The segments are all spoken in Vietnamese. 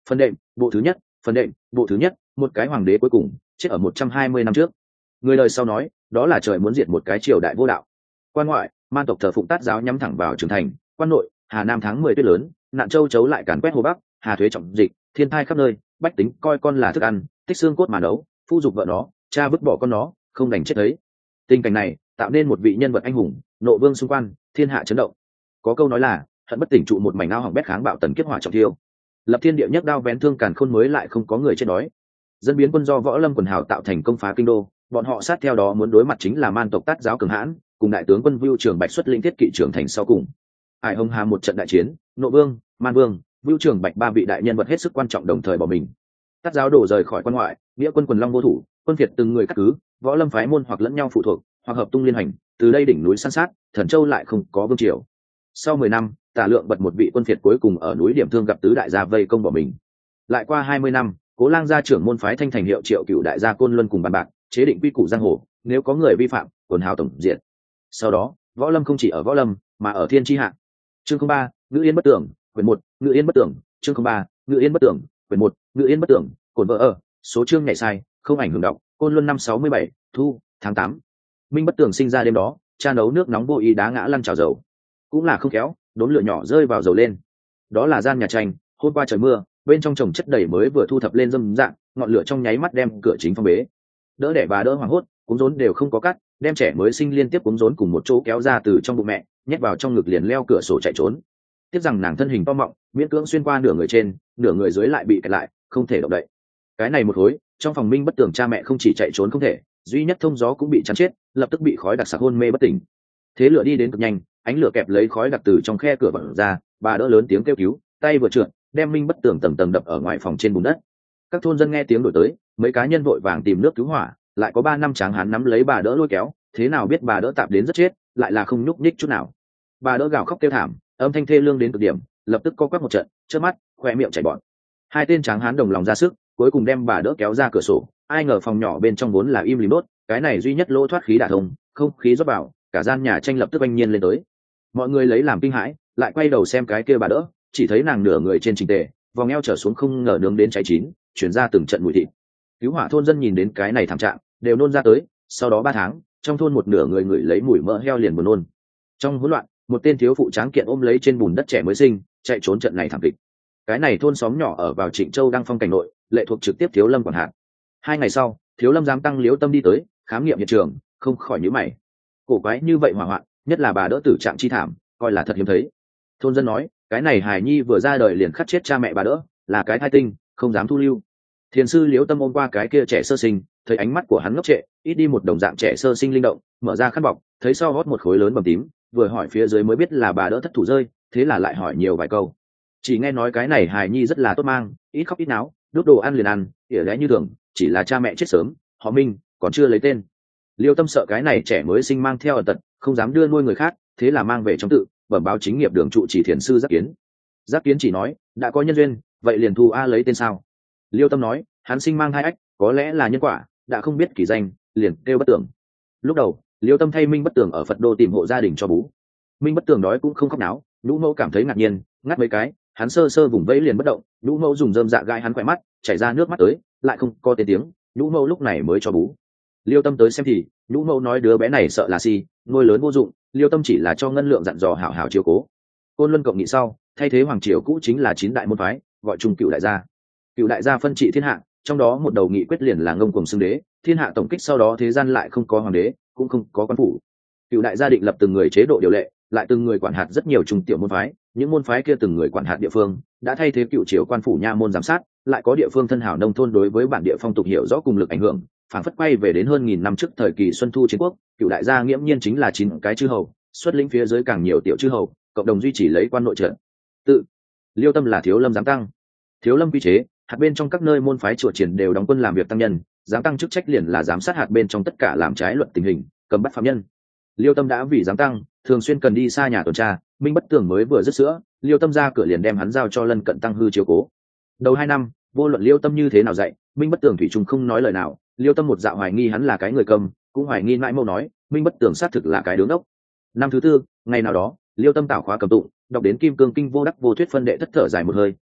Phần đệm, bộ thứ nhất, phần đệm, bộ thứ nhất, một cái hoàng đế cuối cùng chết ở 120 năm trước. Người đời sau nói, đó là trời muốn diệt một cái triều đại vô đạo. Quan ngoại, man tộc thờ phụng Tát giáo nhắm thẳng vào trưởng thành. Quan nội, Hà Nam tháng 10 tuyết lớn, nạn châu chấu lại càn quét Hồ Bắc, Hà thuế trọng dịch, thiên thai khắp nơi, bách tính coi con là thức ăn, tích xương cốt mà nấu, phu dục vợ nó, cha vứt bỏ con nó, không đành chết ấy. Tình cảnh này tạo nên một vị nhân vật anh hùng, nộ vương xung quanh, thiên hạ chấn động. Có câu nói là, hận bất tỉnh trụ một mảnh ao hỏng bét kháng bạo tần kiếp hỏa trọng thiêu. Lập thiên địa nhất đao vén thương càn khôn mới lại không có người chết đói. Dân biến quân do võ lâm quần hào tạo thành công phá kinh đô, bọn họ sát theo đó muốn đối mặt chính là man tộc Tát giáo cường hãn, cùng đại tướng quân Vưu Trường Bạch xuất lĩnh thiết kỵ trưởng thành sau cùng. Hải Hồng Hà một trận đại chiến, Nộ Vương, Man Vương, Vưu Trường Bạch ba vị đại nhân vật hết sức quan trọng đồng thời bỏ mình. Tát giáo đổ rời khỏi quan ngoại, nghĩa quân quần long vô thủ, quân Việt từng người cắt cứ, võ lâm phái môn hoặc lẫn nhau phụ thuộc, hoặc hợp tung liên hành, từ đây đỉnh núi san sát, Thần Châu lại không có vương triều. Sau 10 năm, Tả Lượng bật một vị quân Việt cuối cùng ở núi Điểm Thương gặp tứ đại gia vây công bỏ mình. Lại qua 20 năm, Cố Lang gia trưởng môn phái Thanh Thành hiệu Triệu Cựu đại gia Côn Luân cùng bàn bạc, chế định quy củ giang hồ, nếu có người vi phạm, quần hào tổng diệt. Sau đó, võ lâm không chỉ ở võ lâm, mà ở thiên chi hạ. Chương 03, Ngữ Yên bất tưởng, quyển 1, Ngữ Yên bất tưởng, chương 03, Ngữ Yên bất tưởng, quyển 1, Ngữ Yên bất tưởng, cổn vợ ở, số chương nhảy sai, không ảnh hưởng đọc, Côn Luân năm 67, thu, tháng 8. Minh bất tưởng sinh ra đêm đó, cha nấu nước nóng vô ý đá ngã lăn chảo dầu. Cũng là không khéo, đốn lửa nhỏ rơi vào dầu lên. Đó là gian nhà tranh, hôm qua trời mưa, bên trong chồng chất đầy mới vừa thu thập lên dâm dạng, ngọn lửa trong nháy mắt đem cửa chính phong bế. Đỡ đẻ bà đỡ hoảng hốt, cúng rốn đều không có cắt, đem trẻ mới sinh liên tiếp cúng rốn cùng một chỗ kéo ra từ trong bụng mẹ, nhét vào trong ngực liền leo cửa sổ chạy trốn. Tiếc rằng nàng thân hình to mọng, miễn cưỡng xuyên qua nửa người trên, nửa người dưới lại bị kẹt lại, không thể động đậy. Cái này một khối, trong phòng Minh bất tưởng cha mẹ không chỉ chạy trốn không thể, duy nhất thông gió cũng bị chắn chết, lập tức bị khói đặc sặc hôn mê bất tỉnh. Thế lửa đi đến cực nhanh, ánh lửa kẹp lấy khói đặc từ trong khe cửa bật ra, bà đỡ lớn tiếng kêu cứu, tay vừa trượt, đem Minh bất tưởng tầng tầng đập ở ngoài phòng trên bùn đất. Các thôn dân nghe tiếng đổi tới, mấy cá nhân vội vàng tìm nước cứu hỏa, lại có 3 năm tráng hán nắm lấy bà đỡ lôi kéo, thế nào biết bà đỡ tạm đến rất chết, lại là không nhúc nhích chút nào. Bà đỡ gào khóc kêu thảm, âm thanh thê lương đến cực điểm, lập tức co quắp một trận, chớp mắt, khoe miệng chảy bọt. Hai tên tráng hán đồng lòng ra sức, cuối cùng đem bà đỡ kéo ra cửa sổ. Ai ngờ phòng nhỏ bên trong vốn là im lìm đốt, cái này duy nhất lỗ thoát khí đả thông, không khí rót vào, cả gian nhà tranh lập tức oanh nhiên lên tới. Mọi người lấy làm kinh hãi, lại quay đầu xem cái kia bà đỡ, chỉ thấy nàng nửa người trên chỉnh tề, vòng eo trở xuống không ngờ nướng đến cháy chín, chuyển ra từng trận mùi thịt. Cứu hỏa thôn dân nhìn đến cái này thảm trạng, đều nôn ra tới. Sau đó 3 tháng, trong thôn một nửa người ngửi lấy mùi mỡ heo liền buồn nôn. Trong hỗn loạn, một tên thiếu phụ tráng kiện ôm lấy trên bùn đất trẻ mới sinh, chạy trốn trận này thảm kịch. Cái này thôn xóm nhỏ ở vào Trịnh Châu Đăng Phong cảnh nội, lệ thuộc trực tiếp Thiếu Lâm quản hạt. 2 ngày sau, Thiếu Lâm giám tăng Liễu Tâm đi tới, khám nghiệm hiện trường, không khỏi nhíu mày. Cổ quái như vậy hỏa hoạn, nhất là bà đỡ tử trạng chi thảm, coi là thật hiếm thấy. Thôn dân nói, cái này hài nhi vừa ra đời liền khắc chết cha mẹ bà đỡ, là cái thai tinh, không dám thu lưu. Thiền sư Liễu Tâm ôm qua cái kia trẻ sơ sinh, thấy ánh mắt của hắn ngốc trệ, ít đi một đồng dạng trẻ sơ sinh linh động, mở ra khăn bọc, thấy sau hót một khối lớn bầm tím, vừa hỏi phía dưới mới biết là bà đỡ thất thủ rơi, thế là lại hỏi nhiều vài câu. Chỉ nghe nói cái này hài nhi rất là tốt mang, ít khóc ít náo, đốt đồ ăn liền ăn, ỉa lẽ như thường, chỉ là cha mẹ chết sớm, họ Minh còn chưa lấy tên. Liêu Tâm sợ cái này trẻ mới sinh mang theo ở tật, không dám đưa nuôi người khác, thế là mang về trong tự, bẩm báo chính nghiệp đường trụ chỉ thiền sư Giác Kiến. Giác Kiến chỉ nói, đã có nhân duyên, vậy liền thu a lấy tên sao? Liêu Tâm nói, hắn sinh mang 2 ách, có lẽ là nhân quả, đã không biết kỳ danh, liền kêu bất tưởng. Lúc đầu, Liêu Tâm thay Minh bất tưởng ở Phật đô tìm hộ gia đình cho bú. Minh bất tưởng đói cũng không khóc náo, Nhũ Mẫu cảm thấy ngạc nhiên, ngắt mấy cái, hắn sơ sơ vùng vẫy liền bất động, Nhũ Mẫu dùng rơm dạ gai hắn khỏe mắt, chảy ra nước mắt tới, lại không có tên tiếng, Nhũ Mẫu lúc này mới cho bú. Liêu Tâm tới xem thì, Nhũ Mẫu nói đứa bé này sợ là si, nuôi lớn vô dụng, Liêu Tâm chỉ là cho ngân lượng dặn dò hảo hảo chiếu cố. Côn Luân cộng nghị sau, thay thế hoàng triều cũ chính là 9 đại môn phái, gọi chung Cựu đại gia. Cựu đại gia phân trị thiên hạ, trong đó một đầu nghị quyết liền là ngông cuồng xưng đế, thiên hạ tổng kích sau đó thế gian lại không có hoàng đế, cũng không có quan phủ. Cựu đại gia định lập từng người chế độ điều lệ, lại từng người quản hạt rất nhiều trung tiểu môn phái, những môn phái kia từng người quản hạt địa phương, đã thay thế cựu triều quan phủ nha môn giám sát, lại có địa phương thân hảo nông thôn đối với bản địa phong tục hiểu rõ cùng lực ảnh hưởng, phản phất quay về đến hơn 1000 năm trước thời kỳ Xuân Thu chiến quốc. Cựu đại gia nghiễm nhiên chính là 9 cái chư hầu, xuất lĩnh phía dưới càng nhiều tiểu chư hầu, cộng đồng duy trì lấy quan nội trận. Tự Liêu Tâm là Thiếu Lâm giám tăng. Thiếu Lâm quy chế, hạt bên trong các nơi môn phái chùa triển đều đóng quân làm việc tăng nhân, giám tăng chức trách liền là giám sát hạt bên trong tất cả làm trái luật tình hình, cầm bắt phạm nhân. Liêu Tâm đã vì giám tăng, thường xuyên cần đi xa nhà tuần tra, Minh bất tưởng mới vừa dứt sữa, Liêu Tâm ra cửa liền đem hắn giao cho Lân Cận tăng hư chiếu cố. Đầu 2 năm, vô luận Liêu Tâm như thế nào dạy, Minh bất tưởng thủy chung không nói lời nào. Liêu Tâm một dạo hoài nghi hắn là cái người cầm, cũng hoài nghi mãi mâu nói, Minh bất tưởng xác thực là cái đứng ốc. Năm thứ 4, ngày nào đó, Liêu Tâm tảo khóa cầm tụng, đọc đến Kim Cương Kinh vô đắc vô thuyết phân đệ thất thở dài một hơi,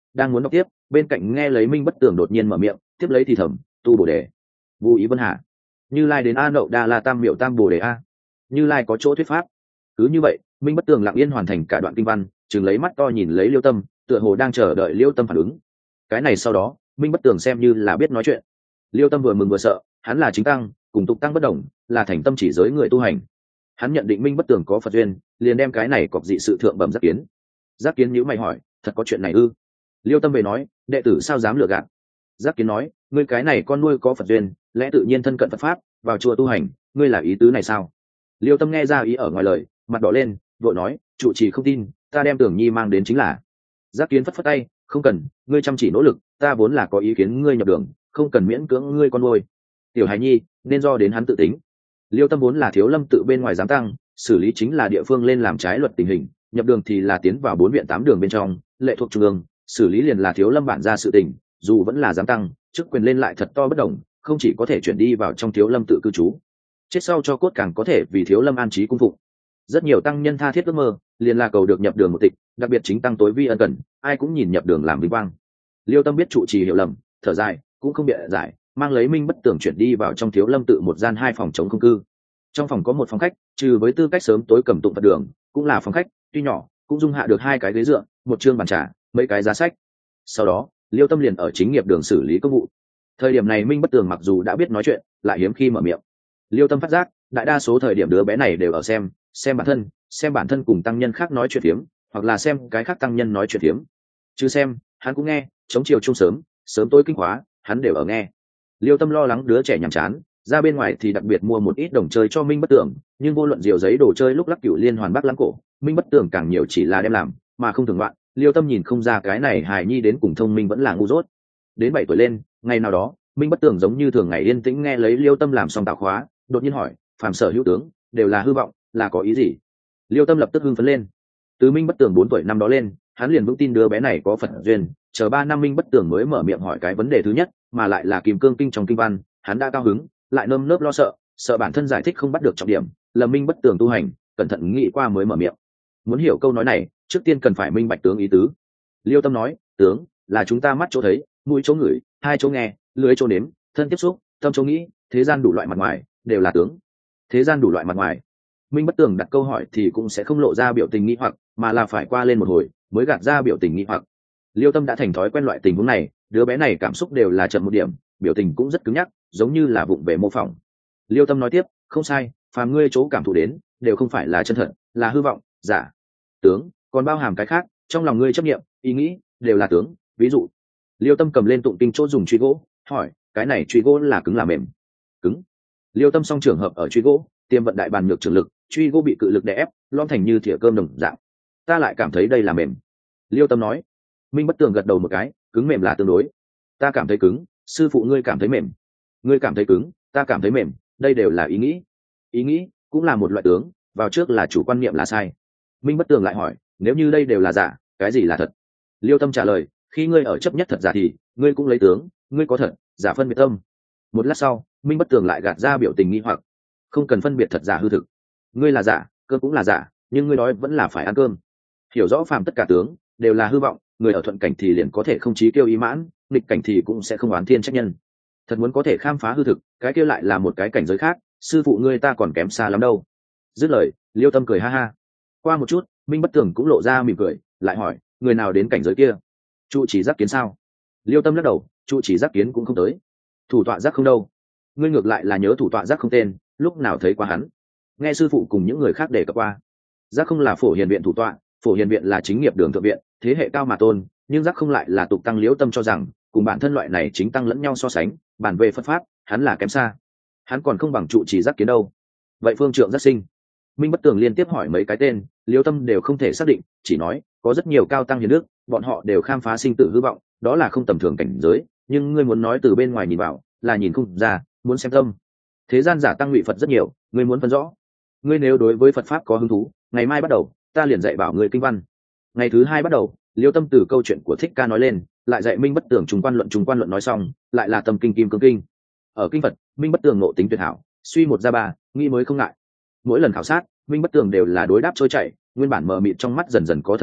đang muốn đọc tiếp, bên cạnh nghe lấy Minh Bất Tường đột nhiên mở miệng tiếp lấy thì thầm: tu bổ đề, vô ý vân hạ, Như Lai đến A Nậu Đa La Tam Miệu Tam Bồ Đề A. Như Lai có chỗ thuyết pháp. Cứ như vậy, Minh Bất Tường lặng yên hoàn thành cả đoạn kinh văn, chừng lấy mắt to nhìn lấy Liêu Tâm, tựa hồ đang chờ đợi Liêu Tâm phản ứng. Cái này sau đó, Minh Bất Tường xem như là biết nói chuyện. Liêu Tâm vừa mừng vừa sợ, hắn là chính tăng, cùng tục tăng bất đồng, là thành tâm chỉ giới người tu hành. Hắn nhận định Minh Bất Tường có Phật duyên, liền đem cái này cọc dị sự thượng bẩm Giác Kiến. Giác Kiến nhíu mày hỏi: thật có chuyện này ư? Liêu Tâm về nói: đệ tử sao dám lừa gạt. Giác Kiến nói: ngươi cái này con nuôi có Phật duyên, lẽ tự nhiên thân cận Phật pháp, vào chùa tu hành, ngươi là ý tứ này sao? Liêu Tâm nghe ra ý ở ngoài lời, mặt đỏ lên, vội nói: trụ trì không tin, ta đem Tưởng Nhi mang đến chính là. Giác Kiến phất phất tay: không cần, ngươi chăm chỉ nỗ lực, ta vốn là có ý kiến ngươi nhập đường, không cần miễn cưỡng ngươi con nuôi. Tiểu hài nhi nên do đến hắn tự tính. Liêu Tâm vốn là Thiếu Lâm tự bên ngoài giám tăng, xử lý chính là địa phương lên làm trái luật tình hình, nhập đường thì là tiến vào 4 viện 8 đường bên trong, lệ thuộc trung ương, xử lý liền là Thiếu Lâm bản ra sự tình, dù vẫn là giám tăng, chức quyền lên lại thật to bất đồng, không chỉ có thể chuyển đi vào trong Thiếu Lâm tự cư trú, chết sau cho cốt càng có thể vì Thiếu Lâm an trí cung phụng. Rất nhiều tăng nhân tha thiết ước mơ, liền là cầu được nhập đường một tịch, đặc biệt chính tăng tối vi ân cần, ai cũng nhìn nhập đường làm vinh quang. Liêu Tâm biết trụ trì hiểu lầm, thở dài, cũng không bịa giải, mang lấy Minh Bất Tường chuyển đi vào trong Thiếu Lâm tự một gian 2 phòng chống không cư. Trong phòng có một phòng khách, trừ với tư cách sớm tối cầm tụng Phật đường, cũng là phòng khách, tuy nhỏ, cũng dung hạ được 2 cái ghế dựa, một chương bàn trà, mấy cái giá sách. Sau đó, Liêu Tâm liền ở chính nghiệp đường xử lý công vụ. Thời điểm này Minh Bất Tường mặc dù đã biết nói chuyện, lại hiếm khi mở miệng. Liêu Tâm phát giác, đại đa số thời điểm đứa bé này đều ở xem bản thân cùng tăng nhân khác nói chuyện phiếm, hoặc là xem cái khác tăng nhân nói chuyện phiếm. Chứ xem, hắn cũng nghe, chống chiều chung sớm tối kinh khóa, hắn đều ở nghe. Liêu Tâm lo lắng đứa trẻ nhàm chán, ra bên ngoài thì đặc biệt mua một ít đồng chơi cho Minh Bất Tường, nhưng vô luận diều giấy đồ chơi lúc lắc cửu liên hoàn bắc lãng cổ, Minh Bất Tường càng nhiều chỉ là đem làm, mà không thường loạn. Liêu Tâm nhìn không ra cái này hài nhi đến cùng thông minh vẫn là ngu dốt. Đến 7 tuổi lên, ngày nào đó, Minh Bất Tường giống như thường ngày yên tĩnh nghe lấy Liêu Tâm làm xong tạo khóa, đột nhiên hỏi: phàm sở hữu tướng đều là hư vọng, là có ý gì? Liêu Tâm lập tức hưng phấn lên. Từ Minh Bất Tường 4 tuổi năm đó lên, hắn liền vững tin đứa bé này có Phật duyên, chờ 3 năm Minh Bất Tường mới mở miệng hỏi cái vấn đề thứ nhất, mà lại là Kim Cương Kinh trong kinh văn, hắn đã cao hứng, lại nơm nớp lo sợ bản thân giải thích không bắt được trọng điểm, lầm Minh Bất Tường tu hành, cẩn thận nghĩ qua mới mở miệng. Muốn hiểu câu nói này, trước tiên cần phải minh bạch tướng ý tứ. Liêu Tâm nói: tướng là chúng ta mắt chỗ thấy, mũi chỗ ngửi, hai chỗ nghe, lưỡi chỗ nếm, thân tiếp xúc, tâm chỗ nghĩ, thế gian đủ loại mặt ngoài đều là tướng. Thế gian đủ loại mặt ngoài. Minh Bất Tường đặt câu hỏi thì cũng sẽ không lộ ra biểu tình nghi hoặc, mà là phải qua lên một hồi mới gạt ra biểu tình nghi hoặc. Liêu Tâm đã thành thói quen loại tình huống này, đứa bé này cảm xúc đều là chậm một điểm, biểu tình cũng rất cứng nhắc, giống như là vụng về mô phỏng. Liêu Tâm nói tiếp: không sai, phàm ngươi chỗ cảm thụ đến đều không phải là chân thật, là hư vọng, giả. Tướng còn bao hàm cái khác, trong lòng ngươi chấp niệm, ý nghĩ đều là tướng. Ví dụ, Liêu Tâm cầm lên tụng kinh chỗ dùng truy gỗ, hỏi: cái này truy gỗ là cứng là mềm? Cứng. Liêu Tâm song trường hợp ở truy gỗ, tiêm vận đại bàn nhược trường lực, truy gỗ bị cự lực đè ép, lom thành như thìa cơm đồng dạng. Ta lại cảm thấy đây là mềm. Liêu Tâm nói. Minh Bất Tường gật đầu một cái: cứng mềm là tương đối. Ta cảm thấy cứng, sư phụ ngươi cảm thấy mềm. Ngươi cảm thấy cứng, ta cảm thấy mềm, đây đều là ý nghĩ. Ý nghĩ cũng là một loại tướng, vào trước là chủ quan niệm là sai. Minh Bất Tường lại hỏi: nếu như đây đều là giả, cái gì là thật? Liêu Tâm trả lời: khi ngươi ở chấp nhất thật giả thì ngươi cũng lấy tướng, ngươi có thật giả phân biệt tâm. Một lát sau, Minh Bất Tường lại gạt ra biểu tình nghi hoặc: không cần phân biệt thật giả hư thực. Ngươi là giả, cơm cũng là giả, nhưng ngươi nói vẫn là phải ăn cơm. Hiểu rõ phàm tất cả tướng đều là hư vọng, người ở thuận cảnh thì liền có thể không chí kiêu ý mãn, nghịch cảnh thì cũng sẽ không oán thiên trách nhân. Thật muốn có thể khám phá hư thực, cái kia lại là một cái cảnh giới khác, sư phụ ngươi ta còn kém xa lắm đâu. Dứt lời, Liêu Tâm cười ha ha. Qua một chút, Minh Bất Tường cũng lộ ra mỉm cười, lại hỏi: người nào đến cảnh giới kia? Trụ trì Giác Kiến sao? Liêu Tâm lắc đầu: trụ trì Giác Kiến cũng không tới. Thủ tọa Giác không đâu? Ngươi ngược lại là nhớ thủ tọa Giác không tên, lúc nào thấy qua hắn? Nghe sư phụ cùng những người khác đề cập qua. Giác không là Phổ Hiền viện thủ tọa, Phổ Hiền viện là chính nghiệp đường thượng viện, thế hệ cao mà tôn, nhưng Giác không lại là tục tăng. Liễu Tâm cho rằng cùng bản thân loại này chính tăng lẫn nhau so sánh, bản về Phật pháp hắn là kém xa, hắn còn không bằng trụ trì Giác Kiến đâu. Vậy phương trượng Giác Sinh? Minh Bất Tường liên tiếp hỏi mấy cái tên, Liễu Tâm đều không thể xác định, chỉ nói có rất nhiều cao tăng hiền đức, bọn họ đều khám phá sinh tử hư vọng, đó là không tầm thường cảnh giới, nhưng ngươi muốn nói từ bên ngoài nhìn vào là nhìn không ra, muốn xem tâm. Thế gian giả tăng ngụy Phật rất nhiều, ngươi muốn phân rõ. Ngươi nếu đối với Phật pháp có hứng thú, ngày mai bắt đầu ta liền dạy bảo ngươi kinh văn. Ngày thứ 2 bắt đầu, Liễu Tâm từ câu chuyện của Thích Ca nói lên, lại dạy Minh Bất Tường trùng quan luận nói xong, lại là tâm kinh Kim Cương Kinh. Ở kinh Phật, Minh Bất Tường ngộ tính tuyệt hảo, suy một ra ba, nghĩ mới không ngại. Mỗi lần khảo sát, Minh Bất Tường đều là đối đáp trôi chảy, nguyên bản mờ mịt trong mắt dần dần có thần thái,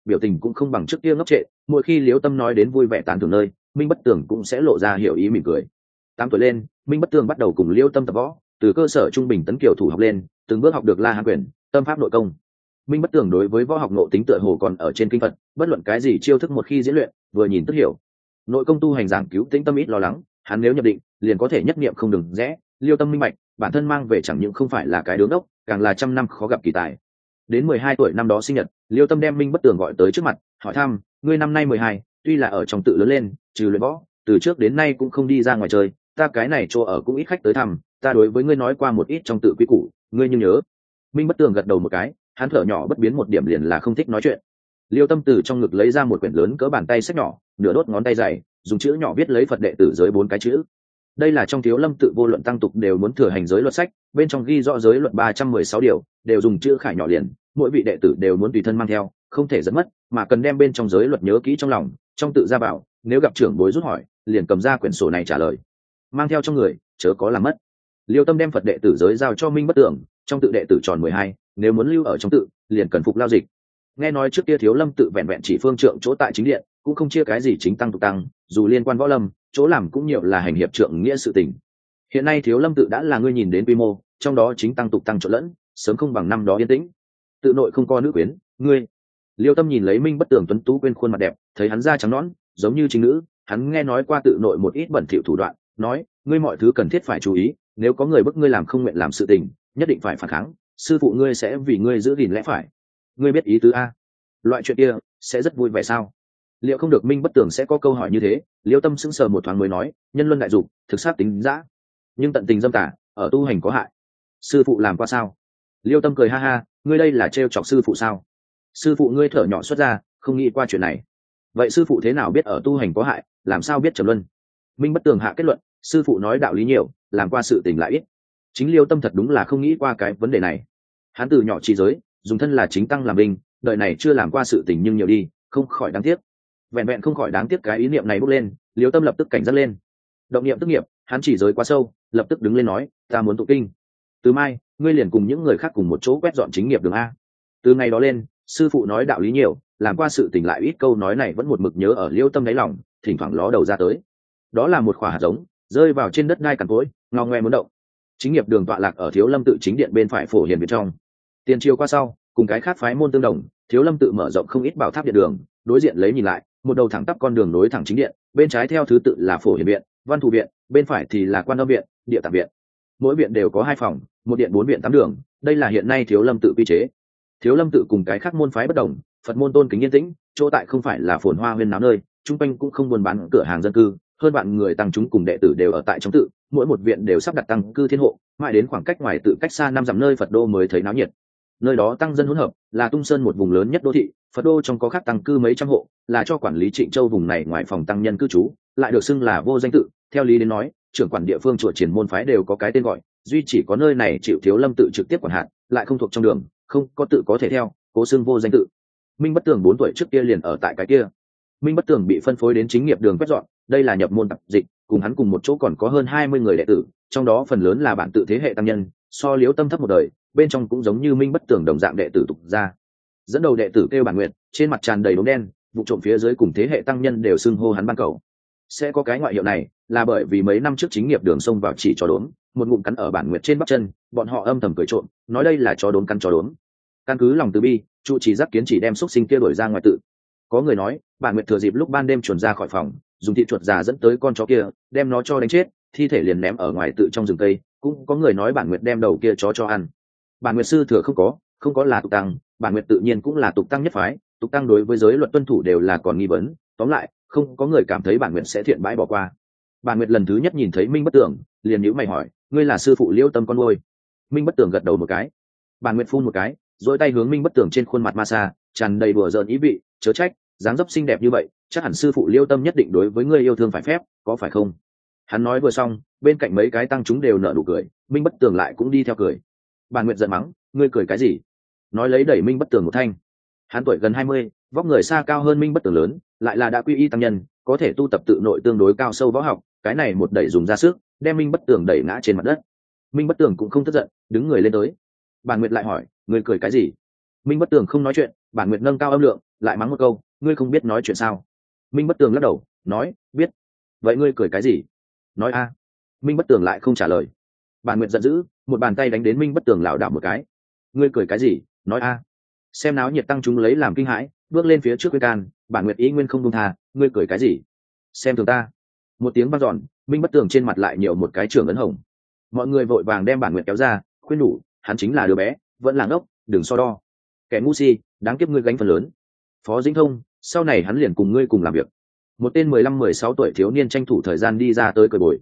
biểu tình cũng không bằng trước kia ngốc trệ. Mỗi khi Liễu Tâm nói đến vui vẻ tán thưởng nơi, Minh Bất Tường cũng sẽ lộ ra hiểu ý mỉm cười. 8 tuổi lên, Minh Bất Tường bắt đầu cùng Liễu Tâm tập võ, từ cơ sở trung bình tấn kiểu thủ học lên, từng bước học được La Hán quyền, tâm pháp nội công. Minh Bất Tường đối với võ học nội tính tựa hồ còn ở trên kinh Phật, bất luận cái gì chiêu thức một khi diễn luyện, vừa nhìn tức hiểu. Nội công tu hành giảng cứu tĩnh tâm ít lo lắng, hắn nếu nhập định, liền có thể nhất niệm không đừng rẽ. Liêu Tâm minh bạch, bản thân mang về chẳng những không phải là cái đứng đốc, càng là trăm năm khó gặp kỳ tài. Đến 12 tuổi năm đó sinh nhật, Liêu Tâm đem Minh Bất Tường gọi tới trước mặt, hỏi thăm: "Ngươi năm nay 12, tuy là ở trong tự lớn lên, trừ luyện võ, từ trước đến nay cũng không đi ra ngoài chơi, ta cái này chỗ ở cũng ít khách tới thăm, ta đối với ngươi nói qua một ít trong tự quy củ, ngươi nhưng nhớ?" Minh Bất Tường gật đầu một cái, hắn thở nhỏ bất biến một điểm liền là không thích nói chuyện. Liêu Tâm từ trong ngực lấy ra một quyển lớn cỡ bàn tay sách nhỏ, nửa đốt ngón tay dày, dùng chữ nhỏ viết lấy Phật đệ tử giới 4 cái chữ. Đây là trong Thiếu Lâm tự vô luận tăng tục đều muốn thừa hành giới luật sách, bên trong ghi rõ giới luật 316 điều, đều dùng chữ khải nhỏ liền, mỗi vị đệ tử đều muốn tùy thân mang theo, không thể dẫn mất, mà cần đem bên trong giới luật nhớ kỹ trong lòng, trong tự ra bảo, nếu gặp trưởng bối rút hỏi, liền cầm ra quyển sổ này trả lời. Mang theo trong người, chớ có làm mất. Liêu Tâm đem Phật đệ tử giới giao cho Minh Bất Tường, trong tự đệ tử tròn 12, nếu muốn lưu ở trong tự, liền cần phục lao dịch. Nghe nói trước kia Thiếu Lâm tự vẹn vẹn chỉ phương trượng chỗ tại chính điện, cũng không chia cái gì chính tăng tục tăng, dù liên quan võ lâm, chỗ làm cũng nhiều là hành hiệp trượng nghĩa sự tình. Hiện nay Thiếu Lâm tự đã là ngươi nhìn đến quy mô, trong đó chính tăng tục tăng trộn lẫn, sớm không bằng năm đó yên tĩnh. Tự nội không có nữ quyến, ngươi. Liêu Tâm nhìn lấy Minh Bất Tường tuấn tú quên khuôn mặt đẹp, thấy hắn da trắng nõn, giống như chính nữ, hắn nghe nói qua tự nội một ít bẩn thỉu thủ đoạn, nói: "Ngươi mọi thứ cần thiết phải chú ý, nếu có người bức ngươi làm không nguyện làm sự tình, nhất định phải phản kháng, sư phụ ngươi sẽ vì ngươi giữ gìn lẽ phải." Ngươi biết ý tứ a? Loại chuyện kia sẽ rất vui vẻ sao? Liệu không được Minh Bất Tường sẽ có câu hỏi như thế? Liêu Tâm sững sờ một thoáng mới nói: "Nhân luân đại dục, thực sát tính dã, nhưng tận tình dâm tả, ở tu hành có hại. Sư phụ làm qua sao?" Liêu Tâm cười ha ha: "Ngươi đây là trêu chọc sư phụ sao? Sư phụ ngươi thở nhỏ xuất ra, không nghĩ qua chuyện này. Vậy sư phụ thế nào biết ở tu hành có hại, làm sao biết trầm luân?" Minh Bất Tường hạ kết luận: "Sư phụ nói đạo lý nhiều, làm qua sự tình lại ít." Chính Liêu Tâm thật đúng là không nghĩ qua cái vấn đề này. Hắn từ nhỏ trí giới, dùng thân là chính tăng làm binh, đợi này chưa làm qua sự tình nhưng nhiều đi, không khỏi đáng tiếc. Vẹn vẹn không khỏi đáng tiếc cái ý niệm này bốc lên, Liêu Tâm lập tức cảnh giác lên. Động niệm tức nghiệp, hắn chỉ giới quá sâu, lập tức đứng lên nói: "Ta muốn tụng kinh. Từ mai, ngươi liền cùng những người khác cùng một chỗ quét dọn chính nghiệp đường a." Từ ngày đó lên, sư phụ nói đạo lý nhiều, làm qua sự tình lại ít, câu nói này vẫn một mực nhớ ở Liêu Tâm đáy lòng, thỉnh thoảng ló đầu ra tới. Đó là một quả hạt giống, rơi vào trên đất đai cằn cỗi, ngao ngoe muốn động. Chính nghiệp đường tọa lạc ở Thiếu Lâm tự chính điện bên phải phổ hiền bên trong. Tiền triều qua sau, cùng cái khác phái môn tương đồng, Thiếu Lâm tự mở rộng không ít bảo tháp điện đường, đối diện lấy nhìn lại, một đầu thẳng tắp con đường nối thẳng chính điện, bên trái theo thứ tự là phổ hiền viện, văn thù viện, bên phải thì là quan âm viện, địa tạng viện. Mỗi viện đều có 2 phòng, một điện 4 viện 8 đường, đây là hiện nay Thiếu Lâm tự quy chế. Thiếu Lâm tự cùng cái khác môn phái bất đồng, Phật môn tôn kính yên tĩnh, chỗ tại không phải là phồn hoa huyên náo nơi, trung quanh cũng không buôn bán cửa hàng dân cư, hơn bạn người tăng chúng cùng đệ tử đều ở tại trong tự, mỗi một viện đều sắp đặt tăng cư thiên hộ, mãi đến khoảng cách ngoài tự cách xa 5 dặm nơi Phật đô mới thấy náo nhiệt. Nơi đó tăng dân hỗn hợp, là Tung Sơn một vùng lớn nhất đô thị, Phật đô trong có khác tăng cư mấy trăm hộ, là cho quản lý Trịnh Châu vùng này ngoài phòng tăng nhân cư trú, lại được xưng là vô danh tự. Theo lý đến nói, trưởng quản địa phương chùa triển môn phái đều có cái tên gọi, duy chỉ có nơi này chịu Thiếu Lâm tự trực tiếp quản hạt, lại không thuộc trong đường, không có tự có thể theo, cố xưng vô danh tự. Minh Bất Tường 4 tuổi trước kia liền ở tại cái kia. Minh Bất Tường bị phân phối đến chính nghiệp đường quét dọn, đây là nhập môn tập dịch, cùng hắn cùng một chỗ còn có hơn 20 người đệ tử, trong đó phần lớn là bản tự thế hệ tăng nhân, so Liễu Tâm thấp một đời, bên trong cũng giống như Minh Bất Tường đồng dạng đệ tử tục ra. Dẫn đầu đệ tử kêu Bản Nguyệt, trên mặt tràn đầy đốm đen, vụ trộm phía dưới cùng thế hệ tăng nhân đều xưng hô hắn ban cầu. Sẽ có cái ngoại hiệu này, là bởi vì mấy năm trước chính nghiệp đường xông vào chỉ chó đốm, một ngụm cắn ở Bản Nguyệt trên bắp chân, bọn họ âm thầm cười trộm, nói đây là chó đốm cắn chó đốm. Căn cứ lòng từ bi, trụ trì giác kiến chỉ đem xúc sinh kia đuổi ra ngoài tự. Có người nói, Bản Nguyệt thừa dịp lúc ban đêm chuồn ra khỏi phòng, dùng thịt chuột già dẫn tới con chó kia, đem nó cho đánh chết, thi thể liền ném ở ngoài tự trong rừng cây. Cũng có người nói Bản Nguyệt đem đầu kia chó cho ăn. Bản Nguyệt sư thừa không có là tục tăng, Bản Nguyệt tự nhiên cũng là tục tăng nhất phái, tục tăng đối với giới luật tuân thủ đều là còn nghi vấn. Tóm lại, không có người cảm thấy Bản Nguyệt sẽ thiện bãi bỏ qua. Bản Nguyệt lần thứ nhất nhìn thấy Minh Bất Tường, liền nhíu mày hỏi: "Ngươi là sư phụ Liễu Tâm con nuôi?" Minh Bất Tường gật đầu một cái. Bản Nguyệt phun một cái, duỗi tay hướng Minh Bất Tường trên khuôn mặt ma sa, tràn đầy đùa giỡn ý vị, chớ trách, dáng dấp xinh đẹp như vậy, chắc hẳn sư phụ Liêu Tâm nhất định đối với ngươi yêu thương phải phép, có phải không? Hắn nói vừa xong, bên cạnh mấy cái tăng chúng đều nở nụ cười, Minh Bất Tường lại cũng đi theo cười. Bản Nguyệt giận mắng: "Ngươi cười cái gì?" Nói lấy đẩy Minh Bất Tường một thanh. Hắn tuổi gần 20, vóc người xa cao hơn Minh Bất Tường lớn, lại là đã quy y tăng nhân, có thể tu tập tự nội tương đối cao sâu võ học, cái này một đẩy dùng ra sức, đem Minh Bất Tường đẩy ngã trên mặt đất. Minh Bất Tường cũng không tức giận, đứng người lên tới. Bản Nguyệt lại hỏi: "Ngươi cười cái gì?" Minh Bất Tường không nói chuyện, Bản Nguyệt nâng cao âm lượng lại mắng một câu, ngươi không biết nói chuyện sao? Minh Bất Tường lắc đầu nói, biết. Vậy ngươi cười cái gì? Nói a. Minh Bất Tường lại không trả lời. Bản Nguyệt giận dữ, một bàn tay đánh đến Minh Bất Tường lảo đảo một cái. Ngươi cười cái gì? Nói a. Xem náo nhiệt tăng chúng lấy làm kinh hãi, bước lên phía trước khuyên can. Bản Nguyệt ý nguyên không buông tha, ngươi cười cái gì? Xem thường ta. Một tiếng vang dọn, Minh Bất Tường trên mặt lại nhiều một cái trưởng ấn hồng. Mọi người vội vàng đem Bản Nguyệt kéo ra, khuyên nhủ, hắn chính là đứa bé, vẫn là ngốc, đừng so đo. Kẻ ngu si, đáng kiếp ngươi gánh phần lớn. Phó Dĩnh Thông, sau này hắn liền cùng ngươi cùng làm việc. Một tên 15-16 tuổi thiếu niên tranh thủ thời gian đi ra tới cười bồi,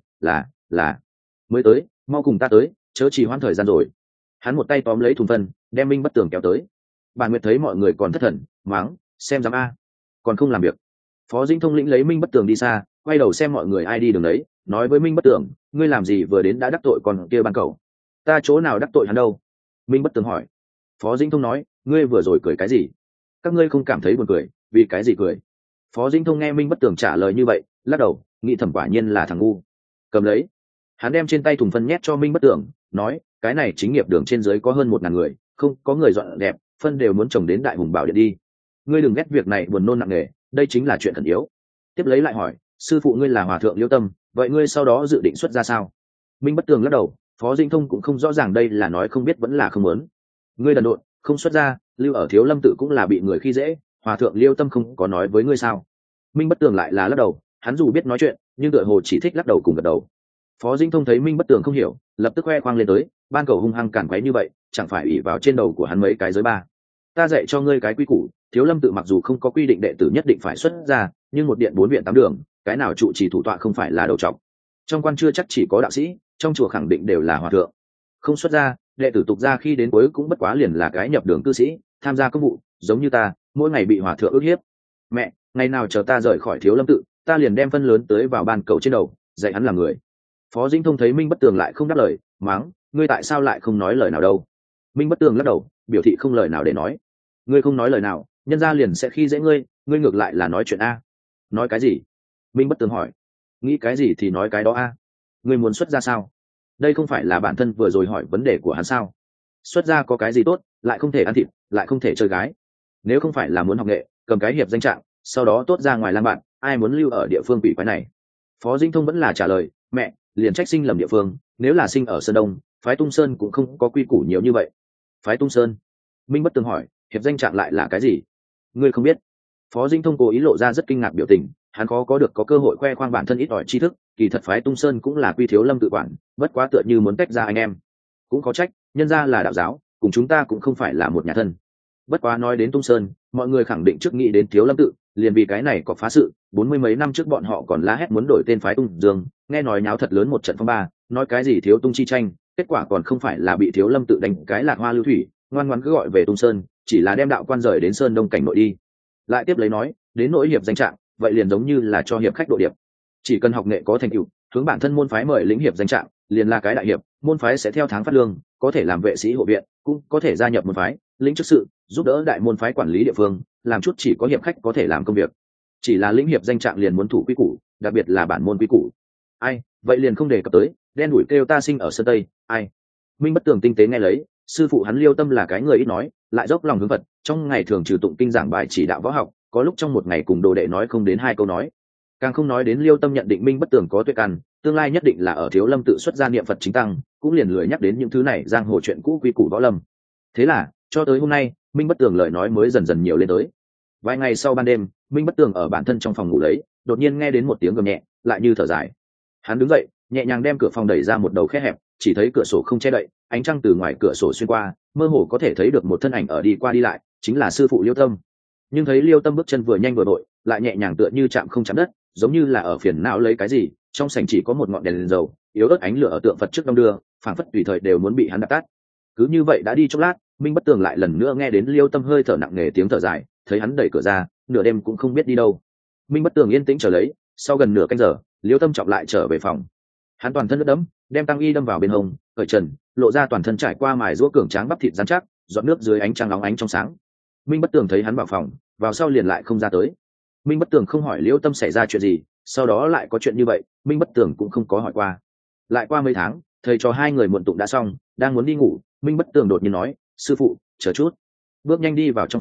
là mới tới, mau cùng ta tới, chớ trì hoãn thời gian rồi. Hắn một tay tóm lấy thùng phân, đem Minh Bất Tường kéo tới. Bản Nguyệt thấy mọi người còn thất thần, mắng, xem dám a, còn không làm việc. Phó Dĩnh Thông lĩnh lấy Minh Bất Tường đi xa, quay đầu xem mọi người ai đi đường đấy, nói với Minh Bất Tường, ngươi làm gì vừa đến đã đắc tội còn kia ban cầu? Ta chỗ nào đắc tội hắn đâu? Minh Bất Tường hỏi. Phó Dĩnh Thông nói, ngươi vừa rồi cười cái gì? Các ngươi không cảm thấy buồn cười, vì cái gì cười? Phó Dĩnh Thông nghe Minh Bất Tường trả lời như vậy, lắc đầu, nghĩ thầm quả nhiên là thằng ngu. Cầm lấy. Hắn đem trên tay thùng phân nhét cho Minh Bất Tường, nói, cái này chính nghiệp đường trên dưới có hơn 1.000 người, không có người dọn đẹp, phân đều muốn trồng đến Đại Hùng Bảo Điện đi. Ngươi đừng ghét việc này buồn nôn nặng nề, đây chính là chuyện khẩn yếu. Tiếp lấy lại hỏi, sư phụ ngươi là Hòa thượng Liêu Tâm, vậy ngươi sau đó dự định xuất ra sao? Minh Bất Tường lắc đầu, Phó Dĩnh Thông cũng không rõ ràng đây là nói không biết vẫn là không muốn. Ngươi đần độn, không xuất ra, lưu ở Thiếu Lâm tự cũng là bị người khi dễ, Hòa thượng Liêu Tâm không có nói với ngươi sao? Minh Bất Tường lại là lắc đầu, hắn dù biết nói chuyện, nhưng tựa hồ chỉ thích lắc đầu cùng gật đầu. Phó Dĩnh Thông thấy Minh Bất Tường không hiểu, lập tức khoe khoang lên tới, ban cầu hung hăng cản quấy như vậy, chẳng phải ỷ vào trên đầu của hắn mấy cái giới ba. Ta dạy cho ngươi cái quy củ, Thiếu Lâm tự mặc dù không có quy định đệ tử nhất định phải xuất ra, nhưng một điện 4 viện 8 đường, cái nào trụ trì thủ tọa không phải là đầu trọc. Trong quan chưa chắc chỉ có đạo sĩ, trong chùa khẳng định đều là hòa thượng. Không xuất ra, đệ tử tục ra khi đến cuối cũng bất quá liền là cái nhập đường cư sĩ, tham gia công vụ, giống như ta, mỗi ngày bị hòa thượng ức hiếp. Mẹ, ngày nào chờ ta rời khỏi Thiếu Lâm tự, ta liền đem phân lớn tới vào ban cầu trên đầu, dạy hắn làm người. Phó Dĩnh Thông thấy Minh Bất Tường lại không đáp lời, mắng, ngươi tại sao lại không nói lời nào đâu? Minh Bất Tường lắc đầu, biểu thị không lời nào để nói. Ngươi không nói lời nào, nhân gia liền sẽ khi dễ ngươi, ngươi ngược lại là nói chuyện a. Nói cái gì? Minh Bất Tường hỏi. Nghĩ cái gì thì nói cái đó a. Ngươi muốn xuất ra sao? Đây không phải là bản thân vừa rồi hỏi vấn đề của hắn sao? Xuất ra có cái gì tốt, lại không thể ăn thịt, lại không thể chơi gái. Nếu không phải là muốn học nghệ, cầm cái hiệp danh trạng, sau đó tốt ra ngoài lang bạn, ai muốn lưu ở địa phương quỷ quái này? Phó Dĩnh Thông vẫn là trả lời, mẹ, liền trách sinh lầm địa phương, nếu là sinh ở Sơn Đông, phái Tung Sơn cũng không có quy củ nhiều như vậy. Phái Tung Sơn? Minh Bất Tường hỏi, hiệp danh trạng lại là cái gì? Ngươi không biết? Phó Dĩnh Thông cố ý lộ ra rất kinh ngạc biểu tình, hắn khó có được có cơ hội khoe khoang bản thân ít ỏi tri thức, kỳ thật phái Tung Sơn cũng là quy Thiếu Lâm tự quản, bất quá tựa như muốn tách ra anh em. Cũng có trách, nhân ra là đạo giáo, cùng chúng ta cũng không phải là một nhà thân. Bất quá nói đến Tung Sơn, mọi người khẳng định trước nghĩ đến Thiếu Lâm tự, liền vì cái này có phá sự, 40 mấy năm trước bọn họ còn la hét muốn đổi tên phái Tung Dương, nghe nói nháo thật lớn một trận phong ba, nói cái gì thiếu tung chi tranh, kết quả còn không phải là bị Thiếu Lâm tự đánh cái lạc hoa lưu thủy, ngoan ngoãn cứ gọi về Tung Sơn, chỉ là đem đạo quan rời đến Sơn Đông cảnh nội đi. Lại tiếp lấy nói, đến nỗi hiệp danh trạng, vậy liền giống như là cho hiệp khách độ điệp. Chỉ cần học nghệ có thành tựu, hướng bản thân môn phái mời lĩnh hiệp danh trạng, liền là cái đại hiệp, môn phái sẽ theo tháng phát lương, có thể làm vệ sĩ hộ viện, cũng có thể gia nhập môn phái, lĩnh chức sự, giúp đỡ đại môn phái quản lý địa phương, làm chút chỉ có hiệp khách có thể làm công việc. Chỉ là lĩnh hiệp danh trạng liền muốn thủ quy củ, đặc biệt là bản môn quy củ. Ai, vậy liền không đề cập tới, đen đủi kêu ta sinh ở Sơn Tây, ai. Minh Bất Tường tinh tế nghe lấy, sư phụ hắn Liêu Tâm là cái người ít nói, lại dốc lòng hướng Phật, trong ngày thường trừ tụng kinh giảng bài chỉ đạo võ học, có lúc trong một ngày cùng đồ đệ nói không đến 2 câu nói. Càng không nói đến Liêu Tâm nhận định Minh Bất Tường có tuệ căn, tương lai nhất định là ở Thiếu Lâm tự xuất gia niệm Phật chính tăng, cũng liền lười nhắc đến những thứ này giang hồ chuyện cũ quy củ võ lâm. Thế là, cho tới hôm nay, Minh Bất Tường lời nói mới dần dần nhiều lên tới. Vài ngày sau ban đêm, Minh Bất Tường ở bản thân trong phòng ngủ lấy, đột nhiên nghe đến một tiếng gầm nhẹ, lại như thở dài. Hắn đứng dậy, nhẹ nhàng đem cửa phòng đẩy ra một đầu khe hẹp, chỉ thấy cửa sổ không che đậy, ánh trăng từ ngoài cửa sổ xuyên qua, mơ hồ có thể thấy được một thân ảnh ở đi qua đi lại, chính là sư phụ Liêu Tâm. Nhưng thấy Liêu Tâm bước chân vừa nhanh vừa đội, lại nhẹ nhàng tựa như chạm không chạm đất, giống như là ở phiền não lấy cái gì. Trong sảnh chỉ có một ngọn đèn dầu, yếu ớt ánh lửa ở tượng Phật trước đông đưa, phảng phất tùy thời đều muốn bị hắn đập tắt. Cứ như vậy đã đi chốc lát, Minh Bất Tường lại lần nữa nghe đến Liêu Tâm hơi thở nặng nề tiếng thở dài, thấy hắn đẩy cửa ra, nửa đêm cũng không biết đi đâu. Minh Bất Tường yên tĩnh chờ lấy, sau gần nửa canh giờ, Liêu Tâm trọng lại trở về phòng. Hắn toàn thân nước đẫm, đem tăng y đâm vào bên hông, cởi trần, lộ ra toàn thân trải qua mài giũa cường tráng bắp thịt rắn chắc, giọt nước dưới ánh trăng nóng ánh trong sáng. Minh Bất Tường thấy hắn vào phòng, vào sau liền lại không ra tới. Minh Bất Tường không hỏi Liêu Tâm xảy ra chuyện gì, sau đó lại có chuyện như vậy, Minh Bất Tường cũng không có hỏi qua. Lại qua mấy tháng, thầy trò hai người muộn tụng đã xong, đang muốn đi ngủ, Minh Bất Tường đột nhiên nói, sư phụ, chờ chút. Bước nhanh đi vào trong phòng,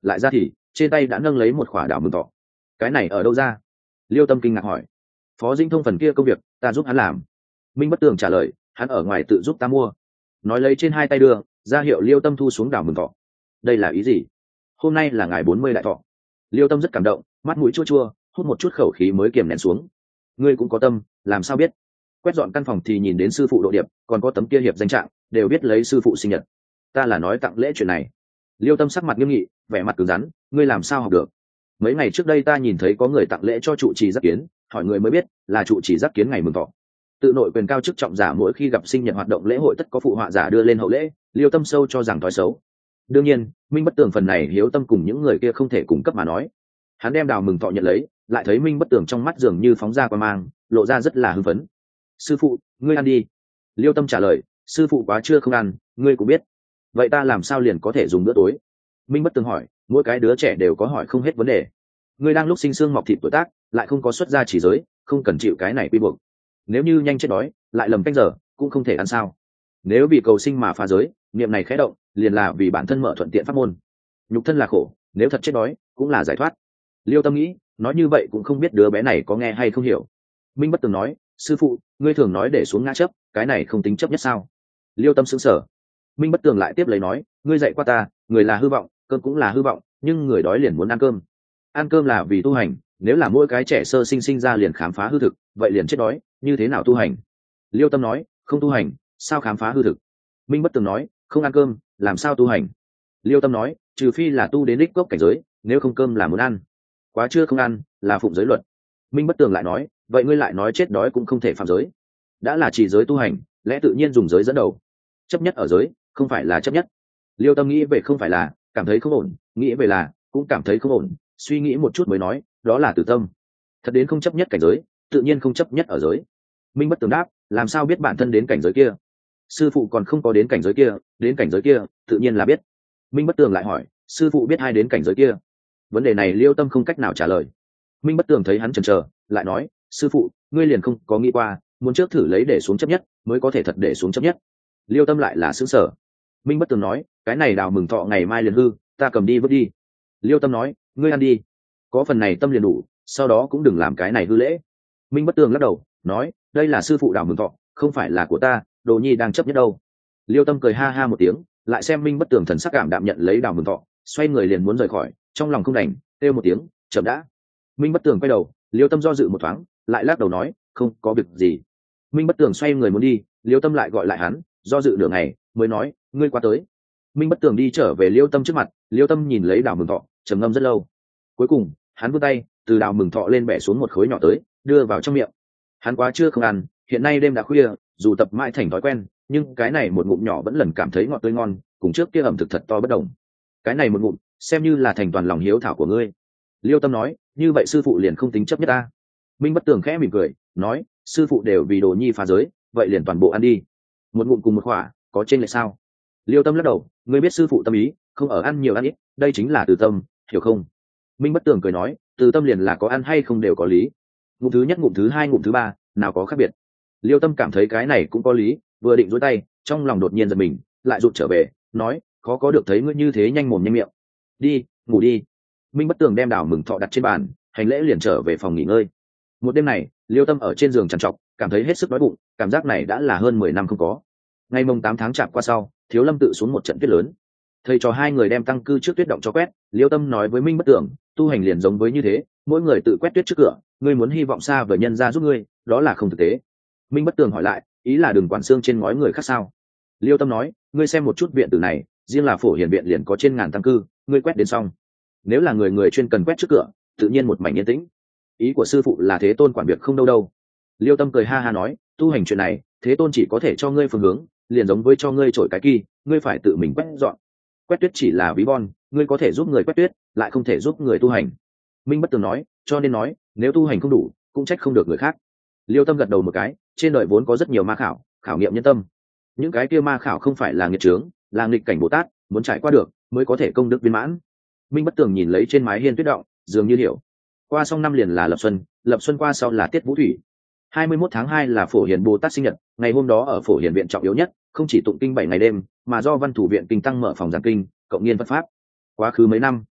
lại ra thì trên tay đã nâng lấy một khỏa đào mừng thọ. Cái này ở đâu ra? Liêu Tâm kinh ngạc hỏi. Phó Dĩnh Thông phần kia công việc ta giúp hắn làm. Minh Bất Tường trả lời, hắn ở ngoài tự giúp ta mua. Nói lấy trên hai tay đưa ra hiệu Liêu Tâm thu xuống đào mừng thọ. Đây là ý gì? Hôm nay là ngày 40 đại thọ. Liêu Tâm rất cảm động, mắt mũi chua chua, hút một chút khẩu khí mới kiềm nén xuống. Ngươi cũng có tâm, làm sao biết? Quét dọn căn phòng thì nhìn đến sư phụ Độ Điệp, còn có tấm kia hiệp danh trạng, đều biết lấy sư phụ sinh nhật. Ta là nói tặng lễ chuyện này. Liêu Tâm sắc mặt nghiêm nghị, vẻ mặt cứng rắn, ngươi làm sao học được? Mấy ngày trước đây ta nhìn thấy có người tặng lễ cho trụ trì Giác Kiến, hỏi người mới biết là trụ trì Giác Kiến ngày mừng thọ. Tự nội quyền cao chức trọng giả mỗi khi gặp sinh nhật hoạt động lễ hội tất có phụ họa giả đưa lên hậu lễ. Liêu Tâm sâu cho rằng thói xấu. Đương nhiên, Minh Bất Tường phần này hiếu tâm cùng những người kia không thể cung cấp mà nói. Hắn đem đào mừng thọ nhận lấy, lại thấy Minh Bất Tường trong mắt dường như phóng ra qua mang, lộ ra rất là hưng phấn. Sư phụ, ngươi ăn đi. Liêu Tâm trả lời, sư phụ quá chưa không ăn, ngươi cũng biết. Vậy ta làm sao liền có thể dùng bữa tối? Minh Bất Tường hỏi, mỗi cái đứa trẻ đều có hỏi không hết vấn đề. Ngươi đang lúc sinh xương mọc thịt tuổi tác, lại không có xuất gia chỉ giới, không cần chịu cái này quy buộc. Nếu như nhanh chết đói, lại lầm canh giờ, cũng không thể ăn sao? Nếu vì cầu sinh mà phá giới, niệm này khẽ động, liền là vì bản thân mở thuận tiện pháp môn. Nhục thân là khổ, nếu thật chết đói, cũng là giải thoát. Liêu Tâm nghĩ, nói như vậy cũng không biết đứa bé này có nghe hay không hiểu. Minh Bất Tường nói, sư phụ, ngươi thường nói để xuống ngã chấp, cái này không tính chấp nhất sao? Liêu Tâm sững sờ. Minh Bất Tường lại tiếp lấy nói, ngươi dạy qua ta, người là hư vọng, cơm cũng là hư vọng, nhưng người đói liền muốn ăn cơm. Ăn cơm là vì tu hành, nếu là mỗi cái trẻ sơ sinh ra liền khám phá hư thực, vậy liền chết đói, như thế nào tu hành? Liêu Tâm nói, không tu hành, sao khám phá hư thực? Minh Bất Tường nói, không ăn cơm, làm sao tu hành? Liêu Tâm nói, trừ phi là tu đến đích gốc cảnh giới, nếu không cơm là muốn ăn. Quá chưa không ăn, là phụng giới luật. Minh Bất Tường lại nói, vậy ngươi lại nói chết đói cũng không thể phạm giới. Đã là chỉ giới tu hành, lẽ tự nhiên dùng giới dẫn đầu. Chấp nhất ở giới, không phải là chấp nhất. Liêu Tâm nghĩ về không phải là, cảm thấy không ổn, nghĩ về là, cũng cảm thấy không ổn, suy nghĩ một chút mới nói, đó là từ tâm. Thật đến không chấp nhất cảnh giới, tự nhiên không chấp nhất ở giới. Minh Bất Tường đáp, làm sao biết bản thân đến cảnh giới kia? Sư phụ còn không có đến cảnh giới kia, đến cảnh giới kia, tự nhiên là biết. Minh Bất Tường lại hỏi, sư phụ biết ai đến cảnh giới kia? Vấn đề này Liêu Tâm không cách nào trả lời. Minh Bất Tường thấy hắn chần chờ, lại nói, sư phụ, ngươi liền không có nghĩ qua, muốn trước thử lấy để xuống chấp nhất, mới có thể thật để xuống chấp nhất. Liêu Tâm lại là sững sờ. Minh Bất Tường nói, cái này đào mừng thọ ngày mai liền hư, ta cầm đi vứt đi. Liêu Tâm nói, ngươi ăn đi, có phần này tâm liền đủ, sau đó cũng đừng làm cái này hư lễ. Minh Bất Tường lắc đầu, nói, đây là sư phụ đào mừng thọ, không phải là của ta, đồ nhi đang chấp nhất đâu. Liêu Tâm cười ha ha một tiếng, lại xem Minh Bất Tường thần sắc cảm đạm nhận lấy đào mừng thọ, xoay người liền muốn rời khỏi, trong lòng không đành, kêu một tiếng, chậm đã. Minh Bất Tường quay đầu, Liêu Tâm do dự một thoáng, lại lắc đầu nói, không có việc gì. Minh Bất Tường xoay người muốn đi, Liêu Tâm lại gọi lại hắn, do dự nửa ngày, mới nói, ngươi qua tới. Minh Bất Tường đi trở về Liêu Tâm trước mặt, Liêu Tâm nhìn lấy đào mừng thọ, trầm ngâm rất lâu. Cuối cùng, hắn vươn tay, từ đào mừng thọ lên bẻ xuống một khối nhỏ tới, đưa vào trong miệng. Hắn quá chưa không ăn, hiện nay đêm đã khuya, dù tập mãi thành thói quen, nhưng cái này một ngụm nhỏ vẫn lần cảm thấy ngọt tươi ngon, cùng trước kia ẩm thực thật to bất đồng. Cái này một ngụm, xem như là thành toàn lòng hiếu thảo của ngươi. Liêu Tâm nói, như vậy sư phụ liền không tính chấp nhất ta. Minh Bất Tường khẽ mỉm cười, nói, sư phụ đều vì đồ nhi phá giới, vậy liền toàn bộ ăn đi. Một ngụm cùng một khỏa, có trên lệch sao? Liêu Tâm lắc đầu, ngươi biết sư phụ tâm ý, không ở ăn nhiều ăn ít, đây chính là từ tâm, hiểu không? Minh Bất Tường cười nói, từ tâm liền là có ăn hay không đều có lý. Ngụm thứ nhất, ngụm thứ hai, ngụm thứ ba, nào có khác biệt. Liêu Tâm cảm thấy cái này cũng có lý, vừa định duỗi tay, trong lòng đột nhiên giật mình, lại rụt trở về, nói, khó có được thấy ngươi như thế nhanh mồm nhanh miệng. Đi, ngủ đi. Minh Bất Tường đem đào mừng thọ đặt trên bàn, hành lễ liền trở về phòng nghỉ ngơi. Một đêm này, Liêu Tâm ở trên giường trằn trọc, cảm thấy hết sức đói bụng, cảm giác này đã là hơn 10 năm không có. Ngày mùng 8 tháng chạp qua sau, Thiếu Lâm tự xuống một trận tuyết lớn. Thầy trò hai người đem tăng cư trước tuyết động cho quét, Liêu Tâm nói với Minh Bất Tường, tu hành liền giống với như thế, mỗi người tự quét tuyết trước cửa, ngươi muốn hy vọng xa vời nhân ra giúp ngươi, đó là không thực tế. Minh Bất Tường hỏi lại, ý là đừng quản xương trên ngói người khác sao? Liêu Tâm nói, ngươi xem một chút viện tử này, riêng là Phổ Hiền viện liền có trên ngàn tăng cư, ngươi quét đến xong. Nếu là người người chuyên cần quét trước cửa, tự nhiên một mảnh yên tĩnh. Ý của sư phụ là Thế Tôn quản việc không đâu đâu. Liêu Tâm cười ha ha nói, tu hành chuyện này, Thế Tôn chỉ có thể cho ngươi phương hướng, liền giống với cho ngươi trổi cái kỳ, ngươi phải tự mình quét dọn. Quét tuyết chỉ là ví von, ngươi có thể giúp người quét tuyết, lại không thể giúp người tu hành. Minh Bất Tường nói, cho nên nói, nếu tu hành không đủ, cũng trách không được người khác. Liêu Tâm gật đầu một cái, trên đời vốn có rất nhiều ma khảo, khảo nghiệm nhân tâm. Những cái kia ma khảo không phải là nghiệt chướng, là nghịch cảnh Bồ Tát, muốn trải qua được, mới có thể công đức viên mãn. Minh Bất Tường nhìn lấy trên mái hiên tuyết động, dường như hiểu. Qua xong năm liền là lập xuân qua sau là tiết vũ thủy. 21 tháng 2 là Phổ Hiền Bồ Tát sinh nhật, ngày hôm đó ở Phổ Hiền viện trọng yếu nhất, không chỉ tụng kinh 7 ngày đêm, mà do Văn Thủ viện kinh tăng mở phòng giảng kinh, cộng nghiên Phật pháp. Quá khứ mấy năm,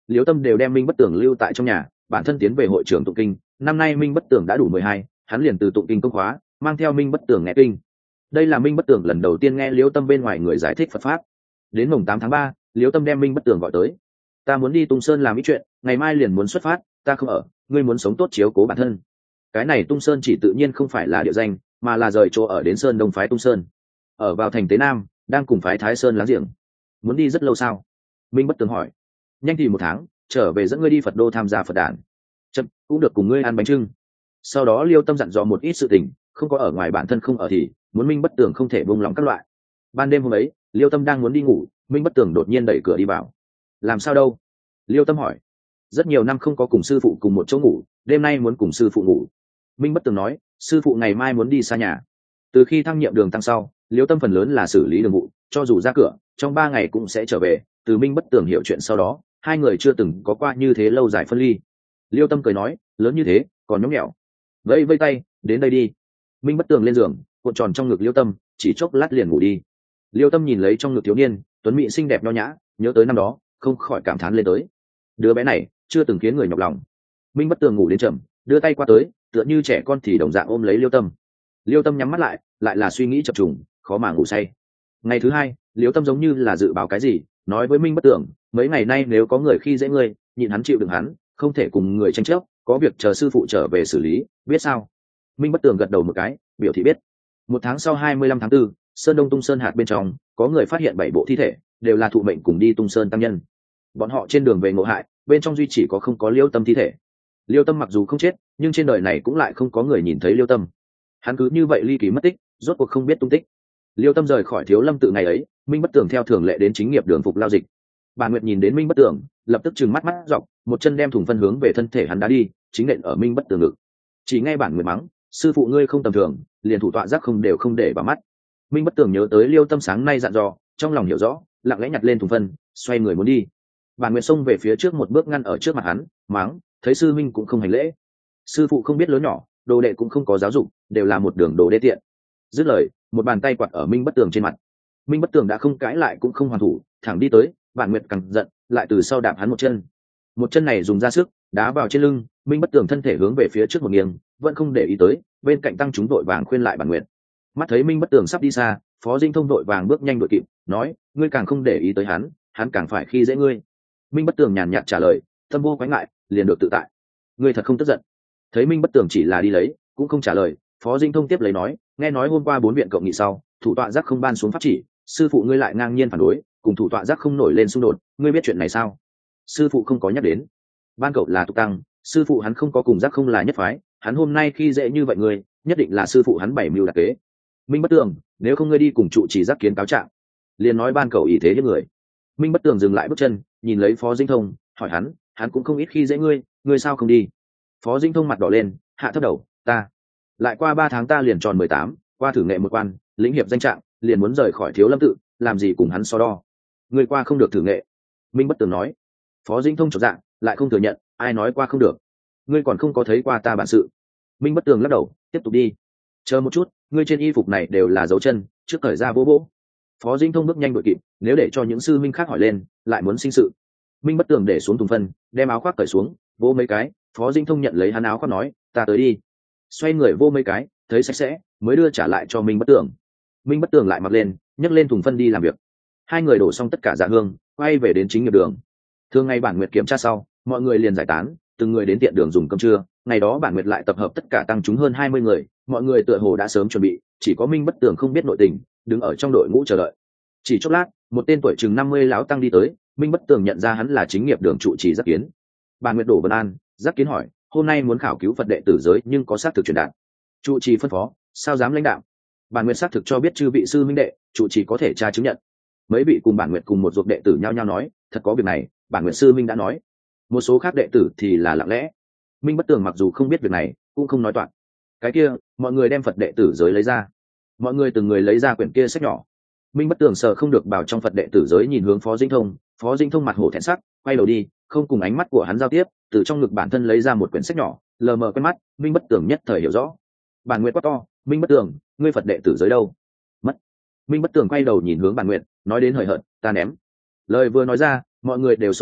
Liễu Tâm đều đem Minh Bất Tường lưu tại trong nhà, bản thân tiến về hội trưởng tụng kinh. Năm nay Minh Bất Tường đã đủ 12, hắn liền từ tụng kinh công khóa mang theo Minh Bất Tường nghe kinh. Đây là Minh Bất Tường lần đầu tiên nghe Liễu Tâm bên ngoài người giải thích Phật pháp. Đến mùng 8 tháng 3, Liễu Tâm đem Minh Bất Tường gọi tới. Ta muốn đi Tung Sơn làm ít chuyện, ngày mai liền muốn xuất phát, ta không ở, ngươi muốn sống tốt chiếu cố bản thân. Cái này Tung Sơn chỉ tự nhiên không phải là địa danh, mà là rời chỗ ở đến Sơn Đông phái Tung Sơn, ở vào thành Tế Nam, đang cùng phái Thái Sơn láng giềng. Muốn đi rất lâu sao? Minh Bất Tường hỏi. Nhanh thì 1 tháng, trở về dẫn ngươi đi Phật đô tham gia Phật đản. Chậm, cũng được cùng ngươi ăn bánh trưng. Sau đó Liêu Tâm dặn dò một ít sự tình, không có ở ngoài bản thân không ở thì muốn Minh Bất Tường không thể buông lỏng các loại. Ban đêm hôm ấy, Liêu Tâm đang muốn đi ngủ, Minh Bất Tường đột nhiên đẩy cửa đi vào. Làm sao đâu? Liêu Tâm hỏi. Rất nhiều năm không có cùng sư phụ cùng một chỗ ngủ, đêm nay muốn cùng sư phụ ngủ. Minh Bất Tường nói, sư phụ ngày mai muốn đi xa nhà. Từ khi thăng nhiệm đường tăng sau, Liêu Tâm phần lớn là xử lý đường vụ, cho dù ra cửa trong 3 ngày cũng sẽ trở về. Từ Minh Bất Tường hiểu chuyện sau đó, hai người chưa từng có qua như thế lâu dài phân ly. Liêu Tâm cười nói, lớn như thế còn nhõng nhẽo. Vẫy vây tay, đến đây đi. Minh Bất Tường lên giường, cuộn tròn trong ngực Liêu Tâm, chỉ chốc lát liền ngủ đi. Liêu Tâm nhìn lấy trong ngực thiếu niên tuấn mỹ xinh đẹp nho nhã, nhớ tới năm đó không khỏi cảm thán lên tới, đứa bé này chưa từng khiến người nhọc lòng. Minh Bất Tường ngủ đến chậm, đưa tay qua tới, tựa như trẻ con thì đồng dạng ôm lấy Liêu Tâm. Liêu Tâm nhắm mắt lại là suy nghĩ chập trùng, khó mà ngủ say. Ngày thứ 2, Liêu Tâm giống như là dự báo cái gì, nói với Minh Bất Tường, mấy ngày nay nếu có người khi dễ ngươi, nhịn hắn chịu đựng hắn, không thể cùng người tranh chấp, có việc chờ sư phụ trở về xử lý, biết sao? Minh Bất Tường gật đầu một cái, biểu thị biết. 1 tháng sau 25 tháng 4, Sơn Đông Tung Sơn hạt bên trong có người phát hiện 7 bộ thi thể, đều là thụ mệnh cùng đi Tung Sơn tăng nhân. Bọn họ trên đường về ngộ hại, bên trong duy chỉ có không có Liêu Tâm thi thể. Liêu Tâm mặc dù không chết, nhưng trên đời này cũng lại không có người nhìn thấy Liêu Tâm. Hắn cứ như vậy ly kỳ mất tích, rốt cuộc không biết tung tích. Liêu Tâm rời khỏi Thiếu Lâm tự ngày ấy, Minh Bất Tường theo thường lệ đến chính nghiệp đường phục lao dịch. Bà Nguyệt nhìn đến Minh Bất Tường, lập tức trừng mắt dọc, một chân đem thùng phân hướng về thân thể hắn đá đi, chính nện ở Minh Bất Tường ngực. Chỉ nghe bản Nguyệt mắng, sư phụ ngươi không tầm thường, liền thủ tọa giác không đều không để vào mắt. Minh Bất Tường nhớ tới Liêu Tâm sáng nay dặn dò, trong lòng hiểu rõ, lặng lẽ nhặt lên thùng phân, xoay người muốn đi. Bản Nguyệt xông về phía trước một bước ngăn ở trước mặt hắn, mắng, thấy sư minh cũng không hành lễ. Sư phụ không biết lớn nhỏ, đồ đệ cũng không có giáo dục, đều là một đường đồ đê tiện. Dứt lời, một bàn tay quạt ở Minh Bất Tường trên mặt. Minh Bất Tường đã không cãi lại cũng không hoàn thủ, thẳng đi tới. Bản Nguyệt càng giận, lại từ sau đạp hắn một chân. Một chân này dùng ra sức, đá vào trên lưng, Minh Bất Tường thân thể hướng về phía trước một nghiêng, vẫn không để ý tới. Bên cạnh tăng chúng đội vàng khuyên lại Bản Nguyệt. Mắt thấy Minh Bất Tường sắp đi xa, Phó Dinh Thông đội vàng bước nhanh đuổi kịp, nói, ngươi càng không để ý tới hắn càng phải khi dễ ngươi. Minh Bất Tường nhàn nhạt trả lời, tâm vô quái ngại, liền được tự tại. Ngươi thật không tức giận? Thấy Minh Bất Tường chỉ là đi lấy, cũng không trả lời, Phó Dinh Thông tiếp lấy nói, nghe nói hôm qua 4 viện cộng nghị sau, thủ tọa giác không ban xuống pháp chỉ, sư phụ ngươi lại ngang nhiên phản đối, cùng thủ tọa giác không nổi lên xung đột, ngươi biết chuyện này sao? Sư phụ không có nhắc đến. Ban cậu là tục tăng, sư phụ hắn không có cùng giác không là nhất phái, hắn hôm nay khi dễ như vậy ngươi, nhất định là sư phụ hắn bày mưu đặc kế. Minh Bất Tường, nếu không ngươi đi cùng trụ trì giác kiến cáo trạng. Liền nói ban cậu ý thế hiếp người. Minh Bất Tường dừng lại bước chân, nhìn lấy Phó Dinh Thông, hỏi hắn cũng không ít khi dễ ngươi sao không đi? Phó Dinh Thông mặt đỏ lên, hạ thấp đầu, ta lại qua 3 tháng ta liền tròn 18, qua thử nghệ một quan, lĩnh hiệp danh trạng, liền muốn rời khỏi Thiếu Lâm tự, làm gì cùng hắn so đo? Ngươi qua không được thử nghệ. Minh Bất Tường nói. Phó Dinh Thông chột dạ, lại không thừa nhận, ai nói qua không được? Ngươi còn không có thấy qua ta bản sự. Minh Bất Tường lắc đầu, tiếp tục đi. Chờ một chút, ngươi trên y phục này đều là dấu chân, trước thời ra bố. Phó Dinh Thông bước nhanh đuổi kịp, nếu để cho những sư minh khác hỏi lên, lại muốn sinh sự. Minh Bất Tường để xuống thùng phân, đem áo khoác cởi xuống, vỗ mấy cái. Phó Dinh Thông nhận lấy hắn áo khoác nói, ta tới đi. Xoay người vô mấy cái, thấy sạch sẽ, mới đưa trả lại cho Minh Bất Tường. Minh Bất Tường lại mặc lên, nhấc lên thùng phân đi làm việc. Hai người đổ xong tất cả dạ hương, quay về đến chính nghiệp đường. Thường ngày Bản Nguyệt kiểm tra sau, mọi người liền giải tán, từng người đến tiện đường dùng cơm trưa. Ngày đó Bản Nguyệt lại tập hợp tất cả tăng chúng hơn 20 người, mọi người tựa hồ đã sớm chuẩn bị, chỉ có Minh Bất Tường không biết nội tình, đứng ở trong đội ngũ chờ đợi. Chỉ chốc lát, một tên tuổi chừng 50 lão tăng đi tới, Minh Bất Tường nhận ra hắn là chính nghiệp đường trụ trì Giác Kiến. Bản Nguyệt đổ vân an, Giác Kiến hỏi, hôm nay muốn khảo cứu Phật đệ tử giới nhưng có xác thực truyền đạt. Trụ trì phân phó, sao dám lãnh đạo? Bản Nguyệt xác thực cho biết chư vị sư minh đệ, trụ trì có thể tra chứng nhận. Mấy vị cùng Bản Nguyệt cùng một ruột đệ tử nhao nhao nói, thật có việc này, Bản Nguyệt sư minh đã nói. Một số khác đệ tử thì là lặng lẽ. Minh Bất Tường mặc dù không biết việc này, cũng không nói toạc. Cái kia, mọi người đem Phật đệ tử giới lấy ra. Mọi người từng người lấy ra quyển kia sách nhỏ. Minh Bất Tường sợ không được bảo trong Phật đệ tử giới nhìn hướng Phó Dinh Thông, Phó Dinh Thông mặt hổ thẹn sắc, quay đầu đi, không cùng ánh mắt của hắn giao tiếp, từ trong ngực bản thân lấy ra một quyển sách nhỏ, lờ mờ quen mắt, Minh Bất Tường nhất thời hiểu rõ. Bản Nguyệt quát to, Minh Bất Tường, ngươi Phật đệ tử giới đâu? Mất. Minh Bất Tường quay đầu nhìn hướng Bản Nguyệt, nói đến hời hợt, ta ném. Lời vừa nói ra, mọi người đều xôn xao,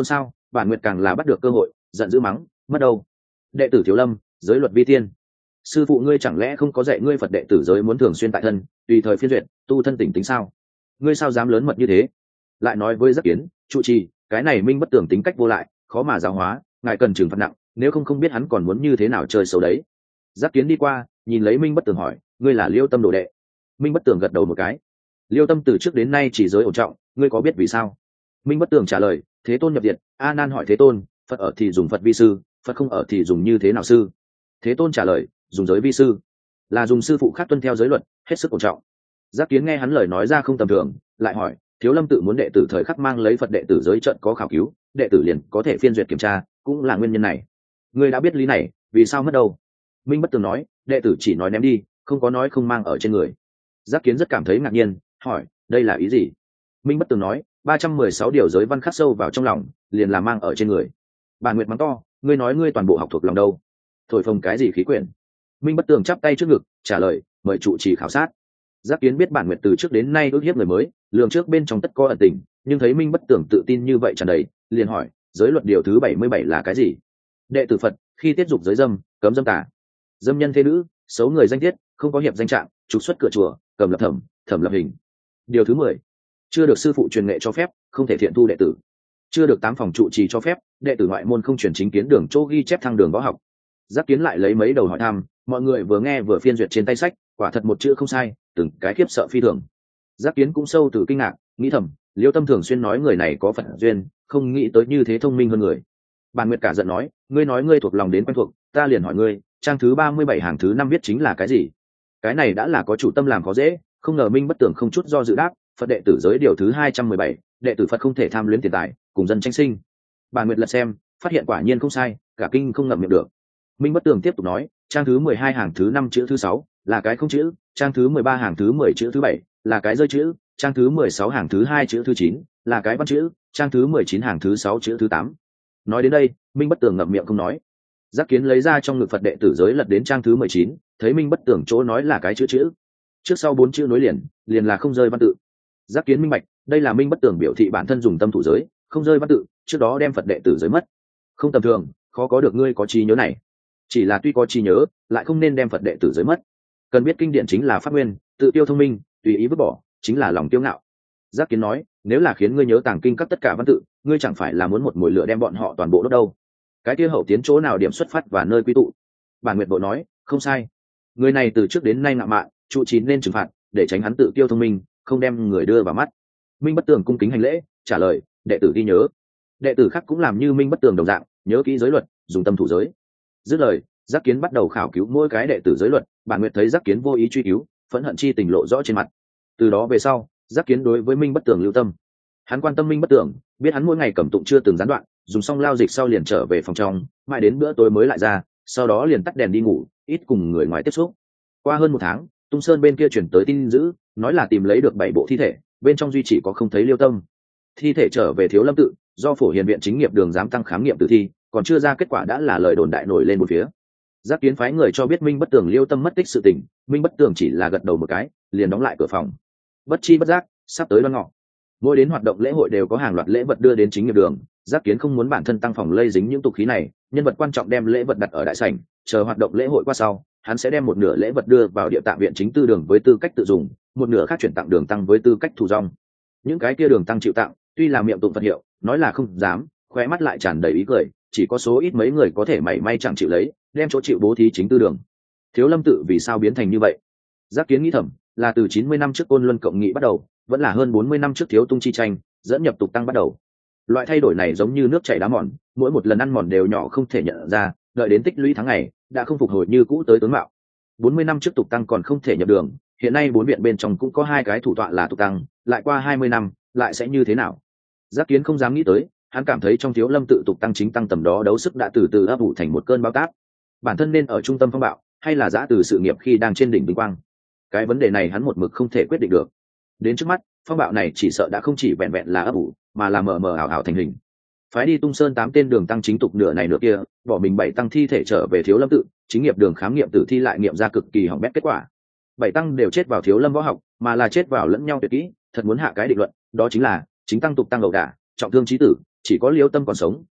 Bản Nguyệt càng là bắt được cơ hội giận dữ mắng, mất đâu, đệ tử Thiếu Lâm giới luật vi tiên, sư phụ ngươi chẳng lẽ không có dạy ngươi Phật đệ tử giới muốn thường xuyên tại thân, tùy thời phiên duyệt tu thân tỉnh tính sao? Ngươi sao dám lớn mật như thế? Lại nói với Giác Kiến, trụ trì, cái này Minh Bất Tường tính cách vô lại, khó mà giáo hóa, ngài cần trừng phạt nặng, nếu không biết hắn còn muốn như thế nào chơi xấu đấy. Giác Kiến đi qua nhìn lấy Minh Bất Tường hỏi, ngươi là Liêu Tâm đồ đệ? Minh Bất Tường gật đầu một cái. Liêu Tâm từ trước đến nay chỉ giới ổn trọng, ngươi có biết vì sao? Minh Bất Tường trả lời, Thế Tôn nhập diệt, A Nan hỏi Thế Tôn, Phật ở thì dùng Phật vi sư, Phật không ở thì dùng như thế nào sư? Thế Tôn trả lời, dùng giới vi sư, là dùng sư phụ khác tuân theo giới luật, hết sức ổn trọng. Giác Kiến nghe hắn lời nói ra không tầm thường, lại hỏi, Thiếu Lâm tự muốn đệ tử thời khắc mang lấy Phật đệ tử giới trận có khảo cứu, đệ tử liền có thể phiên duyệt kiểm tra, cũng là nguyên nhân này. Ngươi đã biết lý này, vì sao mất đâu? Minh Bất Tường nói, đệ tử chỉ nói ném đi, không có nói không mang ở trên người. Giác Kiến rất cảm thấy ngạc nhiên, hỏi, đây là ý gì? Minh Bất Tường nói, 316 điều giới văn khắc sâu vào trong lòng, liền là mang ở trên người. Bản Nguyệt mắng to, ngươi nói ngươi toàn bộ học thuộc lòng đâu? Thổi phồng cái gì khí quyển? Minh Bất Tường chắp tay trước ngực, trả lời, mời trụ trì khảo sát. Giác Kiến biết Bản Nguyệt từ trước đến nay ước hiếp người mới, lường trước bên trong tất có ẩn tình, nhưng thấy Minh Bất Tường tự tin như vậy tràn đầy, liền hỏi, giới luật điều thứ 77 là cái gì? Đệ tử Phật khi tiết dục giới dâm, cấm dâm tà, dâm nhân thế nữ, xấu người danh tiết, không có hiệp danh trạng, trục xuất cửa chùa, cầm lập thẩm, thẩm lập hình. Điều thứ 10, chưa được sư phụ truyền nghệ cho phép, không thể thiện thu đệ tử. Chưa được 8 phòng trụ trì cho phép, đệ tử ngoại môn không chuyển chính kiến đường chỗ ghi chép thăng đường võ học. Giác Kiến lại lấy mấy đầu hỏi thăm, mọi người vừa nghe vừa phiên duyệt trên tay sách, quả thật một chữ không sai, từng cái khiếp sợ phi thường. Giác Kiến cũng sâu từ kinh ngạc, nghĩ thầm, Liêu Tâm thường xuyên nói người này có Phật duyên, không nghĩ tới như thế thông minh hơn người. Bản Nguyệt cả giận nói, ngươi nói ngươi thuộc lòng đến quen thuộc, ta liền hỏi ngươi, trang thứ 37 hàng thứ 5 viết chính là cái gì? Cái này đã là có chủ tâm làm khó dễ, không ngờ Minh Bất Tường không chút do dự đáp, Phật đệ tử giới điều thứ 217, đệ tử Phật không thể tham luyến tiền tài, cùng dân tranh sinh. Bản Nguyệt lật xem, phát hiện quả nhiên không sai, cả kinh không ngậm miệng được. Minh Bất Tường tiếp tục nói, trang thứ 12 hàng thứ 5 chữ thứ 6 là cái không chữ, trang thứ 13 hàng thứ 10 chữ thứ 7 là cái rơi chữ, trang thứ 16 hàng thứ 2 chữ thứ 9 là cái văn chữ, trang thứ 19 hàng thứ 6 chữ thứ 8. Nói đến đây, Minh Bất Tường ngậm miệng không nói. Giác Kiến lấy ra trong ngực Phật đệ tử giới lật đến trang thứ 19, thấy Minh Bất Tường chỗ nói là cái chữ chữ, trước sau 4 chữ nối liền là không rơi văn tự. Giác Kiến minh bạch, đây là Minh Bất Tường biểu thị bản thân dùng tâm thủ giới, không rơi văn tự, trước đó đem Phật đệ tử giới mất. Không tầm thường, khó có được ngươi có trí nhớ này. Chỉ là tuy có trí nhớ, lại không nên đem Phật đệ tử giới mất. Cần biết kinh điển chính là pháp nguyên, tự tiêu thông minh, tùy ý vứt bỏ, chính là lòng kiêu ngạo. Giác Kiến nói, nếu là khiến ngươi nhớ tàng kinh các tất cả văn tự, ngươi chẳng phải là muốn một mồi lửa đem bọn họ toàn bộ đốt đâu? Cái kia hậu tiến chỗ nào điểm xuất phát và nơi quy tụ? Bản Nguyệt bộ nói, không sai. Người này từ trước đến nay ngạo mạn, trụ trì nên trừng phạt, để tránh hắn tự tiêu thông minh, không đem người đưa vào mắt. Minh Bất Tường cung kính hành lễ, trả lời, đệ tử ghi nhớ. Đệ tử khác cũng làm như Minh Bất Tường đồng dạng, nhớ kỹ giới luật, dùng tâm thủ giới. Dứt lời, Giác Kiến bắt đầu khảo cứu mỗi cái đệ tử giới luật. Bản Nguyệt thấy Giác Kiến vô ý truy cứu, phẫn hận chi tình lộ rõ trên mặt. Từ đó về sau, Giác Kiến đối với Minh Bất Tường lưu tâm. Hắn quan tâm Minh Bất Tường, biết hắn mỗi ngày cẩm tụng chưa từng gián đoạn, dùng xong lao dịch sau liền trở về phòng trong, mãi đến bữa tối mới lại ra, sau đó liền tắt đèn đi ngủ, ít cùng người ngoài tiếp xúc. Qua hơn 1 tháng, Tung Sơn bên kia chuyển tới tin dữ, nói là tìm lấy được 7 bộ thi thể, bên trong duy chỉ có không thấy Liêu Tâm. Thi thể trở về Thiếu Lâm tự, do Phổ Hiền viện chính nghiệp đường giám tăng khám nghiệm tử thi, còn chưa ra kết quả đã là lời đồn đại nổi lên một phía. Giác Kiến phái người cho biết Minh Bất Tường Liêu Tâm mất tích sự tình, Minh Bất Tường chỉ là gật đầu một cái, liền đóng lại cửa phòng. Bất chi bất giác, sắp tới Đoan Ngọ. Mỗi đến hoạt động lễ hội đều có hàng loạt lễ vật đưa đến chính nghiệp đường. Giác Kiến không muốn bản thân tăng phòng lây dính những tục khí này, nhân vật quan trọng đem lễ vật đặt ở đại sảnh, chờ hoạt động lễ hội qua sau, hắn sẽ đem một nửa lễ vật đưa vào địa tạng viện chính tư đường với tư cách tự dùng, một nửa khác chuyển tặng đường tăng với tư cách thủ rong. Những cái kia đường tăng chịu tặng, tuy là miệng tụng Phật hiệu, nói là không dám, khóe mắt lại tràn đầy ý cười, chỉ có số ít mấy người có thể mảy may chẳng chịu lấy, đem chỗ chịu bố thí chính tư đường. Thiếu Lâm tự vì sao biến thành như vậy? Giác Kiến nghĩ thầm, là từ 90 năm trước Côn Luân cộng nghị bắt đầu, vẫn là hơn 40 năm trước Thiếu Tung chi tranh dẫn nhập tục tăng bắt đầu. Loại thay đổi này giống như nước chảy đá mòn, mỗi một lần ăn mòn đều nhỏ không thể nhận ra, đợi đến tích lũy tháng ngày, đã không phục hồi như cũ tới tướng mạo. 40 năm trước tục tăng còn không thể nhập đường, hiện nay 4 viện bên trong cũng có 2 cái thủ tọa là tục tăng, lại qua 20 năm, lại sẽ như thế nào? Giác Kiến không dám nghĩ tới, hắn cảm thấy trong Thiếu Lâm tự tục tăng chính tăng tầm đó đấu sức đã từ từ ấp ủ thành một cơn bão táp. Bản thân nên ở trung tâm phong bạo, hay là giã từ sự nghiệp khi đang trên đỉnh vinh quang? Cái vấn đề này hắn một mực không thể quyết định được. Đến trước mắt, phong bạo này chỉ sợ đã không chỉ vẹn vẹn là ấp ủ, mà là mờ mờ ảo ảo thành hình. Phái đi Tung Sơn 8 tên đường tăng chính tục nửa này nửa kia, bỏ mình 7 tăng thi thể trở về Thiếu Lâm tự, chính nghiệp đường khám nghiệm tử thi lại nghiệm ra cực kỳ hỏng bét kết quả. 7 tăng đều chết vào Thiếu Lâm võ học, mà là chết vào lẫn nhau tuyệt kỹ, thật muốn hạ cái định luận, đó chính là chính tăng tục tăng ẩu đả, trọng thương chí tử, chỉ có Liêu Tâm còn sống,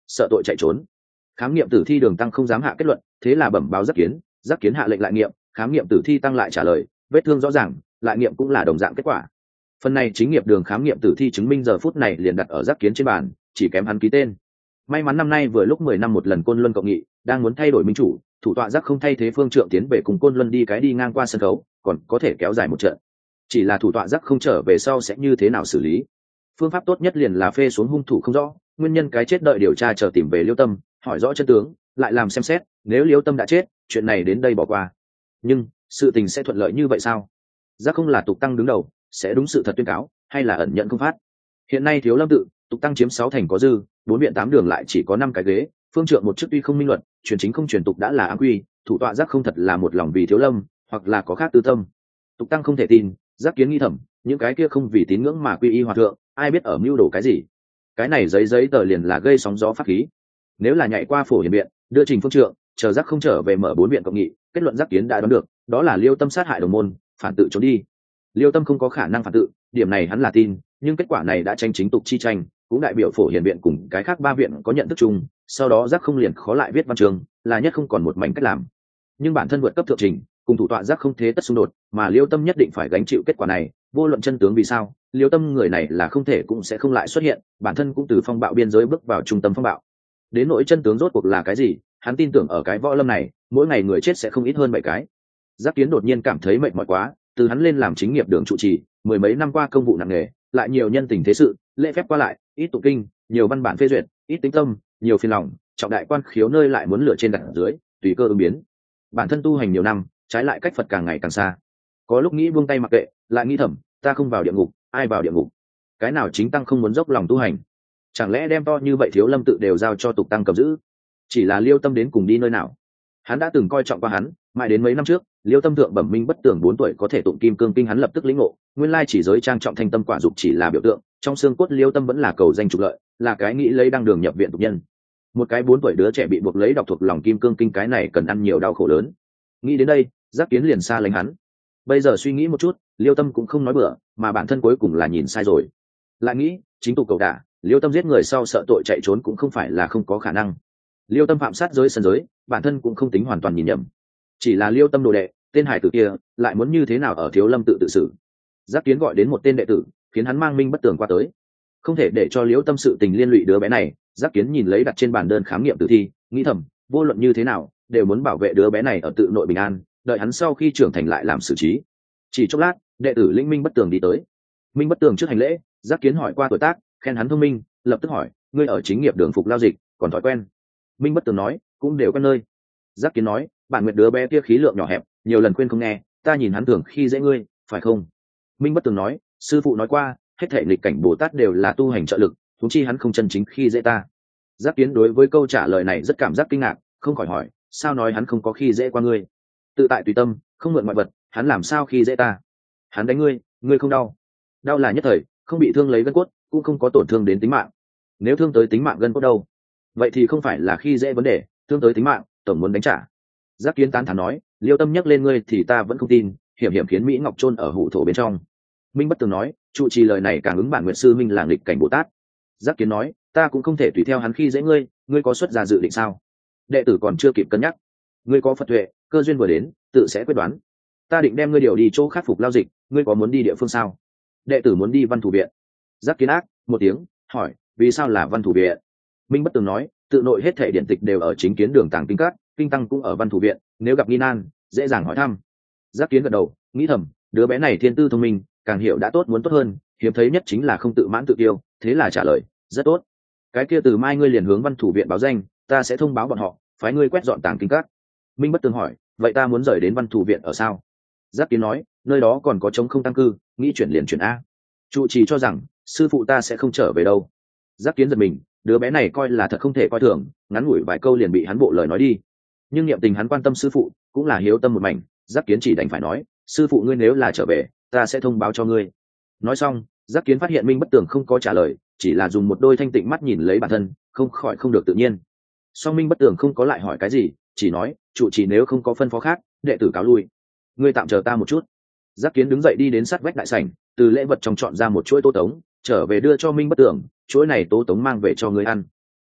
sợ tội chạy trốn. Khám nghiệm tử thi Đường Tăng không dám hạ kết luận, thế là bẩm báo Giác Kiến. Giác Kiến hạ lệnh lại nghiệm. Khám nghiệm tử thi Tăng lại trả lời, vết thương rõ ràng, lại nghiệm cũng là đồng dạng kết quả. Phần này chính nghiệp đường khám nghiệm tử thi chứng minh giờ phút này liền đặt ở Giác Kiến trên bàn, chỉ kém hắn ký tên. May mắn năm nay vừa lúc 10 năm một lần Côn Luân cộng nghị, đang muốn thay đổi minh chủ, thủ tọa Giác không thay thế Phương Trượng tiến về cùng Côn Luân đi ngang qua sân khấu, còn có thể kéo dài một trận. Chỉ là thủ tọa Giác không trở về sau sẽ như thế nào xử lý? Phương pháp tốt nhất liền là phê xuống hung thủ không rõ, nguyên nhân cái chết đợi điều tra chờ tìm về Liêu Tâm, hỏi rõ chân tướng, lại làm xem xét, nếu Liêu Tâm đã chết, chuyện này đến đây bỏ qua. Nhưng sự tình sẽ thuận lợi như vậy sao? Giác không là Tục Tăng đứng đầu, sẽ đúng sự thật tuyên cáo, hay là ẩn nhận không phát? Hiện nay Thiếu Lâm tự, Tục Tăng chiếm 6 thành có dư, 4 viện 8 đường lại chỉ có 5 cái ghế, Phương Trượng một chức tuy không minh luận, truyền chính không truyền tục đã là ám quy, thủ tọa Giác không thật là một lòng vì Thiếu Lâm, hoặc là có khác tư tâm. Tục Tăng không thể tin, Giác Kiến nghi thầm, những cái kia không vì tín ngưỡng mà quy y hòa thượng, ai biết ở mưu đồ cái gì? Cái này giấy tờ liền là gây sóng gió pháp khí. Nếu là nhảy qua Phổ Hiền viện, đưa Trình Phương Trượng, chờ Giác không trở về mở 4 viện cộng nghị, kết luận Giác Kiến đã đoán được, đó là Liêu Tâm sát hại đồng môn, phản tự trốn đi. Liêu Tâm không có khả năng phản tự, điểm này hắn là tin, nhưng kết quả này đã tranh chính tục chi tranh, cũng đại biểu Phổ Hiền viện cùng cái khác 3 viện có nhận thức chung, sau đó Giác không liền khó lại viết văn chương, là nhất không còn một mảnh cách làm. Nhưng bản thân vượt cấp thượng trình, cùng thủ tọa Giác không thế tất xung đột, mà Liêu Tâm nhất định phải gánh chịu kết quả này, vô luận chân tướng vì sao, Liêu Tâm người này là không thể cũng sẽ không lại xuất hiện, bản thân cũng từ phong bạo biên giới bước vào trung tâm phong bạo. Đến nỗi chân tướng rốt cuộc là cái gì, hắn tin tưởng ở cái võ lâm này, mỗi ngày người chết sẽ không ít hơn 7 cái. Giác Kiến đột nhiên cảm thấy mệt mỏi quá, từ hắn lên làm chính nghiệp đường trụ trì, 10 mấy năm qua công vụ nặng nề, lại nhiều nhân tình thế sự, lễ phép qua lại, ít tụng kinh, nhiều văn bản phê duyệt, ít tính tâm, nhiều phiền lòng, trọng đại quan khiếu nơi lại muốn lựa trên đặt dưới, tùy cơ ứng biến. Bản thân tu hành nhiều năm, trái lại cách Phật càng ngày càng xa. Có lúc nghĩ buông tay mặc kệ, lại nghĩ thầm, ta không vào địa ngục, ai vào địa ngục? Cái nào chính tăng không muốn dốc lòng tu hành? Chẳng lẽ đem to như vậy Thiếu Lâm tự đều giao cho Tục Tăng cầm giữ? Chỉ là Liêu Tâm đến cùng đi nơi nào? Hắn đã từng coi trọng qua hắn, mãi đến mấy năm trước, Liêu Tâm thượng bẩm minh bất tưởng 4 tuổi có thể tụng kim cương kinh, hắn lập tức lĩnh ngộ, nguyên lai chỉ giới trang trọng thanh tâm quả dục chỉ là biểu tượng, trong xương cốt Liêu Tâm vẫn là cầu danh trục lợi, là cái nghĩ lấy đăng đường nhập viện tục nhân. Một cái 4 tuổi đứa trẻ bị buộc lấy đọc thuộc lòng kim cương kinh, cái này cần ăn nhiều đau khổ lớn. Nghĩ đến đây, Giác Kiến liền xa lánh hắn. Bây giờ suy nghĩ một chút, Liêu Tâm cũng không nói bừa, mà bản thân cuối cùng là nhìn sai rồi. Lại nghĩ, chính tục cầu đả, Liêu Tâm giết người sau sợ tội chạy trốn cũng không phải là không có khả năng. Liêu Tâm phạm sát giới sân giới, bản thân cũng không tính hoàn toàn nhìn nhầm. Chỉ là Liêu Tâm đồ đệ, tên hải tử kia, lại muốn như thế nào ở Thiếu Lâm tự xử. Giác Kiến gọi đến một tên đệ tử, khiến hắn mang minh bất tường qua tới. Không thể để cho Liêu Tâm sự tình liên lụy đứa bé này. Giác Kiến nhìn lấy đặt trên bàn đơn khám nghiệm tử thi, nghĩ thầm, vô luận như thế nào, đều muốn bảo vệ đứa bé này ở tự nội bình an, đợi hắn sau khi trưởng thành lại làm xử trí. Chỉ chốc lát, đệ tử lĩnh minh bất tường đi tới. Minh bất tường trước hành lễ, Giác Kiến hỏi qua tuổi tác, khen hắn thông minh, lập tức hỏi, ngươi ở chính nghiệp đường phục lao dịch, còn thói quen? Minh bất tường nói, cũng đều quen nơi. Giác Kiến nói, bản nguyệt đứa bé kia khí lượng nhỏ hẹp, nhiều lần khuyên không nghe, ta nhìn hắn tưởng khi dễ ngươi, phải không? Minh bất tường nói, sư phụ nói qua, hết thảy nghịch cảnh Bồ Tát đều là tu hành trợ lực, huống chi hắn không chân chính khi dễ ta. Giác Kiến đối với câu trả lời này rất cảm giác kinh ngạc, không khỏi hỏi, sao nói hắn không có khi dễ qua ngươi? Tự tại tùy tâm, không mượn ngoại vật, hắn làm sao khi dễ ta? Hắn đánh ngươi, ngươi không đau? Đau là nhất thời, không bị thương lấy gân cốt, cũng không có tổn thương đến tính mạng. Nếu thương tới tính mạng gân cốt đâu? Vậy thì không phải là khi dễ vấn đề, thương tới tính mạng, tổng muốn đánh trả. Giác Kiến tán thán nói, Liêu Tâm nhắc lên ngươi thì ta vẫn không tin, hiểm hiểm khiến Mỹ Ngọc chôn ở hủ thổ bên trong. Minh bất tường nói, trụ trì lời này càng ứng bản nguyện sư minh là nghịch cảnh Bồ Tát. Giác Kiến nói, ta cũng không thể tùy theo hắn khi dễ ngươi, ngươi có xuất gia dự định sao? Đệ tử còn chưa kịp cân nhắc. Ngươi có Phật tuệ, cơ duyên vừa đến, tự sẽ quyết đoán. Ta định đem ngươi điều đi chỗ khắc phục lao dịch, ngươi có muốn đi địa phương sao? Đệ tử muốn đi Văn Thủ viện. Giác Kiến ác một tiếng, hỏi, vì sao là Văn Thủ viện? Minh bất tường nói, tự nội hết thể điển tịch đều ở chính kiến đường tàng kinh cát, kinh tăng cũng ở Văn Thủ viện, nếu gặp nghi nan, dễ dàng hỏi thăm. Giác Kiến gật đầu, nghĩ thầm, đứa bé này thiên tư thông minh, càng hiểu đã tốt muốn tốt hơn, hiếm thấy nhất chính là không tự mãn tự tiêu, thế là trả lời, rất tốt. Cái kia từ mai ngươi liền hướng Văn Thủ viện báo danh, ta sẽ thông báo bọn họ, phái ngươi quét dọn tàng kinh cát. Minh bất tường hỏi, vậy ta muốn rời đến Văn Thủ viện ở sao? Giác Kiến nói, nơi đó còn có trống không tăng cư, nghĩ chuyển liền chuyển a. Trụ trì cho rằng sư phụ ta sẽ không trở về đâu. Giác Kiến giật mình, đứa bé này coi là thật không thể coi thường, ngắn ngủi vài câu liền bị hắn bộ lời nói đi. Nhưng niệm tình hắn quan tâm sư phụ, cũng là hiếu tâm một mảnh, Giác Kiến chỉ đành phải nói, sư phụ ngươi nếu là trở về, ta sẽ thông báo cho ngươi. Nói xong, Giác Kiến phát hiện Minh bất tường không có trả lời, chỉ là dùng một đôi thanh tịnh mắt nhìn lấy bản thân, không khỏi không được tự nhiên. Song Minh bất tường không có lại hỏi cái gì, chỉ nói, trụ trì nếu không có phân phó khác, đệ tử cáo lui. Ngươi tạm chờ ta một chút. Giác Kiến đứng dậy đi đến sát vách đại sảnh, từ lễ vật trong chọn ra một chuỗi tố tống, trở về đưa cho Minh bất tường, chuỗi này tố tống mang về cho ngươi ăn.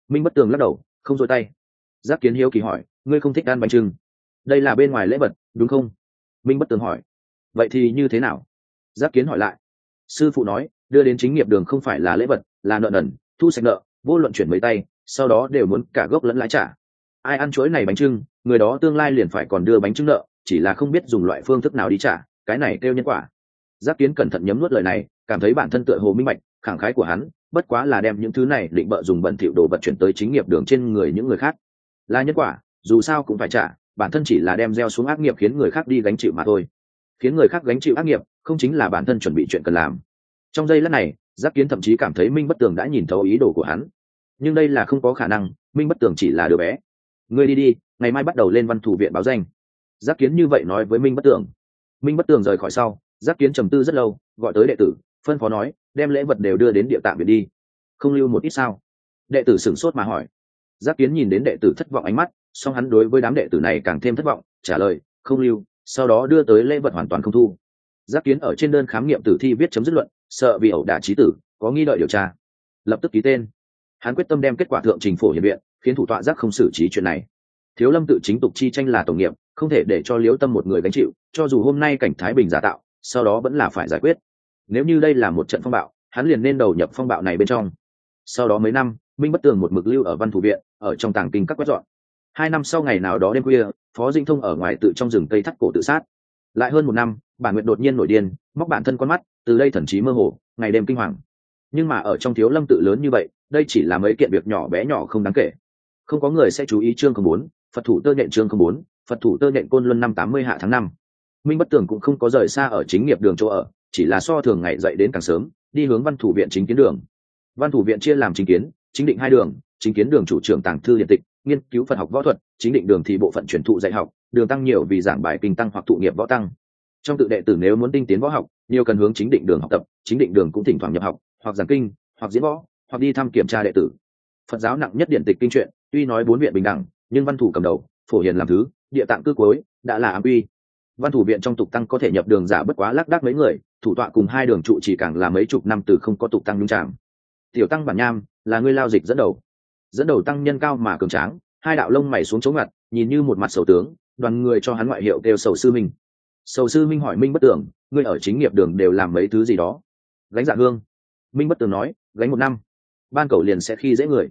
Minh Bất Tường lắc đầu, không dôi tay. Giác Kiến hiếu kỳ hỏi, ngươi không thích ăn bánh trưng? Đây là bên ngoài lễ vật đúng không? Minh Bất Tường hỏi. Vậy thì như thế nào? Giác Kiến hỏi lại. Sư phụ nói, đưa đến chính nghiệp đường không phải là lễ vật, là nợ nần, thu sạch nợ, vô luận chuyển mấy tay, sau đó đều muốn cả gốc lẫn lãi trả. Ai ăn chuỗi này bánh trưng, người đó tương lai liền phải còn đưa bánh trưng nợ, chỉ là không biết dùng loại phương thức nào đi trả, cái này kêu nhân quả. Giác Kiến cẩn thận nhấm nuốt lời này, cảm thấy bản thân tựa hồ minh bạch, khẳng khái của hắn bất quá là đem những thứ này định bợ dùng bẩn thỉu đồ vật chuyển tới chính nghiệp đường trên người những người khác. Là nhân quả, dù sao cũng phải trả, bản thân chỉ là đem gieo xuống ác nghiệp khiến người khác đi gánh chịu mà thôi. Khiến người khác gánh chịu ác nghiệp, không chính là bản thân chuẩn bị chuyện cần làm. Trong giây lát này, Giác Kiến thậm chí cảm thấy Minh Bất Tường đã nhìn thấu ý đồ của hắn. Nhưng đây là không có khả năng, Minh Bất Tường chỉ là đứa bé. Ngươi đi đi, ngày mai bắt đầu lên văn thủ viện báo danh. Giác Kiến như vậy nói với Minh Bất Tường. Minh Bất Tường rời khỏi sau, Giác Kiến trầm tư rất lâu, gọi tới đệ tử, phân phó nói, đem lễ vật đều đưa đến địa tạng viện đi. Không lưu một ít sao? Đệ tử sửng sốt mà hỏi. Giác Kiến nhìn đến đệ tử thất vọng ánh mắt, song hắn đối với đám đệ tử này càng thêm thất vọng, trả lời, không lưu, sau đó đưa tới lễ vật hoàn toàn không thu. Giác Kiến ở trên đơn khám nghiệm tử thi viết chấm dứt luận, sợ vì ẩu đả chí tử, có nghi đợi điều tra. Lập tức ký tên. Hắn quyết tâm đem kết quả thượng trình phổ hiển viện, khiến thủ tọa Giác không xử trí chuyện này. Thiếu Lâm tự chính tục chi tranh là tổ nghiệp, không thể để cho Liễu Tâm một người gánh chịu, cho dù hôm nay cảnh thái bình giả tạo, sau đó vẫn là phải giải quyết. Nếu như đây là một trận phong bạo, hắn liền nên đầu nhập phong bạo này bên trong. Sau đó mấy năm, Minh Bất Tường một mực lưu ở văn thủ viện, ở trong tàng kinh các quét dọn. 2 năm sau ngày nào đó đêm khuya, Phó Dinh Thông ở ngoài tự trong rừng cây thắt cổ tự sát. Lại hơn 1 năm, Bản Nguyệt đột nhiên nổi điên, móc bản thân con mắt, từ đây thần trí mơ hồ, ngày đêm kinh hoàng. Nhưng mà ở trong Thiếu Lâm tự lớn như vậy, đây chỉ là mấy kiện việc nhỏ bé nhỏ không đáng kể. Không có người sẽ chú ý chương 04, Phật thủ tơ nhện chương 04, Phật thủ tơ nhện Côn Luân năm 80 hạ tháng 5. Minh Bất Tường cũng không có rời xa ở chính nghiệp đường chỗ ở, chỉ là so thường ngày dậy đến càng sớm, đi hướng văn thủ viện chính kiến đường. Văn thủ viện chia làm chính kiến, chính định 2 đường, chính kiến đường chủ trưởng tàng thư điện tịch, nghiên cứu Phật học võ thuật, chính định đường thì bộ phận truyền thụ dạy học, đường tăng nhiều vì giảng bài kinh tăng hoặc thụ nghiệp võ tăng. Trong tự đệ tử nếu muốn tinh tiến võ học, nhiều cần hướng chính định đường học tập, chính định đường cũng thỉnh thoảng nhập học, hoặc giảng kinh, hoặc diễn võ, hoặc đi thăm kiểm tra đệ tử. Phật giáo nặng nhất điện tịch kinh truyện, tuy nói 4 viện bình đẳng, nhưng văn thủ cầm đầu, phổ hiền làm thứ, địa tạng cư cuối, đã là ám quy. Văn thủ viện trong tục tăng có thể nhập đường giả bất quá lác đác mấy người, thủ tọa cùng 2 đường trụ chỉ càng là mấy chục năm từ không có tục tăng nhung tràng. Tiểu tăng Bản Nham là người lao dịch dẫn đầu tăng nhân cao mà cường tráng, 2 đạo lông mày xuống chống ngặt, nhìn như một mặt sầu tướng, đoàn người cho hắn ngoại hiệu kêu Sầu Sư Minh. Sầu Sư Minh hỏi Minh Bất Tường, ngươi ở chính nghiệp đường đều làm mấy thứ gì đó? Gánh dạ hương. Minh Bất Tường nói, gánh 1 năm, ban cẩu liền sẽ khi dễ người.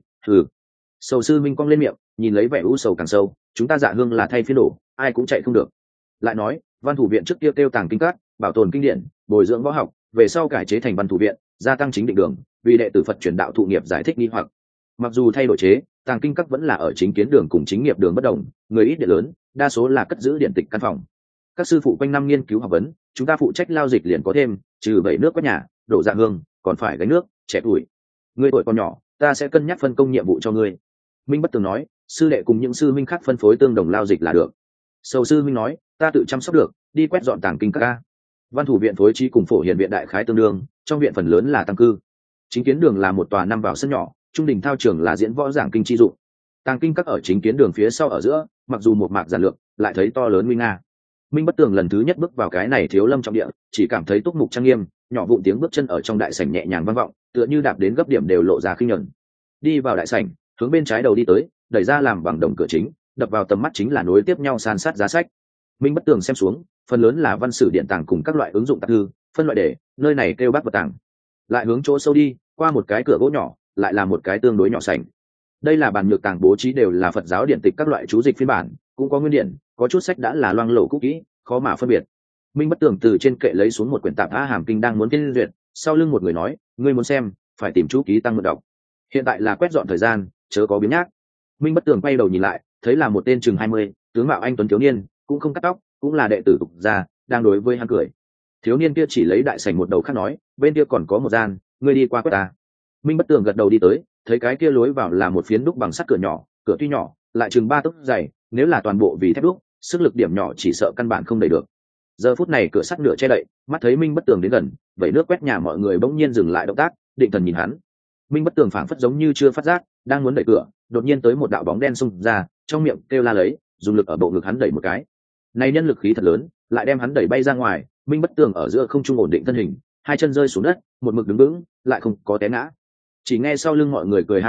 Sầu Sư Minh cong lên miệng, nhìn lấy vẻ u sầu càng sâu, chúng ta dạ hương là thay phiên đổ, ai cũng chạy không được. Lại nói, văn thủ viện trước kia kêu tàng kinh các, bảo tồn kinh điển, bồi dưỡng võ học, về sau cải chế thành văn thủ viện, gia tăng chính định đường, vì đệ tử Phật truyền đạo thụ nghiệp giải thích nghi hoặc. Mặc dù thay đổi chế, tàng kinh các vẫn là ở chính kiến đường cùng chính nghiệp đường bất đồng, người ít điện lớn, đa số là cất giữ điện tịch căn phòng. Các sư phụ quanh năm nghiên cứu học vấn, chúng ta phụ trách lao dịch liền có thêm, trừ 7 nước quét nhà, đổ dạ hương, còn phải gánh nước, trẻ tuổi. Ngươi tuổi còn nhỏ, ta sẽ cân nhắc phân công nhiệm vụ cho ngươi. Minh Bất Tường nói, sư đệ cùng những sư minh khác phân phối tương đồng lao dịch là được. Sầu Sư Minh nói, ta tự chăm sóc được, đi quét dọn tàng kinh các ca. Văn thủ viện phối trí cùng phổ hiền viện đại khái tương đương, trong viện phần lớn là tăng cư. Chính kiến đường là một tòa 5 vào sân nhỏ, trung đình thao trường là diễn võ giảng kinh chi dụng. Tàng kinh các ở chính kiến đường phía sau ở giữa, mặc dù một mạc giản lược, lại thấy to lớn nguy nga. Minh Bất Tường lần thứ nhất bước vào cái này Thiếu Lâm trọng địa, chỉ cảm thấy túc mục trang nghiêm, nhỏ vụn tiếng bước chân ở trong đại sảnh nhẹ nhàng vang vọng, tựa như đạp đến gấp điểm đều lộ ra khinh nhẫn. Đi vào đại sảnh, hướng bên trái đầu đi tới, đẩy ra làm bằng đồng cửa chính, đập vào tầm mắt chính là nối tiếp nhau san sát giá sách. Minh Bất Tường xem xuống, phần lớn là văn sử điện tàng cùng các loại ứng dụng tạp thư, phân loại để, nơi này kêu bát vật tàng. Lại hướng chỗ sâu đi, qua một cái cửa gỗ nhỏ, lại là một cái tương đối nhỏ sảnh. Đây là bàn nhược tàng bố trí đều là Phật giáo điện tịch các loại chú dịch phiên bản, cũng có nguyên điển, có chút sách đã là loang lổ cũ kỹ, khó mà phân biệt. Minh Bất Tường từ trên kệ lấy xuống một quyển tạp A Hàm Kinh đang muốn phiên duyệt, sau lưng một người nói, ngươi muốn xem, phải tìm chú ký tăng mượn đọc. Hiện tại là quét dọn thời gian, chớ có biến nhác. Minh Bất Tường quay đầu nhìn lại, thấy là một tên chừng 20, tướng mạo anh tuấn thiếu niên, cũng không cắt tóc, cũng là đệ tử tục gia, đang đối với hắn cười. Thiếu niên kia chỉ lấy đại sảnh một đầu khác nói, bên kia còn có một gian, ngươi đi qua quét ta. Minh Bất Tường gật đầu đi tới, thấy cái kia lối vào là một phiến đúc bằng sắt cửa nhỏ, cửa tuy nhỏ, lại chừng 3 tấc dày, nếu là toàn bộ vì thép đúc, sức lực điểm nhỏ chỉ sợ căn bản không đẩy được. Giờ phút này cửa sắt nửa che đậy, mắt thấy Minh Bất Tường đến gần, vẩy nước quét nhà mọi người bỗng nhiên dừng lại động tác, định thần nhìn hắn. Minh Bất Tường phảng phất giống như chưa phát giác, đang muốn đẩy cửa, đột nhiên tới một đạo bóng đen xung ra, trong miệng kêu la lấy, dùng lực ở bộ ngực hắn đẩy một cái. Này nhân lực khí thật lớn, lại đem hắn đẩy bay ra ngoài. Minh Bất Tường ở giữa không trung ổn định thân hình, 2 chân rơi xuống đất, một mực đứng vững, lại không có té ngã. Chỉ nghe sau lưng mọi người cười ha ha,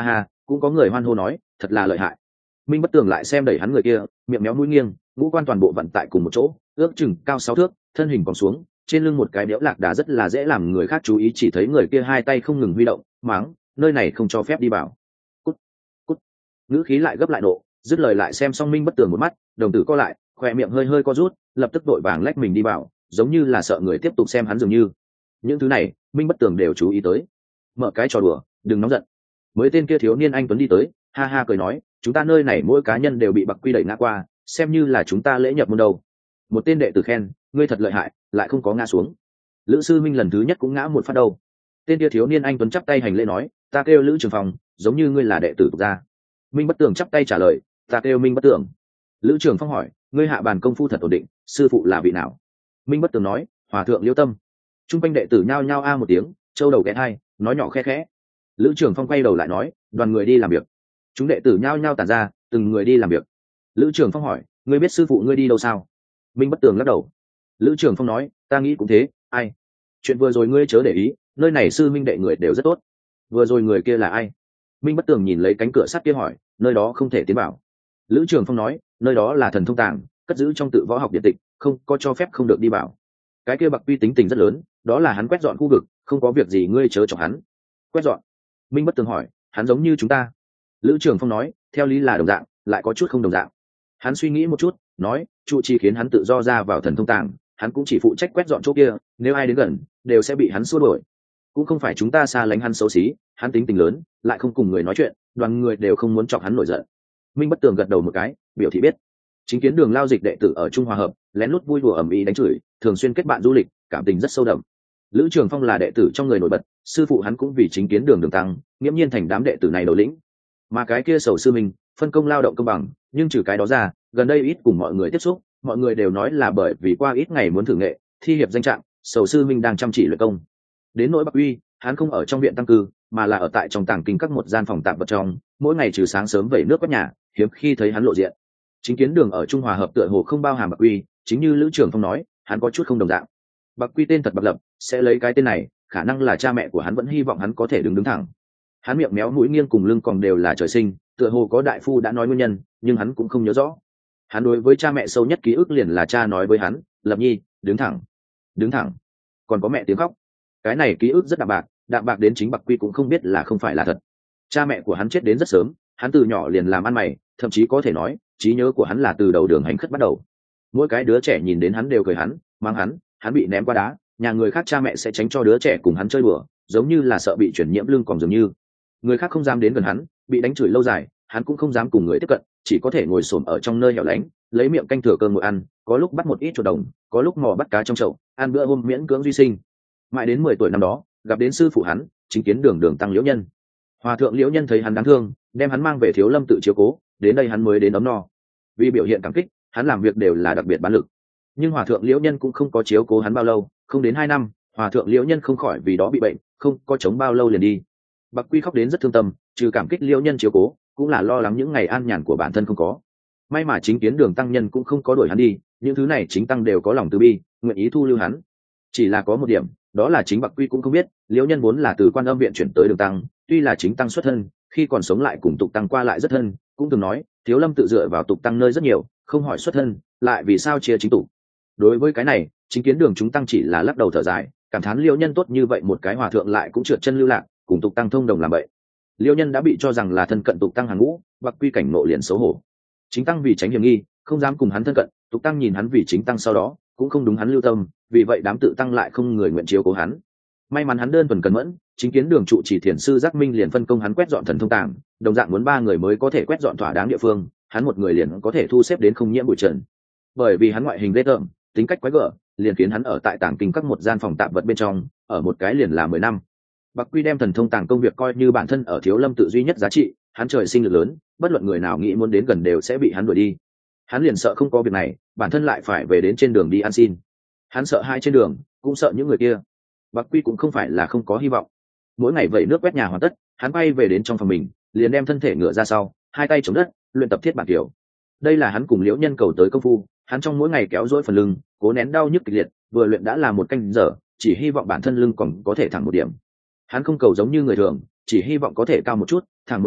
cũng có người hoan hô nói thật là lợi hại. Minh Bất Tường lại xem đẩy hắn người kia, miệng méo mũi nghiêng, ngũ quan toàn bộ vận tại cùng một chỗ, ước chừng cao 6 thước, thân hình còn xuống, trên lưng một cái béo lạc đà rất là dễ làm người khác chú ý, chỉ thấy người kia hai tay không ngừng huy động, mắng, nơi này không cho phép đi vào. Cút, cút. Ngữ khí lại gấp lại nộ, dứt lời lại xem xong Minh Bất Tường một mắt, đồng tử co lại, khóe miệng hơi hơi co rút, lập tức đội vàng lách mình đi vào, giống như là sợ người tiếp tục xem hắn dường như. Những thứ này, Minh Bất Tường đều chú ý tới. Mở cái trò đùa, đừng nóng giận. Mới tên kia thiếu niên anh tuấn đi tới, ha ha cười nói, chúng ta nơi này mỗi cá nhân đều bị Bạc Quy đẩy ngã qua, xem như là chúng ta lễ nhập môn đầu. Một tên đệ tử khen, ngươi thật lợi hại, lại không có ngã xuống. Lữ sư minh lần thứ nhất cũng ngã một phát đầu. Tên kia thiếu niên anh tuấn chắp tay hành lễ nói, ta kêu Lữ Trường Phong, giống như ngươi là đệ tử tục gia. Minh Bất Tường chắp tay trả lời, ta kêu Minh Bất Tường. Lữ Trường Phong hỏi, ngươi hạ bàn công phu thật ổn định, sư phụ là vị nào? Minh Bất Tường nói, hòa thượng Liêu Tâm. Trung quanh đệ tử nhao nhao a một tiếng, châu đầu ghé hai, nói nhỏ khẽ khẽ. Lữ Trường Phong quay đầu lại nói, đoàn người đi làm việc. Chúng đệ tử nhao nhao tản ra, từng người đi làm việc. Lữ Trường Phong hỏi, ngươi biết sư phụ ngươi đi đâu sao? Minh Bất Tường lắc đầu. Lữ Trường Phong nói, ta nghĩ cũng thế, ai? Chuyện vừa rồi ngươi chớ để ý, nơi này sư minh đệ người đều rất tốt. Vừa rồi người kia là ai? Minh Bất Tường nhìn lấy cánh cửa sắt kia hỏi, nơi đó không thể tiến vào. Lữ Trường Phong nói, nơi đó là thần thông tàng, cất giữ trong tự võ học điện tịch, không có cho phép không được đi vào. Cái kia Bạc Quy tính tình rất lớn, đó là hắn quét dọn khu vực, không có việc gì ngươi chớ chọc hắn. Quét dọn? Minh Bất Tường hỏi, hắn giống như chúng ta? Lữ Trường Phong nói, theo lý là đồng dạng, lại có chút không đồng dạng. Hắn suy nghĩ một chút, nói, trụ trì khiến hắn tự do ra vào thần thông tàng, hắn cũng chỉ phụ trách quét dọn chỗ kia, nếu ai đến gần, đều sẽ bị hắn xua đuổi. Cũng không phải chúng ta xa lánh hắn xấu xí, hắn tính tình lớn, lại không cùng người nói chuyện, đoàn người đều không muốn chọc hắn nổi giận. Minh Bất Tường gật đầu một cái, biểu thị biết. Chính kiến Đường lao dịch đệ tử ở Trung Hòa Hợp, lén lút vui đùa ầm ĩ đánh chửi, thường xuyên kết bạn du lịch, cảm tình rất sâu đậm. Lữ Trường Phong là đệ tử trong người nổi bật, sư phụ hắn cũng vì chính kiến Đường tăng, nghiễm nhiên thành đám đệ tử này đầu lĩnh. Mà cái kia Sầu sư mình, phân công lao động công bằng, nhưng trừ cái đó ra, gần đây ít cùng mọi người tiếp xúc, mọi người đều nói là bởi vì qua ít ngày muốn thử nghệ, thi hiệp danh trạng, Sầu sư minh đang chăm chỉ luyện công. Đến nỗi Bạc Uy, hắn không ở trong viện tăng cư, mà là ở tại trong tàng kinh các một gian phòng tạm vật trong, mỗi ngày trừ sáng sớm vẩy nước quét nhà, hiếm khi thấy hắn lộ diện. Chính kiến Đường ở Trung Hòa Hợp tựa hồ không bao hàm Bạc Uy, chính như Lữ Trường Phong nói, hắn có chút không đồng dạng. Bạc Uy tên thật Bạc Lập, sẽ lấy cái tên này, khả năng là cha mẹ của hắn vẫn hy vọng hắn có thể đứng thẳng. Hắn miệng méo mũi nghiêng cùng lưng còn đều là trời sinh, tựa hồ có đại phu đã nói nguyên nhân, nhưng hắn cũng không nhớ rõ. Hắn đối với cha mẹ sâu nhất ký ức liền là cha nói với hắn, Lập Nhi, đứng thẳng, đứng thẳng. Còn có mẹ tiếng khóc. Cái này ký ức rất đạm bạc đến chính Bạc Quy cũng không biết là không phải là thật. Cha mẹ của hắn chết đến rất sớm, hắn từ nhỏ liền làm ăn mày, thậm chí có thể nói, trí nhớ của hắn là từ đầu đường hành khất bắt đầu. Mỗi cái đứa trẻ nhìn đến hắn đều cười hắn, mang hắn bị ném qua đá, nhà người khác cha mẹ sẽ tránh cho đứa trẻ cùng hắn chơi đùa, giống như là sợ bị chuyển nhiễm lưng còn dường như. Người khác không dám đến gần hắn, bị đánh chửi lâu dài, hắn cũng không dám cùng người tiếp cận, chỉ có thể ngồi xổm ở trong nơi hẻo lánh, lấy miệng canh thừa cơm ngồi ăn, có lúc bắt một ít chuột đồng, có lúc mò bắt cá trong chậu, ăn bữa hôm miễn cưỡng duy sinh. Mãi đến 10 tuổi năm đó, gặp đến sư phụ hắn, chính kiến Đường tăng Liễu Nhân. Hòa thượng Liễu Nhân thấy hắn đáng thương, đem hắn mang về Thiếu Lâm tự chiếu cố, đến đây hắn mới đến ấm no. Vì biểu hiện cảm kích, hắn làm việc đều là đặc biệt bán lực. Nhưng Hòa thượng Liễu Nhân cũng không có chiếu cố hắn bao lâu, không đến 2 năm, Hòa thượng Liễu Nhân không khỏi vì đó bị bệnh, không có chống bao lâu liền đi. Bạc Quy khóc đến rất thương tâm, trừ cảm kích Liễu Nhân chiếu cố, cũng là lo lắng những ngày an nhàn của bản thân không có. May mà chính kiến Đường tăng nhân cũng không có đuổi hắn đi, những thứ này chính tăng đều có lòng từ bi, nguyện ý thu lưu hắn. Chỉ là có một điểm, đó là chính Bạc Quy cũng không biết, Liễu Nhân vốn là từ Quan Âm viện chuyển tới Đường tăng, tuy là chính tăng xuất thân, khi còn sống lại cùng tục tăng qua lại rất thân, cũng từng nói, Thiếu Lâm tự dựa vào tục tăng nơi rất nhiều, không hỏi xuất thân, lại vì sao chia chính tục. Đối với cái này, chính kiến Đường chúng tăng chỉ là lắc đầu thở dài, cảm thán Liễu Nhân tốt như vậy một cái hòa thượng lại cũng trượt chân lưu lạc, cùng tục tăng thông đồng làm vậy. Liễu Nhân đã bị cho rằng là thân cận tục tăng hàng ngũ, Bạc Quy cảnh nộ liền xấu hổ. Chính tăng vì tránh hiểm nghi, không dám cùng hắn thân cận, tục tăng nhìn hắn vì chính tăng sau đó, cũng không đúng hắn lưu tâm, vì vậy đám tự tăng lại không người nguyện chiếu cố hắn. May mắn hắn đơn thuần cẩn mẫn, chính kiến Đường trụ trì thiền sư Giác Minh liền phân công hắn quét dọn thần thông tàng, đồng dạng muốn 3 người mới có thể quét dọn thỏa đáng địa phương, hắn một người liền có thể thu xếp đến không nhiễm bụi trần. Bởi vì hắn ngoại hình ghê tởm, tính cách quái gở, liền khiến hắn ở tại tàng kinh các một gian phòng tạm vật bên trong, ở một cái liền là 10 năm. Bạc Quy đem thần thông tàng công việc coi như bản thân ở Thiếu Lâm tự duy nhất giá trị, hắn trời sinh lực lớn, bất luận người nào nghĩ muốn đến gần đều sẽ bị hắn đuổi đi. Hắn liền sợ không có việc này, bản thân lại phải về đến trên đường đi ăn xin. Hắn sợ hai trên đường, cũng sợ những người kia. Bạc Quy cũng không phải là không có hy vọng. Mỗi ngày vẩy nước quét nhà hoàn tất, hắn bay về đến trong phòng mình, liền đem thân thể ngửa ra sau, hai tay chống đất, luyện tập thiết bản kiểu. Đây là hắn cùng Liễu Nhân cầu tới công phu, hắn trong mỗi ngày kéo duỗi phần lưng, cố nén đau nhức kịch liệt, vừa luyện đã là 1 canh giờ, chỉ hy vọng bản thân lưng còn có thể thẳng một điểm. Hắn không cầu giống như người thường, chỉ hy vọng có thể cao một chút, thẳng một điểm,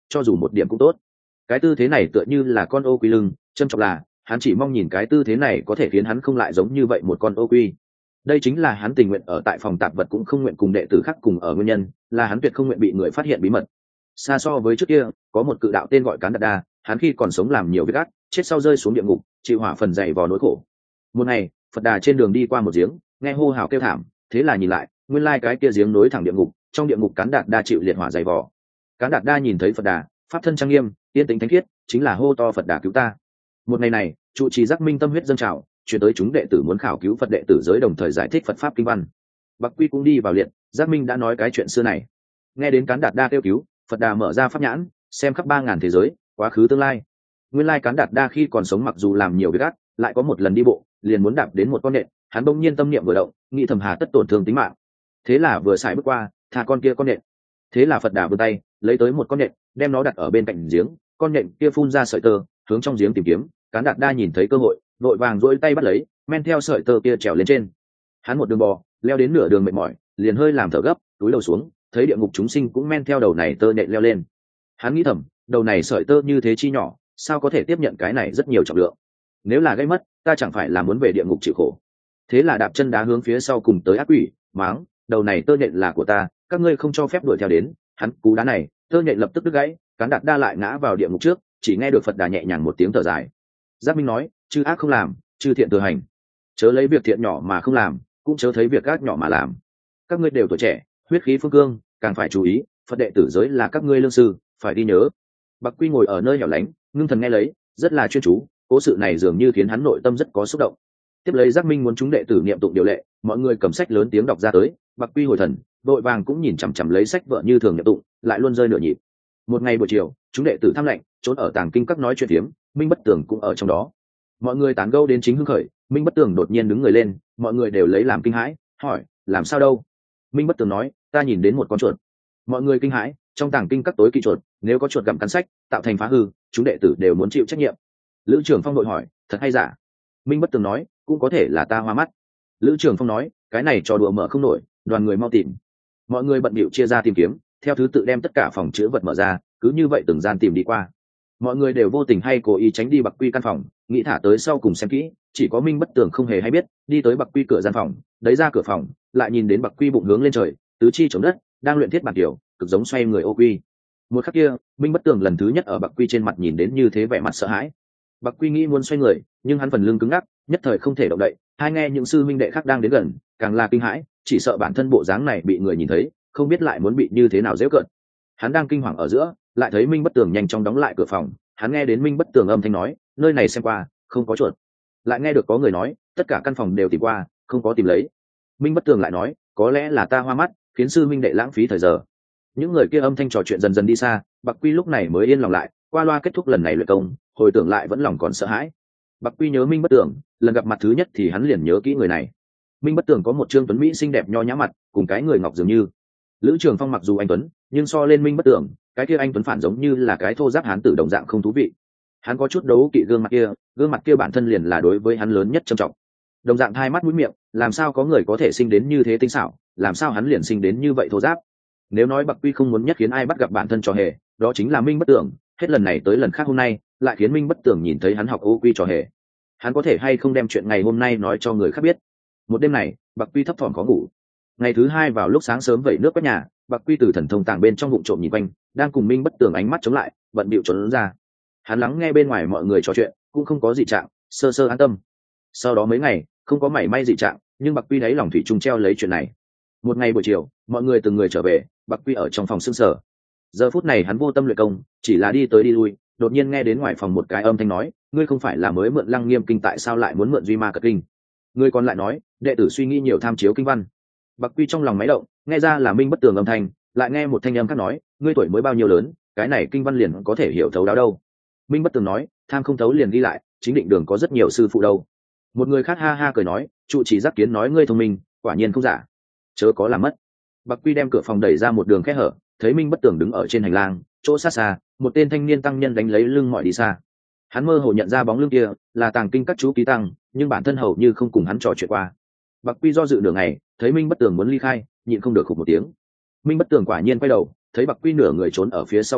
cho dù một điểm cũng tốt. Cái tư thế này tựa như là con ô quy lưng, trân trọng là hắn chỉ mong nhìn cái tư thế này có thể khiến hắn không lại giống như vậy một con ô quy. Đây chính là hắn tình nguyện ở tại phòng tạp vật cũng không nguyện cùng đệ tử khác cùng ở nguyên nhân, là hắn tuyệt không nguyện bị người phát hiện bí mật. Xa so với trước kia, có một cự đạo tên gọi Cán Đạt Đa, hắn khi còn sống làm nhiều việc ác, chết sau rơi xuống địa ngục, chịu hỏa phần dày vò nỗi khổ. Một ngày, Phật Đà trên đường đi qua một giếng, nghe hô hào kêu thảm, thế là nhìn lại, nguyên lai cái kia giếng nối thẳng địa ngục, trong địa ngục Cán Đạt Đa chịu liệt hỏa dày vò. Cán Đạt Đa nhìn thấy Phật Đà, pháp thân trang nghiêm, tiên tính thánh khiết, chính là hô to Phật Đà cứu ta. Một ngày này, trụ trì Giác Minh tâm huyết dâng trào, chuyển tới chúng đệ tử muốn khảo cứu Phật đệ tử giới đồng thời giải thích Phật pháp kinh văn. Bạc Quy cũng đi vào liệt, Giác Minh đã nói cái chuyện xưa này. Nghe đến Cán Đạt Đa kêu cứu, Phật Đà mở ra pháp nhãn, xem khắp 3000 thế giới, quá khứ tương lai. Nguyên lai Cán Đạt Đa khi còn sống mặc dù làm nhiều việc ác, lại có một lần đi bộ, liền muốn đạp đến một con nện, hắn bỗng nhiên tâm niệm vừa động, nghĩ thầm hà tất tổn thương tính mạng. Thế là vừa xài bước qua, thả con kia con nện. Thế là Phật Đà vươn tay, lấy tới một con nện, đem nó đặt ở bên cạnh giếng, con nện kia phun ra sợi tơ, hướng trong giếng tìm kiếm. Cán Đạt Đa nhìn thấy cơ hội, vội vàng duỗi tay bắt lấy, men theo sợi tơ kia trèo lên trên. Hắn một đường bò, leo đến nửa đường mệt mỏi, liền hơi làm thở gấp, túi đầu xuống, thấy địa ngục chúng sinh cũng men theo đầu này tơ nhện leo lên. Hắn nghĩ thầm, đầu này sợi tơ như thế chi nhỏ, sao có thể tiếp nhận cái này rất nhiều trọng lượng? Nếu là gây mất, ta chẳng phải là muốn về địa ngục chịu khổ. Thế là đạp chân đá hướng phía sau cùng tới ác quỷ, máng, đầu này tơ nhện là của ta, các ngươi không cho phép đuổi theo đến. Hắn cú đá này, tơ nhện lập tức đứt gãy, Cán Đạt Đa lại ngã vào địa ngục trước, chỉ nghe được Phật Đà nhẹ nhàng một tiếng thở dài. Giác Minh nói, chư ác không làm, chư thiện tự hành, chớ lấy việc thiện nhỏ mà không làm, cũng chớ thấy việc ác nhỏ mà làm. Các ngươi đều tuổi trẻ, huyết khí phương cương, càng phải chú ý, Phật đệ tử giới là các ngươi lương sư, phải đi nhớ. Bạc Quy ngồi ở nơi hẻo lánh, ngưng thần nghe lấy, rất là chuyên chú, cố sự này dường như khiến hắn nội tâm rất có xúc động. Tiếp lấy Giác Minh muốn chúng đệ tử niệm tụng điều lệ, mọi người cầm sách lớn tiếng đọc ra tới. Bạc Quy hồi thần, đội vàng cũng nhìn chằm chằm lấy sách vợ như thường niệm tụng, lại luôn rơi nửa nhịp. Một ngày buổi chiều, chúng đệ tử tham lệnh, trốn ở tàng kinh các nói chuyện phiếm, Minh Bất Tường cũng ở trong đó. Mọi người tán gẫu đến chính hưng khởi, Minh Bất Tường đột nhiên đứng người lên, mọi người đều lấy làm kinh hãi, hỏi, làm sao đâu? Minh Bất Tường nói, ta nhìn đến một con chuột. Mọi người kinh hãi, trong tàng kinh các tối kỵ chuột, nếu có chuột gặm cắn sách, tạo thành phá hư, chúng đệ tử đều muốn chịu trách nhiệm. Lữ Trường Phong đội hỏi, thật hay giả? Minh Bất Tường nói, cũng có thể là ta hoa mắt. Lữ Trường Phong nói, cái này trò đùa mở không nổi, đoàn người mau tìm. Mọi người bận bịu chia ra tìm kiếm, theo thứ tự đem tất cả phòng chứa vật mở ra, cứ như vậy từng gian tìm đi qua. Mọi người đều vô tình hay cố ý tránh đi Bạc Quy căn phòng, nghĩ thả tới sau cùng xem kỹ, chỉ có Minh Bất Tường không hề hay biết, đi tới Bạc Quy cửa gian phòng, đẩy ra cửa phòng, lại nhìn đến Bạc Quy bụng hướng lên trời, tứ chi chống đất, đang luyện thiết bản tiểu, cực giống xoay người ô quy. Một khắc kia, Minh Bất Tường lần thứ nhất ở Bạc Quy trên mặt nhìn đến như thế vẻ mặt sợ hãi. Bạc Quy nghĩ muốn xoay người, nhưng hắn phần lưng cứng ngắc, nhất thời không thể động đậy. Hai nghe những sư minh đệ khác đang đến gần, càng là kinh hãi, chỉ sợ bản thân bộ dáng này bị người nhìn thấy, không biết lại muốn bị như thế nào giễu cợt. Hắn đang kinh hoàng ở giữa, lại thấy Minh Bất Tường nhanh chóng đóng lại cửa phòng. Hắn nghe đến Minh Bất Tường âm thanh nói, nơi này xem qua, không có chuột. Lại nghe được có người nói, tất cả căn phòng đều tìm qua, không có tìm lấy. Minh Bất Tường lại nói, có lẽ là ta hoa mắt, khiến sư minh đệ lãng phí thời giờ. Những người kia âm thanh trò chuyện dần dần đi xa, Bạc Quy lúc này mới yên lòng lại, qua loa kết thúc lần này luyện công, hồi tưởng lại vẫn lòng còn sợ hãi. Bạc Quy nhớ Minh Bất Tường, lần gặp mặt thứ nhất thì hắn liền nhớ kỹ người này. Minh Bất Tường có một trương tuấn mỹ xinh đẹp nho nhã mặt, cùng cái người ngọc dường như. Lữ Trường Phong mặc dù anh tuấn, nhưng so lên Minh Bất Tường, cái kia anh tuấn phản giống như là cái thô giáp hán tử đồng dạng không thú vị. Hắn có chút đấu kỵ gương mặt kia bản thân liền là đối với hắn lớn nhất trầm trọng. Đồng dạng hai mắt mũi miệng, làm sao có người có thể sinh đến như thế tinh xảo, làm sao hắn liền sinh đến như vậy thô giáp. Nếu nói Bạc Quy không muốn nhất khiến ai bắt gặp bản thân trò hề, đó chính là Minh Bất Tường. Hết lần này tới lần khác hôm nay, lại khiến Minh Bất Tường nhìn thấy hắn học ô quy trò hề. Hắn có thể hay không đem chuyện ngày hôm nay nói cho người khác biết. Một đêm này, Bạc Quy thấp thỏm khó ngủ. Ngày thứ hai vào lúc sáng sớm vẩy nước quét nhà, Bạc Quy từ thần thông tàng bên trong vụng trộm nhìn quanh, đang cùng Minh Bất Tường ánh mắt chống lại, bận bịu trốn ra. Hắn lắng nghe bên ngoài mọi người trò chuyện, cũng không có gì trạng, sơ sơ an tâm. Sau đó mấy ngày, không có mảy may gì trạng, nhưng Bạc Quy đáy lòng thủy chung treo lấy chuyện này. Một ngày buổi chiều, mọi người từng người trở về, Bạc Quy ở trong phòng sương sở. Giờ phút này hắn vô tâm luyện công, chỉ là đi tới đi lui, đột nhiên nghe đến ngoài phòng một cái âm thanh nói, ngươi không phải là mới mượn Lăng Nghiêm kinh, tại sao lại muốn mượn Duy Ma Cật kinh? Người còn lại nói, đệ tử suy nghĩ nhiều tham chiếu kinh văn. Bạc Quy trong lòng máy động, nghe ra là Minh Bất Tường âm thanh, lại nghe một thanh âm khác nói, ngươi tuổi mới bao nhiêu lớn, cái này kinh văn liền có thể hiểu thấu đáo đâu. Minh Bất Tường nói, tham không thấu liền ghi lại, chính định đường có rất nhiều sư phụ đâu. Một người khác ha ha cười nói, trụ trì Giác Kiến nói ngươi thông minh, quả nhiên không giả, chớ có làm mất. Bạc Quy đem cửa phòng đẩy ra một đường kẽ hở, thấy Minh Bất Tường đứng ở trên hành lang, chỗ xa xa, một tên thanh niên tăng nhân đánh lấy lưng mọi đi xa. Hắn mơ hồ nhận ra bóng lưng kia là tàng kinh các chú ký tăng, nhưng bản thân hầu như không cùng hắn trò chuyện qua. Bạc Quy do dự nửa ngày, thấy Minh Bất Tường muốn ly khai, nhịn không được khục một tiếng. Minh Bất Tường quả nhiên quay đầu, thấy Bạc Quy nửa người trốn ở phía sau cửa,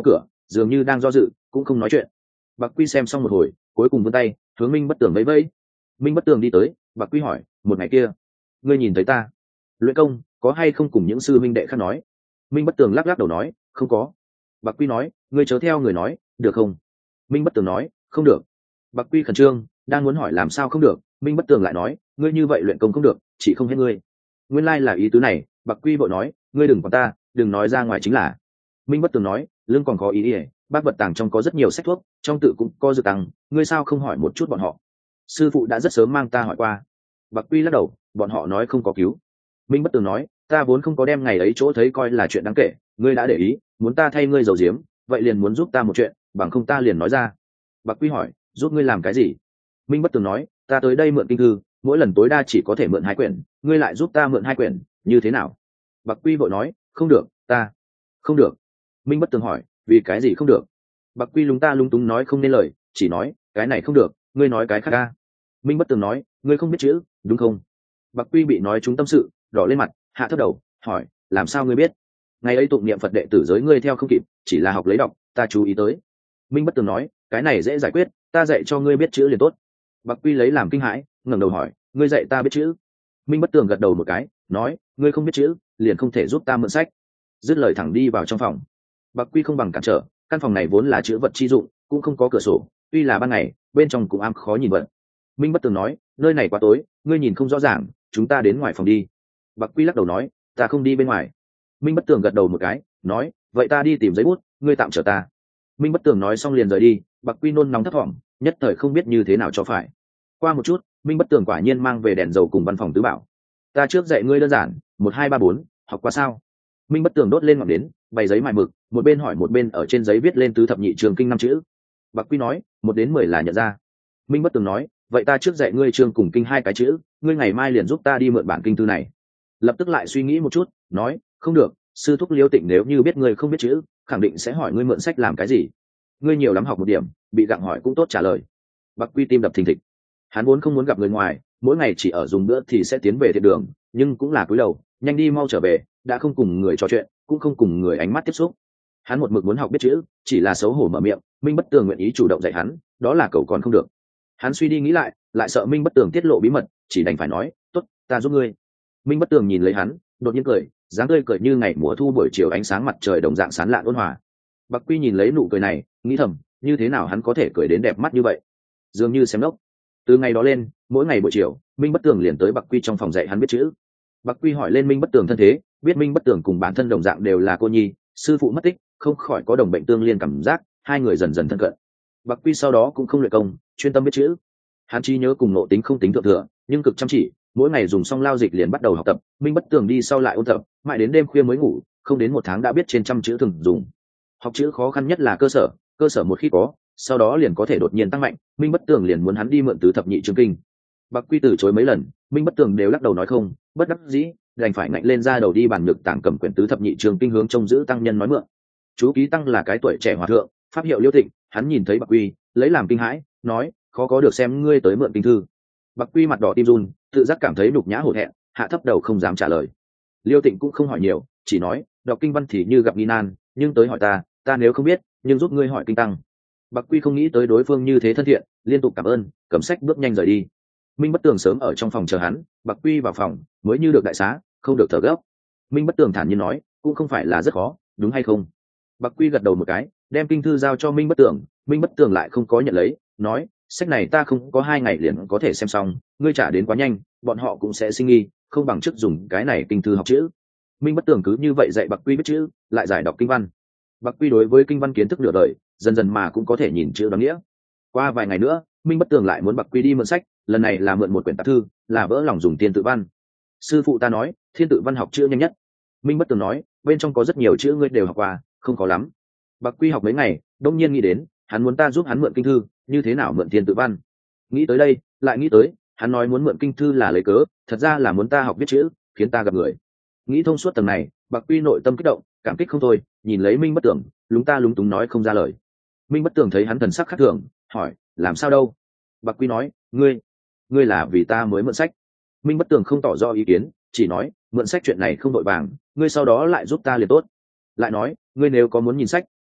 dường như đang do dự cũng không nói chuyện. Bạc Quy xem xong một hồi cuối cùng vươn tay hướng Minh Bất Tường vẫy vẫy. Minh Bất Tường đi tới. Bạc Quy hỏi, một ngày kia ngươi nhìn thấy ta luyện công có hay không cùng những sư minh đệ khác nói? Minh Bất Tường lắc lắc đầu nói, không có. Bạc Quy nói, ngươi chớ theo người nói, được không? Minh Bất Tường nói, không được. Bạc Quy khẩn trương đang muốn hỏi làm sao không được, Minh Bất Tường lại nói, ngươi như vậy luyện công không được, chỉ không hết ngươi. Nguyên lai là ý tứ này. Bạc Quy vội nói, ngươi đừng quản ta, đừng nói ra ngoài chính là. Minh Bất Tường nói, lương còn có ý ỉa, bác vật tàng trong có rất nhiều sách thuốc, trong tự cũng có dược tăng, ngươi sao không hỏi một chút bọn họ? Sư phụ đã rất sớm mang ta hỏi qua. Bạc Quy lắc đầu, bọn họ nói không có cứu. Minh Bất Tường nói, ta vốn không có đem ngày ấy chỗ thấy coi là chuyện đáng kể, ngươi đã để ý muốn ta thay ngươi giấu giếm, vậy liền muốn giúp ta một chuyện, bằng không ta liền nói ra. Bạc Quy hỏi, giúp ngươi làm cái gì? Minh Bất Tường nói, ta tới đây mượn kinh thư, mỗi lần tối đa chỉ có thể mượn 2 quyển, ngươi lại giúp ta mượn 2 quyển, như thế nào? Bạc Quy vội nói, không được, ta không được. Minh Bất Tường hỏi, vì cái gì không được? Bạc Quy lúng ta lúng túng nói không nên lời, chỉ nói, cái này không được, ngươi nói cái khác ca. Minh Bất Tường nói, ngươi không biết chữ đúng không? Bạc Quy bị nói trúng tâm sự, đỏ lên mặt, hạ thấp đầu, hỏi, làm sao ngươi biết? Ngày ấy tụng niệm Phật đệ tử giới ngươi theo không kịp, chỉ là học lấy đọc, ta chú ý tới. Minh Bất Tường nói, cái này dễ giải quyết, ta dạy cho ngươi biết chữ liền tốt. Bạc Quy lấy làm kinh hãi, ngẩng đầu hỏi, ngươi dạy ta biết chữ? Minh Bất Tường gật đầu một cái, nói, ngươi không biết chữ, liền không thể giúp ta mượn sách. Dứt lời thẳng đi vào trong phòng. Bạc Quy không bằng cản trở, căn phòng này vốn là chữ vật chi dụng, cũng không có cửa sổ, tuy là ban ngày, bên trong cũng ám khó nhìn vật. Minh Bất Tường nói, nơi này quá tối, ngươi nhìn không rõ ràng, chúng ta đến ngoài phòng đi. Bạc Quy lắc đầu nói, ta không đi bên ngoài. Minh Bất Tường gật đầu một cái, nói, vậy ta đi tìm giấy bút, ngươi tạm chở ta. Minh Bất Tường nói xong liền rời đi. Bạc Quy nôn nóng thấp thỏm, nhất thời không biết như thế nào cho phải. Qua một chút, Minh Bất Tường quả nhiên mang về đèn dầu cùng văn phòng tứ bảo. Ta trước dạy ngươi đơn giản, 1 2 3 4, học qua sao? Minh Bất Tường đốt lên ngọn đến, bày giấy mài mực, một bên hỏi một bên ở trên giấy viết lên tứ thập nhị trường kinh 5 chữ. Bạc Quy nói, 1 đến 10 là nhận ra. Minh Bất Tường nói, vậy ta trước dạy ngươi chương cùng kinh 2 cái chữ, ngươi ngày mai liền giúp ta đi mượn bản kinh thư này. Lập tức lại suy nghĩ một chút, nói, không được, sư thúc Liêu Tịnh nếu như biết ngươi không biết chữ, khẳng định sẽ hỏi ngươi mượn sách làm cái gì. Ngươi nhiều lắm học một điểm, bị gặng hỏi cũng tốt trả lời. Bạc Quy tim đập thình thịch. Hắn vốn không muốn gặp người ngoài, mỗi ngày chỉ ở dùng bữa thì sẽ tiến về thiện đường, nhưng cũng là cúi đầu, nhanh đi mau trở về, đã không cùng người trò chuyện, cũng không cùng người ánh mắt tiếp xúc. Hắn một mực muốn học biết chữ, chỉ là xấu hổ mở miệng. Minh Bất Tường nguyện ý chủ động dạy hắn, đó là cậu còn không được. Hắn suy đi nghĩ lại, lại sợ Minh Bất Tường tiết lộ bí mật, chỉ đành phải nói, tốt, ta giúp ngươi. Minh Bất Tường nhìn lấy hắn, đột nhiên cười, dáng tươi cười như ngày mùa thu buổi chiều ánh sáng mặt trời đồng dạng sáng lạn ôn hòa. Bạc Quy nhìn lấy nụ cười này, nghĩ thầm, như thế nào hắn có thể cười đến đẹp mắt như vậy, dường như xem lốc. Từ ngày đó lên, mỗi ngày buổi chiều, Minh Bất Tường liền tới Bạc Quy trong phòng dạy hắn biết chữ. Bạc Quy hỏi lên Minh Bất Tường thân thế, biết Minh Bất Tường cùng bản thân đồng dạng đều là cô nhi, sư phụ mất tích, không khỏi có đồng bệnh tương liên cảm giác, hai người dần dần thân cận. Bạc Quy sau đó cũng không luyện công, chuyên tâm biết chữ. Hắn trí nhớ cùng nội tính không tính thượng thừa, nhưng cực chăm chỉ, mỗi ngày dùng xong lao dịch liền bắt đầu học tập. Minh Bất Tường đi sau lại ôn tập, mãi đến đêm khuya mới ngủ, không đến 1 tháng đã biết trên 100 chữ thường dùng. Học chữ khó khăn nhất là cơ sở một khi có, sau đó liền có thể đột nhiên tăng mạnh. Minh Bất Tường liền muốn hắn đi mượn tứ thập nhị chương kinh. Bạc Quy từ chối mấy lần, Minh Bất Tường đều lắc đầu nói không, bất đắc dĩ, đành phải ngạnh lên ra đầu đi bàn nhược tảng cầm quyển tứ thập nhị chương kinh hướng trông giữ tăng nhân nói mượn. Chú ký tăng là cái tuổi trẻ hòa thượng, pháp hiệu Liêu Thịnh, hắn nhìn thấy Bạc Quy, lấy làm kinh hãi, nói, khó có được xem ngươi tới mượn kinh thư. Bạc Quy mặt đỏ tim run, tự giác cảm thấy nhục nhã hổ thẹn, hạ thấp đầu không dám trả lời. Liêu Thịnh cũng không hỏi nhiều, chỉ nói, đọc kinh văn thì như gặp nghi nan, nhưng tới hỏi ta nếu không biết, nhưng giúp ngươi hỏi kinh tăng. Bạc Quy không nghĩ tới đối phương như thế thân thiện, liên tục cảm ơn, cầm sách bước nhanh rời đi. Minh Bất Tường sớm ở trong phòng chờ hắn. Bạc Quy vào phòng mới như được đại xá, không được thở gấp. Minh Bất Tường thản nhiên nói, cũng không phải là rất khó, đúng hay không? Bạc Quy gật đầu một cái, đem kinh thư giao cho Minh Bất Tường. Minh Bất Tường lại không có nhận lấy, nói, sách này ta không có 2 ngày liền có thể xem xong, ngươi trả đến quá nhanh, bọn họ cũng sẽ sinh nghi, không bằng trước dùng cái này kinh thư học chữ. Minh Bất Tường cứ như vậy dạy Bạc Quy biết chữ, lại giải đọc kinh văn. Bạc Quy đối với kinh văn kiến thức nửa đời, dần dần mà cũng có thể nhìn chữ đoán nghĩa. Qua vài ngày nữa, Minh Bất Tường lại muốn Bạc Quy đi mượn sách, lần này là mượn một quyển tạp thư, là vỡ lòng dùng Thiên Tự Văn. Sư phụ ta nói, Thiên Tự Văn học chữ nhanh nhất. Minh Bất Tường nói, bên trong có rất nhiều chữ ngươi đều học qua, không khó lắm. Bạc Quy học mấy ngày, đông nhiên nghĩ đến, hắn muốn ta giúp hắn mượn kinh thư, như thế nào mượn Thiên Tự Văn? Nghĩ tới đây, lại nghĩ tới, hắn nói muốn mượn kinh thư là lấy cớ, thật ra là muốn ta học viết chữ, khiến ta gặp người. Nghĩ thông suốt tầng này, Bạc Quy nội tâm kích động, cảm kích không thôi, nhìn lấy Minh Bất Tường, lúng túng nói không ra lời. Minh Bất Tường thấy hắn thần sắc khác thường, hỏi, làm sao đâu? Bạc Quy nói, ngươi là vì ta mới mượn sách. Minh Bất Tường không tỏ rõ ý kiến, chỉ nói, mượn sách chuyện này không vội vàng, ngươi sau đó lại giúp ta liền tốt. Lại nói, ngươi nếu có muốn nhìn sách,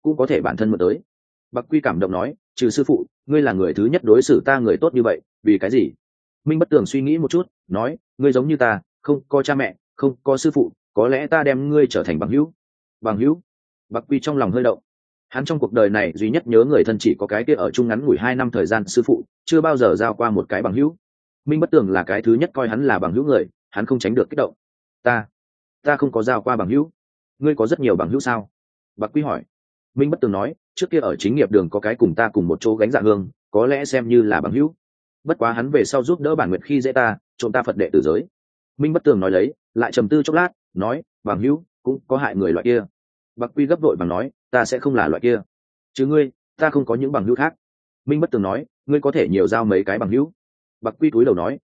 cũng có thể bản thân mượn tới. Bạc Quy cảm động nói, trừ sư phụ, ngươi là người thứ nhất đối xử ta người tốt như vậy, vì cái gì? Minh Bất Tường suy nghĩ một chút, nói, ngươi giống như ta, không có cha mẹ, không có sư phụ, có lẽ ta đem ngươi trở thành bằng hữu. Bằng hữu? Bạc Quy trong lòng hơi động. Hắn trong cuộc đời này duy nhất nhớ người thân chỉ có cái kia ở chung ngắn ngủi 2 năm thời gian sư phụ, chưa bao giờ giao qua một cái bằng hữu. Minh Bất Tường là cái thứ nhất coi hắn là bằng hữu người, hắn không tránh được kích động. Ta không có giao qua bằng hữu. Ngươi có rất nhiều bằng hữu sao? Bạc Quy hỏi. Minh Bất Tường nói, trước kia ở chính nghiệp đường có cái cùng ta cùng một chỗ gánh dạ hương, có lẽ xem như là bằng hữu. Bất quá hắn về sau giúp đỡ bản nguyệt khi dễ ta, trộm ta Phật đệ tử giới. Minh Bất Tường nói lấy, lại trầm tư chốc lát, nói, bằng hữu cũng có hại người loại kia. Bạc Quy gấp vội bằng nói, ta sẽ không là loại kia. Chứ ngươi, ta không có những bằng hữu khác. Minh Bất Tường nói, ngươi có thể nhiều giao mấy cái bằng hữu. Bạc Quy cúi đầu nói,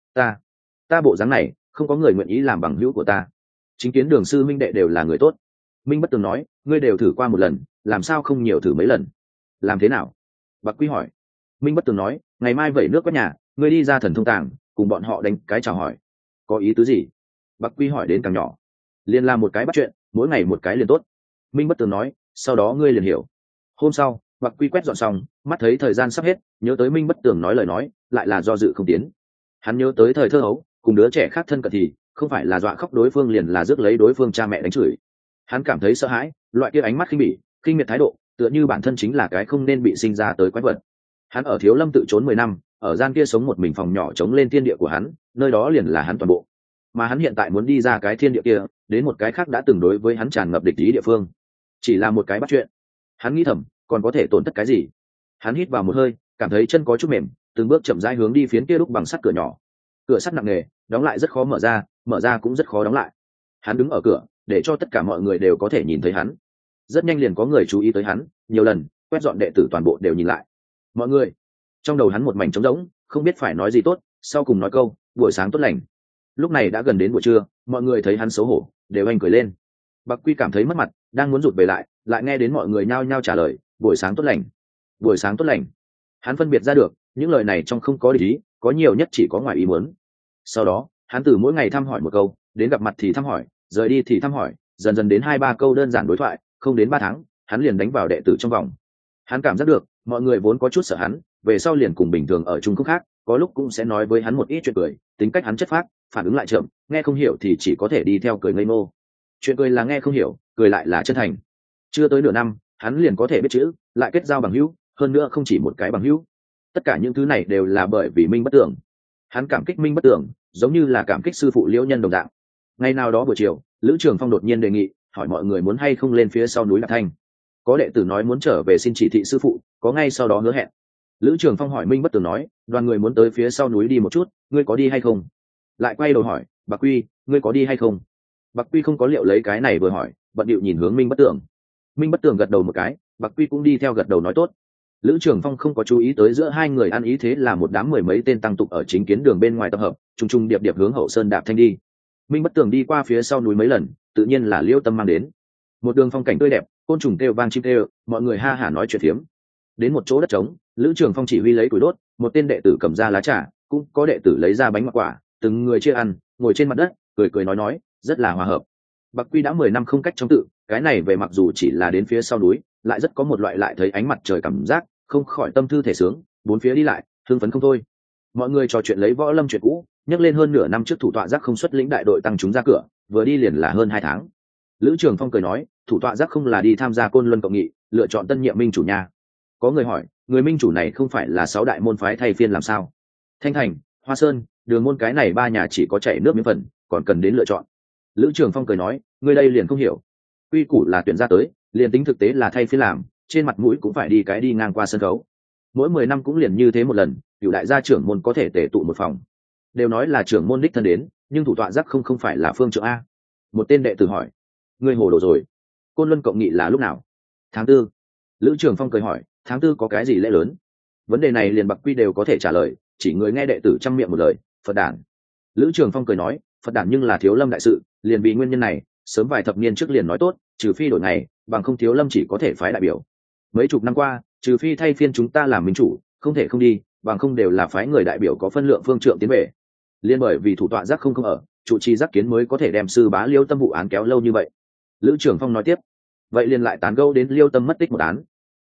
ta bộ dáng này, không có người nguyện ý làm bằng hữu của ta. Chính kiến đường sư minh đệ đều là người tốt. Minh Bất Tường nói, ngươi đều thử qua một lần, làm sao không nhiều thử mấy lần? Làm thế nào? Bạc Quy hỏi. Minh Bất Tường nói, ngày mai vẩy nước quét nhà, ngươi đi ra thần thông tàng, cùng bọn họ đánh cái chào hỏi. Có ý tứ gì? Bạc Quy hỏi đến càng nhỏ. Liền làm một cái bắt chuyện, mỗi ngày một cái liền tốt. Minh Bất Tường nói, sau đó ngươi liền hiểu. Hôm sau, Bạc Quy quét dọn xong, mắt thấy thời gian sắp hết, nhớ tới Minh Bất Tường nói lời nói, lại là do dự không tiến. Hắn nhớ tới thời thơ ấu, cùng đứa trẻ khác thân cận thì không phải là dọa khóc đối phương liền là rước lấy đối phương cha mẹ đánh chửi. Hắn cảm thấy sợ hãi, loại kia ánh mắt khinh bỉ, khinh miệt thái độ, tựa như bản thân chính là cái không nên bị sinh ra tới quái vật. Hắn ở Thiếu Lâm tự trốn 10 năm, ở gian kia sống một mình phòng nhỏ chống lên thiên địa của hắn, nơi đó liền là hắn toàn bộ. Mà hắn hiện tại muốn đi ra cái thiên địa kia, đến một cái khác đã từng đối với hắn tràn ngập địch ý địa phương. Chỉ là một cái bắt chuyện. Hắn nghĩ thầm, còn có thể tổn thất cái gì? Hắn hít vào một hơi, cảm thấy chân có chút mềm, từng bước chậm rãi hướng đi phiến kia đúc bằng sắt cửa nhỏ. Cửa sắt nặng nề, đóng lại rất khó mở ra cũng rất khó đóng lại. Hắn đứng ở cửa, để cho tất cả mọi người đều có thể nhìn thấy hắn. Rất nhanh liền có người chú ý tới hắn, nhiều lần quét dọn đệ tử toàn bộ đều nhìn lại. Mọi người, trong đầu hắn một mảnh trống rỗng, không biết phải nói gì tốt, sau cùng nói câu buổi sáng tốt lành. Lúc này đã gần đến buổi trưa, mọi người thấy hắn xấu hổ, đều anh cười lên. Bạc Quy cảm thấy mất mặt, đang muốn rụt về lại nghe đến mọi người nhao nhao trả lời, buổi sáng tốt lành, buổi sáng tốt lành. Hắn phân biệt ra được, những lời này trong không có ý, có nhiều nhất chỉ có ngoài ý muốn. Sau đó, hắn từ mỗi ngày thăm hỏi một câu, đến gặp mặt thì thăm hỏi, rời đi thì thăm hỏi, dần dần đến 2-3 câu đơn giản đối thoại, không đến 3 tháng, hắn liền đánh vào đệ tử trong vòng. Hắn cảm giác được, mọi người vốn có chút sợ hắn, về sau liền cùng bình thường ở chung không khác, có lúc cũng sẽ nói với hắn một ít chuyện cười, tính cách hắn chất phác, phản ứng lại chậm, nghe không hiểu thì chỉ có thể đi theo cười ngây ngô. Chuyện cười là nghe không hiểu, cười lại là chân thành. Chưa tới nửa năm, hắn liền có thể biết chữ, lại kết giao bằng hữu, hơn nữa không chỉ một cái bằng hữu. Tất cả những thứ này đều là bởi vì Minh Bất Tường. Hắn cảm kích Minh Bất Tường, giống như là cảm kích sư phụ Liễu Nhân đồng dạng. Ngày nào đó buổi chiều, Lữ Trường Phong đột nhiên đề nghị, hỏi mọi người muốn hay không lên phía sau núi Lạc Thanh. Có đệ tử nói muốn trở về xin chỉ thị sư phụ, có ngay sau đó hứa hẹn. Lữ Trường Phong hỏi Minh Bất Tường nói, đoàn người muốn tới phía sau núi đi một chút, ngươi có đi hay không? Lại quay đầu hỏi, Bạc Quy, ngươi có đi hay không? Bạc Quy không có liệu lấy cái này vừa hỏi, bận điệu nhìn hướng Minh Bất Tường. Minh Bất Tường gật đầu một cái, Bạc Quy cũng đi theo gật đầu nói tốt. Lữ Trường Phong không có chú ý tới giữa hai người ăn ý thế là một đám mười mấy tên tăng tục ở chính kiến đường bên ngoài tập hợp, trùng trùng điệp điệp hướng hậu sơn đạp thanh đi. Minh Bất Tường đi qua phía sau núi mấy lần, tự nhiên là Liêu Tâm mang đến. Một đường phong cảnh tươi đẹp, côn trùng kêu vang chim kêu, mọi người ha hả nói chuyện phiếm. Đến một chỗ đất trống, Lữ Trường Phong chỉ huy lấy củi đốt, một tên đệ tử cầm ra lá trà, cũng có đệ tử lấy ra bánh ngọt quả, từng người chia ăn, ngồi trên mặt đất, cười cười nói, rất là hòa hợp. Bạc Quy đã 10 năm không cách trong tự, cái này về mặc dù chỉ là đến phía sau núi, lại rất có một loại lại thấy ánh mặt trời cảm giác, không khỏi tâm thư thể sướng, bốn phía đi lại, hưng phấn không thôi. Mọi người trò chuyện lấy võ lâm chuyện cũ, nhắc lên hơn nửa năm trước thủ tọa giác không xuất lĩnh đại đội tăng chúng ra cửa, vừa đi liền là hơn 2 tháng. Lữ Trường Phong cười nói, thủ tọa giác không là đi tham gia Côn Luân cộng nghị, lựa chọn tân nhiệm minh chủ nhà. Có người hỏi, người minh chủ này không phải là 6 đại môn phái thay phiên làm sao? Thanh Thành, Hoa Sơn, Đường môn cái này 3 nhà chỉ có chảy nước miếng phần, còn cần đến lựa chọn. Lữ Trường Phong cười nói, người đây liền không hiểu. Quy củ là tuyển ra tới, liền tính thực tế là thay phiên làm, trên mặt mũi cũng phải đi cái đi ngang qua sân khấu. Mỗi 10 năm cũng liền như thế một lần, cửu đại gia trưởng môn có thể tề tụ một phòng. Đều nói là trưởng môn đích thân đến, nhưng thủ tọa giác không phải là phương trưởng a. Một tên đệ tử hỏi, ngươi hồ đồ rồi, Côn Luân cộng nghị là lúc nào? Tháng 4. Lữ Trường Phong cười hỏi, tháng 4 có cái gì lễ lớn? Vấn đề này liền Bạc Quy đều có thể trả lời, chỉ người nghe đệ tử trăm miệng một lời, Phật đản. Lữ Trường Phong cười nói, Phật đản nhưng là Thiếu Lâm đại sự, liền vì nguyên nhân này, sớm vài thập niên trước liền nói tốt, trừ phi đổi ngày, bằng không Thiếu Lâm chỉ có thể phái đại biểu. Mấy chục năm qua, trừ phi thay phiên chúng ta làm minh chủ, không thể không đi, bằng không đều là phái người đại biểu có phân lượng phương trượng tiến về. Liên bởi vì thủ tọa giác không ở, trụ trì giác kiến mới có thể đem sư bá Liêu Tâm vụ án kéo lâu như vậy. Lữ Trường Phong nói tiếp, vậy liền lại tán gẫu đến Liêu Tâm mất tích một án,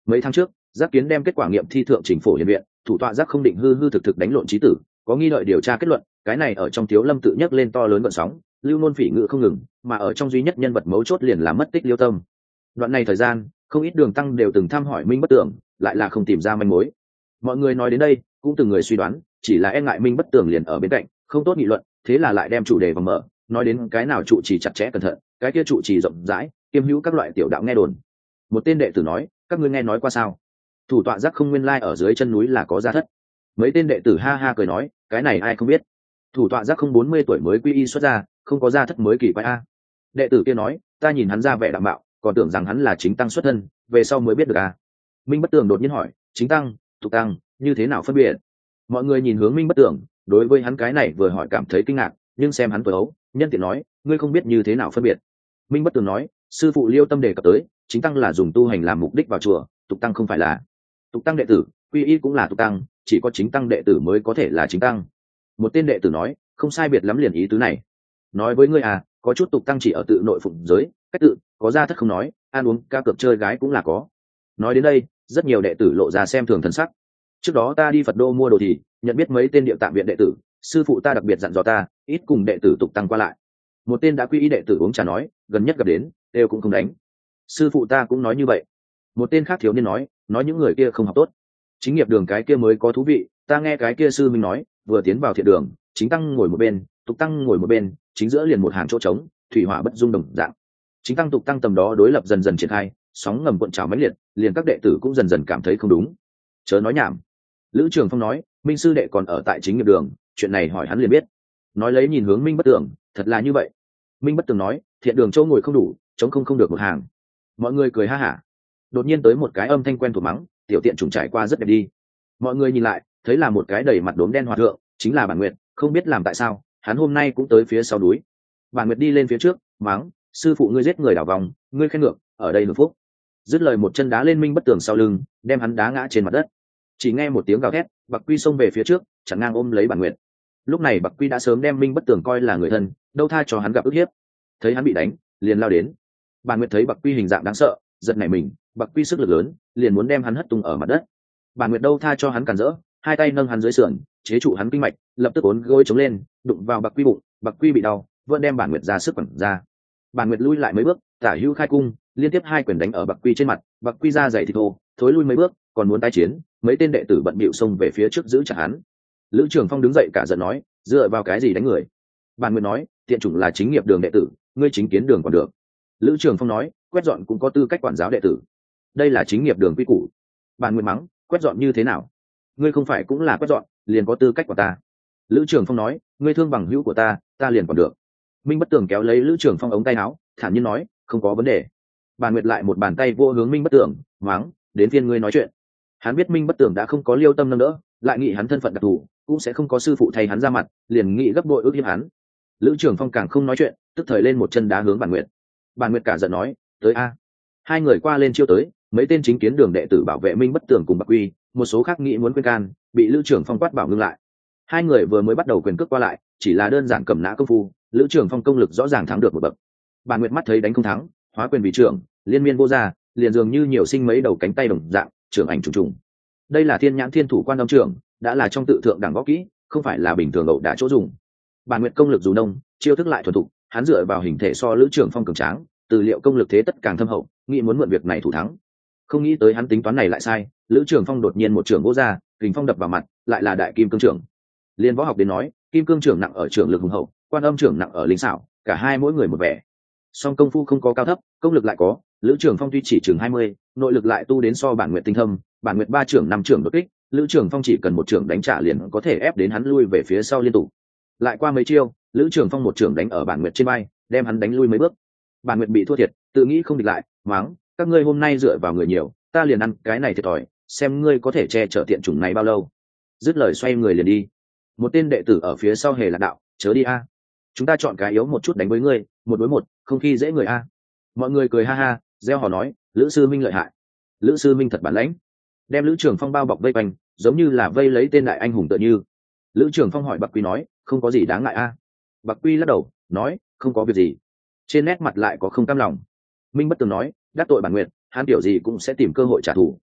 Mấy tháng trước giác kiến đem kết quả nghiệm thi thượng chỉnh phổ hiền viện, thủ tọa giác không định hư hư thực thực đánh lộn trí tử, có nghi đợi điều tra kết luận, cái này ở trong Tiếu Lâm tự nhấc lên to lớn gợn sóng, lưu nôn phỉ ngữ không ngừng, mà ở trong duy nhất nhân vật mấu chốt liền là mất tích Liêu Tâm. Đoạn này thời gian không ít đường tăng đều từng thăm hỏi Minh Bất Tưởng, lại là không tìm ra manh mối. Mọi người nói đến đây cũng từng người suy đoán, chỉ là e ngại Minh Bất Tưởng liền ở bên cạnh không tốt nghị luận, thế là lại đem chủ đề vòng mở, nói đến cái nào trụ trì chặt chẽ cẩn thận, cái kia trụ trì rộng rãi kiêm hữu các loại tiểu đạo nghe đồn. Một tên đệ tử nói, các ngươi nghe nói qua sao, thủ tọa giác không nguyên lai ở dưới chân núi là có gia thất. Mấy tên đệ tử ha ha cười nói, cái này ai không biết, thủ tọa giác không 40 tuổi mới quy y xuất gia, không có gia thất mới kỳ quái a. Đệ tử kia nói, ta nhìn hắn ra vẻ đạm bạo, còn tưởng rằng hắn là chính tăng xuất thân, về sau mới biết được a. Minh Bất Tường đột nhiên hỏi, chính tăng tục tăng như thế nào phân biệt? Mọi người nhìn hướng Minh Bất Tường, đối với hắn cái này vừa hỏi cảm thấy kinh ngạc, nhưng xem hắn tuổi ấu, nhân tiện nói, ngươi không biết như thế nào phân biệt. Minh Bất Tường nói, sư phụ Liêu Tâm đề cập tới, chính tăng là dùng tu hành làm mục đích vào chùa, tục tăng không phải là. Tục tăng đệ tử quy y cũng là tục tăng, chỉ có chính tăng đệ tử mới có thể là chính tăng. Một tên đệ tử nói, không sai biệt lắm liền ý tứ này. Nói với ngươi à, có chút tục tăng chỉ ở tự nội phụng giới, cách tự, có gia thất không nói, ăn uống ca cược chơi gái cũng là có. Nói đến đây rất nhiều đệ tử lộ ra xem thường thần sắc. Trước đó ta đi Phật đô mua đồ thì nhận biết mấy tên địa tạng viện đệ tử, sư phụ ta đặc biệt dặn dò ta ít cùng đệ tử tục tăng qua lại. Một tên đã quy y đệ tử uống trà nói, gần nhất gặp đến đều cũng không đánh. Sư phụ ta cũng nói như vậy. Một tên khác thiếu niên nói những người kia không học tốt, chính nghiệp đường cái kia mới có thú vị. Ta nghe cái kia sư minh nói, vừa tiến vào thiện đường, chính tăng ngồi một bên, tục tăng ngồi một bên, chính giữa liền một hàng chỗ trống, thủy hỏa bất dung đồng dạng. Chính tăng tục tăng tầm đó đối lập dần dần triển khai, sóng ngầm cuộn trào mãnh liệt, liền các đệ tử cũng dần dần cảm thấy không đúng. Chớ nói nhảm. Lữ Trường Phong nói, Minh sư đệ còn ở tại chính nghiệp đường, chuyện này hỏi hắn liền biết. Nói lấy nhìn hướng Minh Bất Tường, thật là như vậy. Minh Bất Tường nói, thiện đường chỗ ngồi không đủ, trống không được một hàng. Mọi người cười ha hả. Đột nhiên tới một cái âm thanh quen thuộc mắng, tiểu tiện trùng trải qua rất đẹp đi. Mọi người nhìn lại, thấy là một cái đầy mặt đốm đen hòa thượng, chính là Bản Nguyệt, không biết làm tại sao, hắn hôm nay cũng tới phía sau núi. Bản Nguyệt đi lên phía trước, mắng, sư phụ ngươi giết người đảo vòng, ngươi khen ngược, ở đây hưởng phúc. Dứt lời một chân đá lên Minh Bất Tường sau lưng, đem hắn đá ngã trên mặt đất. Chỉ nghe một tiếng gào thét, Bạc Quy xông về phía trước, chặn ngang ôm lấy Bản Nguyệt. Lúc này Bạc Quy đã sớm đem Minh Bất Tường coi là người thân, đâu tha cho hắn gặp ức hiếp. Thấy hắn bị đánh, liền lao đến. Bản Nguyệt thấy Bạc Quy hình dạng đáng sợ, giật nảy mình, Bạc Quy sức lực lớn, liền muốn đem hắn hất tung ở mặt đất. Bản Nguyệt đâu tha cho hắn cản rỡ, hai tay nâng hắn dưới sườn, chế trụ hắn kinh mạch, lập tức ốn gối chống lên, đụng vào Bạc Quy bụng, Bạc Quy bị đau, vẫn đem Bản Nguyệt ra sức quẳng ra. Bản Nguyệt lui lại mấy bước, tả hữu khai cung, liên tiếp hai quyền đánh ở Bạc Quy trên mặt, Bạc Quy ra dày thịt thô, thối lui mấy bước, còn muốn tái chiến, mấy tên đệ tử bận bịu xông về phía trước giữ chặt hắn. Lữ Trường Phong đứng dậy cả giận nói, dựa vào cái gì đánh người? Bản Nguyệt nói, tiện chủng là chính nghiệp đường đệ tử, ngươi chính kiến đường còn được. Lữ Trường Phong nói, quét dọn cũng có tư cách quản giáo đệ tử, đây là chính nghiệp đường quy củ. Bản Nguyệt mắng, quét dọn như thế nào? Ngươi không phải cũng là quét dọn, liền có tư cách của ta. Lữ Trường Phong nói, ngươi thương bằng hữu của ta, ta liền còn được. Minh Bất Tường kéo lấy Lữ Trường Phong ống tay áo, thản nhiên nói, không có vấn đề. Bản Nguyệt lại một bàn tay vô hướng Minh Bất Tường, mắng, đến phiên ngươi nói chuyện. Hắn biết Minh Bất Tường đã không có Liêu Tâm nâng đỡ, lại nghĩ hắn thân phận đặc thù, cũng sẽ không có sư phụ thay hắn ra mặt, liền nghĩ gấp bội ước hiếp hắn. Lữ Trường Phong càng không nói chuyện, tức thời lên một chân đá hướng Bản Nguyệt. Bản Nguyệt cả giận nói, tới a. Hai người qua lên chiêu tới, mấy tên chính kiến đường đệ tử bảo vệ Minh Bất Tường cùng Bạc Quy, một số khác nghĩ muốn khuyên can, bị Lữ Trường Phong quát bảo ngưng lại. Hai người vừa mới bắt đầu quyền cước qua lại, chỉ là đơn giản cầm nã công phu, Lữ Trường Phong công lực rõ ràng thắng được một bậc. Bản Nguyệt mắt thấy đánh không thắng, hóa quyền vì trưởng, liên miên vô ra, liền dường như nhiều sinh mấy đầu cánh tay đồng dạng, trưởng ảnh trùng trùng. Đây là Thiên Nhãn Thiên Thủ Quan Âm trưởng, đã là trong tự thượng đẳng võ kỹ, không phải là bình thường ẩu đả chỗ dùng. Bản Nguyệt công lực dù nông, chiêu thức lại thuần thục, hắn dựa vào hình thể so Lữ Trường Phong cường tráng, từ liệu công lực thế tất càng thâm hậu, nghĩ muốn mượn việc này thủ thắng. Không nghĩ tới hắn tính toán này lại sai, Lữ Trường Phong đột nhiên một trưởng vỗ ra, kình phong đập vào mặt, lại là đại kim cương trưởng. Liên võ học đến nói, kim cương trưởng nặng ở trưởng lực hùng hậu, Quan Âm trưởng nặng ở linh xảo, cả hai mỗi người một vẻ. Song công phu không có cao thấp, công lực lại có, Lữ Trường Phong tuy chỉ chừng 20, nội lực lại tu đến so Bản Nguyệt tinh thâm, Bản Nguyệt 3 trưởng 5 trưởng đột kích, Lữ Trường Phong chỉ cần một trưởng đánh trả liền có thể ép đến hắn lui về phía sau liên tục. Lại qua mấy chiêu, Lữ Trường Phong một trưởng đánh ở Bản Nguyệt trên vai, đem hắn đánh lui mấy bước. Bản Nguyệt bị thua thiệt, tự nghĩ không địch lại, mắng, các ngươi hôm nay dựa vào người nhiều, ta liền ăn cái này thiệt thòi, xem ngươi có thể che chở tiện chủng này bao lâu. Dứt lời xoay người liền đi. Một tên đệ tử ở phía sau hề lạc đạo, chớ đi a, chúng ta chọn cái yếu một chút đánh với ngươi, một đối một, không khi dễ người a. Mọi người cười ha ha, reo hò nói, Lữ sư minh lợi hại, Lữ sư minh thật bản lãnh, đem Lữ Trường Phong bao bọc vây quanh, giống như là vây lấy tên đại anh hùng tựa như. Lữ Trường Phong hỏi Bạc Quy nói, không có gì đáng ngại a. Bạc Quy lắc đầu nói, không có việc gì. Trên nét mặt lại có không cam lòng. Minh Bất Tường nói, đắc tội Bản Nguyệt, hắn tiểu gì cũng sẽ tìm cơ hội trả thù,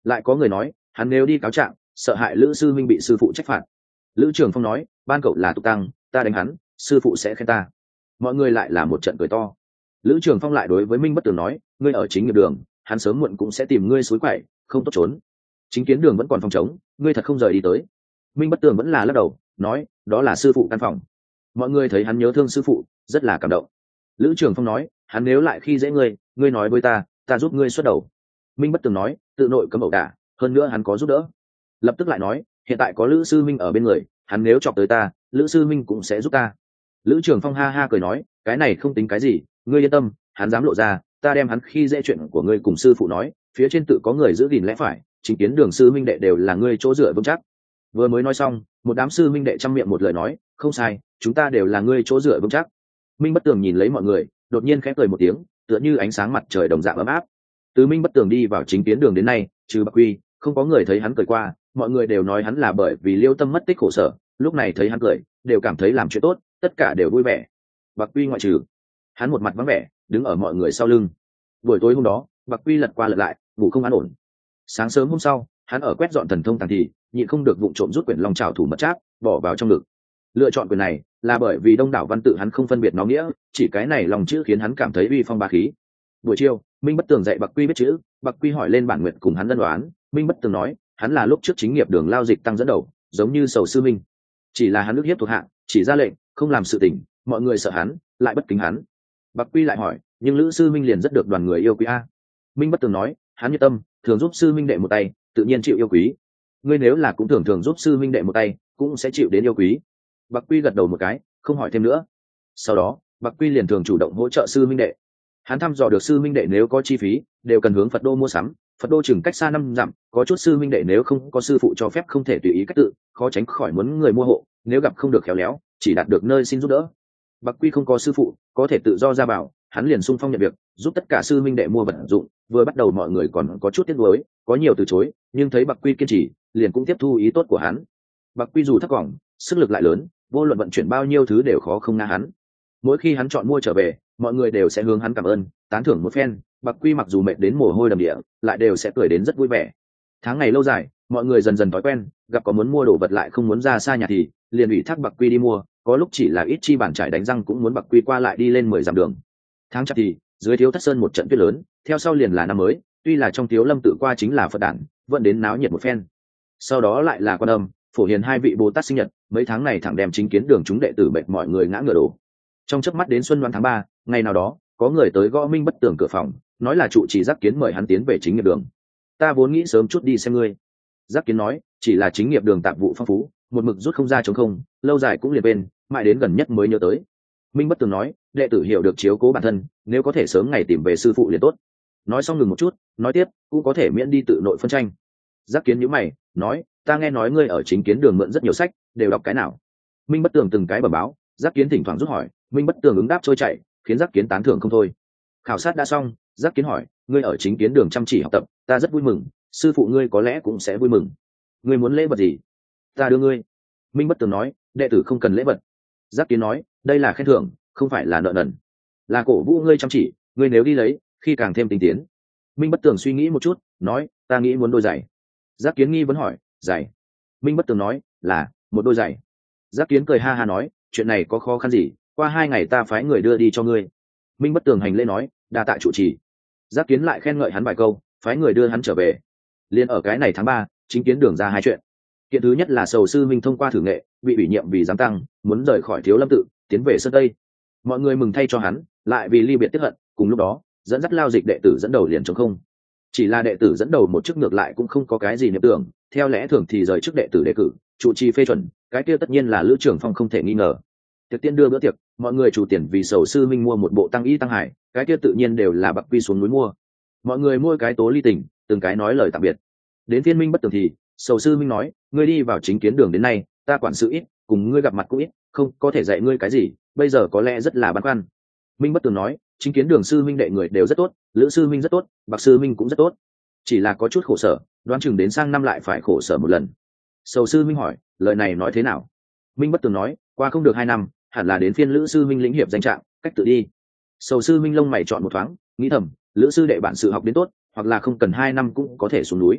Lại có người nói hắn nếu đi cáo trạng sợ hại lữ sư minh bị sư phụ trách phạt. Lữ Trường Phong nói ban cậu là tục tăng, ta đánh hắn sư phụ sẽ khen ta. Mọi người lại là một trận cười to. Lữ Trường Phong lại đối với Minh Bất Tường nói ngươi ở chính nghiệp đường hắn sớm muộn cũng sẽ tìm ngươi suối quậy, không tốt trốn. Chính kiến đường vẫn còn phòng trống, ngươi thật không rời đi tới. Minh Bất Tường vẫn là lắc đầu nói đó là sư phụ căn phòng. Mọi người thấy hắn nhớ thương sư phụ rất là cảm động. Lữ Trường Phong nói hắn nếu lại khi dễ ngươi nói với ta giúp ngươi xuất đầu. Minh Bất Tường nói tự nội cấm ẩu đả, hơn nữa hắn có giúp đỡ. Lập tức lại nói hiện tại có Lữ sư minh ở bên người, hắn nếu chọc tới ta Lữ sư minh cũng sẽ giúp ta. Lữ Trường Phong ha ha cười nói cái này không tính cái gì, ngươi yên tâm, hắn dám lộ ra ta đem hắn khi dễ chuyện của ngươi cùng sư phụ nói, phía trên tự có người giữ gìn lẽ phải, chính kiến đường sư minh đệ đều là ngươi chỗ dựa vững chắc. Vừa mới nói xong một đám sư minh đệ chăm miệng một lời nói không sai, chúng ta đều là ngươi chỗ dựa vững chắc. Minh Bất Tường nhìn lấy mọi người đột nhiên khẽ cười một tiếng, tựa như ánh sáng mặt trời đồng dạng ấm áp. Từ Minh Bất Tường đi vào chính kiến đường đến nay trừ Bạc Quy không có người thấy hắn cười qua, mọi người đều nói hắn là bởi vì Liêu Tâm mất tích khổ sở, lúc này thấy hắn cười đều cảm thấy làm chuyện tốt, tất cả đều vui vẻ. Bạc Quy ngoại trừ, hắn một mặt vắng vẻ đứng ở mọi người sau lưng. Buổi tối hôm đó Bạc Quy lật qua lật lại ngủ không an ổn. Sáng sớm hôm sau hắn ở quét dọn thần thông tàng thì nhịn không được vụng trộm rút quyển long trảo thủ mật tráp bỏ vào trong ngực. Lựa chọn quyền này là bởi vì đông đảo văn tự hắn không phân biệt nó nghĩa, chỉ cái này lòng chữ khiến hắn cảm thấy uy phong bá khí. Buổi chiều Minh Bất Tường dạy Bạc Quy biết chữ, Bạc Quy hỏi lên bản nguyện cùng hắn ân đoán. Minh Bất Tường nói hắn là lúc trước chính nghiệp đường lao dịch tăng dẫn đầu, giống như Sầu sư minh, chỉ là hắn ức hiếp thuộc hạ, chỉ ra lệnh không làm sự tình, mọi người sợ hắn lại bất kính hắn. Bạc Quy lại hỏi nhưng Lữ sư minh liền rất được đoàn người yêu quý a. Minh Bất Tường nói hắn nhiệt tâm thường giúp sư minh đệ một tay tự nhiên chịu yêu quý, ngươi nếu là cũng thường thường giúp sư minh đệ một tay cũng sẽ chịu đến yêu quý. Bạc Quy gật đầu một cái không hỏi thêm nữa. Sau đó Bạc Quy liền thường chủ động hỗ trợ sư minh đệ. Hắn thăm dò được sư minh đệ nếu có chi phí đều cần hướng Phật đô mua sắm, Phật đô chừng cách xa 5 dặm, có chút sư minh đệ nếu không có sư phụ cho phép không thể tùy ý cách tự, khó tránh khỏi muốn người mua hộ, nếu gặp không được khéo léo chỉ đạt được nơi xin giúp đỡ. Bạc Quy không có sư phụ có thể tự do ra bảo, hắn liền xung phong nhận việc giúp tất cả sư minh đệ mua vật dụng. Vừa bắt đầu mọi người còn có chút tiếc nuối, có nhiều từ chối, nhưng thấy Bạc Quy kiên trì liền cũng tiếp thu ý tốt của hắn. Bạc Quy dù thấp vọng sức lực lại lớn, vô luận vận chuyển bao nhiêu thứ đều khó không ngã hắn. Mỗi khi hắn chọn mua trở về mọi người đều sẽ hướng hắn cảm ơn tán thưởng một phen. Bạc Quy mặc dù mệt đến mồ hôi đầm địa lại đều sẽ cười đến rất vui vẻ. Tháng ngày lâu dài mọi người dần dần thói quen, gặp có muốn mua đồ vật lại không muốn ra xa nhà thì liền ủy thác Bạc Quy đi mua, có lúc chỉ là ít chi bàn trải đánh răng cũng muốn Bạc Quy qua lại đi lên 10 dặm đường. Tháng chạp thì dưới Thiếu Thất Sơn một trận tuyết lớn, theo sau liền là năm mới, tuy là trong Thiếu Lâm tự qua chính là Phật đản vẫn đến náo nhiệt một phen. Sau đó lại là Quan Âm, Phổ Hiền hai vị Bồ Tát sinh nhật, mấy tháng này thẳng đem chính kiến đường chúng đệ tử mệt mọi người ngã ngửa đổ. Trong chớp mắt đến xuân đoan tháng 3, ngày nào đó có người tới gõ Minh Bất Tường cửa phòng, nói là trụ trì Giác Kiến mời hắn tiến về chính nghiệp đường. Ta vốn nghĩ sớm chút đi xem ngươi. Giác Kiến nói chỉ là chính nghiệp đường tạp vụ phong phú, một mực rút không ra trống không, lâu dài cũng liền bên, mãi đến gần nhất mới nhớ tới. Minh Bất Tường nói đệ tử hiểu được chiếu cố bản thân, nếu có thể sớm ngày tìm về sư phụ liền tốt. Nói xong ngừng một chút nói tiếp cũng có thể miễn đi tự nội phân tranh. Giác Kiến nhíu mày nói ta nghe nói ngươi ở chính kiến đường mượn rất nhiều sách, đều đọc cái nào? Minh Bất Tường từng cái bẩm báo, Giác Kiến thỉnh thoảng rút hỏi, Minh Bất Tường ứng đáp trôi chảy, khiến Giác Kiến tán thưởng không thôi. Khảo sát đã xong, Giác Kiến hỏi ngươi ở chính kiến đường chăm chỉ học tập, ta rất vui mừng, sư phụ ngươi có lẽ cũng sẽ vui mừng. Ngươi muốn lễ vật gì? Ta đưa ngươi. Minh Bất Tường nói đệ tử không cần lễ vật. Giác Kiến nói đây là khen thưởng không phải là nợ nần, là cổ vũ ngươi chăm chỉ, ngươi nếu đi lấy khi càng thêm tinh tiến. Minh Bất Tường suy nghĩ một chút nói ta nghĩ muốn đôi giày. Giác Kiến nghi vấn hỏi giày? Minh Bất Tường nói là một đôi giày. Giác Kiến cười ha ha nói chuyện này có khó khăn gì, qua 2 ngày ta phái người đưa đi cho ngươi. Minh Bất Tường hành lễ nói đa tạ trụ trì. Giác Kiến lại khen ngợi hắn vài câu phái người đưa hắn trở về. Liên ở cái này tháng 3, chính kiến đường ra 2 chuyện. Kiện thứ nhất là Sầu sư minh thông qua thử nghệ bị ủy nhiệm vì giám tăng, muốn rời khỏi Thiếu Lâm tự tiến về Sơn Tây. Mọi người mừng thay cho hắn, lại vì ly biệt tiếc hận, cùng lúc đó dẫn dắt lao dịch đệ tử dẫn đầu liền trống không. Chỉ là đệ tử dẫn đầu một chức ngược lại cũng không có cái gì niệm tưởng, theo lẽ thường thì rời chức đệ tử đề cử trụ trì phê chuẩn, cái kia tất nhiên là Lữ Trường Phong không thể nghi ngờ. Tiệc tiên đưa bữa tiệc, mọi người chủ tiền vì Sầu sư minh mua một bộ tăng y tăng hải, cái kia tự nhiên đều là Bạc Quy xuống núi mua. Mọi người mua cái tố ly tình, từng cái nói lời tạm biệt. Đến phiên Minh Bất Tường thì Sầu sư minh nói ngươi đi vào chính kiến đường đến nay ta quản sự ít, cùng ngươi gặp mặt cũng ít, không có thể dạy ngươi cái gì, bây giờ có lẽ rất là băn khoăn. Minh Bất Tường nói chính kiến đường sư minh đệ người đều rất tốt, Lữ sư minh rất tốt, Bạc sư minh cũng rất tốt, chỉ là có chút khổ sở, đoán chừng đến sang năm lại phải khổ sở một lần. Sầu sư minh hỏi lời này nói thế nào? Minh Bất Tường nói qua không được 2 năm hẳn là đến phiên Lữ sư minh lĩnh hiệp danh trạng, cách tự đi. Sầu sư minh lông mày chọn một thoáng nghĩ thầm Lữ sư đệ bản sự học đến tốt, hoặc là không cần 2 năm cũng có thể xuống núi.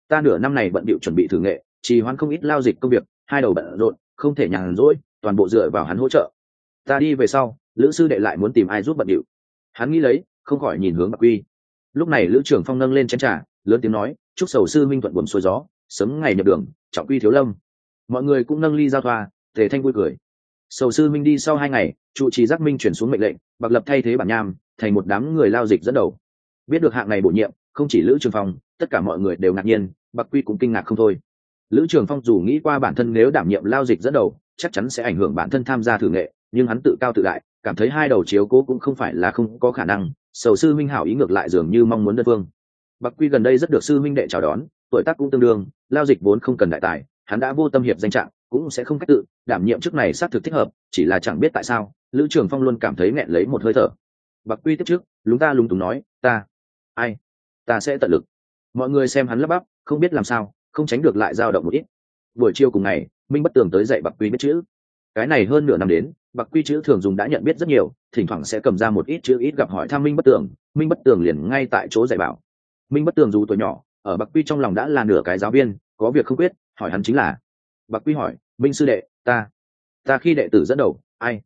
ta nửa năm này bận bịu chuẩn bị thử nghệ, trì hoãn không ít lao dịch công việc, hai đầu bận rộn, không thể nhàn rỗi, toàn bộ dựa vào hắn hỗ trợ. Ta đi về sau, lữ sư đệ lại muốn tìm ai giúp bận bịu. Hắn nghĩ lấy, không khỏi nhìn hướng Bạc Quy. Lúc này lữ trưởng phong nâng lên chén trà, lớn tiếng nói, chúc sầu sư minh thuận buồm xuôi gió, sớm ngày nhập đường, trọng quy thiếu lâm. Mọi người cũng nâng ly giao thoa, tề thanh vui cười. Sầu sư minh đi sau 2 ngày, trụ trì giác minh chuyển xuống mệnh lệnh, Bạc Lập thay thế bản nham, thành một đám người lao dịch dẫn đầu. Biết được hạng này bổ nhiệm, không chỉ lữ trường phong, tất cả mọi người đều ngạc nhiên, Bạc Quy cũng kinh ngạc không thôi. Lữ trường phong dù nghĩ qua bản thân nếu đảm nhiệm lao dịch dẫn đầu, chắc chắn sẽ ảnh hưởng bản thân tham gia thử nghệ, nhưng hắn tự cao tự đại, cảm thấy hai đầu chiếu cố cũng không phải là không có khả năng. Sầu sư minh hảo ý ngược lại dường như mong muốn đơn phương. Bạc Quy gần đây rất được sư minh đệ chào đón, tuổi tác cũng tương đương, lao dịch vốn không cần đại tài, hắn đã vô tâm hiệp danh trạng, cũng sẽ không cách tự đảm nhiệm chức này xác thực thích hợp, chỉ là chẳng biết tại sao lữ trường phong luôn cảm thấy nghẹn lấy một hơi thở. Bạc Quy tiếp trước lúng ta lúng túng nói, ta sẽ tận lực. Mọi người xem hắn lắp bắp, không biết làm sao, không tránh được lại dao động một ít. Buổi chiều cùng ngày, Minh Bất Tường tới dạy Bạc Quy biết chữ. Cái này hơn nửa năm đến, Bạc Quy chữ thường dùng đã nhận biết rất nhiều, thỉnh thoảng sẽ cầm ra một ít chữ ít gặp hỏi thăm Minh Bất Tường liền ngay tại chỗ dạy bảo. Minh Bất Tường dù tuổi nhỏ, ở Bạc Quy trong lòng đã là nửa cái giáo viên, có việc không quyết, hỏi hắn chính là. Bạc Quy hỏi, Minh sư đệ, ta khi đệ tử dẫn đầu, ai?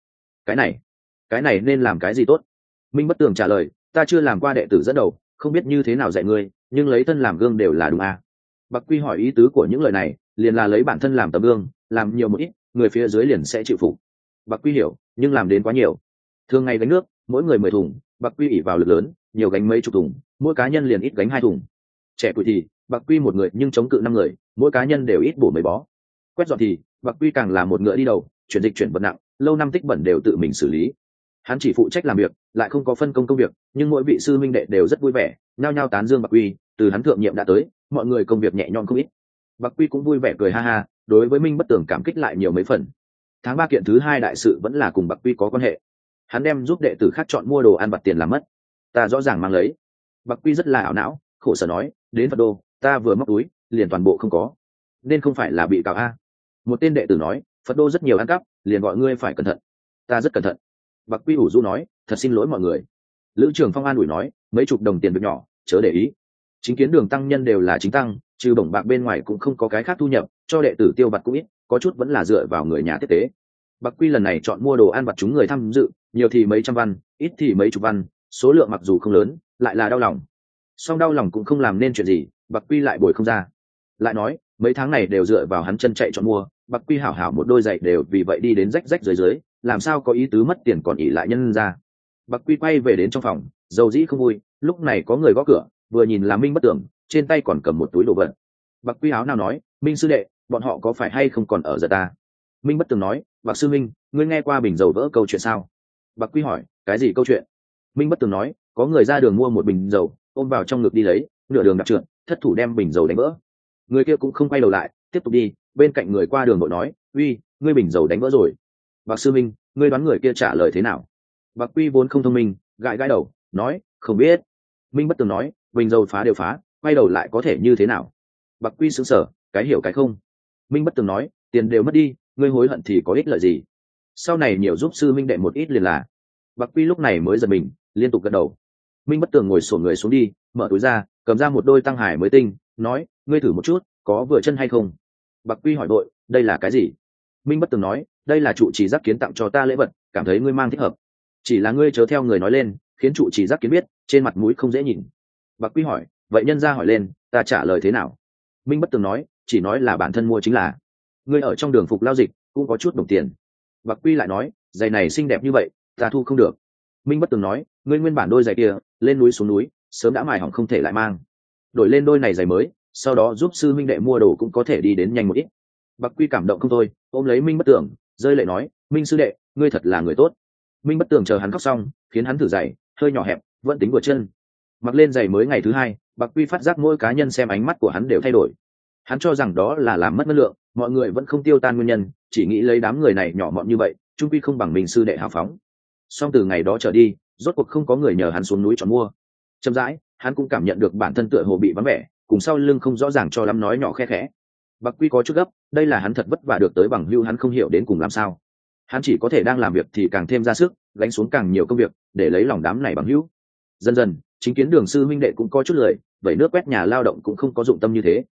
Cái này nên làm cái gì tốt? Minh Bất Tường trả lời, ta chưa làm qua đệ tử dẫn đầu, không biết như thế nào dạy ngươi, nhưng lấy thân làm gương đều là đúng à. Bạc Quy hỏi ý tứ của những lời này, liền là lấy bản thân làm tấm gương, làm nhiều một ít, người phía dưới liền sẽ chịu phục. Bạc Quy hiểu, nhưng làm đến quá nhiều. Thường ngày gánh nước, mỗi người 10 thùng, Bạc Quy ỷ vào lực lớn, nhiều gánh mấy chục thùng, mỗi cá nhân liền ít gánh 2 thùng. Trẻ tuổi thì, Bạc Quy một người nhưng chống cự 5 người, mỗi cá nhân đều ít bổ mấy bó. Quét dọn thì, Bạc Quy càng là một ngựa đi đầu, chuyển dịch chuyển vật nặng, lâu năm tích bẩn đều tự mình xử lý. Hắn chỉ phụ trách làm việc, lại không có phân công công việc, nhưng mỗi vị sư minh đệ đều rất vui vẻ, nhao nhao tán dương Bạc Quy, từ hắn thượng nhiệm đã tới, mọi người công việc nhẹ nhõm không ít. Bạc Quy cũng vui vẻ cười ha ha, đối với Minh Bất Tường cảm kích lại nhiều mấy phần. Tháng 3 kiện thứ 2 đại sự vẫn là cùng Bạc Quy có quan hệ. Hắn đem giúp đệ tử khác chọn mua đồ ăn vặt tiền làm mất. Ta rõ ràng mang lấy. Bạc Quy rất là ảo não, khổ sở nói, đến Phật đô, ta vừa móc túi, liền toàn bộ không có. Nên không phải là bị cào a. Một tên đệ tử nói, Phật đô rất nhiều ăn cắp, liền gọi ngươi phải cẩn thận. Ta rất cẩn thận. Bạc Quy ủ rũ nói, thật xin lỗi mọi người. Lữ Trường Phong an ủi nói, mấy chục đồng tiền việc nhỏ, chớ để ý. Chính kiến đường tăng nhân đều là chính tăng, trừ bổng bạc bên ngoài cũng không có cái khác thu nhập, cho đệ tử tiêu vặt cũng ít, có chút vẫn là dựa vào người nhà tiếp tế. Bạc Quy lần này chọn mua đồ ăn vặt chúng người tham dự, nhiều thì mấy trăm văn, ít thì mấy chục văn, số lượng mặc dù không lớn, lại là đau lòng. Song đau lòng cũng không làm nên chuyện gì, Bạc Quy lại bồi không ra. Lại nói, mấy tháng này đều dựa vào hắn chân chạy chọn mua, Bạc Quy hảo hảo một đôi giày đều vì vậy đi đến rách rách dưới, làm sao có ý tứ mất tiền còn ỉ lại nhân ra. Bạc Quy quay về đến trong phòng, dầu dĩ không vui, lúc này có người gõ cửa, vừa nhìn là Minh Bất Tường, trên tay còn cầm một túi đồ vật. Bạc Quy áo nào nói, Minh sư đệ, bọn họ có phải hay không còn ở giật ta? Minh Bất Tường nói, Bạc sư minh, ngươi nghe qua bình dầu vỡ câu chuyện sao? Bạc Quy hỏi, cái gì câu chuyện? Minh Bất Tường nói, có người ra đường mua một bình dầu, ôm vào trong ngực đi lấy, nửa đường đạp trượt, thất thủ đem bình dầu đánh vỡ. Người kia cũng không quay đầu lại, tiếp tục đi, bên cạnh người qua đường bội nói, uy, ngươi bình dầu đánh vỡ rồi. Bạc sư minh, ngươi đoán người kia trả lời thế nào? Bạc Quy vốn không thông minh, gãi gãi đầu, nói, không biết. Minh Bất Tường nói, bình dầu phá đều phá, quay đầu lại có thể như thế nào? Bạc Quy sững sờ, cái hiểu cái không. Minh Bất Tường nói, tiền đều mất đi, ngươi hối hận thì có ích lợi gì? Sau này nhiều giúp sư minh đệ một ít liền là. Bạc Quy lúc này mới giật mình, liên tục gật đầu. Minh Bất Tường ngồi xổm người xuống đi, mở túi ra, cầm ra một đôi tăng hải mới tinh, nói, ngươi thử một chút, có vừa chân hay không? Bạc Quy hỏi vội, đây là cái gì? Minh Bất Tường nói, đây là trụ trì giác kiến tặng cho ta lễ vật, cảm thấy ngươi mang thích hợp. Chỉ là ngươi chớ theo người nói lên, khiến trụ trì giác kiến biết, trên mặt mũi không dễ nhìn. Bạc Quy hỏi, vậy nhân gia hỏi lên, ta trả lời thế nào? Minh Bất Tường nói, chỉ nói là bản thân mua chính là. Ngươi ở trong đường phục lao dịch, cũng có chút đồng tiền. Bạc Quy lại nói, giày này xinh đẹp như vậy, ta thu không được. Minh Bất Tường nói, ngươi nguyên bản đôi giày kia, lên núi xuống núi, sớm đã mài hỏng không thể lại mang. Đổi lên đôi này giày mới, sau đó giúp sư minh đệ mua đồ cũng có thể đi đến nhanh một ít. Bạc Quy cảm động không thôi, ôm lấy Minh Bất Tường, rơi lệ nói, Minh sư đệ, ngươi thật là người tốt. Minh Bất Tường chờ hắn khóc xong, khiến hắn thử giày, hơi nhỏ hẹp, vẫn tính vừa chân. Mặc lên giày mới ngày thứ 2, Bạc Quy phát giác mỗi cá nhân xem ánh mắt của hắn đều thay đổi. Hắn cho rằng đó là làm mất năng lượng, mọi người vẫn không tiêu tan nguyên nhân, chỉ nghĩ lấy đám người này nhỏ mọn như vậy, chung quy không bằng mình sư đệ hào phóng. Song từ ngày đó trở đi, rốt cuộc không có người nhờ hắn xuống núi chọn mua. Chậm rãi, hắn cũng cảm nhận được bản thân tựa hồ bị vắng vẻ, cùng sau lưng không rõ ràng cho lắm nói nhỏ khe khẽ. Bạc Quy có chút gấp, đây là hắn thật vất vả được tới bằng hữu hắn không hiểu đến cùng làm sao. Hắn chỉ có thể đang làm việc thì càng thêm ra sức, gánh xuống càng nhiều công việc, để lấy lòng đám này bằng hữu. Dần dần, chính kiến đường sư huynh đệ cũng có chút lười, vậy nước quét nhà lao động cũng không có dụng tâm như thế.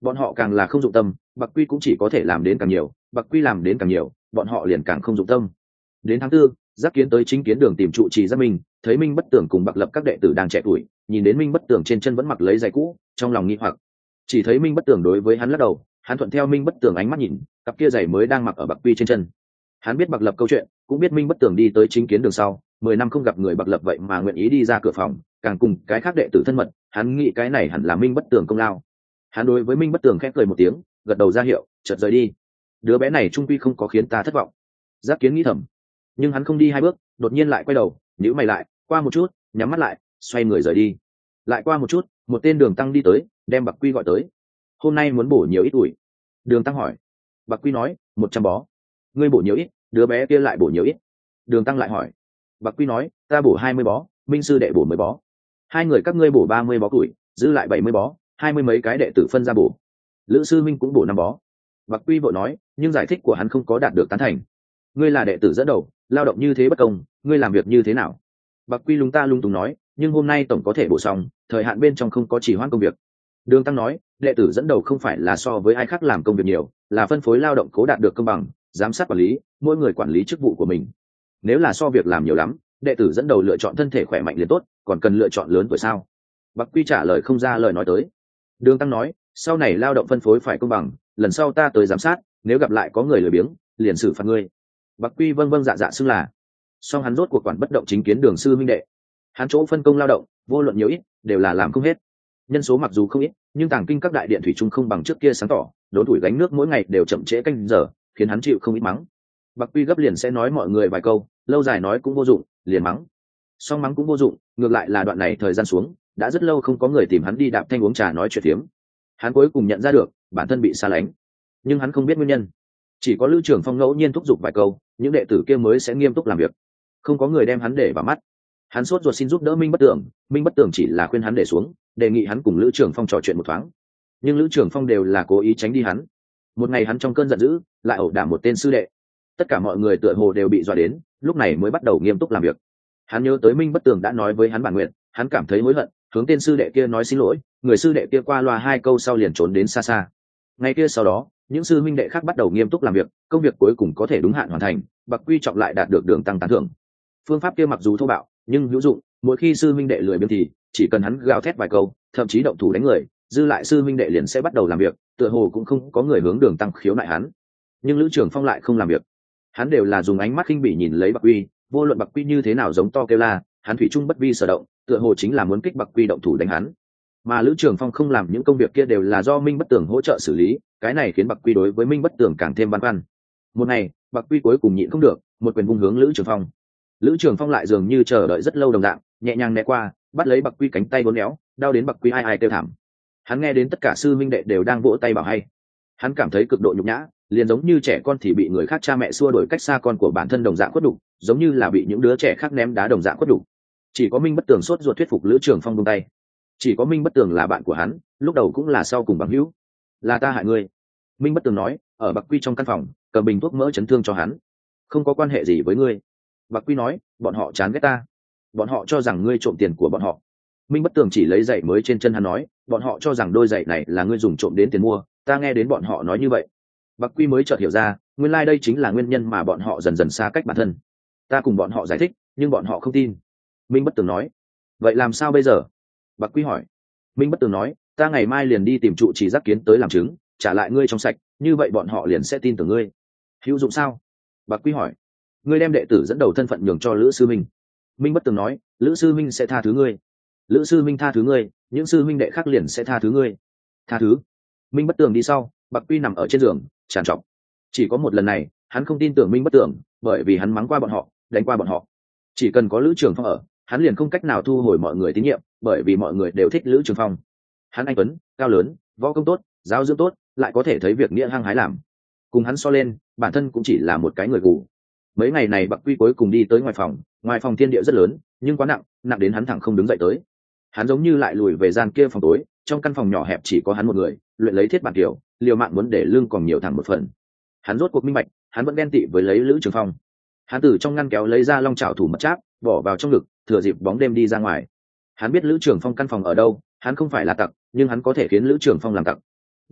bọn họ càng là không dụng tâm, Bạc Quy cũng chỉ có thể làm đến càng nhiều, Bạc Quy làm đến càng nhiều, bọn họ liền càng không dụng tâm. Đến tháng 4, Giác Kiến tới chính kiến đường tìm trụ trì Giác Minh, thấy Minh Bất Tưởng cùng Bạc Lập các đệ tử đang trẻ tuổi, nhìn đến Minh Bất Tưởng trên chân vẫn mặc lấy giày cũ, trong lòng nghi hoặc. Chỉ thấy Minh Bất Tưởng đối với hắn lắc đầu, hắn thuận theo Minh Bất Tưởng ánh mắt nhìn, cặp kia giày mới đang mặc ở Bạc Quy trên chân. Hắn biết Bạc Lập câu chuyện, cũng biết Minh Bất Tưởng đi tới chính kiến đường sau, 10 năm không gặp người Bạc Lập vậy mà nguyện ý đi ra cửa phòng, càng cùng cái khác đệ tử thân mật, hắn nghĩ cái này hẳn là Minh Bất Tưởng công lao. Hắn đối với Minh Bất Tưởng khẽ cười một tiếng, gật đầu ra hiệu, chợt rời đi. Đứa bé này trung quy không có khiến ta thất vọng. Giác Kiến nghĩ thầm, nhưng hắn không đi 2 bước, đột nhiên lại quay đầu, nhíu mày lại, qua một chút, nhắm mắt lại, xoay người rời đi. Lại qua một chút, một tên Đường Tăng đi tới, đem Bạc Quy gọi tới. Hôm nay muốn bổ nhiều ít ủi? Đường Tăng hỏi. Bạc Quy nói, 100 bó. Ngươi bổ nhiều ít, đứa bé kia lại bổ nhiều ít. Đường Tăng lại hỏi. Bạc Quy nói, ta bổ 20 bó, Minh sư đệ bổ 10 bó. Hai người các ngươi bổ 30 bó củi, giữ lại 70 bó, 20 mấy cái đệ tử phân ra bổ. Lữ sư minh cũng bổ 5 bó. Bạc Quy vội nói, nhưng giải thích của hắn không có đạt được tán thành. Ngươi là đệ tử dẫn đầu, lao động như thế bất công, ngươi làm việc như thế nào? Bạc Quy lúng ta lung túng nói, nhưng hôm nay tổng có thể bổ xong, thời hạn bên trong không có trì hoãn công việc. Đường Tăng nói, đệ tử dẫn đầu không phải là so với ai khác làm công việc nhiều, là phân phối lao động cố đạt được công bằng, giám sát quản lý, mỗi người quản lý chức vụ của mình. Nếu là so việc làm nhiều lắm, đệ tử dẫn đầu lựa chọn thân thể khỏe mạnh liền tốt, còn cần lựa chọn lớn tuổi sao? Bạc Quy trả lời không ra lời nói tới. Đường Tăng nói, sau này lao động phân phối phải công bằng, lần sau ta tới giám sát, nếu gặp lại có người lười biếng, liền xử phạt ngươi. Bạc Quy vâng vâng dạ dạ xưng là. Song hắn rốt cuộc quản bất động chính kiến đường sư minh đệ. Hắn chỗ phân công lao động, vô luận nhiều ít, đều là làm không hết. Nhân số mặc dù không ít, nhưng tàng kinh các đại điện thủy chung không bằng trước kia sáng tỏ, đốn tuổi gánh nước mỗi ngày đều chậm trễ canh giờ, khiến hắn chịu không ít mắng. Bạc Quy gấp liền sẽ nói mọi người vài câu, lâu dài nói cũng vô dụng, liền mắng. Song mắng cũng vô dụng, ngược lại là đoạn này thời gian xuống, đã rất lâu không có người tìm hắn đi đạp thanh uống trà nói chuyện phiếm. Hắn cuối cùng nhận ra được bản thân bị xa lánh, nhưng hắn không biết nguyên nhân. Chỉ có Lữ Trường Phong ngẫu nhiên thúc giục vài câu, những đệ tử kia mới sẽ nghiêm túc làm việc. Không có người đem hắn để vào mắt. Hắn sốt ruột xin giúp đỡ Minh Bất Tưởng, Minh Bất Tưởng chỉ là khuyên hắn để xuống, đề nghị hắn cùng Lữ Trường Phong trò chuyện một thoáng. Nhưng Lữ Trường Phong đều là cố ý tránh đi hắn. Một ngày hắn trong cơn giận dữ, lại ẩu đả một tên sư đệ. Tất cả mọi người tựa hồ đều bị dọa đến, lúc này mới bắt đầu nghiêm túc làm việc. Hắn nhớ tới Minh Bất Tưởng đã nói với hắn bản nguyện, hắn cảm thấy hối hận, hướng tên sư đệ kia nói xin lỗi, người sư đệ kia qua loa 2 câu sau liền trốn đến xa xa. Ngày kia sau đó, những sư minh đệ khác bắt đầu nghiêm túc làm việc, công việc cuối cùng có thể đúng hạn hoàn thành, Bạc Quy trọng lại đạt được Đường Tăng tán thưởng. Phương pháp kia mặc dù thô bạo, nhưng hữu dụng, mỗi khi sư minh đệ lười biếng thì chỉ cần hắn gào thét vài câu, thậm chí động thủ đánh người, dư lại sư minh đệ liền sẽ bắt đầu làm việc, tựa hồ cũng không có người hướng Đường Tăng khiếu nại hắn. Nhưng Lữ Trường Phong lại không làm việc. Hắn đều là dùng ánh mắt khinh bỉ nhìn lấy Bạc Quy, vô luận Bạc Quy như thế nào giống to kêu la, hắn thủy chung bất vi sở động, tựa hồ chính là muốn kích Bạc Quy động thủ đánh hắn. Mà Lữ Trường Phong không làm những công việc kia đều là do Minh Bất Tưởng hỗ trợ xử lý, cái này khiến Bạc Quy đối với Minh Bất Tưởng càng thêm băn khoăn. Một ngày, Bạc Quy cuối cùng nhịn không được, một quyền vung hướng Lữ Trường Phong. Lữ Trường Phong lại dường như chờ đợi rất lâu đồng dạng, nhẹ nhàng né qua, bắt lấy Bạc Quy cánh tay uốn éo, đau đến Bạc Quy ai ai kêu thảm. Hắn nghe đến tất cả sư minh đệ đều đang vỗ tay bảo hay. Hắn cảm thấy cực độ nhục nhã, liền giống như trẻ con thì bị người khác cha mẹ xua đuổi cách xa con của bản thân đồng dạng khuất đủ, giống như là bị những đứa trẻ khác ném đá đồng dạng khuất đủ. Chỉ có Minh Bất Tưởng sốt ruột thuyết phục Lữ Trường Phong buông tay. Chỉ có Minh Bất Tưởng là bạn của hắn, lúc đầu cũng là sau cùng bằng hữu. Là ta hại ngươi. Minh Bất Tưởng nói, ở Bạc Quy trong căn phòng, cầm bình thuốc mỡ chấn thương cho hắn. Không có quan hệ gì với ngươi. Bạc Quy nói, bọn họ chán ghét ta. Bọn họ cho rằng ngươi trộm tiền của bọn họ. Minh Bất Tưởng chỉ lấy giày mới trên chân hắn nói, bọn họ cho rằng đôi giày này là ngươi dùng trộm đến tiền mua, ta nghe đến bọn họ nói như vậy. Bạc Quy mới chợt hiểu ra, nguyên lai đây chính là nguyên nhân mà bọn họ dần dần xa cách bản thân. Ta cùng bọn họ giải thích, nhưng bọn họ không tin. Minh Bất Tưởng nói, vậy làm sao bây giờ? Bạc Quy hỏi. Minh Bất Tưởng nói, ta ngày mai liền đi tìm trụ trì Giác Kiến tới làm chứng, trả lại ngươi trong sạch, như vậy bọn họ liền sẽ tin tưởng ngươi. Hữu dụng sao? Bạc Quy hỏi. Ngươi đem đệ tử dẫn đầu thân phận nhường cho Lữ sư minh. Minh Bất Tưởng nói, Lữ sư minh sẽ tha thứ ngươi. Lữ sư minh tha thứ ngươi, những sư minh đệ khác liền sẽ tha thứ ngươi. Tha thứ? Minh Bất Tưởng đi sau, Bạc Quy nằm ở trên giường, tràn trọc. Chỉ có một lần này, hắn không tin tưởng Minh Bất Tưởng, bởi vì hắn mắng qua bọn họ, đánh qua bọn họ. Chỉ cần có Lữ Trường Phong ở, hắn liền không cách nào thu hồi mọi người tín nhiệm, bởi vì mọi người đều thích Lữ Trường Phong. Hắn anh tuấn, cao lớn, võ công tốt, giáo dưỡng tốt, lại có thể thấy việc nghĩa hăng hái làm. Cùng hắn so lên, bản thân cũng chỉ là một cái người gù. Mấy ngày này Bạc Quy cuối cùng đi tới ngoài phòng thiên địa rất lớn, nhưng quá nặng, nặng đến hắn thẳng không đứng dậy tới. Hắn giống như lại lùi về gian kia phòng tối, trong căn phòng nhỏ hẹp chỉ có hắn một người, luyện lấy thiết bản kiểu, liều mạng muốn để lưng còn nhiều thẳng một phần. Hắn rốt cuộc minh bạch, hắn vẫn ghen tị với lấy Lữ Trường Phong. Hắn từ trong ngăn kéo lấy ra long chảo thủ mật tráp, bỏ vào trong ngực, thừa dịp bóng đêm đi ra ngoài. Hắn biết Lữ Trường Phong căn phòng ở đâu, hắn không phải là tặc, nhưng hắn có thể khiến Lữ Trường Phong làm tặc.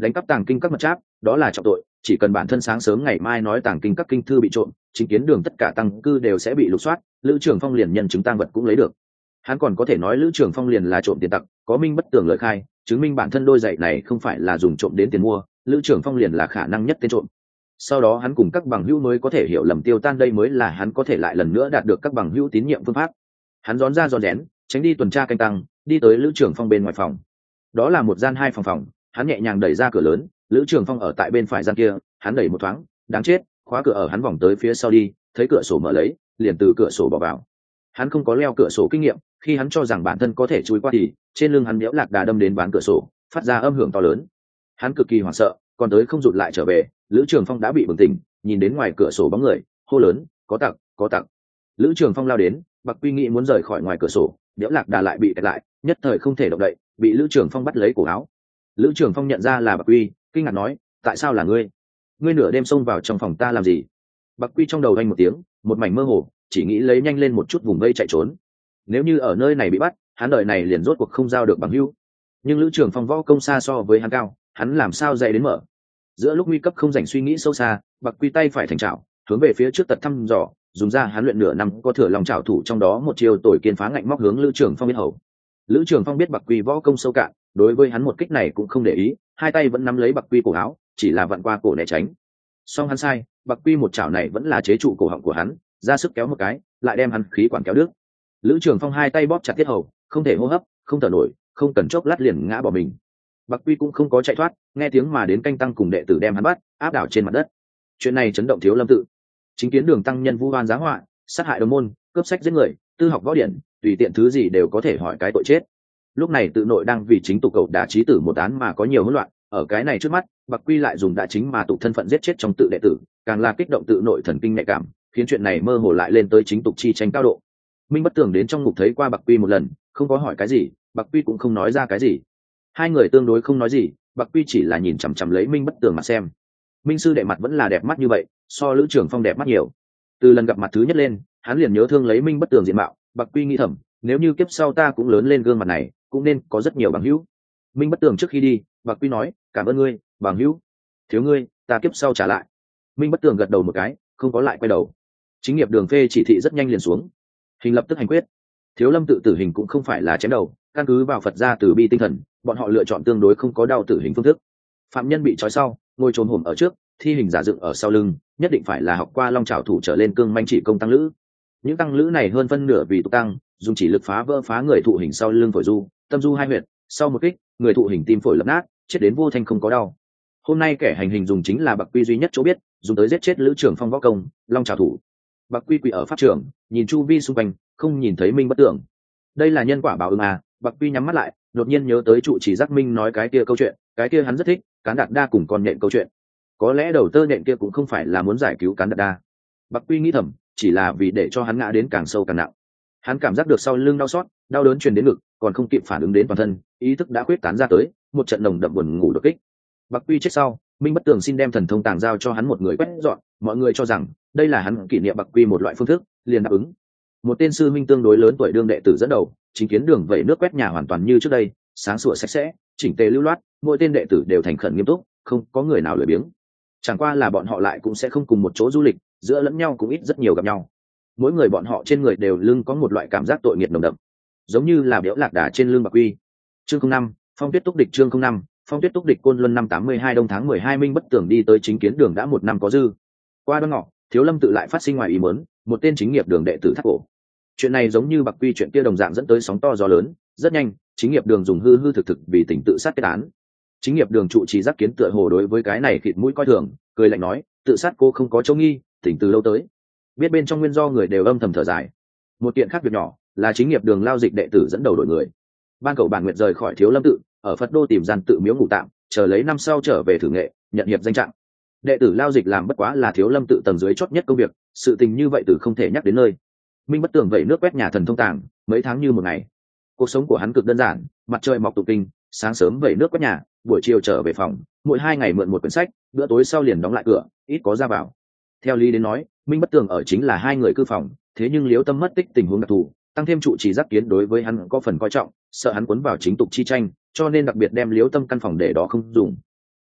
đánh cắp tàng kinh các mật tráp đó là trọng tội, chỉ cần bản thân sáng sớm ngày mai nói tàng kinh các kinh thư bị trộm, chính kiến đường tất cả tăng cư đều sẽ bị lục soát, Lữ Trường Phong liền nhân chứng tang vật cũng lấy được. Hắn còn có thể nói Lữ Trường Phong liền là trộm tiền tặc, có Minh Bất Tường lời khai chứng minh bản thân đôi giày này không phải là dùng trộm đến tiền mua, Lữ Trường Phong liền là khả năng nhất tên trộm. Sau đó hắn cùng các bằng hữu mới có thể hiểu lầm tiêu tan, đây mới là hắn có thể lại lần nữa đạt được các bằng hữu tín nhiệm phương pháp. Hắn rón ra rón rén tránh đi tuần tra canh tăng, đi tới Lữ Trường Phong bên ngoài phòng. Đó là một gian 2 phòng, hắn nhẹ nhàng đẩy ra cửa lớn, Lữ Trường Phong ở tại bên phải gian kia, hắn đẩy một thoáng, đáng chết, khóa cửa ở, hắn vòng tới phía sau đi, thấy cửa sổ mở lấy, liền từ cửa sổ bỏ vào. Hắn không có leo cửa sổ kinh nghiệm, khi hắn cho rằng bản thân có thể chui qua thì trên lưng hắn đẽo lạc đà đâm đến ván cửa sổ, phát ra âm hưởng to lớn. Hắn cực kỳ hoảng sợ, còn tới không rụt lại trở về, Lữ Trường Phong đã bị bừng tỉnh, nhìn đến ngoài cửa sổ bóng người, hô lớn, có tặc, có tặc. Lữ Trường Phong lao đến, Bạc Quy nghĩ muốn rời khỏi ngoài cửa sổ, đẽo lạc đà lại bị kẹt lại, nhất thời không thể động đậy, bị Lữ Trường Phong bắt lấy cổ áo. Lữ Trường Phong nhận ra là Bạc Quy, kinh ngạc nói, tại sao là ngươi? Ngươi nửa đêm xông vào trong phòng ta làm gì? Bạc Quy trong đầu anh một tiếng, một mảnh mơ hồ, chỉ nghĩ lấy nhanh lên một chút vùng vây chạy trốn. Nếu như ở nơi này bị bắt, hắn đời này liền rốt cuộc không giao được bằng hữu. Nhưng Lữ Trường Phong võ công xa so với hắn cao, hắn làm sao dậy đến mở? Giữa lúc nguy cấp không dành suy nghĩ sâu xa, Bạc Quy tay phải thành trảo, hướng về phía trước tật thăm dò, dùng ra hắn luyện nửa năm có thừa lòng trảo thủ, trong đó một chiều tồi kiên phá ngạnh móc hướng Lữ Trường Phong biết hầu. Lữ Trường Phong biết Bạc Quy võ công sâu cạn, đối với hắn một kích này cũng không để ý, hai tay vẫn nắm lấy Bạc Quy cổ áo, chỉ là vặn qua cổ né tránh. Song hắn sai, Bạc Quy một chảo này vẫn là chế trụ cổ họng của hắn, ra sức kéo một cái, lại đem hắn khí quản kéo đứt. Lữ Trường Phong hai tay bóp chặt tiết hầu, không thể hô hấp, không thở nổi, không cần chốc lát liền ngã bỏ mình. Bạc Quy cũng không có chạy thoát, nghe tiếng mà đến canh tăng cùng đệ tử đem hắn bắt, áp đảo trên mặt đất. Chuyện này chấn động Thiếu Lâm tự. Chính kiến đường tăng nhân vu oan giá họa, sát hại đồng môn, cướp sách giết người, tư học võ điển, tùy tiện thứ gì đều có thể hỏi cái tội chết. Lúc này tự nội đang vì chính tục cầu đả trí tử một án mà có nhiều hỗn loạn, ở cái này trước mắt, Bạc Quy lại dùng đả chính mà tụ thân phận giết chết trong tự đệ tử, càng là kích động tự nội thần kinh nhạy cảm, khiến chuyện này mơ hồ lại lên tới chính tục chi tranh cao độ. Minh Bất Tường đến trong ngục thấy qua Bạc Quy một lần, không có hỏi cái gì, Bạc Quy cũng không nói ra cái gì. Hai người tương đối không nói gì, Bạc Quy chỉ là nhìn chằm chằm lấy Minh Bất Tường mà xem. Minh sư đệ mặt vẫn là đẹp mắt như vậy, so Lữ Trường Phong đẹp mắt nhiều. Từ lần gặp mặt thứ nhất lên, hắn liền nhớ thương lấy Minh Bất Tường diện mạo, Bạc Quy nghĩ thầm, nếu như kiếp sau ta cũng lớn lên gương mặt này, cũng nên có rất nhiều bằng hữu. Minh Bất Tường trước khi đi, Bạc Quy nói, cảm ơn ngươi, bằng hữu. Thiếu ngươi, ta kiếp sau trả lại. Minh Bất Tường gật đầu một cái, không có lại quay đầu. Chính nghiệp đường phê chỉ thị rất nhanh liền xuống, hình lập tức hành quyết. Thiếu Lâm tự tử hình cũng không phải là chém đầu, căn cứ vào Phật gia từ bi tinh thần, bọn họ lựa chọn tương đối không có đau tử hình phương thức. Phạm nhân bị trói sau, ngồi trồm hổm ở trước, thi hình giả dựng ở sau lưng, nhất định phải là học qua long trảo thủ trở lên cương manh chỉ công tăng lữ. Những tăng lữ này hơn phân nửa vì tục tăng, dùng chỉ lực phá vỡ phá người thụ hình sau lưng phổi du, tâm du hai huyệt, sau một kích, người thụ hình tim phổi lập nát, chết đến vô thanh không có đau. Hôm nay kẻ hành hình dùng chính là Bạc Quy duy nhất chỗ biết, dùng tới giết chết Lữ Trường Phong võ công, long trảo thủ. Bạc Quy quỳ ở pháp trường, nhìn chu vi xung quanh, không nhìn thấy Minh Bất Tường. Đây là nhân quả báo ứng à? Bạc Quy nhắm mắt lại, đột nhiên nhớ tới trụ trì Giác Minh nói cái kia câu chuyện, cái kia hắn rất thích, Cán Đạt Đa cùng con nhện câu chuyện. Có lẽ đầu tơ nhện kia cũng không phải là muốn giải cứu Cán Đạt Đa. Bạc Quy nghĩ thầm, chỉ là vì để cho hắn ngã đến càng sâu càng nặng. Hắn cảm giác được sau lưng đau xót, đau đớn truyền đến ngực, còn không kịp phản ứng đến toàn thân, ý thức đã khuyết tán ra tới, một trận nồng đậm buồn ngủ đột kích. Bạc Quy chết sau, Minh Bất Tường xin đem thần thông tàng giao cho hắn một người quét dọn, mọi người cho rằng đây là hắn kỷ niệm Bạc Quy một loại phương thức, liền đáp ứng. Một tên sư minh tương đối lớn tuổi đương đệ tử dẫn đầu, chính kiến đường vẩy nước quét nhà hoàn toàn như trước đây, sáng sủa sạch sẽ, chỉnh tề lưu loát, mỗi tên đệ tử đều thành khẩn nghiêm túc, không có người nào lười biếng. Chẳng qua là bọn họ lại cũng sẽ không cùng một chỗ du lịch, giữa lẫn nhau cũng ít rất nhiều gặp nhau. Mỗi người bọn họ trên người đều lưng có một loại cảm giác tội nghiệp nồng đậm, giống như là béo lạc đà trên lưng Bạc Quy. Chương 05, Phong Tuyết Túc địch. Chương 05, Phong Tuyết Túc địch. Côn Luân năm 82 đông tháng 12, Minh Bất Tường đi tới chính kiến đường đã 1 năm có dư. Qua Đoan Ngọ, Thiếu Lâm tự lại phát sinh ngoài ý muốn, một tên chính nghiệp đường đệ tử thắt cổ. Chuyện này giống như Bạc Quy chuyện kia đồng dạng dẫn tới sóng to gió lớn, rất nhanh, chính nghiệp đường dùng hư hư thực thực vì tình tự sát kết án. Chính nghiệp đường trụ trì Giác Kiến tựa hồ đối với cái này khịt mũi coi thường, cười lạnh nói, tự sát cô không có chỗ nghi, tỉnh từ lâu tới. Biết bên trong nguyên do người đều âm thầm thở dài. Một kiện khác việc nhỏ là chính nghiệp đường lao dịch đệ tử dẫn đầu đội người. Ban cậu bản nguyện rời khỏi Thiếu Lâm tự, ở Phật đô tìm gian tự miếu ngủ tạm, chờ lấy năm sau trở về thử nghệ, nhận hiệp danh trạng. Đệ tử lao dịch làm bất quá là Thiếu Lâm tự tầng dưới chót nhất công việc, sự tình như vậy từ không thể nhắc đến nơi. Minh Bất Tường vậy nước quét nhà thần thông tàng, mấy tháng như một ngày. Cuộc sống của hắn cực đơn giản, mặt trời mọc tụng kinh, sáng sớm vậy nước quét nhà, buổi chiều trở về phòng, mỗi 2 ngày mượn một quyển sách, bữa tối sau liền đóng lại cửa, ít có ra vào. Theo lý đến nói, Minh Bất Tường ở chính là 2 người cư phòng, thế nhưng Liễu Tâm mất tích tình huống đặc thù, tăng thêm trụ trì Giác Kiến đối với hắn có phần coi trọng, sợ hắn cuốn vào chính tục chi tranh, cho nên đặc biệt đem Liễu Tâm căn phòng để đó không dùng.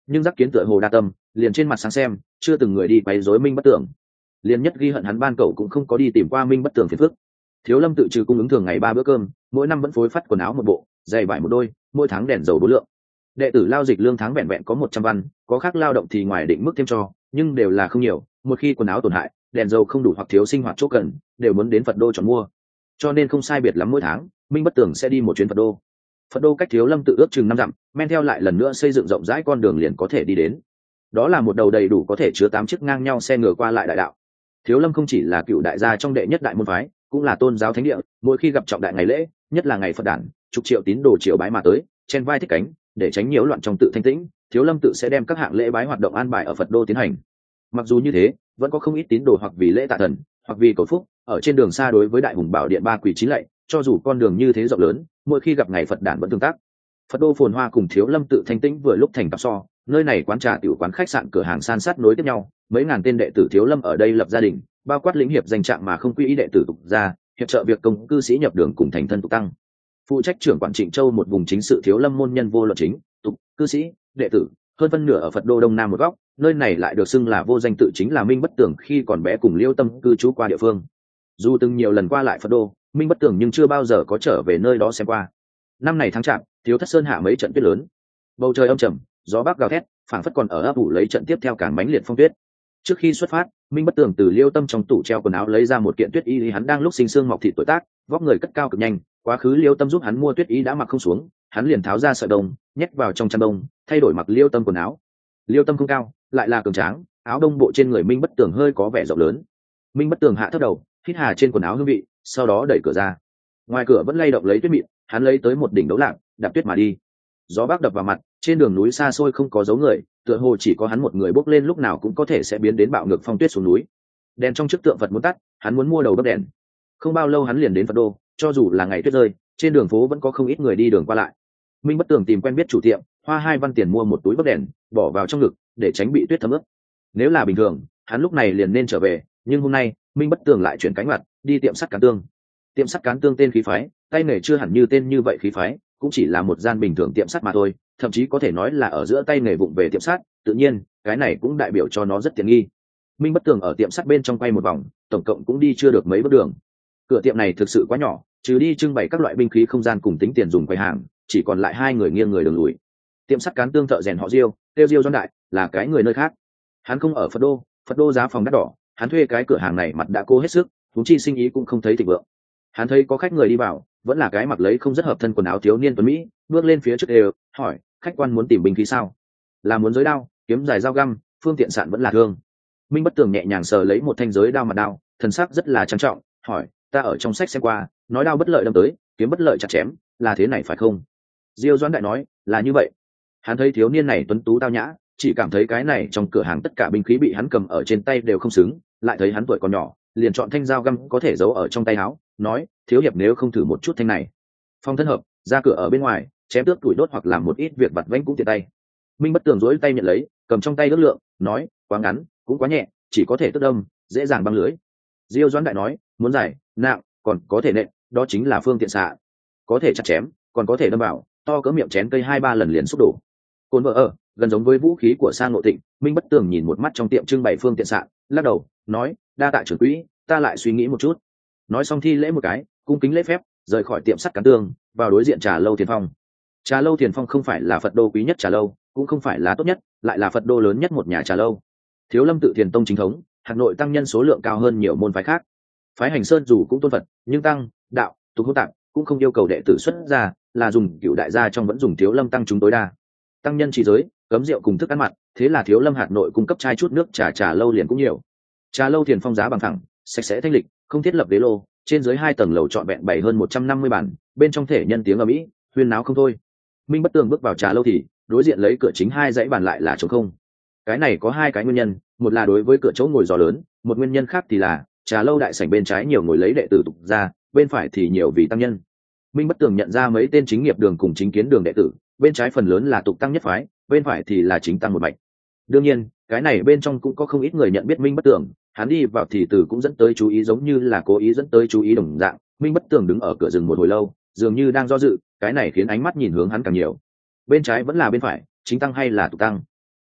nhưng giác kiến tựa hồ đa tâm, liền trên mặt sáng xem, chưa từng người đi quấy rối Minh Bất Tường. Liền nhất ghi hận hắn ban cậu cũng không có đi tìm qua Minh Bất Tường phiền phức. Thiếu Lâm tự trừ cung ứng thường ngày 3 bữa cơm, mỗi năm vẫn phối phát quần áo một bộ, giày vải một đôi, mỗi tháng đèn dầu 4 lượng. Đệ tử lao dịch lương tháng vẹn vẹn có 100 văn, có khác lao động thì ngoài định mức thêm cho, nhưng đều là không nhiều, một khi quần áo tổn hại, đèn dầu không đủ hoặc thiếu sinh hoạt chỗ cần, đều muốn đến Phật đô chọn mua. Cho nên không sai biệt lắm mỗi tháng, Minh Bất Tường sẽ đi một chuyến Phật đô. Phật đô cách Thiếu Lâm tự ước chừng 5 dặm, men theo lại lần nữa xây dựng rộng rãi con đường liền có thể đi đến. Đó là một đầu đầy đủ có thể chứa 8 chiếc ngang nhau xe ngựa qua lại đại đạo. Thiếu Lâm không chỉ là cựu đại gia trong đệ nhất đại môn phái, cũng là tôn giáo thánh địa, mỗi khi gặp trọng đại ngày lễ, nhất là ngày Phật đản, chục triệu tín đồ triều bái mà tới, chen vai thích cánh, để tránh nhiễu loạn trong tự thanh tĩnh, Thiếu Lâm tự sẽ đem các hạng lễ bái hoạt động an bài ở Phật đô tiến hành. Mặc dù như thế, vẫn có không ít tín đồ hoặc vì lễ tạ thần, hoặc vì cầu phúc, ở trên đường xa đối với đại hùng bảo điện 3 quỳ 9 lạy, cho dù con đường như thế rộng lớn, mỗi khi gặp ngày Phật đản vẫn tương tác. Phật đô phồn hoa cùng Thiếu Lâm tự thanh tĩnh vừa lúc thành cặp so, nơi này quán trà tiểu quán khách sạn cửa hàng san sát nối tiếp nhau, mấy ngàn tên đệ tử Thiếu Lâm ở đây lập gia đình, bao quát lĩnh hiệp danh trạng mà không quy y đệ tử tục gia, hiệp trợ việc công cư sĩ nhập đường cùng thành thân tục tăng. Phụ trách trưởng quản Trịnh Châu một vùng chính sự Thiếu Lâm môn nhân vô luận chính, tục, cư sĩ, đệ tử, hơn phân nửa ở Phật đô đông nam một góc, nơi này lại được xưng là vô danh tự chính là Minh Bất Tường khi còn bé cùng Liêu Tâm cư trú qua địa phương. Dù từng nhiều lần qua lại Phật đô, Minh Bất Tường nhưng chưa bao giờ có trở về nơi đó xem qua. Năm này tháng chạp, Thiếu Thất Sơn hạ mấy trận tuyết lớn, bầu trời âm trầm, gió bắc gào thét, phảng phất còn ở ấp ủ lấy trận tiếp theo càng mãnh liệt phong tuyết. Trước khi xuất phát, Minh Bất Tường từ Liêu Tâm trong tủ treo quần áo lấy ra một kiện tuyết y, hắn đang lúc sinh xương mọc thịt tuổi tác, vóc người cất cao cực nhanh, quá khứ Liêu Tâm giúp hắn mua tuyết y đã mặc không xuống, hắn liền tháo ra sợi đông, nhét vào trong chăn đông, thay đổi mặc Liêu Tâm quần áo. Liêu Tâm không cao, lại là cường tráng, áo đông bộ trên người Minh Bất Tường hơi có vẻ rộng lớn. Minh Bất Tường hạ thấp đầu, hít hà trên quần áo hương vị, sau đó đẩy cửa ra. Ngoài cửa vẫn lay động lấy tuyết mịn, hắn lấy tới một đỉnh đấu lạc, đạp tuyết mà đi. Gió bắc đập vào mặt, trên đường núi xa xôi không có dấu người, tựa hồ chỉ có hắn một người bước lên lúc nào cũng có thể sẽ biến đến bạo ngược phong tuyết xuống núi. Đèn trong trước tượng Phật muốn tắt, hắn muốn mua đầu đốt đèn. Không bao lâu hắn liền đến Phật đô, cho dù là ngày tuyết rơi, trên đường phố vẫn có không ít người đi đường qua lại. Minh Bất Tường tìm quen biết chủ tiệm, hoa 2 văn tiền mua một túi đốt đèn, bỏ vào trong ngực để tránh bị tuyết thấm ướt. Nếu là bình thường, hắn lúc này liền nên trở về, nhưng hôm nay, Minh Bất Tường lại chuyển cánh mặt, đi tiệm sắt cán tương. Tiệm sắt cán tương tên khí phái, tay nghề chưa hẳn như tên như vậy khí phái, cũng chỉ là một gian bình thường tiệm sắt mà thôi, thậm chí có thể nói là ở giữa tay nghề vụng về tiệm sắt, tự nhiên, cái này cũng đại biểu cho nó rất tiện nghi. Minh Bất Tường ở tiệm sắt bên trong quay một vòng, tổng cộng cũng đi chưa được mấy bước đường. Cửa tiệm này thực sự quá nhỏ, trừ đi trưng bày các loại binh khí không gian cùng tính tiền dùng quầy hàng, chỉ còn lại 2 người nghiêng người đường lùi. Tiệm sắt cán tương thợ rèn họ Diêu, tiêu Diêu Doan Đại, là cái người nơi khác. Hắn không ở Phật đô giá phòng đắt đỏ, hắn thuê cái cửa hàng này mặt đã cố hết sức, huống chi sinh ý cũng không thấy thịnh vượng. Hắn thấy có khách người đi vào, vẫn là cái mặc lấy không rất hợp thân quần áo thiếu niên tuấn mỹ, bước lên phía trước đều hỏi, khách quan muốn tìm binh khí sao? Là muốn giới đao, kiếm dài dao găm, phương tiện sạn vẫn là thương. Minh Bất Tường nhẹ nhàng sờ lấy một thanh giới đao mặt đao, thần sắc rất là trang trọng, hỏi, ta ở trong sách xem qua, nói đao bất lợi đâm tới, kiếm bất lợi chặt chém, là thế này phải không? Diêu Doãn Đại nói, là như vậy. Hắn thấy thiếu niên này tuấn tú tao nhã, chỉ cảm thấy cái này trong cửa hàng tất cả binh khí bị hắn cầm ở trên tay đều không xứng, lại thấy hắn tuổi còn nhỏ, liền chọn thanh dao găm có thể giấu ở trong tay áo, nói, thiếu hiệp nếu không thử một chút thanh này. Phong thân hợp, ra cửa ở bên ngoài, chém tước tuổi đốt hoặc làm một ít việc vặt vãnh cũng tiện tay. Minh Bất Tường duỗi tay nhận lấy, cầm trong tay ước lượng, nói, quá ngắn, cũng quá nhẹ, chỉ có thể tước đâm, dễ dàng băng lưới. Diêu Doãn Đại nói, muốn dài, nặng, còn có thể nện, đó chính là phương tiện xạ. Có thể chặt chém, còn có thể đâm vào, to cỡ miệng chén cây 2-3 lần liền xúc đổ. Côn vợ ở, gần giống với vũ khí của Sang Ngộ Tịnh. Minh Bất Tường nhìn một mắt trong tiệm trưng bày phương tiện xạ, lắc đầu, nói, đa tạ trưởng quỹ, ta lại suy nghĩ một chút. Nói xong thi lễ một cái, cung kính lễ phép, rời khỏi tiệm sắt cán tương, vào đối diện trà lâu Tiền Phong. Trà lâu Tiền Phong không phải là Phật đô quý nhất trà lâu, cũng không phải là tốt nhất, lại là Phật đô lớn nhất một nhà trà lâu. Thiếu Lâm tự Thiền tông chính thống, Hà Nội tăng nhân số lượng cao hơn nhiều môn phái khác. Phái Hành Sơn dù cũng tôn Phật, nhưng tăng, đạo, tục hữu tạng cũng không yêu cầu đệ tử xuất gia, là dùng cửu đại gia trong vẫn dùng Thiếu Lâm tăng chúng tối đa. Tăng nhân chỉ giới, cấm rượu cùng thức ăn mặn, thế là Thiếu Lâm Hà Nội cung cấp chai chút nước trà lâu liền cũng nhiều. Trà lâu Thiền Phong giá bằng thẳng, sạch sẽ thanh lịch, không thiết lập đế lô, trên dưới 2 tầng lầu trọn vẹn bày hơn 150 bàn, bên trong thể nhân tiếng ầm ĩ, huyên náo không thôi. Minh Bất Tường bước vào trà lâu thì đối diện lấy cửa chính 2 dãy bàn lại là trống không. Cái này có 2 cái nguyên nhân, một là đối với cửa chỗ ngồi gió lớn, một nguyên nhân khác thì là trà lâu đại sảnh bên trái nhiều ngồi lấy đệ tử tục gia, bên phải thì nhiều vì tăng nhân. Minh Bất Tường nhận ra mấy tên chính nghiệp đường cùng chính kiến đường đệ tử, bên trái phần lớn là tục tăng nhất phái, bên phải thì là chính tăng một mạch. Đương nhiên, cái này bên trong cũng có không ít người nhận biết Minh Bất Tường, hắn đi vào thì từ cũng dẫn tới chú ý giống như là cố ý dẫn tới chú ý đồng dạng. Minh Bất Tường đứng ở cửa rừng một hồi lâu, dường như đang do dự, cái này khiến ánh mắt nhìn hướng hắn càng nhiều. Bên trái vẫn là bên phải, chính tăng hay là tục tăng?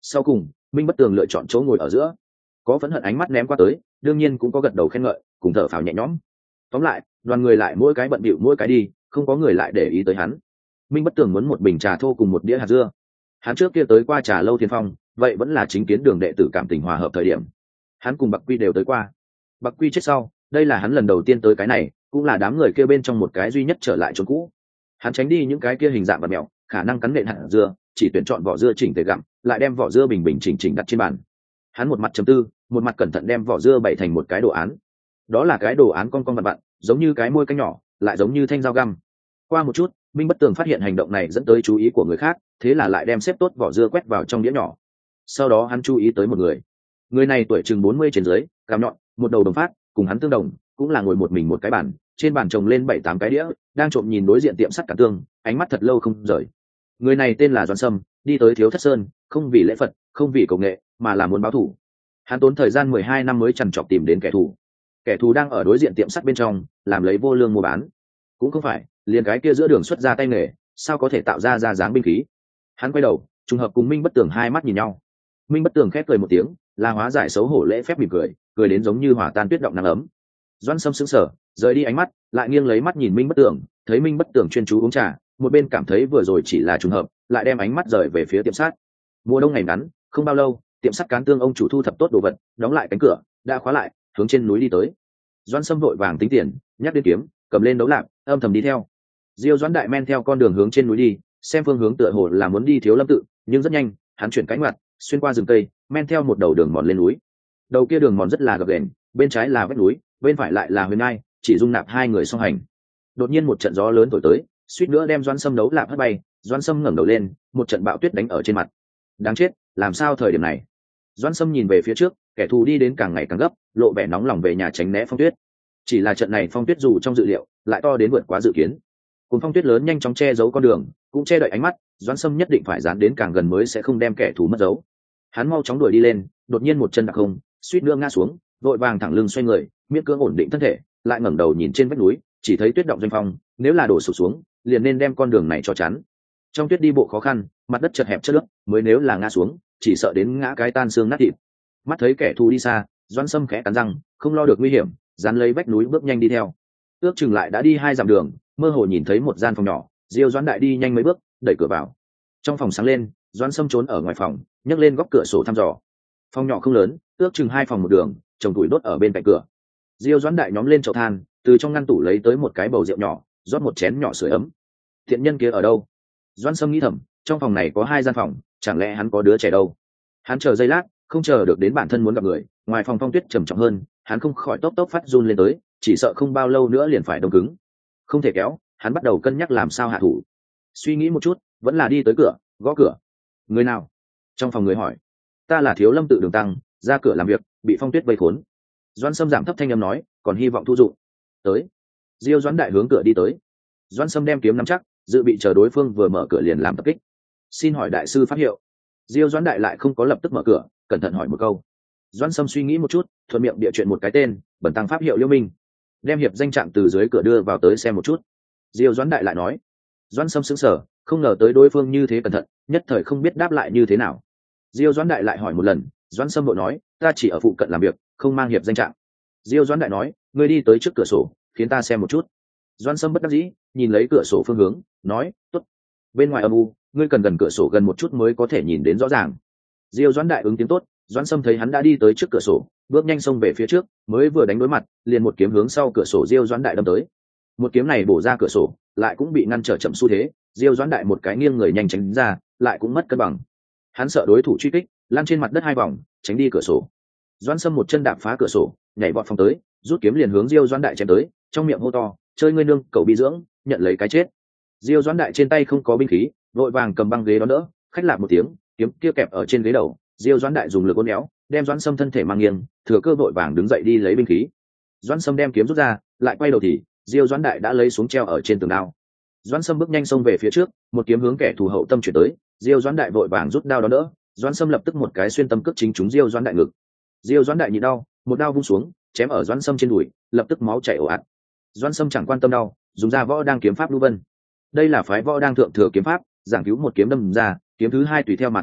Sau cùng Minh Bất Tường lựa chọn chỗ ngồi ở giữa, có phẫn hận ánh mắt ném qua tới, đương nhiên cũng có gật đầu khen ngợi, cùng thở phào nhẹ nhõm. Tóm lại đoàn người lại mỗi cái bận bịu mỗi cái đi, không có người lại để ý tới hắn. Minh Bất Tường muốn một bình trà thô cùng một đĩa hạt dưa. Hắn trước kia tới qua trà lâu Thiên Phong, vậy vẫn là chính kiến đường đệ tử cảm tình hòa hợp thời điểm. Hắn cùng Bạc Quy đều tới qua. Bạc Quy chết sau, đây là hắn lần đầu tiên tới cái này, cũng là đám người kia bên trong một cái duy nhất trở lại chỗ cũ. Hắn tránh đi những cái kia hình dạng vật mèo, khả năng cắn nện hạt dưa, chỉ tuyển chọn vỏ dưa chỉnh tề gặm, lại đem vỏ dưa bình bình chỉnh chỉnh đặt trên bàn. Hắn một mặt trầm tư, một mặt cẩn thận đem vỏ dưa bày thành một cái đồ án. Đó là cái đồ án con vặn vặn, giống như cái môi cánh nhỏ, lại giống như thanh dao găm. Qua một chút, Minh Bất Tường phát hiện hành động này dẫn tới chú ý của người khác, thế là lại đem xếp tốt vỏ dưa quét vào trong đĩa nhỏ. Sau đó hắn chú ý tới một người. Người này tuổi chừng 40 trên dưới, cằm nhọn, một đầu đồng phát, cùng hắn tương đồng, cũng là ngồi một mình một cái bàn, trên bàn chồng lên 7-8 cái đĩa, đang trộm nhìn đối diện tiệm sắt cả tương, ánh mắt thật lâu không rời. Người này tên là Doãn Sâm, đi tới Thiếu Thất Sơn, không vì lễ Phật, không vì cầu nghệ, mà là muốn báo thù. Hắn tốn thời gian 12 năm mới chằn chọc tìm đến kẻ thù. Kẻ thù đang ở đối diện tiệm sắt bên trong, làm lấy vô lương mua bán. Cũng không phải, liền cái kia giữa đường xuất ra tay nghề, sao có thể tạo ra dáng binh khí. Hắn quay đầu, trùng hợp cùng Minh Bất Tường hai mắt nhìn nhau. Minh Bất Tường khép cười một tiếng, là hóa giải xấu hổ lễ phép mỉm cười, cười đến giống như hòa tan tuyết động nắng ấm. Doãn Sâm sững sờ, rời đi ánh mắt, lại nghiêng lấy mắt nhìn Minh Bất Tường, thấy Minh Bất Tường chuyên chú uống trà, một bên cảm thấy vừa rồi chỉ là trùng hợp, lại đem ánh mắt rời về phía tiệm sắt. Mùa đông ngày ngắn, không bao lâu, tiệm sắt Cán Tương ông chủ thu thập tốt đồ vật, đóng lại cánh cửa, đã khóa lại, hướng trên núi đi tới. Doãn Sâm vội vàng tính tiền, nhắc đến kiếm, cầm lên đấu lạc, âm thầm đi theo. Diêu Doãn Đại men theo con đường hướng trên núi đi, xem phương hướng tựa hồ là muốn đi Thiếu Lâm tự, nhưng rất nhanh, hắn chuyển cánh ngoặt, xuyên qua rừng cây, men theo một đầu đường mòn lên núi. Đầu kia đường mòn rất là gập ghềnh, bên trái là vách núi, bên phải lại là huyền ngai, chỉ dung nạp hai người song hành. Đột nhiên một trận gió lớn thổi tới, suýt nữa đem Doãn Sâm đấu lạc hất bay. Doãn Sâm ngẩng đầu lên, một trận bão tuyết đánh ở trên mặt. Đáng chết, làm sao thời điểm này? Doãn Sâm nhìn về phía trước, kẻ thù đi đến càng ngày càng gấp, lộ vẻ nóng lòng về nhà tránh né phong tuyết. Chỉ là trận này phong tuyết dù trong dự liệu, lại to đến vượt quá dự kiến. Cùng phong tuyết lớn nhanh chóng che giấu con đường, cũng che đậy ánh mắt, Doãn Sâm nhất định phải dán đến càng gần mới sẽ không đem kẻ thù mất dấu. Hắn mau chóng đuổi đi lên, đột nhiên một chân đạp không, suýt nữa ngã xuống, vội vàng thẳng lưng xoay người, miễn cưỡng ổn định thân thể, lại ngẩng đầu nhìn trên vách núi, chỉ thấy tuyết động doanh phong, nếu là đổ sụp xuống, liền nên đem con đường này cho chắn. Trong tuyết đi bộ khó khăn, mặt đất chật hẹp chất nước, mới nếu là ngã xuống, chỉ sợ đến ngã cái tan xương nát thịt. Mắt thấy kẻ thù đi xa, Doãn Sâm khẽ cắn răng, không lo được nguy hiểm, dán lấy vách núi bước nhanh đi theo. Ước chừng lại đã đi 2 dặm đường, mơ hồ nhìn thấy một gian phòng nhỏ, Diêu Doãn Đại đi nhanh mấy bước, đẩy cửa vào. Trong phòng sáng lên, Doãn Sâm trốn ở ngoài phòng, nhấc lên góc cửa sổ thăm dò. Phòng nhỏ không lớn, ước chừng 2 phòng một đường, trồng củi đốt ở bên cạnh cửa. Diêu Doãn Đại nhóm lên chậu than, từ trong ngăn tủ lấy tới một cái bầu rượu nhỏ, rót một chén nhỏ sưởi ấm. Thiện nhân kia ở đâu? Doãn Sâm nghĩ thầm, trong phòng này có 2 gian phòng, chẳng lẽ hắn có đứa trẻ đâu? Hắn chờ giây lát, không chờ được đến bản thân muốn gặp người, ngoài phòng phong tuyết trầm trọng hơn, hắn không khỏi tốc tốc phát run lên tới, chỉ sợ không bao lâu nữa liền phải đông cứng. Không thể kéo, hắn bắt đầu cân nhắc làm sao hạ thủ. Suy nghĩ một chút, vẫn là đi tới cửa, gõ cửa. Người nào? Trong phòng người hỏi. Ta là Thiếu Lâm tự Đường Tăng, ra cửa làm việc, bị phong tuyết vây khốn. Doãn Sâm giảm thấp thanh âm nói, còn hy vọng thu dụng. Tới. Diêu Doãn Đại hướng cửa đi tới. Doãn Sâm đem kiếm nắm chắc, dự bị chờ đối phương vừa mở cửa liền làm tập kích. Xin hỏi đại sư pháp hiệu. Diêu Doãn Đại lại không có lập tức mở cửa, cẩn thận hỏi một câu. Doãn Sâm suy nghĩ một chút, thuận miệng địa chuyện một cái tên, bẩn tăng pháp hiệu Liêu Minh. Đem hiệp danh trạng từ dưới cửa đưa vào tới xem một chút. Diêu Doãn Đại lại nói. Doãn Sâm sững sờ, không ngờ tới đối phương như thế cẩn thận, nhất thời không biết đáp lại như thế nào. Diêu Doãn Đại lại hỏi một lần, Doãn Sâm vội nói, ta chỉ ở phụ cận làm việc, không mang hiệp danh trạng. Diêu Doãn Đại nói, ngươi đi tới trước cửa sổ, khiến ta xem một chút. Doãn Sâm bất đắc dĩ, nhìn lấy cửa sổ phương hướng, nói, tốt. Bên ngoài âm u, ngươi cần gần cửa sổ gần một chút mới có thể nhìn đến rõ ràng. Diêu Doãn Đại ứng tiếng tốt. Doãn Sâm thấy hắn đã đi tới trước cửa sổ, bước nhanh xông về phía trước, mới vừa đánh đối mặt, liền một kiếm hướng sau cửa sổ Diêu Doãn Đại đâm tới. Một kiếm này bổ ra cửa sổ, lại cũng bị ngăn trở chậm xu thế, Diêu Doãn Đại một cái nghiêng người nhanh tránh ra, lại cũng mất cân bằng. Hắn sợ đối thủ truy kích, lăn trên mặt đất 2 vòng, tránh đi cửa sổ. Doãn Sâm một chân đạp phá cửa sổ, nhảy vọt phòng tới, rút kiếm liền hướng Diêu Doãn Đại chém tới, trong miệng hô to, chơi ngươi nương, cậu bị dưỡng, nhận lấy cái chết. Diêu Doãn Đại trên tay không có binh khí, vội vàng cầm băng ghế đó đỡ, khách lạp một tiếng, kiếm kia kẹp ở trên ghế đầu. Diêu Doãn Đại dùng lực uốn éo, đem Doãn Sâm thân thể mang nghiêng, thừa cơ vội vàng đứng dậy đi lấy binh khí. Doãn Sâm đem kiếm rút ra, lại quay đầu thì Diêu Doãn Đại đã lấy xuống treo ở trên tường đao. Doãn Sâm bước nhanh xông về phía trước, một kiếm hướng kẻ thù hậu tâm chuyển tới. Diêu Doãn Đại vội vàng rút đao đó đỡ, Doãn Sâm lập tức một cái xuyên tâm cước chính trúng Diêu Doãn Đại ngực. Diêu Doãn Đại nhịn đau, một đao vung xuống, chém ở Doãn Sâm trên đùi, lập tức máu chảy ồ ạt. Doãn Sâm chẳng quan tâm đau, dùng ra võ đang kiếm pháp Lưu Vân. Đây là phái võ đang thượng thừa kiếm pháp, giảng cứu một kiếm đâm ra, kiếm thứ 2 tùy theo mà tới,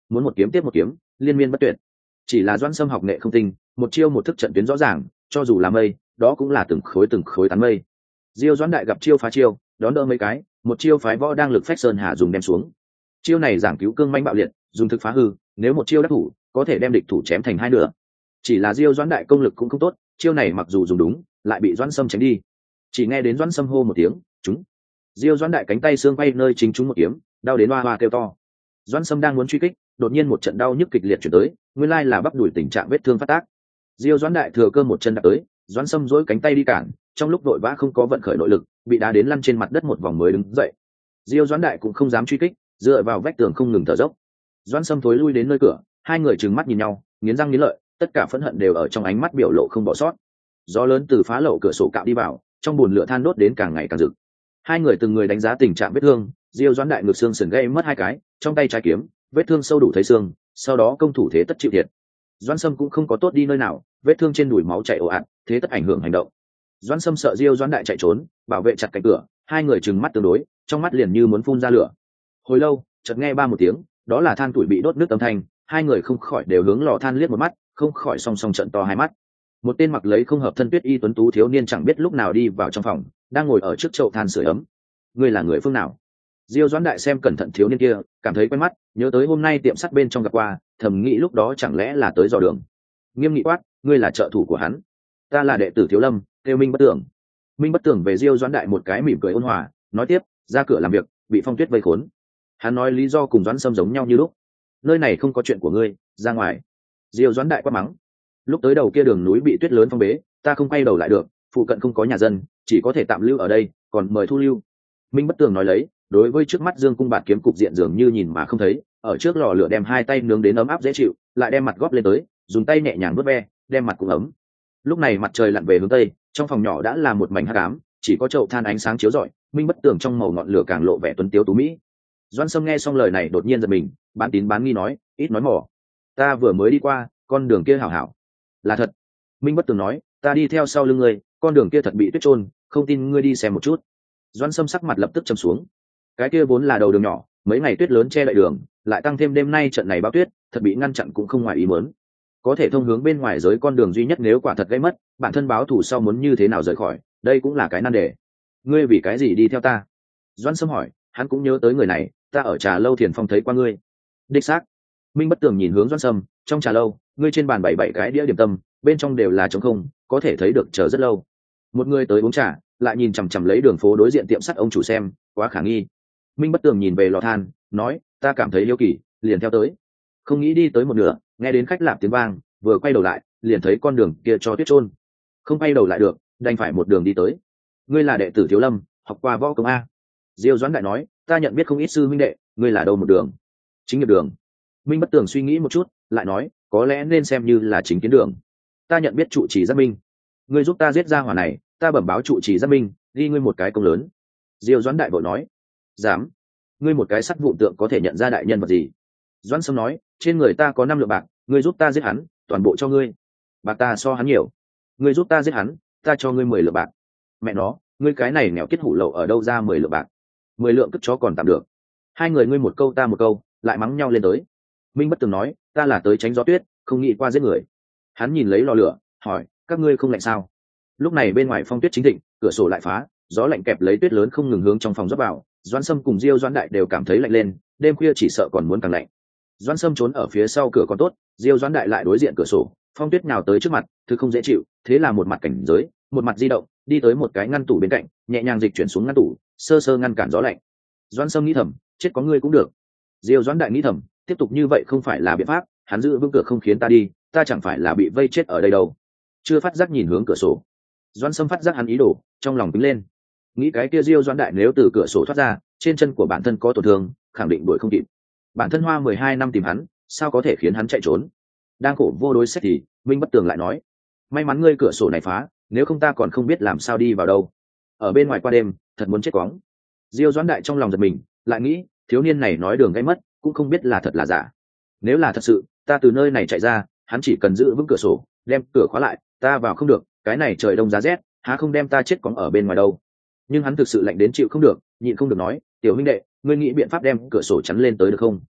muốn một kiếm tiếp một kiếm, liên miên bất tuyệt. Chỉ là Doãn Sâm học nghệ không tinh, một chiêu một thức trận tuyến rõ ràng, cho dù là mây, đó cũng là từng khối tán mây. Diêu Doãn Đại gặp chiêu phá chiêu, đón đỡ mấy cái, một chiêu phái võ đang lực phách sơn hà dùng đem xuống. Chiêu này giảng cứu cương manh bạo liệt, dùng thực phá hư, nếu một chiêu đắc thủ, có thể đem địch thủ chém thành hai nửa. Chỉ là Diêu Doãn Đại công lực cũng không tốt, chiêu này mặc dù dùng đúng, lại bị Doãn Sâm tránh đi. Chỉ nghe đến Doãn Sâm hô một tiếng, "Trúng!" Diêu Doãn Đại cánh tay xương bay nơi chính trúng một kiếm, đau đến oa oa kêu to. Doãn Sâm đang muốn truy kích, đột nhiên một trận đau nhức kịch liệt chuyển tới, nguyên lai là bắp đùi tình trạng vết thương phát tác. Diêu Doãn Đại thừa cơ một chân đạp tới, Doãn Sâm duỗi cánh tay đi cản, trong lúc vội vã không có vận khởi nội lực, bị đá đến lăn trên mặt đất một vòng mới đứng dậy. Diêu Doãn Đại cũng không dám truy kích, dựa vào vách tường không ngừng thở dốc. Doãn Sâm thối lui đến nơi cửa, hai người trừng mắt nhìn nhau, nghiến răng nghiến lợi, tất cả phẫn hận đều ở trong ánh mắt biểu lộ không bỏ sót. Gió lớn từ phá lậu cửa sổ cạo đi vào, trong bùn lửa than đốt đến càng ngày càng rực. Hai người từng người đánh giá tình trạng vết thương, Diêu Doãn Đại ngực xương sườn gãy mất hai cái, trong tay trái kiếm, vết thương sâu đủ thấy xương, sau đó công thủ thế tất chịu thiệt. Doãn Sâm cũng không có tốt đi nơi nào, vết thương trên đùi máu chảy ồ ạt, thế tất ảnh hưởng hành động. Doãn Sâm sợ Diêu Doãn Đại chạy trốn, bảo vệ chặt cạnh cửa, hai người trừng mắt tương đối, trong mắt liền như muốn phun ra lửa. Hồi lâu, chợt nghe ba một tiếng, đó là than tuổi bị đốt nước âm thanh, hai người không khỏi đều hướng lò than liếc một mắt, không khỏi song song trợn to hai mắt. Một tên mặc lấy không hợp thân tuyết y tuấn tú thiếu niên chẳng biết lúc nào đi vào trong phòng, đang ngồi ở trước chậu than sưởi ấm. Ngươi là người phương nào? Diêu Doãn Đại xem cẩn thận thiếu niên kia, cảm thấy quen mắt, nhớ tới hôm nay tiệm sắt bên trong gặp qua, thầm nghĩ lúc đó chẳng lẽ là tới dò đường. Nghiêm nghị quát, ngươi là trợ thủ của hắn? Ta là đệ tử Thiếu Lâm, kêu Minh Bất Tưởng. Minh Bất Tưởng về Diêu Doãn Đại một cái mỉm cười ôn hòa, nói tiếp, ra cửa làm việc, bị phong tuyết vây khốn. Hắn nói lý do cùng Doãn Sâm giống nhau như lúc. Nơi này không có chuyện của ngươi, ra ngoài. Diêu Doãn Đại quát mắng. Lúc tới đầu kia đường núi bị tuyết lớn phong bế, ta không quay đầu lại được, phụ cận không có nhà dân, chỉ có thể tạm lưu ở đây, còn mời thu lưu. Minh Bất Tường nói lấy, đối với trước mắt Dương Cung Bạt Kiếm cục diện dường như nhìn mà không thấy, ở trước lò lửa đem hai tay nướng đến ấm áp dễ chịu, lại đem mặt góp lên tới, dùng tay nhẹ nhàng vuốt ve, đem mặt cũng ấm. Lúc này mặt trời lặn về hướng tây, trong phòng nhỏ đã là một mảnh hắc ám, chỉ có chậu than ánh sáng chiếu rọi, Minh Bất Tường trong màu ngọn lửa càng lộ vẻ tuấn tiếu tú mỹ. Doãn Sâm nghe xong lời này đột nhiên giật mình, bán tín bán nghi nói, ít nói mỏ. Ta vừa mới đi qua, con đường kia hảo hảo. Là thật. Minh Bất Tường nói, ta đi theo sau lưng ngươi, con đường kia thật bị tuyết trôn, không tin ngươi đi xem một chút. Doãn Sâm sắc mặt lập tức trầm xuống. Cái kia vốn là đầu đường nhỏ, mấy ngày tuyết lớn che đậy đường, lại tăng thêm đêm nay trận này bão tuyết, thật bị ngăn chặn cũng không ngoài ý muốn. Có thể thông hướng bên ngoài giới con đường duy nhất nếu quả thật gây mất, bản thân báo thù sau muốn như thế nào rời khỏi, đây cũng là cái nan đề. Ngươi vì cái gì đi theo ta? Doãn Sâm hỏi, hắn cũng nhớ tới người này, ta ở trà lâu Thiền Phong thấy qua ngươi. Đích xác. Minh Bất Tường nhìn hướng Doãn Sâm, trong trà lâu, ngươi trên bàn bày bảy cái đĩa điểm tâm, bên trong đều là trống không, có thể thấy được chờ rất lâu. Một người tới uống trà, lại nhìn chằm chằm lấy đường phố đối diện tiệm sắt ông chủ xem, quá khả nghi. Minh Bất Tường nhìn về lò than, nói, ta cảm thấy hiếu kỳ, liền theo tới. Không nghĩ đi tới một nửa, nghe đến khách lạp tiếng vang, vừa quay đầu lại, liền thấy con đường kia cho tuyết trôn. Không quay đầu lại được, đành phải một đường đi tới. Ngươi là đệ tử Thiếu Lâm, học qua võ công a? Diêu Doãn Đại nói, ta nhận biết không ít sư minh đệ, ngươi là đâu một đường? Chính nghiệp đường. Minh Bất Tường suy nghĩ một chút, lại nói, có lẽ nên xem như là chính kiến đường. Ta nhận biết trụ trì Giác Minh, ngươi giúp ta giết ra hỏa này, ta bẩm báo trụ trì Giác Minh, ghi ngươi một cái công lớn. Diêu Doãn Đại vội nói, dám? Ngươi một cái sắt vụn tượng có thể nhận ra đại nhân vật gì? Doãn Sâm nói, trên người ta có 5 lượng bạc, ngươi giúp ta giết hắn, toàn bộ cho ngươi. Bạc ta so hắn nhiều, ngươi giúp ta giết hắn, ta cho ngươi 10 lượng bạc. Mẹ nó, ngươi cái này nghèo kết hủ lậu ở đâu ra 10 lượng bạc? 10 lượng cất chó còn tạm được. Hai người ngươi một câu ta một câu, lại mắng nhau lên tới. Minh Bất Tường nói, ta là tới tránh gió tuyết, không nghĩ qua giết người. Hắn nhìn lấy lò lửa, hỏi, các ngươi không lạnh sao? Lúc này bên ngoài phong tuyết chính thịnh, cửa sổ lại phá, gió lạnh kẹp lấy tuyết lớn không ngừng hướng trong phòng rót vào. Doãn Sâm cùng Diêu Doãn Đại đều cảm thấy lạnh lên, đêm khuya chỉ sợ còn muốn càng lạnh. Doãn Sâm trốn ở phía sau cửa còn tốt, Diêu Doãn Đại lại đối diện cửa sổ, phong tuyết nào tới trước mặt, thứ không dễ chịu, thế là một mặt cảnh giới, một mặt di động, đi tới một cái ngăn tủ bên cạnh, nhẹ nhàng dịch chuyển xuống ngăn tủ, sơ sơ ngăn cản gió lạnh. Doãn Sâm nghĩ thầm, chết có ngươi cũng được. Diêu Doãn Đại nghĩ thầm, tiếp tục như vậy không phải là biện pháp, hắn giữ vững cửa không khiến ta đi, ta chẳng phải là bị vây chết ở đây đâu. Chưa phát giác nhìn hướng cửa sổ, Doãn Sâm phát giác hắn ý đồ, trong lòng tính lên, nghĩ cái kia Diêu Doãn Đại nếu từ cửa sổ thoát ra, trên chân của bản thân có tổn thương, khẳng định đuổi không kịp. Bản thân hoa 12 năm tìm hắn, sao có thể khiến hắn chạy trốn? Đang khổ vô đối sách thì Minh Bất Tường lại nói, may mắn ngươi cửa sổ này phá, nếu không ta còn không biết làm sao đi vào đâu. Ở bên ngoài qua đêm, thật muốn chết quóng. Diêu Doãn Đại trong lòng giật mình, lại nghĩ, thiếu niên này nói đường gây mất, cũng không biết là thật là giả. Nếu là thật sự, ta từ nơi này chạy ra, hắn chỉ cần giữ vững cửa sổ, đem cửa khóa lại, ta vào không được, cái này trời đông giá rét, há không đem ta chết quóng ở bên ngoài đâu. Nhưng hắn thực sự lạnh đến chịu không được, nhịn không được nói, tiểu huynh đệ, ngươi nghĩ biện pháp đem cửa sổ chắn lên tới được không?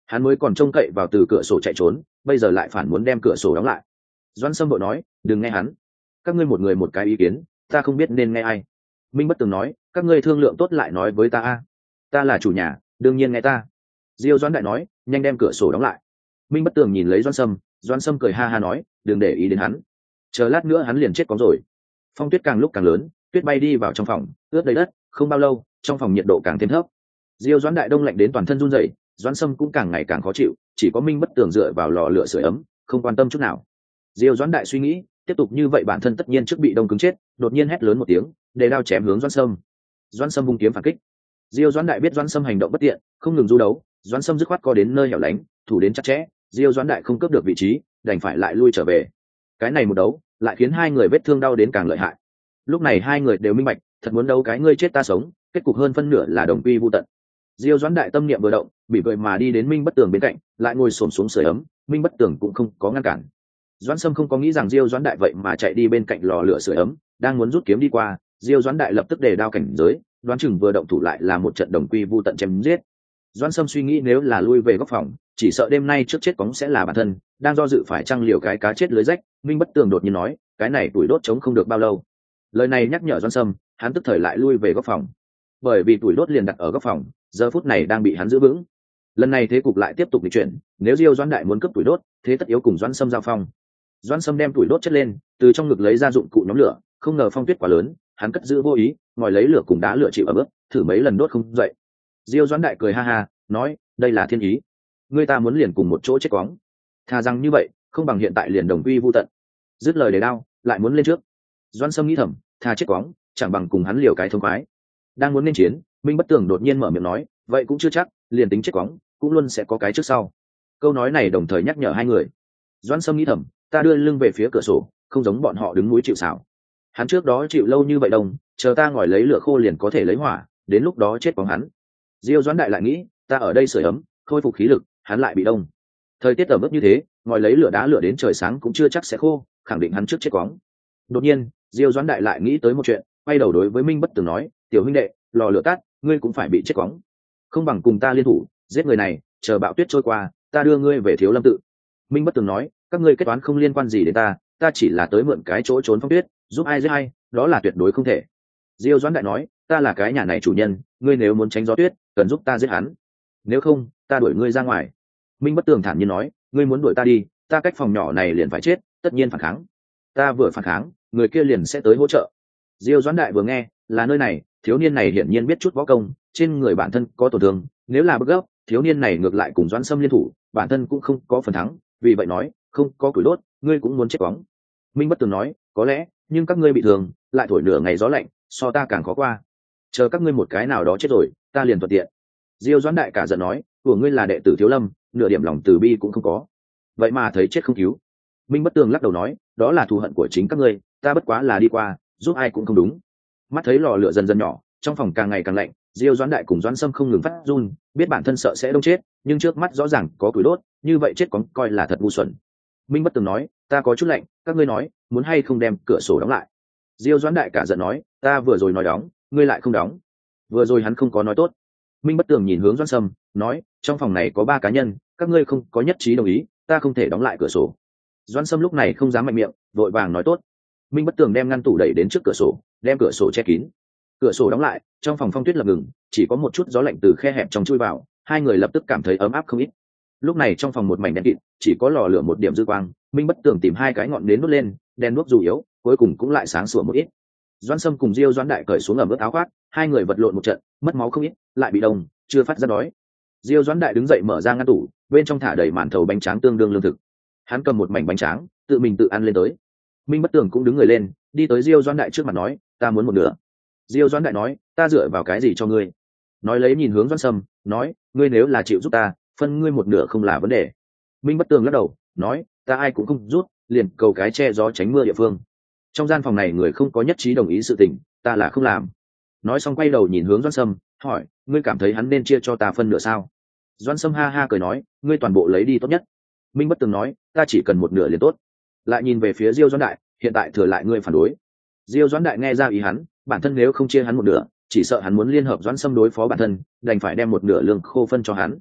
hắn mới còn trông cậy vào từ cửa sổ chạy trốn, bây giờ lại phản muốn đem cửa sổ đóng lại. Doãn Sâm vội nói, đừng nghe hắn, các ngươi một người một cái ý kiến, ta không biết nên nghe ai. Minh Bất Tường nói, các ngươi thương lượng tốt lại nói với ta a. Ta là chủ nhà, đương nhiên nghe ta. Diêu Doãn Đại nói, nhanh đem cửa sổ đóng lại. Minh Bất Tường nhìn lấy Doãn Sâm cười ha ha nói, đừng để ý đến hắn, chờ lát nữa hắn liền chết cóng rồi. Phong tuyết càng lúc càng lớn, tuyết bay đi vào trong phòng, ướt đầy đất. Không bao lâu, trong phòng nhiệt độ càng thêm thấp. Diêu Doãn Đại đông lạnh đến toàn thân run rẩy, Doãn Sâm cũng càng ngày càng khó chịu, chỉ có Minh Bất Tường dựa vào lò lửa sưởi ấm, không quan tâm chút nào. Diêu Doãn Đại suy nghĩ, tiếp tục như vậy bản thân tất nhiên trước bị đông cứng chết, đột nhiên hét lớn một tiếng, để đao chém hướng Doãn Sâm. Doãn Sâm vung kiếm phản kích. Diêu Doãn Đại biết Doãn Sâm hành động bất tiện, không ngừng du đấu, Doãn Sâm dứt khoát co đến nơi hẻo lánh, thủ đến chặt chẽ, Diêu Doãn Đại không cướp được vị trí, đành phải lại lui trở về. Cái này một đấu, lại khiến hai người vết thương đau đến càng lợi hại. Lúc này hai người đều minh bạch, thật muốn đấu cái ngươi chết ta sống, kết cục hơn phân nửa là đồng quy vu tận. Diêu Doãn Đại tâm niệm vừa động, bị vậy mà đi đến Minh Bất Tường bên cạnh, lại ngồi xổm xuống sưởi ấm, Minh Bất Tường cũng không có ngăn cản. Doãn Sâm không có nghĩ rằng Diêu Doãn Đại vậy mà chạy đi bên cạnh lò lửa sưởi ấm, đang muốn rút kiếm đi qua, Diêu Doãn Đại lập tức đề đao cảnh giới, đoán chừng vừa động thủ lại là một trận đồng quy vu tận chém giết. Doãn Sâm suy nghĩ nếu là lui về góc phòng, chỉ sợ đêm nay trước chết cóng sẽ là bản thân, đang do dự phải trăng liều cái cá chết lưới rách, Minh Bất Tường đột nhiên nói, cái này tuổi đốt chống không được bao lâu. Lời này nhắc nhở Doãn Sâm, hắn tức thời lại lui về góc phòng. Bởi vì tuổi đốt liền đặt ở góc phòng, giờ phút này đang bị hắn giữ vững. Lần này thế cục lại tiếp tục di chuyển, nếu Diêu Doãn Đại muốn cướp tuổi đốt, thế tất yếu cùng Doãn Sâm giao phong. Doãn Sâm đem tuổi đốt chất lên, từ trong ngực lấy ra dụng cụ nhóm lửa, không ngờ phong tuyết quá lớn, hắn cất giữ vô ý, ngòi lấy lửa cùng đá lửa chịu ở bước, thử mấy lần đốt không dậy. Diêu Doãn Đại cười ha ha, nói, đây là thiên ý, người ta muốn liền cùng một chỗ chết quóng, thà rằng như vậy, không bằng hiện tại liền đồng quy vu tận. Dứt lời để đao, lại muốn lên trước. Doãn Sâm nghĩ thầm, thà chết quóng, chẳng bằng cùng hắn liều cái thông khoái. Đang muốn nên chiến, Minh Bất Tường đột nhiên mở miệng nói, vậy cũng chưa chắc, liền tính chết quóng, cũng luôn sẽ có cái trước sau. Câu nói này đồng thời nhắc nhở hai người. Doãn Sâm nghĩ thầm, ta đưa lưng về phía cửa sổ, không giống bọn họ đứng núi chịu sào. Hắn trước đó chịu lâu như vậy đông, chờ ta ngồi lấy lửa khô liền có thể lấy hỏa, đến lúc đó chết quóng hắn. Diêu Doãn Đại lại nghĩ, ta ở đây sưởi ấm, khôi phục khí lực, hắn lại bị đông. Thời tiết ẩm ướt như thế, ngồi lấy lửa đá lửa đến trời sáng cũng chưa chắc sẽ khô, khẳng định hắn trước chết quóng. Đột nhiên, Diêu Doãn Đại lại nghĩ tới một chuyện, quay đầu đối với Minh Bất Tường nói, tiểu huynh đệ, lò lửa tắt, ngươi cũng phải bị chết quóng, không bằng cùng ta liên thủ giết người này, chờ bão tuyết trôi qua, ta đưa ngươi về Thiếu Lâm tự. Minh Bất Tường nói, các ngươi kết toán không liên quan gì đến ta chỉ là tới mượn cái chỗ trốn phong tuyết, giúp ai giết ai, đó là tuyệt đối không thể. Diêu Doãn Đại nói, ta là cái nhà này chủ nhân, ngươi nếu muốn tránh gió tuyết, cần giúp ta giết hắn, nếu không ta đuổi ngươi ra ngoài. Minh Bất Tường thản nhiên nói, ngươi muốn đuổi ta đi, ta cách phòng nhỏ này liền phải chết, tất nhiên phản kháng, ta vừa phản kháng, người kia liền sẽ tới hỗ trợ. Diêu Doãn Đại vừa nghe, là nơi này, thiếu niên này hiển nhiên biết chút võ công, trên người bản thân có tổn thương, nếu là bức gốc, thiếu niên này ngược lại cùng Doãn Sâm liên thủ, bản thân cũng không có phần thắng, vì vậy nói, không có củi đốt, ngươi cũng muốn chết quóng. Minh Bất Tường nói, có lẽ, nhưng các ngươi bị thương, lại thổi nửa ngày gió lạnh, so ta càng khó qua. Chờ các ngươi một cái nào đó chết rồi, ta liền thuận tiện. Diêu Doãn Đại cả giận nói, của ngươi là đệ tử Thiếu Lâm, nửa điểm lòng từ bi cũng không có, vậy mà thấy chết không cứu. Minh Bất Tường lắc đầu nói, đó là thù hận của chính các ngươi, ta bất quá là đi qua, giúp ai cũng không đúng. Mắt thấy lò lửa dần dần nhỏ, trong phòng càng ngày càng lạnh, Diêu Doãn Đại cùng Doãn Sâm không ngừng phát run, biết bản thân sợ sẽ đông chết, nhưng trước mắt rõ ràng có củi đốt, như vậy chết có coi là thật ngu xuẩn. Minh Bất Tường nói, ta có chút lạnh, các ngươi nói, muốn hay không đem cửa sổ đóng lại. Diêu Doãn Đại cả giận nói, ta vừa rồi nói đóng, ngươi lại không đóng. Vừa rồi hắn không có nói tốt. Minh Bất Tường nhìn hướng Doãn Sâm, nói, trong phòng này có 3 cá nhân, các ngươi không có nhất trí đồng ý, ta không thể đóng lại cửa sổ. Doãn Sâm lúc này không dám mạnh miệng, vội vàng nói tốt. Minh Bất Tường đem ngăn tủ đẩy đến trước cửa sổ, đem cửa sổ che kín. Cửa sổ đóng lại, trong phòng phong tuyết lập ngừng, chỉ có một chút gió lạnh từ khe hẹp trong chui vào, hai người lập tức cảm thấy ấm áp không ít. Lúc này trong phòng một mảnh đen kịt, chỉ có lò lửa một điểm dư quang. Minh Bất Tường tìm 2 cái ngọn nến đốt lên, đèn đuốc dù yếu, cuối cùng cũng lại sáng sủa một ít. Doãn Sâm cùng Diêu Doãn Đại cởi xuống ẩm ướt áo khoác, hai người vật lộn một trận, mất máu không ít, lại bị đông, chưa phát ra đói. Diêu Doãn Đại đứng dậy mở ra ngăn tủ, bên trong thả đầy màn thầu bánh tráng tương đương lương thực. Hắn cầm một mảnh bánh tráng, tự mình tự ăn lên tới. Minh Bất Tường cũng đứng người lên, đi tới Diêu Doãn Đại trước mặt nói, ta muốn một nửa. Diêu Doãn Đại nói, ta dựa vào cái gì cho ngươi? Nói lấy nhìn hướng Doãn Sâm, nói, ngươi nếu là chịu giúp ta, phân ngươi một nửa không là vấn đề. Minh Bất Tường lắc đầu, nói, ta ai cũng không giúp, liền cầu cái che gió tránh mưa địa phương. Trong gian phòng này người không có nhất trí đồng ý sự tình, ta là không làm. Nói xong quay đầu nhìn hướng Doãn Sâm, hỏi, ngươi cảm thấy hắn nên chia cho ta phân nửa sao? Doãn Sâm ha ha cười nói, ngươi toàn bộ lấy đi tốt nhất. Minh Bất Tường nói, ta chỉ cần một nửa liền tốt. Lại nhìn về phía Diêu Doãn Đại, hiện tại thừa lại ngươi phản đối. Diêu Doãn Đại nghe ra ý hắn, bản thân nếu không chia hắn một nửa, chỉ sợ hắn muốn liên hợp Doãn Sâm đối phó bản thân, đành phải đem một nửa lương khô phân cho hắn.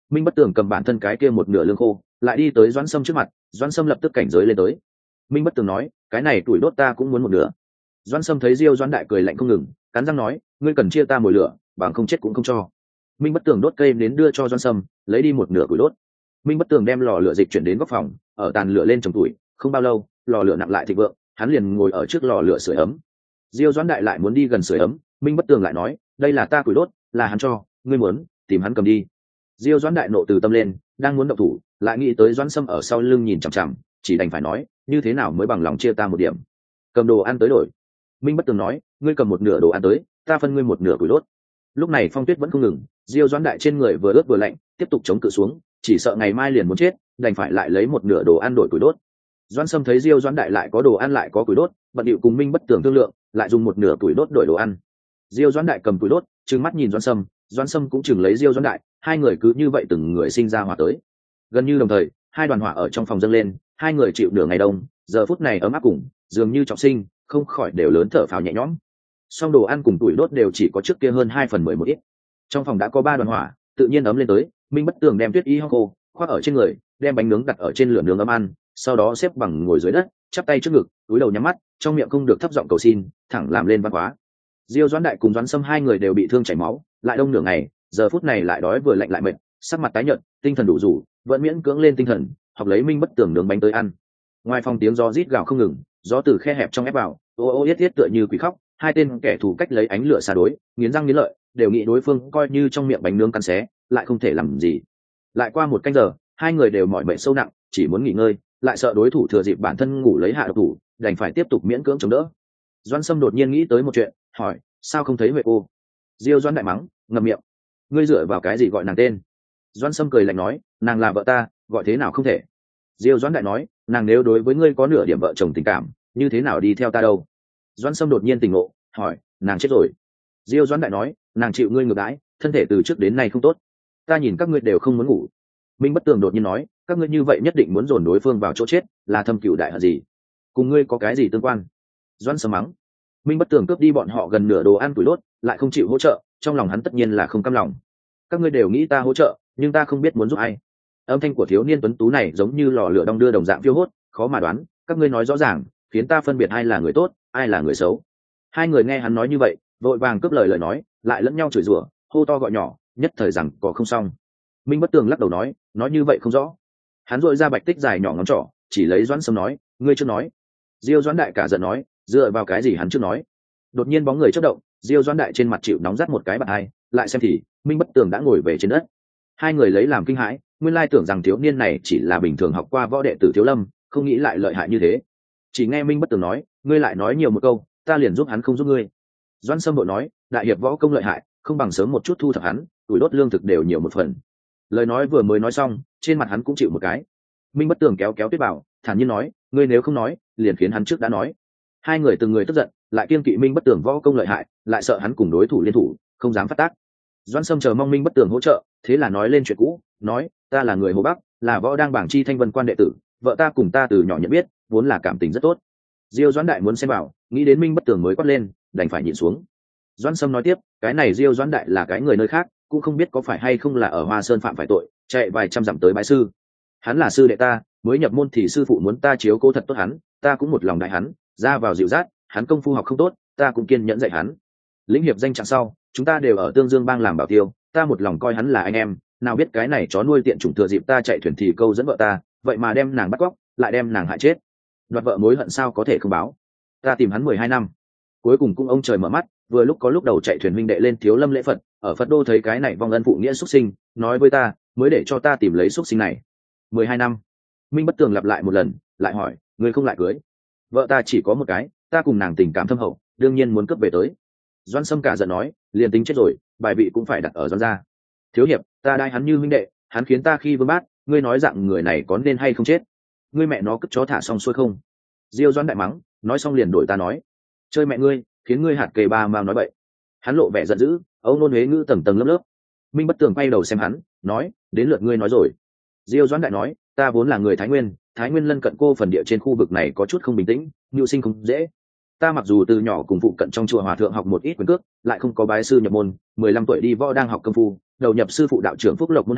Minh Bất Tường cầm bản thân cái kia một nửa lương khô lại đi tới Doãn Sâm trước mặt. Doãn Sâm lập tức cảnh giới lên tới. Minh Bất Tường nói, cái này tuổi đốt ta cũng muốn một nửa. Doãn Sâm thấy Diêu Doãn Đại cười lạnh không ngừng, cắn răng nói, ngươi cần chia ta mồi lửa, bằng không chết cũng không cho. Minh Bất Tường đốt cây đến đưa cho Doãn Sâm, lấy đi một nửa củi đốt. Minh Bất Tường đem lò lửa dịch chuyển đến góc phòng, ở tàn lửa lên trồng tuổi. Không bao lâu, lò lửa nặng lại thịnh vượng, hắn liền ngồi ở trước lò lửa sưởi ấm. Diêu Doãn Đại lại muốn đi gần sưởi ấm, Minh Bất Tường lại nói, đây là ta củi đốt, là hắn cho, ngươi muốn, tìm hắn cầm đi. Diêu Doãn Đại nộ từ tâm lên, đang muốn động thủ, lại nghĩ tới Doãn Sâm ở sau lưng nhìn chằm chằm, chỉ đành phải nói, như thế nào mới bằng lòng chia ta một điểm. Cầm đồ ăn tới đổi. Minh Bất Tường nói, ngươi cầm một nửa đồ ăn tới, ta phân ngươi một nửa củi đốt. Lúc này phong tuyết vẫn không ngừng, Diêu Doãn Đại trên người vừa ướt vừa lạnh, tiếp tục chống cự xuống, chỉ sợ ngày mai liền muốn chết, đành phải lại lấy một nửa đồ ăn đổi củi đốt. Doãn Sâm thấy Diêu Doãn Đại lại có đồ ăn lại có củi đốt, bận điệu cùng Minh Bất Tường thương lượng, lại dùng một nửa củi đốt đổi đồ ăn. Diêu Doãn Đại cầm củi đốt, trừng mắt nhìn Doãn Sâm cũng chừng lấy Diêu Doãn Đại, hai người cứ như vậy từng người sinh ra hỏa tới. Gần như đồng thời, hai đoàn hỏa ở trong phòng dâng lên, hai người chịu nửa ngày đông, giờ phút này ấm áp cùng, dường như trọng sinh, không khỏi đều lớn thở phào nhẹ nhõm. Song đồ ăn cùng củi đốt đều chỉ có trước kia hơn 2/10 một ít. Trong phòng đã có 3 đoàn hỏa, tự nhiên ấm lên tới. Minh Bất Tường đem tuyết y hong khô khoác ở trên người, đem bánh nướng đặt ở trên lửa nướng ấm ăn, sau đó xếp bằng ngồi dưới đất, chắp tay trước ngực, cúi đầu nhắm mắt, trong miệng không được thấp giọng cầu xin, thẳng làm lên văn hóa. Diêu Doãn Đại cùng Doãn Sâm hai người đều bị thương chảy máu, lại đông nửa ngày, giờ phút này lại đói vừa lạnh lại mệt, sắc mặt tái nhợt, tinh thần đủ rũ, vẫn miễn cưỡng lên tinh thần, học lấy Minh Bất Tường nướng bánh tới ăn. Ngoài phòng tiếng gió rít gào không ngừng, gió từ khe hẹp trong ép vào, ô ô yết yết tựa như quỷ khóc. Hai tên kẻ thù cách lấy ánh lửa xa đối, nghiến răng nghiến lợi, đều nghĩ đối phương coi như trong miệng bánh nướng cắn xé, lại không thể làm gì. Lại qua một canh giờ, hai người đều mỏi mệt sâu nặng, chỉ muốn nghỉ ngơi, lại sợ đối thủ thừa dịp bản thân ngủ lấy hạ độc thủ, đành phải tiếp tục miễn cưỡng chống đỡ. Doãn Sâm đột nhiên nghĩ tới một chuyện, hỏi, sao không thấy Huệ cô? Diêu Doãn Đại mắng, ngậm miệng. Ngươi dựa vào cái gì gọi nàng tên? Doãn Sâm cười lạnh nói, nàng là vợ ta, gọi thế nào không thể. Diêu Doãn Đại nói, nàng nếu đối với ngươi có nửa điểm vợ chồng tình cảm, như thế nào đi theo ta đâu? Doãn Sâm đột nhiên tỉnh ngộ, hỏi, nàng chết rồi. Diêu Doãn Đại nói, nàng chịu ngươi ngược đãi, thân thể từ trước đến nay không tốt, ta nhìn các ngươi đều không muốn ngủ. Minh Bất Tường đột nhiên nói, các ngươi như vậy nhất định muốn dồn đối phương vào chỗ chết, là thâm cửu đại hận gì? Cùng ngươi có cái gì tương quan? Doãn Sâm mắng. Minh Bất Tường cướp đi bọn họ gần nửa đồ ăn tuổi đốt, lại không chịu hỗ trợ, trong lòng hắn tất nhiên là không cam lòng. Các ngươi đều nghĩ ta hỗ trợ, nhưng ta không biết muốn giúp ai. Âm thanh của thiếu niên tuấn tú này giống như lò lửa đong đưa đồng dạng phiêu hốt, khó mà đoán, các ngươi nói rõ ràng, khiến ta phân biệt ai là người tốt, ai là người xấu. Hai người nghe hắn nói như vậy, vội vàng cướp lời nói, lại lẫn nhau chửi rủa, hô to gọi nhỏ, nhất thời rằng có không xong. Minh Bất Tường lắc đầu nói như vậy không rõ. Hắn dội ra bạch tích dài nhỏ ngón trỏ, chỉ lấy Doãn Sâm nói, ngươi chưa nói. Diêu Doãn Đại cả giận nói, dựa vào cái gì hắn chưa nói. Đột nhiên bóng người chớp động, Diêu Doãn Đại trên mặt chịu nóng rát một cái bạt hai, lại xem thì Minh Bất Tường đã ngồi về trên đất. Hai người lấy làm kinh hãi, nguyên lai tưởng rằng thiếu niên này chỉ là bình thường học qua võ đệ tử Thiếu Lâm, không nghĩ lại lợi hại như thế. Chỉ nghe Minh Bất Tường nói, ngươi lại nói nhiều một câu, ta liền giúp hắn không giúp ngươi. Doãn Sâm đội nói, đại hiệp võ công lợi hại, không bằng sớm một chút thu thập hắn, tuổi đốt lương thực đều nhiều một phần. Lời nói vừa mới nói xong, trên mặt hắn cũng chịu một cái. Minh Bất Tường kéo kéo Tuyết Bảo, thản nhiên nói, ngươi nếu không nói, liền khiến hắn trước đã nói. Hai người từng người tức giận, lại kiên kỵ Minh Bất Tường võ công lợi hại, lại sợ hắn cùng đối thủ liên thủ, không dám phát tác. Doãn Sâm chờ mong Minh Bất Tường hỗ trợ, thế là nói lên chuyện cũ, nói, ta là người Hồ Bắc, là võ đang bảng chi thanh vân quan đệ tử, vợ ta cùng ta từ nhỏ nhận biết, vốn là cảm tình rất tốt. Diêu Doãn Đại muốn xem bảo, nghĩ đến Minh Bất Tường mới quát lên, đành phải nhịn xuống. Doãn Sâm nói tiếp, cái này Diêu Doãn Đại là cái người nơi khác, cũng không biết có phải hay không là ở Hoa Sơn phạm phải tội, chạy vài trăm dặm tới bái sư. Hắn là sư đệ ta, mới nhập môn thì sư phụ muốn ta chiếu cố thật tốt hắn, ta cũng một lòng đại hắn, ra vào dịu dắt, hắn công phu học không tốt, ta cũng kiên nhẫn dạy hắn. Lĩnh hiệp danh trạng sau, chúng ta đều ở Tương Dương bang làm bảo tiêu, ta một lòng coi hắn là anh em, nào biết cái này chó nuôi tiện chủng thừa dịp ta chạy thuyền thì câu dẫn vợ ta, vậy mà đem nàng bắt cóc, lại đem nàng hại chết. Đoạt vợ mối hận sao có thể không báo. Ta tìm hắn 12 năm, cuối cùng cũng ông trời mở mắt, vừa lúc có lúc đầu chạy thuyền minh đệ lên Thiếu Lâm lễ Phật, ở Phật đô thấy cái này vong ân phụ nghĩa xuất sinh, nói với ta, mới để cho ta tìm lấy xuất sinh này. 12 năm. Minh Bất Tường lặp lại một lần, lại hỏi, ngươi không lại cưới? Vợ ta chỉ có một cái, ta cùng nàng tình cảm thâm hậu, đương nhiên muốn cướp về tới. Doãn Sâm cả giận nói, liền tính chết rồi, bài vị cũng phải đặt ở Doãn gia. Thiếu hiệp, ta đai hắn như huynh đệ, hắn khiến ta khi vương bát, ngươi nói dạng người này có nên hay không chết? Ngươi mẹ nó cất chó thả xong xuôi không? Diêu Doãn Đại mắng, nói xong liền đổi ta nói, chơi mẹ ngươi, khiến ngươi hạt kề ba mau nói bậy. Hắn lộ vẻ giận dữ, âu nôn huế ngữ tầng tầng lớp lớp. Minh Bất Tường quay đầu xem hắn, nói, đến lượt ngươi nói rồi. Diêu Doãn Đại nói, ta vốn là người Thái Nguyên lân cận cô phần địa trên khu vực này có chút không bình tĩnh, nhu sinh không dễ. Ta mặc dù từ nhỏ cùng phụ cận trong chùa hòa thượng học một ít quyền cước, lại không có bái sư nhập môn, 15 tuổi đi võ đang học công phu, đầu nhập sư phụ đạo trưởng Phúc Lộc môn hạ,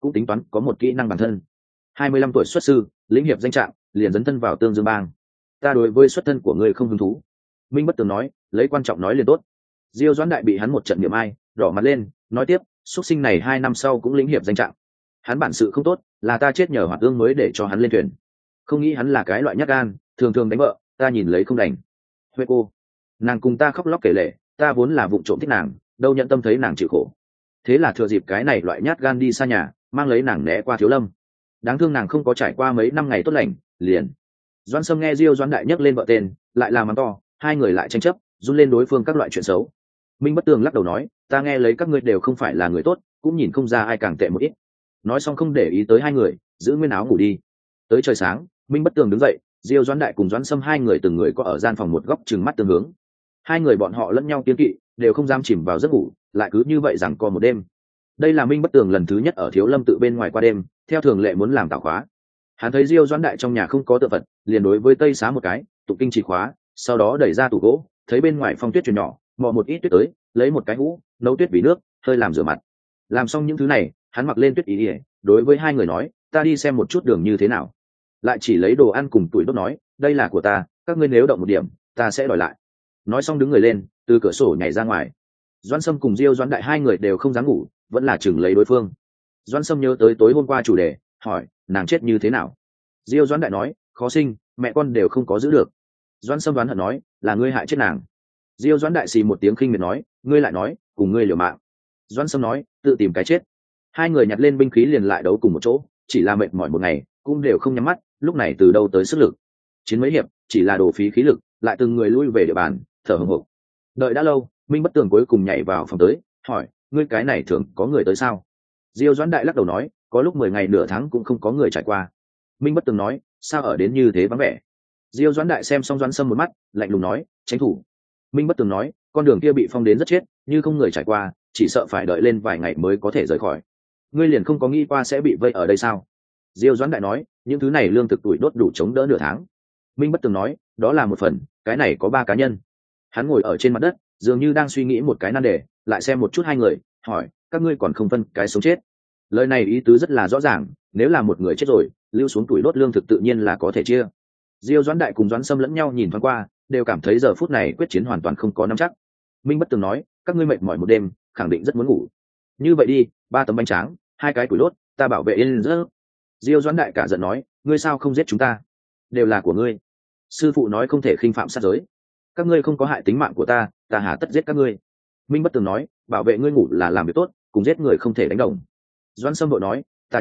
cũng tính toán có một kỹ năng bản thân. 25 tuổi xuất sư, lĩnh hiệp danh trạng, liền dấn thân vào Tương Dương bang. Ta đối với xuất thân của ngươi không hứng thú. Minh Bất Tường nói, lấy quan trọng nói liền tốt. Diêu Doãn Đại bị hắn một trận niệm ai, đỏ mặt lên, nói tiếp, xuất sinh này 2 năm sau cũng lĩnh hiệp danh trạng. Hắn bản sự không tốt, là ta chết nhờ Hoạt Ương mới để cho hắn lên thuyền. Không nghĩ hắn là cái loại nhát gan, thường thường đánh vợ, ta nhìn lấy không đành. Huệ cô, nàng cùng ta khóc lóc kể lể, ta vốn là vụng trộm thích nàng, đâu nhận tâm thấy nàng chịu khổ. Thế là thừa dịp cái này loại nhát gan đi xa nhà, mang lấy nàng né qua Thiếu Lâm. Đáng thương nàng không có trải qua mấy năm ngày tốt lành, liền. Doãn Sâm nghe Diêu Doãn Đại nhắc lên vợ tên, lại làm mắng to, hai người lại tranh chấp, run lên đối phương các loại chuyện xấu. Minh Bất Tường lắc đầu nói, ta nghe lấy các ngươi đều không phải là người tốt, cũng nhìn không ra ai càng tệ một ít. Nói xong không để ý tới hai người, giữ nguyên áo ngủ đi. Tới trời sáng, Minh Bất Tường đứng dậy, Diêu Doãn Đại cùng Doãn Sâm hai người từng người có ở gian phòng một góc trừng mắt tương hướng. Hai người bọn họ lẫn nhau kiêng kỵ, đều không dám chìm vào giấc ngủ, lại cứ như vậy rằng co một đêm. Đây là Minh Bất Tường lần thứ nhất ở Thiếu Lâm tự bên ngoài qua đêm, theo thường lệ muốn làm tảo khóa. Hắn thấy Diêu Doãn Đại trong nhà không có tượng Phật, liền đối với tây xá một cái, tụng kinh trì khóa, sau đó đẩy ra tủ gỗ, thấy bên ngoài phong tuyết chuyển nhỏ, mò một ít tuyết tới, lấy một cái hũ, nấu tuyết vì nước, hơi làm rửa mặt. Làm xong những thứ này, hắn mặc lên tuyết y, đối với hai người nói, ta đi xem một chút đường như thế nào. Lại chỉ lấy đồ ăn cùng tuổi đốt nói, đây là của ta, các ngươi nếu động một điểm, ta sẽ đòi lại. Nói xong đứng người lên, từ cửa sổ nhảy ra ngoài. Doãn Sâm cùng Diêu Doãn Đại hai người đều không dám ngủ, vẫn là chừng lấy đối phương. Doãn Sâm nhớ tới tối hôm qua chủ đề, hỏi, nàng chết như thế nào? Diêu Doãn Đại nói, khó sinh, mẹ con đều không có giữ được. Doãn Sâm đoán hận nói, là ngươi hại chết nàng. Diêu Doãn Đại xì một tiếng khinh miệt nói, ngươi lại nói, cùng ngươi liều mạng. Doãn Sâm nói, tự tìm cái chết. Hai người nhặt lên binh khí liền lại đấu cùng một chỗ, chỉ là mệt mỏi một ngày, cũng đều không nhắm mắt, lúc này từ đâu tới sức lực. Chiến mấy hiệp, chỉ là đổ phí khí lực, lại từng người lui về địa bàn, thở hổn hển. Đợi đã lâu, Minh Bất Tường cuối cùng nhảy vào phòng tới, hỏi, ngươi cái này thường có người tới sao? Diêu Doãn Đại lắc đầu nói, có lúc 10 ngày nửa tháng cũng không có người trải qua. Minh Bất Tường nói, sao ở đến như thế vắng vẻ? Diêu Doãn Đại xem xong Doãn Sâm một mắt, lạnh lùng nói, tránh thủ. Minh Bất Tường nói, con đường kia bị phong đến rất chết, như không người trải qua, chỉ sợ phải đợi lên vài ngày mới có thể rời khỏi. Ngươi liền không có nghĩ qua sẽ bị vây ở đây sao? Diêu Doãn Đại nói, những thứ này lương thực tuổi đốt đủ chống đỡ nửa tháng. Minh Bất Tường nói, đó là một phần, cái này có 3 cá nhân. Hắn ngồi ở trên mặt đất, dường như đang suy nghĩ một cái nan đề, lại xem một chút hai người, hỏi, các ngươi còn không phân cái sống chết? Lời này ý tứ rất là rõ ràng, nếu là một người chết rồi, lưu xuống tuổi đốt lương thực tự nhiên là có thể chia. Diêu Doãn Đại cùng Doãn Sâm lẫn nhau nhìn thoáng qua, đều cảm thấy giờ phút này quyết chiến hoàn toàn không có nắm chắc. Minh Bất Tường nói, các ngươi mệt mỏi một đêm, khẳng định rất muốn ngủ. Như vậy đi, 3 tấm bánh tráng, 2 cái tuổi đốt, ta bảo vệ yên giấc. Diêu Doãn Đại cả giận nói, ngươi sao không giết chúng ta? Đều là của ngươi. Sư phụ nói không thể khinh phạm sát giới. Các ngươi không có hại tính mạng của ta, ta hà tất giết các ngươi. Minh Bất Tường nói, bảo vệ ngươi ngủ là làm việc tốt, cùng giết người không thể đánh đồng. Doãn Sâm vội nói, ta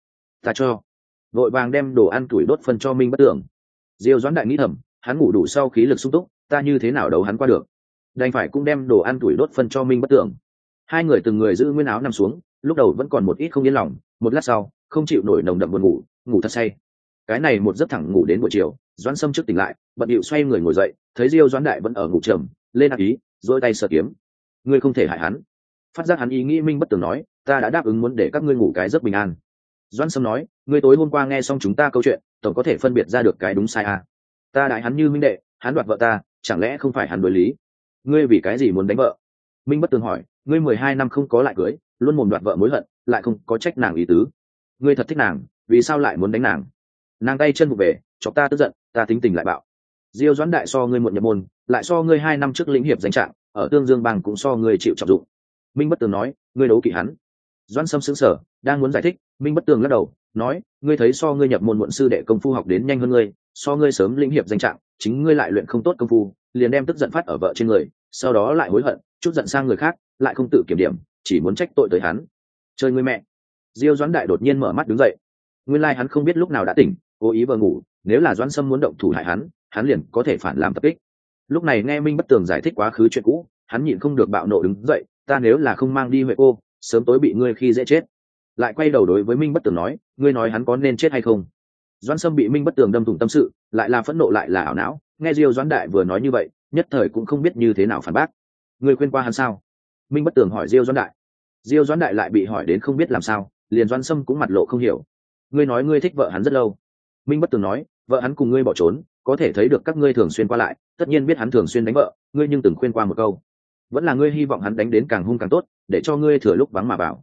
cho. Vội vàng đem đồ ăn tuổi đốt phân cho Minh Bất Tường. Diêu Doãn Đại nghĩ thầm, hắn ngủ đủ sau khí lực sung túc, ta như thế nào đấu hắn qua được? Đành phải cũng đem đồ ăn tuổi đốt phân cho Minh Bất Tường. Hai người từng người giữ nguyên áo nằm xuống, lúc đầu vẫn còn một ít không yên lòng, một lát sau, không chịu nổi nồng đậm buồn ngủ, ngủ thật say. Cái này một giấc thẳng ngủ đến buổi chiều, Doãn Sâm trước tỉnh lại, bận điệu xoay người ngồi dậy, thấy Diêu Doãn Đại vẫn ở ngủ trầm, lên ác ý, giơ tay sờ kiếm. Ngươi không thể hại hắn. Phát giác hắn ý nghĩ Minh Bất Tường nói, ta đã đáp ứng muốn để các ngươi ngủ cái giấc bình an. Doãn Sâm nói, ngươi tối hôm qua nghe xong chúng ta câu chuyện, tổng có thể phân biệt ra được cái đúng sai à? Ta đại hắn như minh đệ, hắn đoạt vợ ta, chẳng lẽ không phải hắn đối lý? Ngươi vì cái gì muốn đánh vợ? Minh Bất Tường hỏi, ngươi 12 năm không có lại cưới, luôn mồm đoạt vợ mối hận, lại không có trách nàng ý tứ. Ngươi thật thích nàng, vì sao lại muốn đánh nàng? Nàng tay chân vụ về, chọc ta tức giận, ta tính tình lại bạo. Diêu Doãn Đại so ngươi muộn nhập môn, lại so ngươi 2 năm trước lĩnh hiệp danh trạng, ở Tương Dương bang cũng so ngươi chịu trọng dụng. Minh Bất Tường nói, ngươi đấu kỵ hắn. Doãn Sâm sững sờ, đang muốn giải thích, Minh Bất Tường lắc đầu, nói, ngươi thấy so ngươi nhập môn muộn sư đệ công phu học đến nhanh hơn ngươi, so ngươi sớm lĩnh hiệp danh trạng, chính ngươi lại luyện không tốt công phu, liền đem tức giận phát ở vợ trên người, sau đó lại hối hận, chút giận sang người khác, lại không tự kiểm điểm, chỉ muốn trách tội tới hắn. Chơi ngươi mẹ. Diêu Doãn Đại đột nhiên mở mắt đứng dậy. Nguyên lai hắn không biết lúc nào đã tỉnh, cố ý vừa ngủ, nếu là Doãn Sâm muốn động thủ hại hắn liền có thể phản làm tập kích. Lúc này nghe Minh Bất Tường giải thích quá khứ chuyện cũ, hắn nhịn không được bạo nộ đứng dậy, ta nếu là không mang đi Huệ cô, sớm tối bị ngươi khi dễ chết. Lại quay đầu đối với Minh Bất Tường nói, ngươi nói hắn có nên chết hay không? Doãn Sâm bị Minh Bất Tường đâm thủng tâm sự, lại là phẫn nộ lại là ảo não, nghe Diêu Doãn Đại vừa nói như vậy, nhất thời cũng không biết như thế nào phản bác. Ngươi khuyên qua hắn sao? Minh Bất Tường hỏi Diêu Doãn Đại. Diêu Doãn Đại lại bị hỏi đến không biết làm sao, liền Doãn Sâm cũng mặt lộ không hiểu. Ngươi nói ngươi thích vợ hắn rất lâu. Minh Bất Tường nói, vợ hắn cùng ngươi bỏ trốn, có thể thấy được các ngươi thường xuyên qua lại, tất nhiên biết hắn thường xuyên đánh vợ, ngươi nhưng từng khuyên qua một câu. Vẫn là ngươi hy vọng hắn đánh đến càng hung càng tốt, để cho ngươi thừa lúc vắng mà vào.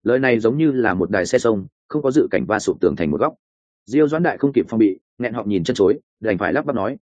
Lời này giống như là một đài xe sông, không có dự cảnh va sụp tường thành một góc. Diêu Doãn Đại không kịp phòng bị, nghẹn họng nhìn chân chối, đành phải lắp bắp nói,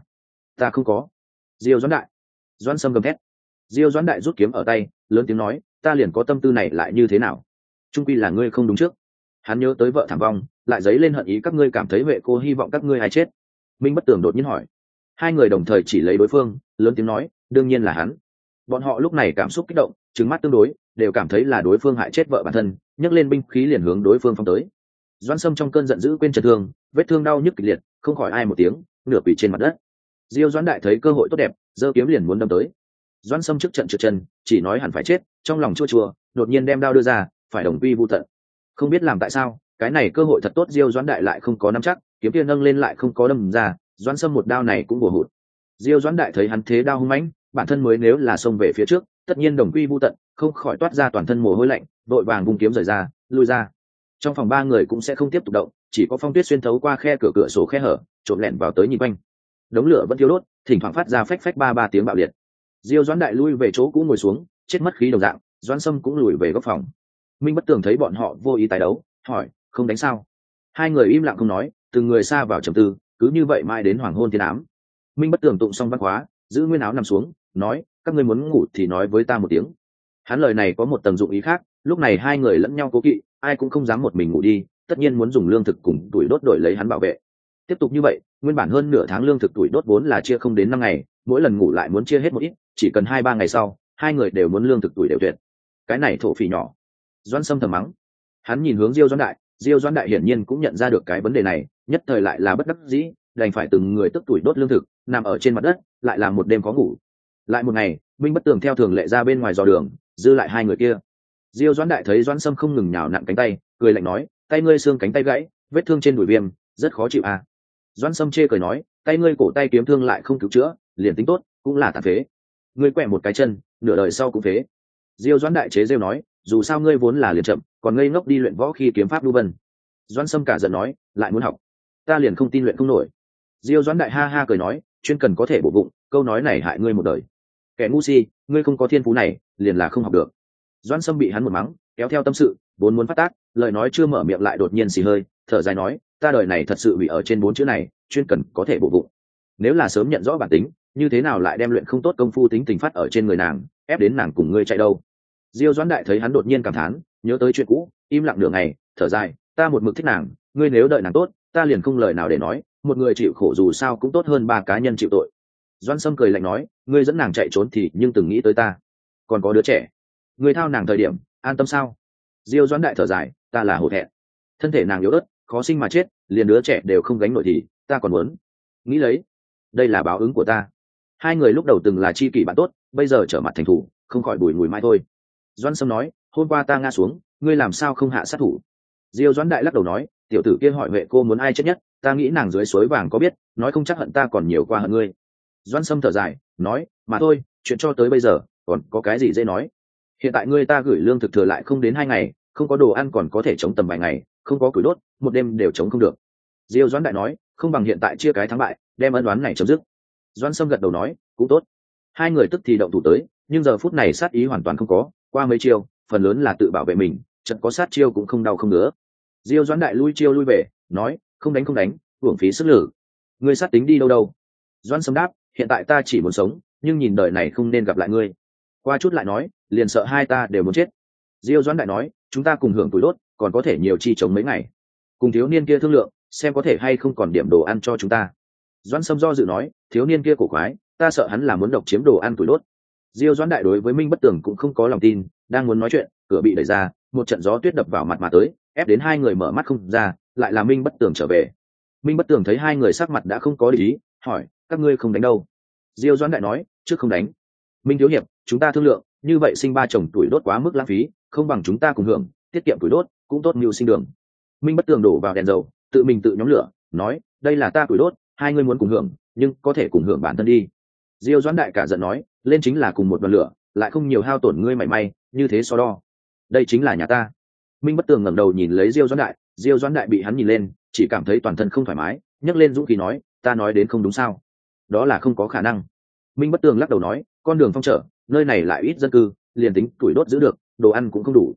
ta không có. Diêu Doãn Đại. Doãn Sâm gầm thét. Diêu Doãn Đại rút kiếm ở tay, lớn tiếng nói, ta liền có tâm tư này lại như thế nào? Trung quy là ngươi không đúng trước. Hắn nhớ tới vợ thảm vong, lại dấy lên hận ý các ngươi cảm thấy Huệ cô hy vọng các ngươi hay chết. Minh Bất Tường đột nhiên hỏi. Hai người đồng thời chỉ lấy đối phương, lớn tiếng nói, đương nhiên là hắn. Bọn họ lúc này cảm xúc kích động, trừng mắt tương đối, đều cảm thấy là đối phương hại chết vợ bản thân, nhấc lên binh khí liền hướng đối phương phóng tới. Doãn Sâm trong cơn giận dữ quên chấn thương, vết thương đau nhức kịch liệt, không khỏi ai một tiếng, nửa quỳ trên mặt đất. Diêu Doãn Đại thấy cơ hội tốt đẹp, giơ kiếm liền muốn đâm tới. Doãn Sâm trước trận trượt chân, chỉ nói hẳn phải chết, trong lòng chua chua, đột nhiên đem đao đưa ra, phải đồng quy vu tận. Không biết làm tại sao, cái này cơ hội thật tốt, Diêu Doãn Đại lại không có nắm chắc, kiếm kia nâng lên lại không có đâm ra, Doãn Sâm một đao này cũng bổ hụt. Diêu Doãn Đại thấy hắn thế đao hung mãnh, bản thân mới nếu là xông về phía trước, tất nhiên đồng quy vu tận, không khỏi toát ra toàn thân mồ hôi lạnh, vội vàng vung kiếm rời ra, lui ra. Trong phòng ba người cũng sẽ không tiếp tục động, chỉ có Phong Tuyết xuyên thấu qua cửa sổ khe hở, trộm lẹn vào tới nhìn quanh. Đống lửa vẫn thiêu đốt, thỉnh thoảng phát ra phách phách ba tiếng bạo liệt. Diêu Doãn Đại lui về chỗ cũ ngồi xuống, chết mất khí đồng dạng, Doãn Sâm cũng lùi về góc phòng. Minh Bất Tường thấy bọn họ vô ý tái đấu, hỏi, không đánh sao? Hai người im lặng không nói, từng người xa vào trầm tư, cứ như vậy mãi đến hoàng hôn thiên ám. Minh Bất Tường tụng xong văn khóa, giữ nguyên áo nằm xuống, nói, các ngươi muốn ngủ thì nói với ta một tiếng. Hắn lời này có một tầng dụng ý khác, lúc này hai người lẫn nhau cố kỵ, ai cũng không dám một mình ngủ đi, tất nhiên muốn dùng lương thực cùng tuổi đốt đổi lấy hắn bảo vệ. Tiếp tục như vậy, nguyên bản hơn nửa tháng lương thực tuổi đốt vốn là chia không đến 5 ngày, mỗi lần ngủ lại muốn chia hết một ít, chỉ cần 2-3 ngày sau, hai người đều muốn lương thực tuổi đều tuyệt. Cái này thổ phỉ nhỏ. Doãn Sâm thầm mắng. Hắn nhìn hướng Diêu Doãn Đại hiển nhiên cũng nhận ra được cái vấn đề này, nhất thời lại là bất đắc dĩ, đành phải từng người tức tuổi đốt lương thực, nằm ở trên mặt đất, lại là một đêm khó ngủ. Lại một ngày, Minh Bất Tường theo thường lệ ra bên ngoài dò đường, dư lại hai người kia. Diêu Doãn Đại thấy Doãn Sâm không ngừng nhào nặn cánh tay, cười lạnh nói, tay ngươi xương cánh tay gãy, vết thương trên đùi viêm, rất khó chịu à. Doãn Sâm chê cười nói, tay ngươi cổ tay kiếm thương lại không cứu chữa, liền tính tốt, cũng là tàn phế. Ngươi quẹ một cái chân, nửa đời sau cũng phế. Diêu Doãn Đại chế rêu nói, dù sao ngươi vốn là liền chậm, còn ngây ngốc đi luyện võ khi kiếm pháp lưu vân. Doãn Sâm cả giận nói, lại muốn học, ta liền không tin luyện không nổi. Diêu Doãn Đại ha ha cười nói, chuyên cần có thể bổ bụng, câu nói này hại ngươi một đời. Kẻ ngu si, ngươi không có thiên phú này, liền là không học được. Doãn Sâm bị hắn một mắng, kéo theo tâm sự, vốn muốn phát tác, lời nói chưa mở miệng lại đột nhiên xì hơi, thở dài nói, ta đời này thật sự bị ở trên 4 chữ này, chuyên cần có thể bổ bụng. Nếu là sớm nhận rõ bản tính, như thế nào lại đem luyện không tốt công phu tính tình phát ở trên người nàng, ép đến nàng cùng ngươi chạy đâu. Diêu Doãn Đại thấy hắn đột nhiên cảm thán, nhớ tới chuyện cũ, im lặng nửa ngày, thở dài, ta một mực thích nàng, ngươi nếu đợi nàng tốt, ta liền không lời nào để nói, một người chịu khổ dù sao cũng tốt hơn 3 cá nhân chịu tội. Doãn Sâm cười lạnh nói, ngươi dẫn nàng chạy trốn thì nhưng từng nghĩ tới ta, còn có đứa trẻ, ngươi thao nàng thời điểm an tâm sao? Diêu Doãn Đại thở dài, ta là hổ thẹn, thân thể nàng yếu ớt, khó sinh mà chết, liền đứa trẻ đều không gánh nổi thì ta còn muốn nghĩ lấy, đây là báo ứng của ta. Hai người lúc đầu từng là tri kỷ bạn tốt, bây giờ trở mặt thành thủ, không khỏi bùi ngùi mai thôi. Doãn Sâm nói, hôm qua ta ngã xuống, ngươi làm sao không hạ sát thủ? Diêu Doãn Đại lắc đầu nói, tiểu tử kia hỏi Huệ cô muốn ai chết nhất, ta nghĩ nàng dưới suối vàng có biết, nói không chắc hận ta còn nhiều qua hận ngươi. Doãn Sâm thở dài, nói, mà thôi, chuyện cho tới bây giờ, còn có cái gì dễ nói. Hiện tại ngươi ta gửi lương thực thừa lại không đến 2 ngày, không có đồ ăn còn có thể chống tầm vài ngày, không có củi đốt, một đêm đều chống không được. Diêu Doãn Đại nói, không bằng hiện tại chia cái thắng bại, đem ân oán này chấm dứt. Doãn Sâm gật đầu nói, cũng tốt. Hai người tức thì động thủ tới, nhưng giờ phút này sát ý hoàn toàn không có, qua mấy chiêu, phần lớn là tự bảo vệ mình, chợt có sát chiêu cũng không đau không nữa. Diêu Doãn Đại lui chiêu lui về, nói, không đánh, uổng phí sức lực. Ngươi sát tính đi đâu? Doãn Sâm đáp, hiện tại ta chỉ muốn sống, nhưng nhìn đời này không nên gặp lại ngươi. Qua chút lại nói, liền sợ hai ta đều muốn chết. Diêu Doãn Đại nói, chúng ta cùng hưởng tuổi đốt, còn có thể nhiều chi chống mấy ngày. Cùng thiếu niên kia thương lượng, xem có thể hay không còn điểm đồ ăn cho chúng ta. Doãn Sâm do dự nói, thiếu niên kia cổ quái, ta sợ hắn là muốn độc chiếm đồ ăn tuổi đốt. Diêu Doãn Đại đối với Minh Bất Tường cũng không có lòng tin, đang muốn nói chuyện, cửa bị đẩy ra, một trận gió tuyết đập vào mặt mà tới, ép đến hai người mở mắt không ra, lại là Minh Bất Tường trở về. Minh Bất Tường thấy hai người sắc mặt đã không có lý, hỏi, các ngươi không đánh đâu? Diêu Doãn Đại nói, trước không đánh. Minh thiếu hiệp, chúng ta thương lượng, như vậy sinh ba chồng tuổi đốt quá mức lãng phí, không bằng chúng ta cùng hưởng, tiết kiệm tuổi đốt, cũng tốt mưu sinh đường. Minh Bất Tường đổ vào đèn dầu, tự mình tự nhóm lửa, nói, đây là ta tuổi đốt, hai ngươi muốn cùng hưởng, nhưng có thể cùng hưởng bản thân đi. Diêu Doãn Đại cả giận nói, lên chính là cùng một đoàn lửa, lại không nhiều hao tổn ngươi mảy may, như thế so đo. Đây chính là nhà ta. Minh Bất Tường ngẩng đầu nhìn lấy Diêu Doãn Đại bị hắn nhìn lên, chỉ cảm thấy toàn thân không thoải mái, nhấc lên dũng khí nói, ta nói đến không đúng sao? Đó là không có khả năng. Minh Bất Tường lắc đầu nói, con đường phong trở, nơi này lại ít dân cư, liền tính tuổi đốt giữ được, đồ ăn cũng không đủ.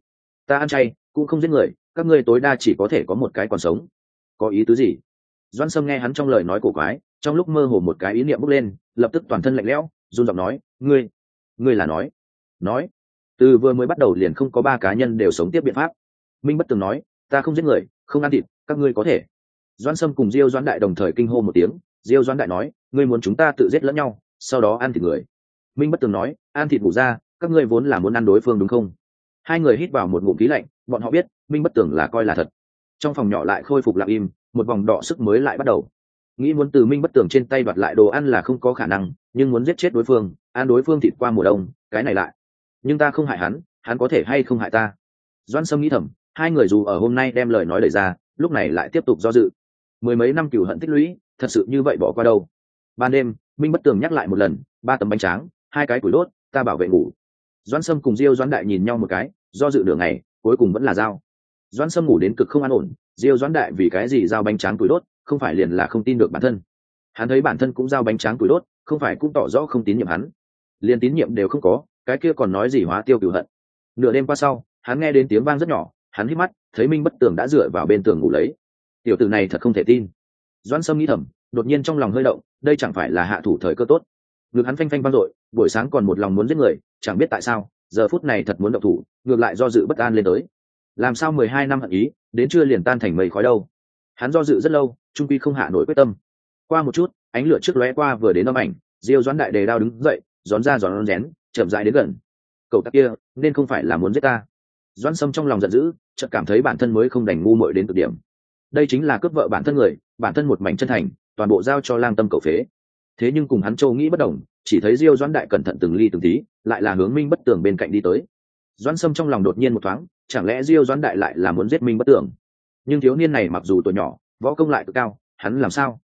ta ăn chay cũng không giết người, các ngươi tối đa chỉ có thể có một cái còn sống. Có ý tứ gì? Doãn Sâm nghe hắn trong lời nói cổ quái, trong lúc mơ hồ một cái ý niệm bốc lên, lập tức toàn thân lạnh lẽo, run giọng nói, ngươi là nói từ vừa mới bắt đầu liền không có 3 cá nhân đều sống tiếp biện pháp. Minh Bất Tường nói, ta không giết người, không ăn thịt, các ngươi có thể. Doãn Sâm cùng Diêu Doãn Đại đồng thời kinh hô một tiếng. Diêu Doãn Đại nói, ngươi muốn chúng ta tự giết lẫn nhau, sau đó ăn thịt người. Minh Bất Tường nói, ăn thịt ngủ ra, các ngươi vốn là muốn ăn đối phương đúng không? Hai người hít vào một ngụm khí lạnh, bọn họ biết Minh Bất Tường là coi là thật. Trong phòng nhỏ lại khôi phục lặng im, một vòng đọ sức mới lại bắt đầu. Nghĩ muốn từ Minh Bất Tường trên tay đoạt lại đồ ăn là không có khả năng, nhưng muốn giết chết đối phương, ăn đối phương thịt qua mùa đông, cái này lại. Nhưng ta không hại hắn có thể hay không hại ta? Doãn Sâm nghĩ thầm, hai người dù ở hôm nay đem lời nói đẩy ra, lúc này lại tiếp tục do dự. 10 mấy năm cừu hận tích lũy, thật sự như vậy bỏ qua đâu? Ban đêm, Minh Bất Tường nhắc lại một lần, 3 tấm bánh tráng, 2 cái củi đốt, ta bảo vệ ngủ. Doãn Sâm cùng Diêu Doãn Đại nhìn nhau một cái, do dự nửa ngày, cuối cùng vẫn là giao. Doãn Sâm ngủ đến cực không an ổn, Diêu Doãn Đại vì cái gì giao bánh tráng củi đốt, không phải liền là không tin được bản thân. Hắn thấy bản thân cũng giao bánh tráng củi đốt, không phải cũng tỏ rõ không tín nhiệm hắn. Liên tín nhiệm đều không có, cái kia còn nói gì hóa tiêu cừu hận. Nửa đêm qua sau, hắn nghe đến tiếng vang rất nhỏ, hắn hít mắt, thấy Minh Bất Tường đã dựa vào bên tường ngủ lấy. Tiểu tử này thật không thể tin. Doãn Sâm nghĩ thầm, đột nhiên trong lòng hơi động, đây chẳng phải là hạ thủ thời cơ tốt. Ngực hắn phanh phanh vang dội, buổi sáng còn một lòng muốn giết người, chẳng biết tại sao, giờ phút này thật muốn động thủ, ngược lại do dự bất an lên tới. Làm sao 12 năm hận ý, đến trưa liền tan thành mây khói đâu? Hắn do dự rất lâu, trung quy không hạ nổi quyết tâm. Qua một chút, ánh lửa trước lóe qua vừa đến âm ảnh, Diêu Doãn Đại đề đao đứng dậy, gión ra gión rén, chậm rãi đến gần. Cậu ta kia, nên không phải là muốn giết ta. Doãn Sâm trong lòng giận dữ, chợt cảm thấy bản thân mới không đành ngu muội đến cực điểm. Đây chính là cướp vợ bản thân người, bản thân một mảnh chân thành, toàn bộ giao cho lang tâm cậu phế. Thế nhưng cùng hắn Châu nghĩ bất đồng, chỉ thấy Diêu Doãn Đại cẩn thận từng ly từng tí, lại là hướng Minh Bất Tường bên cạnh đi tới. Doãn Sâm trong lòng đột nhiên một thoáng, chẳng lẽ Diêu Doãn Đại lại là muốn giết Minh Bất Tường? Nhưng thiếu niên này mặc dù tuổi nhỏ, võ công lại cực cao, hắn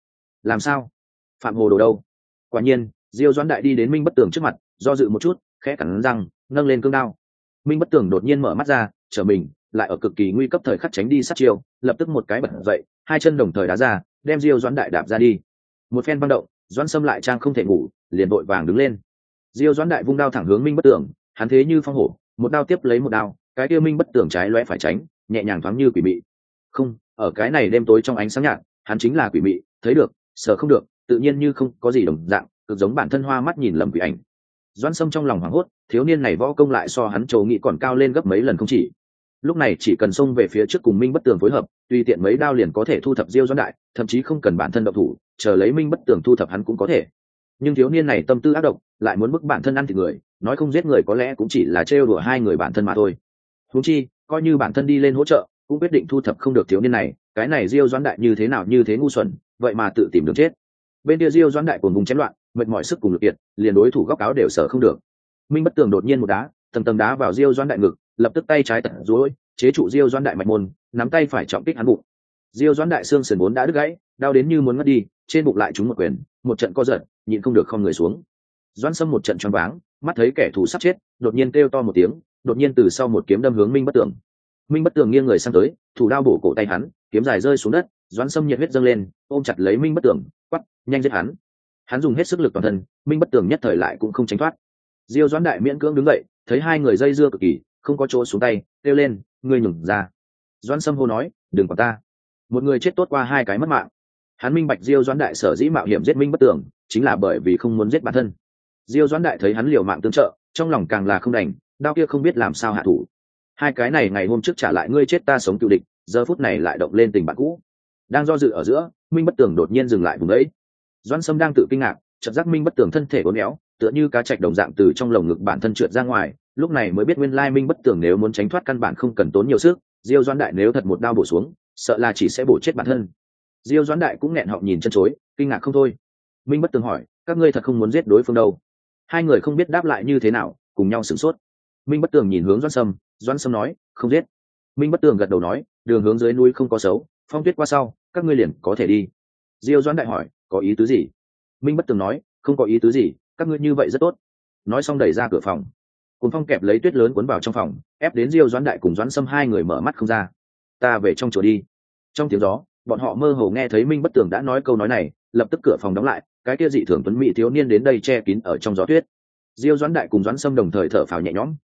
làm sao? Phạm hồ đồ đâu? Quả nhiên, Diêu Doãn Đại đi đến Minh Bất Tường trước mặt, do dự một chút, khẽ cắn răng, nâng lên cương đao. Minh Bất Tường đột nhiên mở mắt ra, trở mình, lại ở cực kỳ nguy cấp thời khắc tránh đi sát chiêu, lập tức một cái bật dậy, hai chân đồng thời đá ra, đem Diêu Doãn Đại đạp ra đi. Một phen văng động, Doãn Sâm lại trang không thể ngủ, liền vội vàng đứng lên. Diêu Doãn Đại vung đao thẳng hướng Minh Bất Tường, hắn thế như phong hổ, một đao tiếp lấy một đao, cái kia Minh Bất Tường trái loé phải tránh, nhẹ nhàng thoáng như quỷ mị. Không, ở cái này đêm tối trong ánh sáng nhạt, hắn chính là quỷ mị, thấy được, sợ không được, tự nhiên như không có gì đồng dạng, cực giống bản thân hoa mắt nhìn lầm quỷ ảnh. Doãn Sâm trong lòng hoảng hốt, thiếu niên này võ công lại so hắn Trầu Nghị còn cao lên gấp mấy lần không chỉ. Lúc này chỉ cần xông về phía trước cùng Minh Bất Tường phối hợp, tùy tiện mấy đao liền có thể thu thập Diêu Doãn Đại, thậm chí không cần bản thân động thủ, chờ lấy Minh Bất Tường thu thập hắn cũng có thể. Nhưng thiếu niên này tâm tư ác độc, lại muốn bức bản thân ăn thịt người, nói không giết người có lẽ cũng chỉ là trêu đùa hai người bản thân mà thôi. Huống chi, coi như bản thân đi lên hỗ trợ, cũng quyết định thu thập không được thiếu niên này, cái này Diêu Doãn Đại như thế nào như thế ngu xuẩn, vậy mà tự tìm đường chết. Bên kia Diêu Doãn Đại cuồng vùng chém loạn, mệt mỏi sức cùng lực kiệt, liền đối thủ góc áo đều sợ không được. Minh Bất Tường đột nhiên một đá, tầng tầng đá vào Diêu Doãn Đại ngực, lập tức tay trái tận duỗi, chế trụ Diêu Doãn Đại mạch môn, nắm tay phải trọng kích hắn bụng. Diêu Doãn Đại xương sườn vốn đã đứt gãy, đau đến như muốn ngất đi, trên bụng lại trúng một quyền, một trận co giật, nhịn không được khom người xuống. Doãn Sâm một trận choáng váng, mắt thấy kẻ thù sắp chết, đột nhiên kêu to một tiếng, đột nhiên từ sau một kiếm đâm hướng Minh Bất Tường. Minh Bất Tường nghiêng người sang tới, thủ đao bổ cổ tay hắn, kiếm dài rơi xuống đất, Doãn Sâm nhiệt huyết dâng lên, ôm chặt lấy Minh Bất Tường, quát, nhanh giết hắn. Hắn dùng hết sức lực toàn thân, Minh Bất Tường nhất thời lại cũng không tránh thoát. Diêu Doãn Đại miễn cưỡng đứng dậy, thấy hai người dây dưa cực kỳ, không có chỗ xuống tay, kêu lên, ngươi nhường ra. Doãn Sâm hô nói, đừng quản ta. Một người chết tốt qua hai cái mất mạng. Hắn minh bạch Diêu Doãn Đại sở dĩ mạo hiểm giết Minh Bất Tường, chính là bởi vì không muốn giết bản thân. Diêu Doãn Đại thấy hắn liều mạng tương trợ, trong lòng càng là không đành, đao kia không biết làm sao hạ thủ. Hai cái này ngày hôm trước trả lại ngươi chết ta sống cựu địch, giờ phút này lại động lên tình bạn cũ. Đang do dự ở giữa, Minh Bất Tường đột nhiên dừng lại vùng đấy. Doãn Sâm đang tự kinh ngạc, chợt giác Minh Bất Tường thân thể uốn éo, tựa như cá trạch đồng dạng từ trong lồng ngực bản thân trượt ra ngoài, lúc này mới biết nguyên lai Minh Bất Tường nếu muốn tránh thoát căn bản không cần tốn nhiều sức, Diêu Doãn Đại nếu thật một đao bổ xuống, sợ là chỉ sẽ bổ chết bản thân. Diêu Doãn Đại cũng nghẹn họng nhìn chân chối, kinh ngạc không thôi. Minh Bất Tường hỏi, các ngươi thật không muốn giết đối phương đâu? Hai người không biết đáp lại như thế nào, cùng nhau sửng sốt. Minh Bất Tường nhìn hướng Doãn Sâm nói, không giết. Minh Bất Tường gật đầu nói, đường hướng dưới núi không có xấu, phong tuyết qua sau, các ngươi liền có thể đi. Diêu Doãn Đại hỏi, có ý tứ gì? Minh Bất Tường nói, không có ý tứ gì, các ngươi như vậy rất tốt. Nói xong đẩy ra cửa phòng. Cuốn phong kẹp lấy tuyết lớn cuốn vào trong phòng, ép đến Diêu Doãn Đại cùng Doãn Sâm hai người mở mắt không ra. Ta về trong chùa đi. Trong tiếng gió, bọn họ mơ hồ nghe thấy Minh Bất Tường đã nói câu nói này, lập tức cửa phòng đóng lại, cái kia dị thường tuấn mỹ thiếu niên đến đây che kín ở trong gió tuyết. Diêu Doãn Đại cùng Doãn Sâm đồng thời thở phào nhẹ nhõm.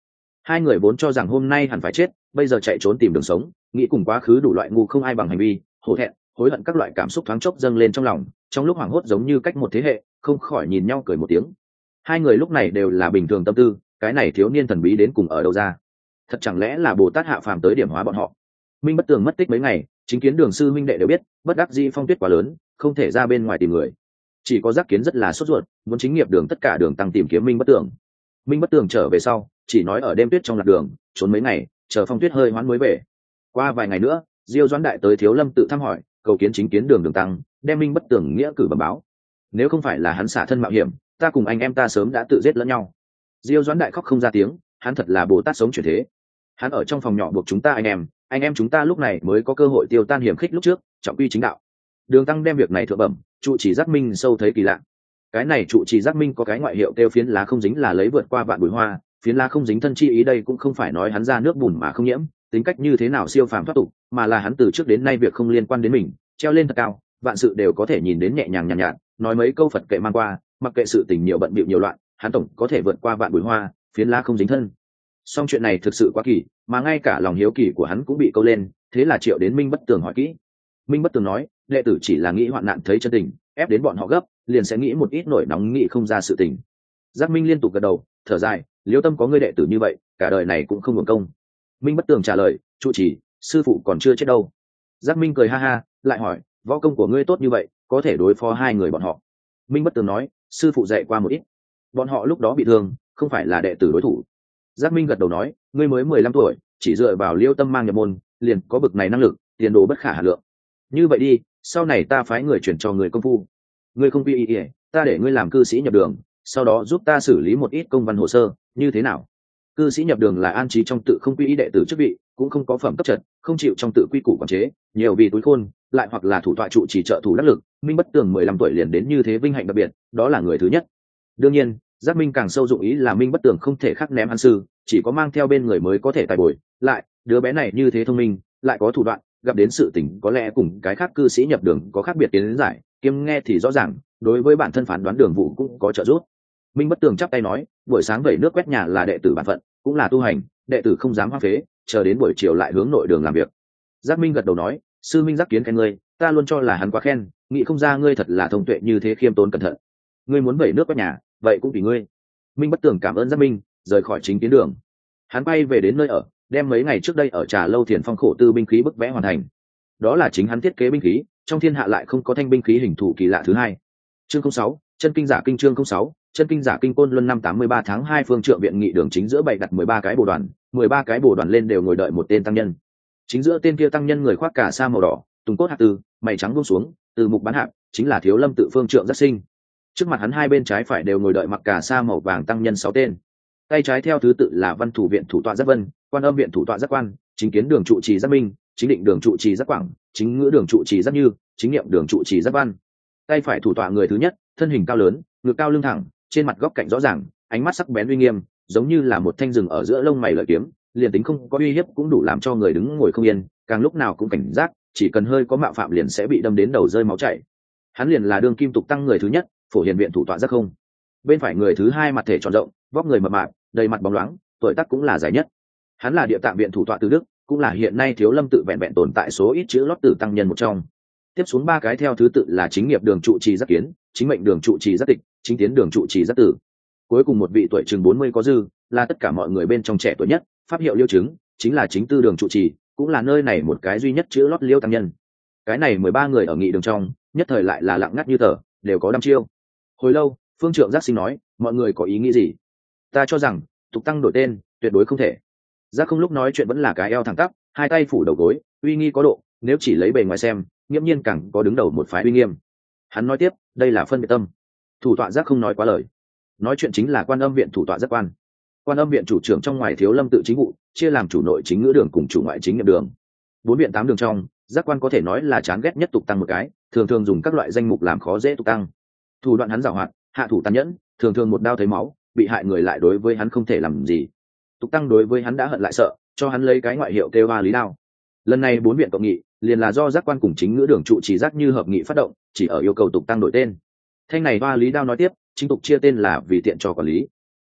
Hai người vốn cho rằng hôm nay hẳn phải chết, bây giờ chạy trốn tìm đường sống, nghĩ cùng quá khứ đủ loại ngu không ai bằng hành vi, hổ thẹn, hối hận các loại cảm xúc thoáng chốc dâng lên trong lòng, trong lúc hoảng hốt giống như cách một thế hệ, không khỏi nhìn nhau cười một tiếng. Hai người lúc này đều là bình thường tâm tư, cái này thiếu niên thần bí đến cùng ở đâu ra? Thật chẳng lẽ là Bồ Tát hạ phàm tới điểm hóa bọn họ? Minh Bất Tường mất tích mấy ngày, chính kiến Đường sư huynh đệ đều biết, bất đắc dĩ phong tuyết quá lớn, không thể ra bên ngoài tìm người. Chỉ có Giác Kiến rất là sốt ruột, muốn chính nghiệp Đường tất cả đường tăng tìm kiếm Minh Bất Tường. Minh Bất Tường trở về sau, chỉ nói ở đêm tuyết trong lạc đường, trốn mấy ngày, chờ phong tuyết hơi hoãn mới về. Qua vài ngày nữa, Diêu Doãn Đại tới Thiếu Lâm tự thăm hỏi, cầu kiến chính kiến Đường tăng, đem Minh Bất Tường nghĩa cử bẩm báo. Nếu không phải là hắn xả thân mạo hiểm, ta cùng anh em ta sớm đã tự giết lẫn nhau. Diêu Doãn Đại khóc không ra tiếng, hắn thật là Bồ Tát sống chuyển thế. Hắn ở trong phòng nhỏ buộc chúng ta anh em chúng ta lúc này mới có cơ hội tiêu tan hiểm khích lúc trước, trọng quy chính đạo. Đường tăng đem việc này thượng bẩm, trụ trì Giác Minh sâu thấy kỳ lạ. Cái này trụ trì Giác Minh có cái ngoại hiệu kêu phiến lá không dính là lấy vượt qua vạn bụi hoa, phiến lá không dính thân chi ý đây cũng không phải nói hắn ra nước bùn mà không nhiễm, tính cách như thế nào siêu phàm thoát tục, mà là hắn từ trước đến nay việc không liên quan đến mình, treo lên thật cao, vạn sự đều có thể nhìn đến nhẹ nhàng nhàn nhạt, nói mấy câu Phật kệ mang qua, mặc kệ sự tình nhiều bận bịu nhiều loạn, hắn tổng có thể vượt qua vạn bụi hoa, phiến lá không dính thân. Song chuyện này thực sự quá kỳ, mà ngay cả lòng hiếu kỳ của hắn cũng bị câu lên, thế là triệu đến Minh Bất Tường hỏi kỹ. Minh Bất Tường nói, đệ tử chỉ là nghĩ hoạn nạn thấy chân tình, ép đến bọn họ gấp, liền sẽ nghĩ một ít nổi nóng nghĩ không ra sự tình. Giác Minh liên tục gật đầu, thở dài, Liêu Tâm có ngươi đệ tử như vậy, cả đời này cũng không hưởng công. Minh Bất Tường trả lời, trụ trì, sư phụ còn chưa chết đâu. Giác Minh cười ha ha, lại hỏi, võ công của ngươi tốt như vậy, có thể đối phó hai người bọn họ? Minh Bất Tường nói, sư phụ dạy qua một ít, bọn họ lúc đó bị thương, không phải là đệ tử đối thủ. Giác Minh gật đầu nói, ngươi mới 15 tuổi, chỉ dựa vào Liêu Tâm mang nhập môn, liền có bực này năng lực, tiền đồ bất khả hà lượng. Như vậy đi, sau này ta phái người chuyển cho người công phu, ngươi không quy y, ta để ngươi làm cư sĩ nhập đường, sau đó giúp ta xử lý một ít công văn hồ sơ, như thế nào? Cư sĩ nhập đường là an trí trong tự không quy y đệ tử chức vị, cũng không có phẩm cấp trật, không chịu trong tự quy củ quản chế, nhiều vì túi khôn, lại hoặc là thủ tọa trụ chỉ trợ thủ đắc lực. Minh Bất Tường 15 tuổi liền đến như thế vinh hạnh đặc biệt, đó là người thứ nhất. Đương nhiên, Giác Minh càng sâu dụng ý là Minh Bất Tường không thể khắc ném hắn sư, chỉ có mang theo bên người mới có thể tài bồi. Lại, đứa bé này như thế thông minh, lại có thủ đoạn, gặp đến sự tình có lẽ cùng cái khác cư sĩ nhập đường có khác biệt kiến giải, kiêm nghe thì rõ ràng, đối với bản thân phán đoán đường vụ cũng có trợ giúp. Minh Bất Tường chắp tay nói, buổi sáng vẩy nước quét nhà là đệ tử bản phận, cũng là tu hành, đệ tử không dám hoang phế, chờ đến buổi chiều lại hướng nội đường làm việc. Giác Minh gật đầu nói, sư minh Giác Kiến khen ngươi, ta luôn cho là hắn quá khen, nghĩ không ra ngươi thật là thông tuệ như thế, khiêm tốn cẩn thận. Ngươi muốn vẩy nước quét nhà, vậy cũng tùy ngươi. Minh Bất Tường cảm ơn Giác Minh, rời khỏi chính kiến đường. Hắn bay về đến nơi ở, đem mấy ngày trước đây ở Trà Lâu Thiền Phong khổ tư binh khí bức vẽ hoàn thành. Đó là chính hắn thiết kế binh khí, trong thiên hạ lại không có thanh binh khí hình thù kỳ lạ thứ hai. Chương 06, chân kinh giả kinh. Chương 06, chân kinh giả kinh. Côn Luân năm 83 tháng 2 phương trượng viện nghị đường chính giữa bày đặt 13 cái bồ đoàn, 13 cái bồ đoàn lên đều ngồi đợi một tên tăng nhân. Chính giữa tên kia tăng nhân người khoác cả sa màu đỏ, tùng cốt hạt tư, mày trắng buông xuống, từ mục bán hạp, chính là Thiếu Lâm tự phương trượng Giác Sinh. Trước mặt hắn hai bên trái phải đều ngồi đợi mặc cả sa màu vàng tăng nhân 6 tên. Tay trái theo thứ tự là Văn Thủ viện thủ tọa Giác Vân, Quan Âm viện thủ tọa Giác Quan, chính kiến đường trụ trì Giác Minh, chính định đường trụ trì Giác Quảng, chính ngữ đường trụ trì Giác Như, chính niệm đường trụ trì Giác Văn. Tay phải thủ tọa người thứ nhất, thân hình cao lớn, ngực cao lưng thẳng, trên mặt góc cạnh rõ ràng, ánh mắt sắc bén uy nghiêm, giống như là một thanh rừng ở giữa lông mày lợi kiếm, liền tính không có uy hiếp cũng đủ làm cho người đứng ngồi không yên, càng lúc nào cũng cảnh giác, chỉ cần hơi có mạo phạm liền sẽ bị đâm đến đầu rơi máu chảy. Hắn liền là đương kim tục tăng người thứ nhất, Phổ Hiền viện thủ tọa Giác Không. Bên phải người thứ hai mặt thể tròn rộng, vóc người mập mạp, đầy mặt bóng loáng, tuổi tác cũng là dài nhất. Hắn là Địa Tạng viện thủ tọa Từ Đức, cũng là hiện nay Thiếu Lâm tự vẹn vẹn tồn tại số ít chữ lót tử tăng nhân một trong. Tiếp xuống ba cái theo thứ tự là chính nghiệp đường trụ trì Giác Kiến, chính mệnh đường trụ trì Giác Tịch, chính tiến đường trụ trì Giác Tử. Cuối cùng một vị tuổi chừng 40 có dư, là tất cả mọi người bên trong trẻ tuổi nhất, pháp hiệu Liêu Chứng, chính là chính tư đường trụ trì, cũng là nơi này một cái duy nhất chữ lót Liêu tăng nhân. Cái này 13 người ở nghị đường trong, nhất thời lại là lặng ngắt như tờ, đều có đăm chiêu. Hồi lâu, phương trượng Giác Sinh nói, mọi người có ý nghĩ gì? Ta cho rằng tục tăng đổi tên tuyệt đối không thể. Giác Không lúc nói chuyện vẫn là cái eo thẳng tắp, hai tay phủ đầu gối, uy nghi có độ, nếu chỉ lấy bề ngoài xem, nghiễm nhiên càng có đứng đầu một phái uy nghiêm. Hắn nói tiếp, đây là phân biệt tâm. Thủ tọa Giác không nói quá lời. Nói chuyện chính là Quan Âm viện thủ tọa Giác Quan. Quan Âm viện chủ trưởng trong ngoài Thiếu Lâm tự chính vụ, chia làm chủ nội chính ngữ đường cùng chủ ngoại chính niệm đường. 4 viện 8 đường trong, Giác Quan có thể nói là chán ghét nhất tục tăng một cái, thường thường dùng các loại danh mục làm khó dễ tục tăng. Thủ đoạn hắn giàu hoạt, hạ thủ tàn nhẫn, thường thường một đao thấy máu, bị hại người lại đối với hắn không thể làm gì. Tục tăng đối với hắn đã hận lại sợ, cho hắn lấy cái ngoại hiệu kêu Hoa Lý Đao. Lần này 4 viện cộng nghị, liền là do Giác Quan cùng chính ngữ đường trụ trì Giác Như hợp nghị phát động, chỉ ở yêu cầu tục tăng đổi tên. Thanh này Hoa Lý Đao nói tiếp, chính tục chia tên là vì tiện cho quản lý.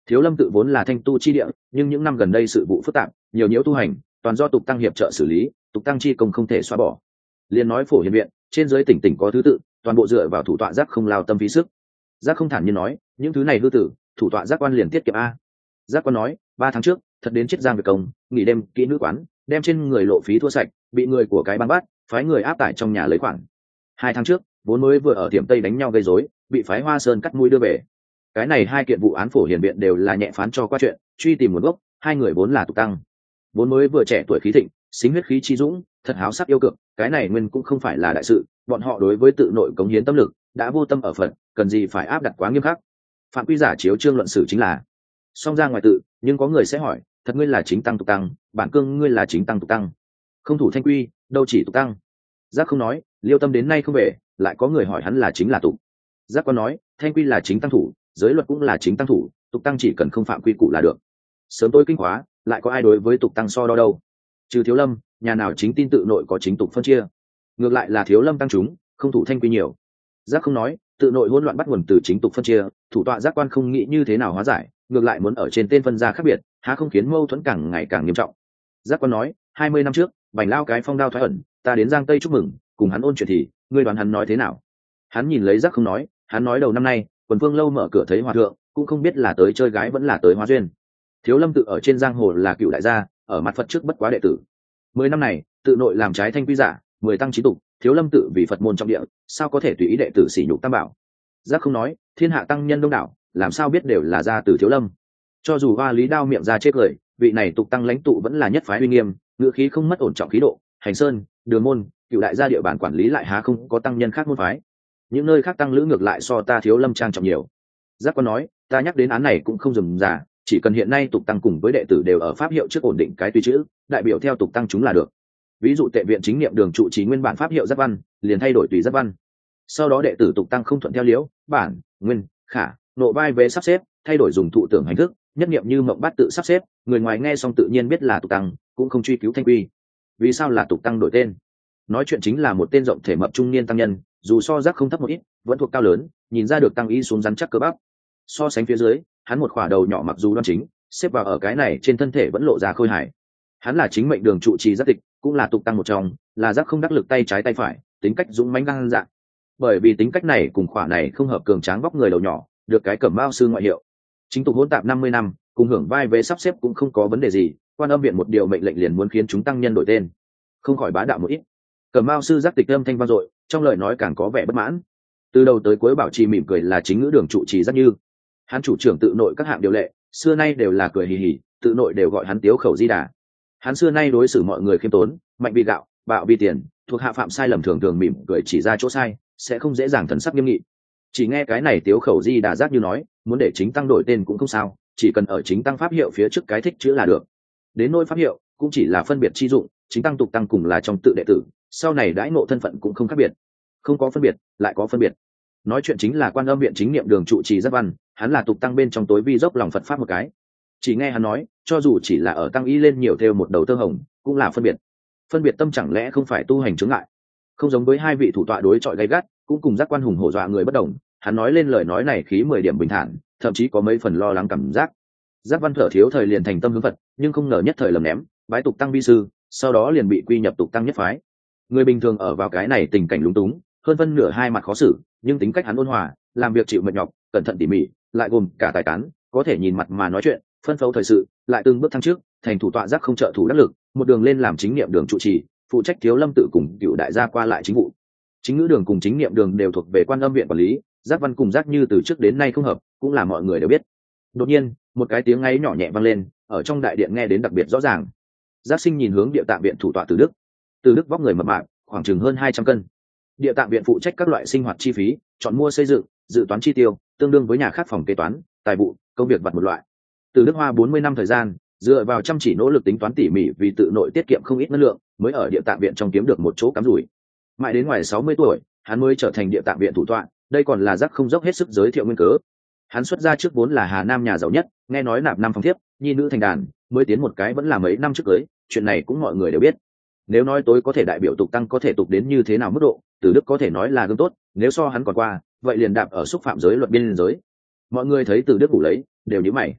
Thiếu Lâm tự vốn là thanh tu chi địa, nhưng những năm gần đây sự vụ phức tạp, nhiều nhiễu tu hành, toàn do tục tăng hiệp trợ xử lý, tục tăng chi công không thể xóa bỏ. Liên nói Phổ Hiền viện, trên dưới tỉnh tỉnh có thứ tự, toàn bộ dựa vào thủ tọa giác không lao tâm phí sức. Giác không thản nhiên nói, những thứ này hư tử, thủ tọa giác quan liền tiết kiệm a. Giác quan nói, 3 tháng trước, thật đến chiết giang việc công, nghỉ đêm kỹ nữ quán, đem trên người lộ phí thua sạch, bị người của cái băng bắt, phái người áp tải trong nhà lấy khoản. 2 tháng trước, vốn mới vừa ở tiệm tây đánh nhau gây rối, bị phái Hoa Sơn cắt mũi đưa về. Cái này 2 kiện vụ án Phổ Hiền viện đều là nhẹ phán cho qua chuyện, truy tìm nguồn gốc, 2 người vốn là tục tăng, vốn mới vừa trẻ tuổi khí thịnh, xính huyết khí chi dũng, thật háo sắc yêu cực, cái này nguyên cũng không phải là đại sự, bọn họ đối với tự nội cống hiến tâm lực, đã vô tâm ở phận, cần gì phải áp đặt quá nghiêm khắc. Phạm quy giả chiếu chương luận xử chính là song ra ngoài tự, nhưng có người sẽ hỏi, thật ngươi là chính tăng tục tăng, bản cương ngươi là chính tăng tục tăng, không thủ thanh quy, đâu chỉ tục tăng. Giác không nói, Liêu Tâm đến nay không về, lại có người hỏi hắn là chính là tục. Giác Quan nói, thanh quy là chính tăng thủ, giới luật cũng là chính tăng thủ, tục tăng chỉ cần không phạm quy củ là được. Sớm tôi kinh khóa, lại có ai đối với tục tăng so đo đâu? Trừ Thiếu Lâm, nhà nào chính tin tự nội có chính tục phân chia? Ngược lại là Thiếu Lâm tăng chúng, không thủ thanh quy nhiều. Giác không nói, tự nội hỗn loạn bắt nguồn từ chính tục phân chia, thủ tọa Giác Quan không nghĩ như thế nào hóa giải, ngược lại muốn ở trên tên phân ra khác biệt, há không khiến mâu thuẫn càng ngày càng nghiêm trọng. Giác Quan nói, 20 năm trước, Bành Lao cái phong đao thoái ẩn, ta đến Giang Tây chúc mừng, cùng hắn ôn chuyện thì, ngươi đoán hắn nói thế nào? Hắn nhìn lấy Giác không nói, hắn nói đầu năm nay, Quần Phương lâu mở cửa thấy hòa thượng, cũng không biết là tới chơi gái vẫn là tới hóa duyên. Thiếu Lâm tự ở trên giang hồ là cựu đại gia, ở mặt Phật trước bất quá đệ tử. 10 năm này, tự nội làm trái thanh quy giả, 10 tăng chí tục, Thiếu Lâm tự vì Phật môn trọng địa, sao có thể tùy ý đệ tử sỉ nhục tam bảo? Giác không nói, thiên hạ tăng nhân đông đảo, làm sao biết đều là ra từ Thiếu Lâm? Cho dù Hoa Lý đao miệng ra chết lời, vị này tục tăng lãnh tụ vẫn là nhất phái uy nghiêm, ngữ khí không mất ổn trọng khí độ. Hành Sơn, Đường môn, cựu đại gia địa bản quản lý lại há không có tăng nhân khác môn phái? Những nơi khác tăng lữ ngược lại so ta Thiếu Lâm trang trọng nhiều. Giác Quan nói, ta nhắc đến án này cũng không dườm giả, chỉ cần hiện nay tục tăng cùng với đệ tử đều ở pháp hiệu trước ổn định cái tùy chữ, đại biểu theo tục tăng chúng là được. Ví dụ Tệ viện chính niệm đường trụ trì nguyên bản pháp hiệu Giác Văn, liền thay đổi tùy Giác Văn. Sau đó đệ tử tục tăng không thuận theo liễu, bản, nguyên, khả, nộ vai về sắp xếp, thay đổi dùng thụ tưởng hành thức, nhất niệm như mộng bát tự sắp xếp, người ngoài nghe xong tự nhiên biết là tục tăng, cũng không truy cứu thanh quy. Vì sao là tục tăng đổi tên? Nói chuyện chính là một tên rộng thể mập trung niên tăng nhân, dù so giác không thấp một ít, vẫn thuộc cao lớn, nhìn ra được tăng y xuống rắn chắc cơ bắp. So sánh phía dưới, hắn một khỏa đầu nhỏ mặc dù đoan chính, xếp vào ở cái này trên thân thể vẫn lộ ra khôi hài. Hắn là chính mệnh đường trụ trì giác tịch, cũng là tục tăng một trong, là giác không đắc lực tay trái tay phải, tính cách dũng mãnh gan dạ. Bởi vì tính cách này cùng khỏa này không hợp cường tráng vóc người đầu nhỏ, được cái cẩm bao sư ngoại hiệu. Chính tục hỗn tạp 50 năm, cùng hưởng vai vế sắp xếp cũng không có vấn đề gì, Quan Âm viện một điều mệnh lệnh liền muốn khiến chúng tăng nhân đổi tên, không khỏi bá đạo một ít. Cẩm bao sư giác tịch âm thanh vang dội, trong lời nói càng có vẻ bất mãn. Từ đầu tới cuối bảo trì mỉm cười là chính ngữ đường trụ trì giác như. Hắn chủ trưởng tự nội các hạng điều lệ, xưa nay đều là cười hì hì, tự nội đều gọi hắn tiếu khẩu di đà. Hắn xưa nay đối xử mọi người khiêm tốn, mạnh vì gạo, bạo vì tiền, thuộc hạ phạm sai lầm thường thường mỉm cười chỉ ra chỗ sai, sẽ không dễ dàng thần sắc nghiêm nghị. Chỉ nghe cái này tiếu khẩu di đà giác như nói, muốn để chính tăng đổi tên cũng không sao, chỉ cần ở chính tăng pháp hiệu phía trước cái thích chữ là được. Đến nôi pháp hiệu cũng chỉ là phân biệt chi dụng, chính tăng tục tăng cùng là trong tự đệ tử, sau này đãi ngộ thân phận cũng không khác biệt. Không có phân biệt, lại có phân biệt. Nói chuyện chính là Quan Âm viện chính niệm đường trụ trì Giác Văn, hắn là tục tăng bên trong tối vi dốc lòng Phật pháp một cái. Chỉ nghe hắn nói, cho dù chỉ là ở tăng y lên nhiều theo một đầu tơ hồng, cũng là phân biệt. Phân biệt tâm chẳng lẽ không phải tu hành chướng ngại? Không giống với 2 vị thủ tọa đối chọi gay gắt, cũng cùng Giác Quan hùng hổ dọa người bất đồng, hắn nói lên lời nói này khí 10 điểm bình thản, thậm chí có mấy phần lo lắng cảm giác. Giác Văn thở thiếu thời liền thành tâm hướng Phật, nhưng không ngờ nhất thời lầm ném, bái tục tăng vi sư, sau đó liền bị quy nhập tục tăng nhất phái. Người bình thường ở vào cái này tình cảnh lúng túng, hơn phân nửa hai mặt khó xử, nhưng tính cách hắn ôn hòa, làm việc chịu mệt nhọc, cẩn thận tỉ mỉ, lại gồm cả tài tán, có thể nhìn mặt mà nói chuyện, phân phối thời sự, lại từng bước thăng trước, thành thủ tọa giác không trợ thủ đắc lực, một đường lên làm chính niệm đường trụ trì, phụ trách Thiếu Lâm tự cùng cựu đại gia qua lại chính vụ. Chính ngữ đường cùng chính niệm đường đều thuộc về Quan Âm viện quản lý, Giác Văn cùng Giác Như từ trước đến nay không hợp, cũng là mọi người đều biết. Đột nhiên, một cái tiếng ngáy nhỏ nhẹ vang lên, ở trong đại điện nghe đến đặc biệt rõ ràng. Giác Sinh nhìn hướng Địa Tạng viện thủ tọa Từ Đức. Từ Đức vóc người mập mạp, khoảng chừng hơn 200 cân. Địa Tạng viện phụ trách các loại sinh hoạt chi phí, chọn mua xây dựng, dự toán chi tiêu, tương đương với nhà khác phòng kế toán, tài vụ, công việc vặt một loại. Từ Đức hoa 40 năm thời gian, dựa vào chăm chỉ nỗ lực tính toán tỉ mỉ vì tự nội tiết kiệm không ít năng lượng, mới ở Địa Tạng viện trong kiếm được một chỗ cắm rủi. Mãi đến ngoài 60 tuổi, hắn mới trở thành Địa Tạng viện thủ tọa, đây còn là Giác không dốc hết sức giới thiệu nguyên cớ. Hắn xuất gia trước vốn là Hà Nam nhà giàu nhất, nghe nói nạp 5 phòng thiếp, nhi nữ thành đàn, mới tiến một cái vẫn là mấy năm trước cưới, chuyện này cũng mọi người đều biết. Nếu nói tối có thể đại biểu tục tăng có thể tục đến như thế nào mức độ, Từ Đức có thể nói là gương tốt, nếu so hắn còn qua, vậy liền đạp ở xúc phạm giới luật biên giới. Mọi người thấy Từ Đức ngủ lấy, đều nhíu mày.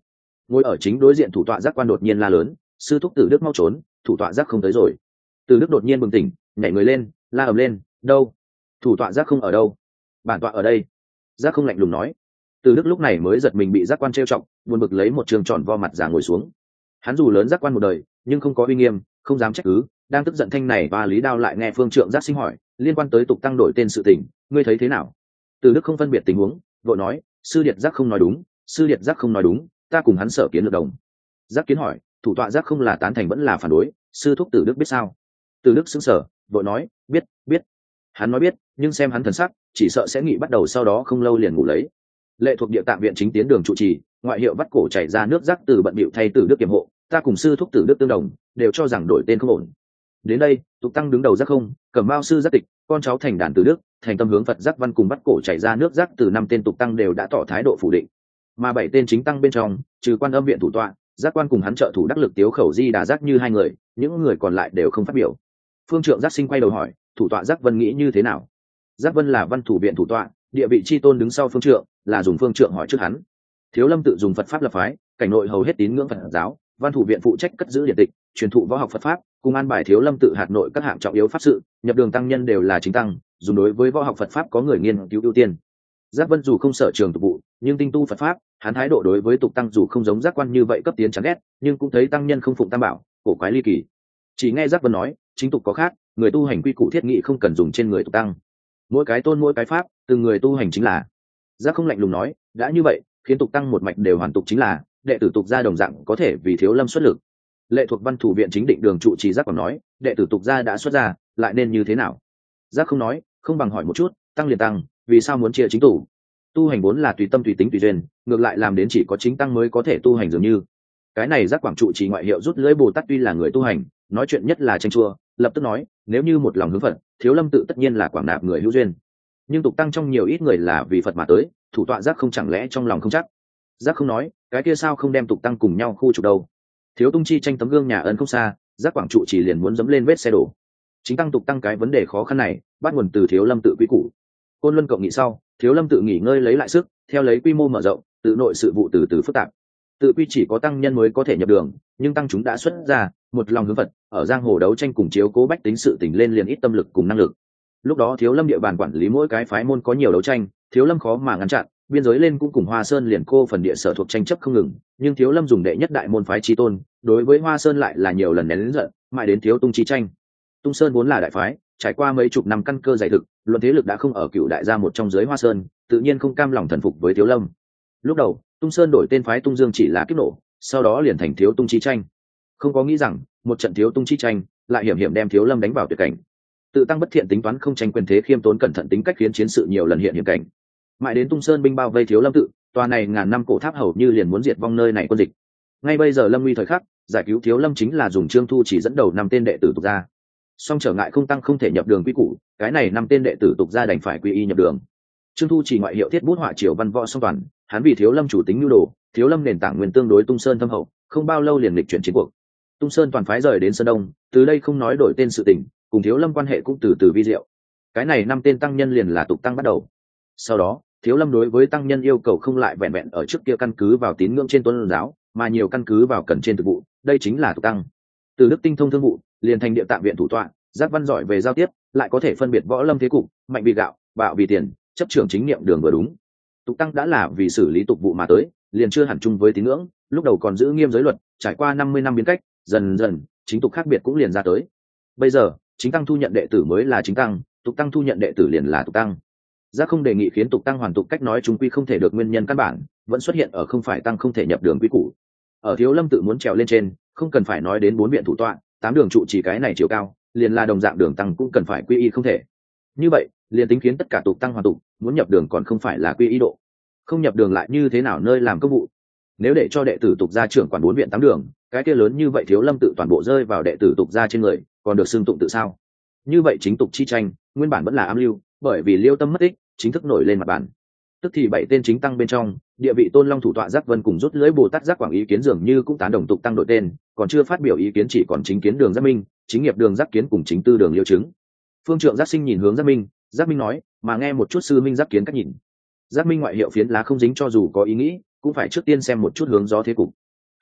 Ngồi ở chính đối diện thủ tọa giác quan đột nhiên la lớn: sư thúc Tử Đức mau trốn, thủ tọa giác không tới rồi. Tử Đức đột nhiên bừng tỉnh, nhảy người lên, la ầm lên: đâu? Thủ tọa giác không ở đâu? Bản tọa ở đây. Giác không lạnh lùng nói. Tử Đức lúc này mới giật mình bị giác quan trêu chọc, buồn bực lấy một trường tròn vo mặt già ngồi xuống. Hắn dù lớn giác quan một đời, nhưng không có uy nghiêm, không dám trách cứ, đang tức giận thanh này và lý đao lại nghe phương trượng giác sinh hỏi liên quan tới tục tăng đổi tên sự tình, ngươi thấy thế nào? Tử Đức không phân biệt tình huống, vội nói: sư điệt giác không nói đúng, sư điệt giác không nói đúng, ta cùng hắn sở kiến lược đồng. Giác kiến hỏi: thủ tọa giác không là tán thành vẫn là phản đối, sư thúc Tử Đức biết sao? Tử Đức sững sờ, vội nói: biết. Hắn nói biết, nhưng xem hắn thần sắc, chỉ sợ sẽ nghĩ bắt đầu sau đó không lâu liền ngủ lấy. Lệ thuộc địa tạng viện chính tiến đường trụ trì, ngoại hiệu vắt cổ chảy ra nước rác từ bận bịu thay Tử Đức kiểm hộ, ta cùng sư thúc Tử Đức tương đồng, đều cho rằng đổi tên không ổn. Đến đây, tục tăng đứng đầu giác không, cầm bao sư giác tịch, con cháu thành đàn Tử Đức, thành tâm hướng Phật giác văn cùng bắt cổ chảy ra nước rác từ 5 tên tục tăng đều đã tỏ thái độ phủ định. Mà 7 tên chính tăng bên trong, trừ Quan Âm viện thủ tọa, giác quan cùng hắn trợ thủ đắc lực Tiếu Khẩu Di Đà giác như 2 người, những người còn lại đều không phát biểu. Phương Trượng giác sinh quay đầu hỏi: thủ tọa giác vân nghĩ như thế nào? Giác vân là văn thủ viện thủ tọa, địa vị chi tôn đứng sau Phương Trượng, là dùng Phương Trượng hỏi trước hắn. Thiếu Lâm tự dùng Phật pháp lập phái, cảnh nội hầu hết tín ngưỡng Phật giáo, văn thủ viện phụ trách cất giữ điện tịch, truyền thụ võ học Phật pháp, cùng an bài Thiếu Lâm tự hạt nội các hạng trọng yếu pháp sự, nhập đường tăng nhân đều là chính tăng, dùng đối với võ học Phật pháp có người nghiên cứu ưu tiên. Giác vân dù không sở trường tục vụ, nhưng tinh tu Phật pháp, hắn thái độ đối với tục tăng dù không giống giác quan như vậy cấp tiến chán ghét, nhưng cũng thấy tăng nhân không phụng tam bảo, cổ quái ly kỳ. Chỉ nghe giác vân nói, chính tục có khác, người tu hành quy củ thiết nghị không cần dùng trên người tục tăng. Mỗi cái tôn mỗi cái pháp, từng người tu hành chính là. Giác không lạnh lùng nói, đã như vậy, khiến tục tăng một mạch đều hoàn tục chính là, đệ tử tục gia đồng dạng có thể vì Thiếu Lâm xuất lực. Lệ thuộc văn thủ viện chính định đường trụ trì giác còn nói, đệ tử tục gia đã xuất ra, lại nên như thế nào? Giác không nói, không bằng hỏi một chút, tăng liền tăng, vì sao muốn chia chính tủ? Tu hành vốn là tùy tâm tùy tính tùy duyên, ngược lại làm đến chỉ có chính tăng mới có thể tu hành dường như. Cái này giác quảng trụ trì ngoại hiệu rút lưỡi Bồ Tát tuy là người tu hành, nói chuyện nhất là tranh chua, lập tức nói, nếu như một lòng hướng Phật, Thiếu Lâm tự tất nhiên là quảng nạp người hữu duyên. Nhưng tục tăng trong nhiều ít người là vì Phật mà tới, thủ tọa giác không chẳng lẽ trong lòng không chắc? Giác không nói, cái kia sao không đem tục tăng cùng nhau khu trục đâu? Thiếu Tung Chi tranh tấm gương nhà ân không xa, giác quảng trụ chỉ liền muốn dẫm lên vết xe đổ. Chính tăng tục tăng cái vấn đề khó khăn này, bắt nguồn từ Thiếu Lâm tự quy củ. Côn Luân cộng nghị sau, Thiếu Lâm tự nghỉ ngơi lấy lại sức, theo lấy quy mô mở rộng, tự nội sự vụ từ từ phức tạp. Tự quy chỉ có tăng nhân mới có thể nhập đường, nhưng tăng chúng đã xuất ra, một lòng hướng Phật, ở giang hồ đấu tranh cùng chiếu cố bách tính sự tình lên liền ít tâm lực cùng năng lực. Lúc đó Thiếu Lâm địa bàn quản lý mỗi cái phái môn có nhiều đấu tranh, Thiếu Lâm khó mà ngăn chặn, biên giới lên cũng cùng Hoa Sơn liền cô phần địa sở thuộc tranh chấp không ngừng, nhưng Thiếu Lâm dùng đệ nhất đại môn phái chi tôn, đối với Hoa Sơn lại là nhiều lần nén lớn giận, mãi đến Thiếu Tung chi tranh. Tung Sơn vốn là đại phái, trải qua mấy chục năm căn cơ dày thực, luận thế lực đã không ở cựu đại gia một trong dưới Hoa Sơn, tự nhiên không cam lòng thần phục với Thiếu Lâm. Lúc đầu, Tung Sơn đổi tên phái Tung Dương chỉ là kiếp nổ, sau đó liền thành Thiếu Tung chi tranh. Không có nghĩ rằng, một trận Thiếu Tung chi tranh, lại hiểm hiểm đem Thiếu Lâm đánh vào tuyệt cảnh. Tự tăng bất thiện tính toán không tranh quyền thế khiêm tốn cẩn thận tính cách khiến chiến sự nhiều lần hiện hiểm cảnh. Mãi đến Tung Sơn binh bao vây Thiếu Lâm tự, tòa này ngàn năm cổ tháp hầu như liền muốn diệt vong nơi này quân dịch. Ngay bây giờ lâm nguy thời khắc, giải cứu Thiếu Lâm chính là dùng Trương Thu chỉ dẫn đầu 5 tên đệ tử tục gia. Song trở ngại không tăng không thể nhập đường quy củ, cái này 5 tên đệ tử tục gia đành phải quy y nhập đường. Trương Thu chỉ ngoại hiệu thiết bút họa triều văn võ song toàn, hắn vì Thiếu Lâm chủ tính nhu đồ, Thiếu Lâm nền tảng nguyên tương đối Tung Sơn thâm hậu, không bao lâu liền lịch chuyển chiến cuộc. Tung Sơn toàn phái rời đến Sơn Đông, từ đây không nói đổi tên sự tình, cùng Thiếu Lâm quan hệ cũng từ từ vi diệu. Cái này 5 tên tăng nhân liền là tục tăng bắt đầu. Sau đó, Thiếu Lâm đối với tăng nhân yêu cầu không lại vẹn vẹn ở trước kia căn cứ vào tín ngưỡng trên tôn giáo, mà nhiều căn cứ vào cần trên thực vụ, đây chính là tục tăng. Từ đức tinh thông thương vụ, liền thành địa tạng viện thủ tọa, giác văn giỏi về giao tiếp, lại có thể phân biệt võ lâm thế cục, mạnh vì gạo, bạo vì tiền, chấp trưởng chính niệm đường vừa đúng. Tục tăng đã là vì xử lý tục vụ mà tới, liền chưa hẳn chung với tín ngưỡng, lúc đầu còn giữ nghiêm giới luật, trải qua 50 năm biến cách, dần dần chính tục khác biệt cũng liền ra tới. Bây giờ, chính tăng thu nhận đệ tử mới là chính tăng, tục tăng thu nhận đệ tử liền là tục tăng. Giác không đề nghị khiến tục tăng hoàn tục cách nói chúng quy không thể được nguyên nhân căn bản, vẫn xuất hiện ở không phải tăng không thể nhập đường quy củ. Ở Thiếu Lâm tự muốn trèo lên trên, không cần phải nói đến 4 viện thủ tọa, 8 đường trụ chỉ cái này chiều cao, liền là đồng dạng đường tăng cũng cần phải quy y không thể. Như vậy, liền tính khiến tất cả tục tăng hoàn tục, muốn nhập đường còn không phải là quy y độ. Không nhập đường lại như thế nào nơi làm công vụ? Nếu để cho đệ tử tục gia trưởng quản 4 viện 8 đường, cái kia lớn như vậy Thiếu Lâm tự toàn bộ rơi vào đệ tử tục gia trên người, còn được xưng tụng tự sao? Như vậy chính tục chi tranh, nguyên bản vẫn là ám lưu, bởi vì Liêu Tâm mất tích, chính thức nổi lên mặt bản. Tức thì 7 tên chính tăng bên trong, địa vị Tôn Long thủ tọa Giác Vân cùng rút lưỡi Bồ Tát Giác Quảng ý kiến dường như cũng tán đồng tục tăng đổi tên, còn chưa phát biểu ý kiến chỉ còn chính kiến đường Giác Minh, chính nghiệp đường Giác Kiến cùng chính tư đường Liêu Chứng. Phương Trượng Giác Sinh nhìn hướng Giác Minh, Giác Minh nói, mà nghe một chút sư minh Giác Kiến cách nhìn. Giác Minh ngoại hiệu phiến lá không dính cho dù có ý nghĩ, cũng phải trước tiên xem một chút hướng gió thế cục.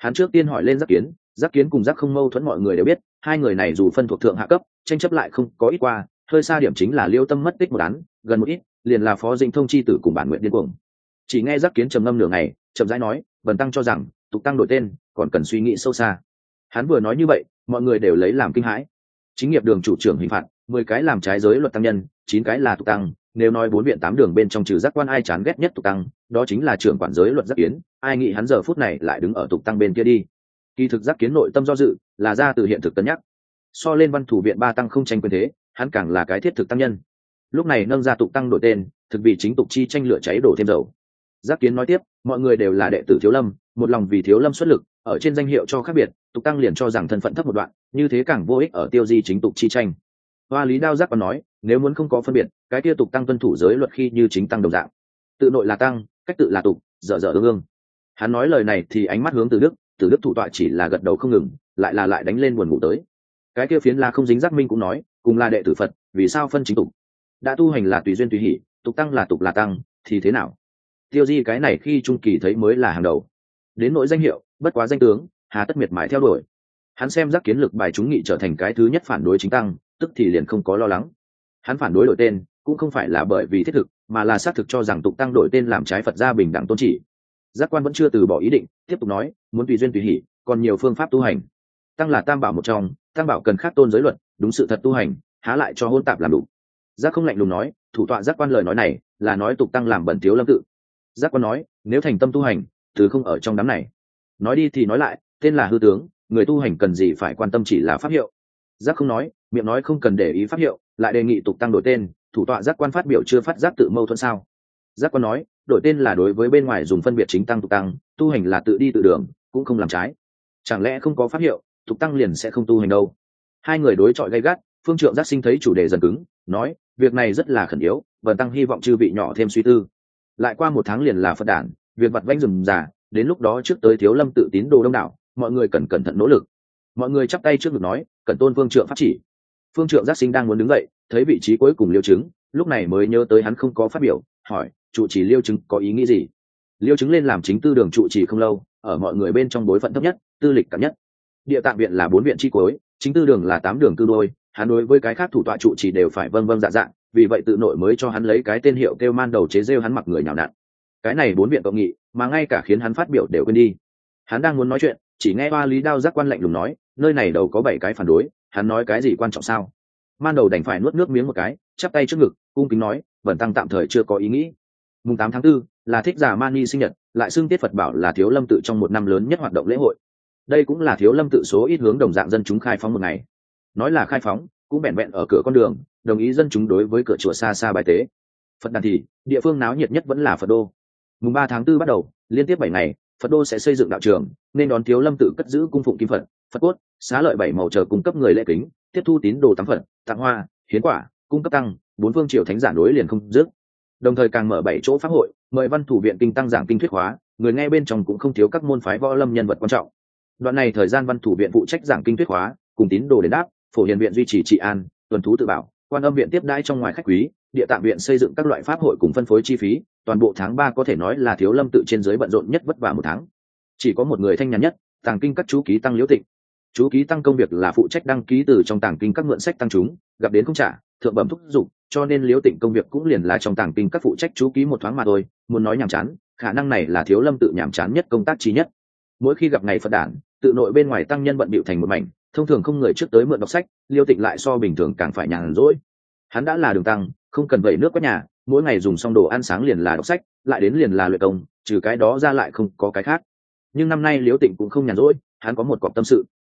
Hắn trước tiên hỏi lên Giác Kiến cùng Giác Không mâu thuẫn mọi người đều biết, hai người này dù phân thuộc thượng hạ cấp, tranh chấp lại không có ít qua, hơi xa điểm chính là Liêu Tâm mất tích một án, gần một ít, liền là Phó Dĩnh Thông chi tử cùng bản nguyện điên cuồng. Chỉ nghe Giác Kiến trầm ngâm nửa ngày, chậm rãi nói, Bần tăng cho rằng, tục tăng đổi tên, còn cần suy nghĩ sâu xa. Hắn vừa nói như vậy, mọi người đều lấy làm kinh hãi. Chính nghiệp đường chủ trưởng hình phạt, 10 cái làm trái giới luật tăng nhân, 9 cái là tục tăng, nếu nói 4 viện 8 đường bên trong trừ Giác Quan ai chán ghét nhất tục tăng, đó chính là trưởng quản giới luật Giác Kiến, ai nghĩ hắn giờ phút này lại đứng ở tục tăng bên kia đi. Kỳ thực Giác Kiến nội tâm do dự, là ra từ hiện thực cân nhắc. So lên Văn Thủ viện ba tăng không tranh quyền thế, hắn càng là cái thiết thực tăng nhân. Lúc này nâng ra tục tăng đổi tên, thực vì chính tục chi tranh lửa cháy đổ thêm dầu. Giác Kiến nói tiếp, mọi người đều là đệ tử Thiếu Lâm, một lòng vì Thiếu Lâm xuất lực, ở trên danh hiệu cho khác biệt, tục tăng liền cho rằng thân phận thấp một đoạn, như thế càng vô ích ở tiêu di chính tục chi tranh. Hoa Lý Đao Giác còn nói, nếu muốn không có phân biệt, cái kia tục tăng tuân thủ giới luật khi như chính tăng đồng dạng. Tự nội là tăng, cách tự là tục, dở dở ương ương. Hắn nói lời này thì ánh mắt hướng Từ Đức thủ tọa chỉ là gật đầu không ngừng, lại đánh lên buồn ngủ tới. Cái kia phiến là không dính Giác Minh cũng nói, cùng là đệ tử Phật, vì sao phân chính tục? Đã tu hành là tùy duyên tùy hỷ, tục tăng là tục là tăng, thì thế nào? Tiêu di cái này khi trung kỳ thấy mới là hàng đầu. Đến nội danh hiệu, bất quá danh tướng, hà tất miệt mài theo đuổi. Hắn xem Giác Kiến lực bài chúng nghị trở thành cái thứ nhất phản đối chính tăng, tức thì liền không có lo lắng. Hắn phản đối đổi tên, cũng không phải là bởi vì thiết thực, mà là xác thực cho rằng tục tăng đổi tên làm trái Phật gia bình đẳng tôn chỉ. Giác Quan vẫn chưa từ bỏ ý định, tiếp tục nói, muốn tùy duyên tùy hỷ, còn nhiều phương pháp tu hành. Tăng là tam bảo một trong, tam bảo cần khác tôn giới luật, đúng sự thật tu hành, há lại cho hôn tạp làm đủ. Giác Không lạnh lùng nói, thủ tọa Giác Quan lời nói này, là nói tục tăng làm bẩn Thiếu Lâm tự. Giác Quan nói, nếu thành tâm tu hành, từ không ở trong đám này. Nói đi thì nói lại, tên là hư tướng, người tu hành cần gì phải quan tâm chỉ là pháp hiệu. Giác Không nói, miệng nói không cần để ý pháp hiệu, lại đề nghị tục tăng đổi tên, thủ tọa Giác Quan phát biểu chưa phát giác tự mâu thuẫn sao? Giác Quan nói, đổi tên là đối với bên ngoài dùng phân biệt chính tăng tục tăng, tu hành là tự đi tự đường, cũng không làm trái. Chẳng lẽ không có pháp hiệu, tục tăng liền sẽ không tu hành đâu? Hai người đối chọi gay gắt, Phương Trượng Giác Sinh thấy chủ đề dần cứng, nói, việc này rất là khẩn yếu, Bần tăng hy vọng chư vị nhỏ thêm suy tư. Lại qua 1 tháng liền là Phật đản, việc vặt vãnh rườm rà, đến lúc đó trước tới Thiếu Lâm tự tín đồ đông đảo, mọi người cần cẩn thận nỗ lực. Mọi người chắp tay trước ngực nói, cần tôn Phương Trượng pháp chỉ. Phương Trượng Giác Sinh đang muốn đứng dậy, thấy vị trí cuối cùng Liêu Chứng, lúc này mới nhớ tới hắn không có phát biểu, hỏi, trụ trì Liêu Chứng có ý nghĩ gì? Liêu Chứng lên làm chính tư đường trụ trì không lâu, ở mọi người bên trong bối phận thấp nhất, tư lịch cảm nhất. Địa Tạng viện là 4 viện chi cuối, chính tư đường là 8 đường tư đôi, hắn đối với cái khác thủ tọa trụ trì đều phải vâng vâng dạ dạ, vì vậy tự nội mới cho hắn lấy cái tên hiệu kêu man đầu chế rêu hắn mặc người nhào nặn. Cái này 4 viện cộng nghị, mà ngay cả khiến hắn phát biểu đều quên đi. Hắn đang muốn nói chuyện, chỉ nghe Hoa Lý Đao Giác Quan lạnh lùng nói, nơi này đầu có 7 cái phản đối, hắn nói cái gì quan trọng sao? Man đầu đành phải nuốt nước miếng một cái, chắp tay trước ngực, cung kính nói, Bần tăng tạm thời chưa có ý nghĩ. Mùng 8 tháng 4 là Thích Giả Mani sinh nhật, lại xưng Tiết Phật Bảo là Thiếu Lâm tự trong 1 năm lớn nhất hoạt động lễ hội. Đây cũng là Thiếu Lâm tự số ít hướng đồng dạng dân chúng khai phóng một ngày. Nói là khai phóng, cũng vẹn vẹn ở cửa con đường, đồng ý dân chúng đối với cửa chùa xa xa bài tế. Phật đàn thì, địa phương náo nhiệt nhất vẫn là Phật đô. Mùng 3 tháng 4 bắt đầu, liên tiếp 7 ngày, Phật đô sẽ xây dựng đạo trường, nên đón Thiếu Lâm tự cất giữ cung phụng kim Phật, Phật cốt, xá lợi 7 màu chờ cung cấp người lễ kính, tiếp thu tín đồ tắm Phật, tặng hoa, hiến quả, cung cấp tăng, 4 phương triều thánh giả nối liền không dứt. Đồng thời càng mở 7 chỗ pháp hội, mời Văn Thủ viện kinh tăng giảng kinh thuyết hóa, người nghe bên trong cũng không thiếu các môn phái võ lâm nhân vật quan trọng. Đoạn này thời gian Văn Thủ viện phụ trách giảng kinh thuyết hóa, cùng tín đồ đền đáp, Phổ Hiền viện duy trì trị an, tuần thú tự bảo, Quan Âm viện tiếp đãi trong ngoài khách quý, Địa Tạng viện xây dựng các loại pháp hội cùng phân phối chi phí, toàn bộ tháng 3 có thể nói là Thiếu Lâm tự trên dưới bận rộn nhất vất vả 1 tháng. Chỉ có một người thanh nhàn nhất, tàng kinh các chú ký tăng Liễu Tịnh. Chú ký tăng công việc là phụ trách đăng ký từ trong tàng kinh các mượn sách tăng chúng, gặp đến không trả, thượng bẩm thúc giục, cho nên Liễu Tịnh công việc cũng liền là trong tàng kinh các phụ trách chú ký một thoáng mà thôi, muốn nói nhàm chán, khả năng này là Thiếu Lâm tự nhàm chán nhất công tác trí nhất. Mỗi khi gặp ngày Phật đản, tự nội bên ngoài tăng nhân bận bịu thành một mảnh, thông thường không người trước tới mượn đọc sách, Liêu Tịnh lại so bình thường càng phải nhàn rỗi. Hắn đã là đường tăng, không cần vẩy nước quét nhà, mỗi ngày dùng xong đồ ăn sáng liền là đọc sách, lại đến liền là luyện công, trừ cái đó ra lại không có cái khác. Nhưng năm nay Liêu Tịnh cũng không nhàn rỗi, hắn có một cọc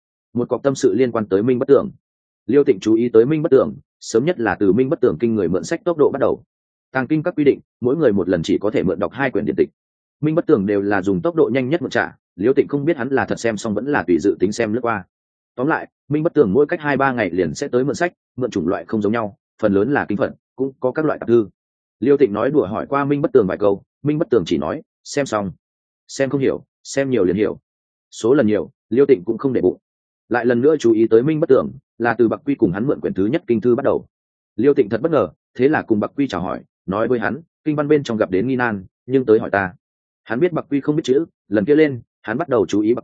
tâm sự liên quan tới Minh Bất Tưởng. Liêu Tịnh chú ý tới Minh Bất Tưởng, sớm nhất là từ Minh Bất Tưởng kinh người mượn sách tốc độ bắt đầu. Tàng kinh các quy định, mỗi người một lần chỉ có thể mượn đọc 2 quyển điện tịch. Minh Bất Tưởng đều là dùng tốc độ nhanh nhất mượn trả, Liêu Tịnh không biết hắn là thật xem xong vẫn là tùy dự tính xem lướt qua. Tóm lại, Minh Bất Tưởng mỗi cách 2-3 ngày liền sẽ tới mượn sách, mượn chủng loại không giống nhau, phần lớn là kinh Phật, cũng có các loại tạp thư. Liêu Tịnh nói đùa hỏi qua Minh Bất Tưởng vài câu, Minh Bất Tưởng chỉ nói, xem xong, xem không hiểu, xem nhiều liền hiểu. Số lần nhiều, Liêu Tịnh cũng không để bụng. Lại lần nữa chú ý tới Minh Bất Tưởng, là từ Bạc Quy cùng hắn mượn quyển thứ nhất kinh thư bắt đầu. Liêu Tịnh thật bất ngờ, thế là cùng Bạc Quy chào hỏi, nói với hắn, kinh văn bên trong gặp đến nghi nan, nhưng tới hỏi ta. Hắn biết Bạc Quy không biết chữ, lần kia lên, hắn bắt đầu chú ý Bạc Quy,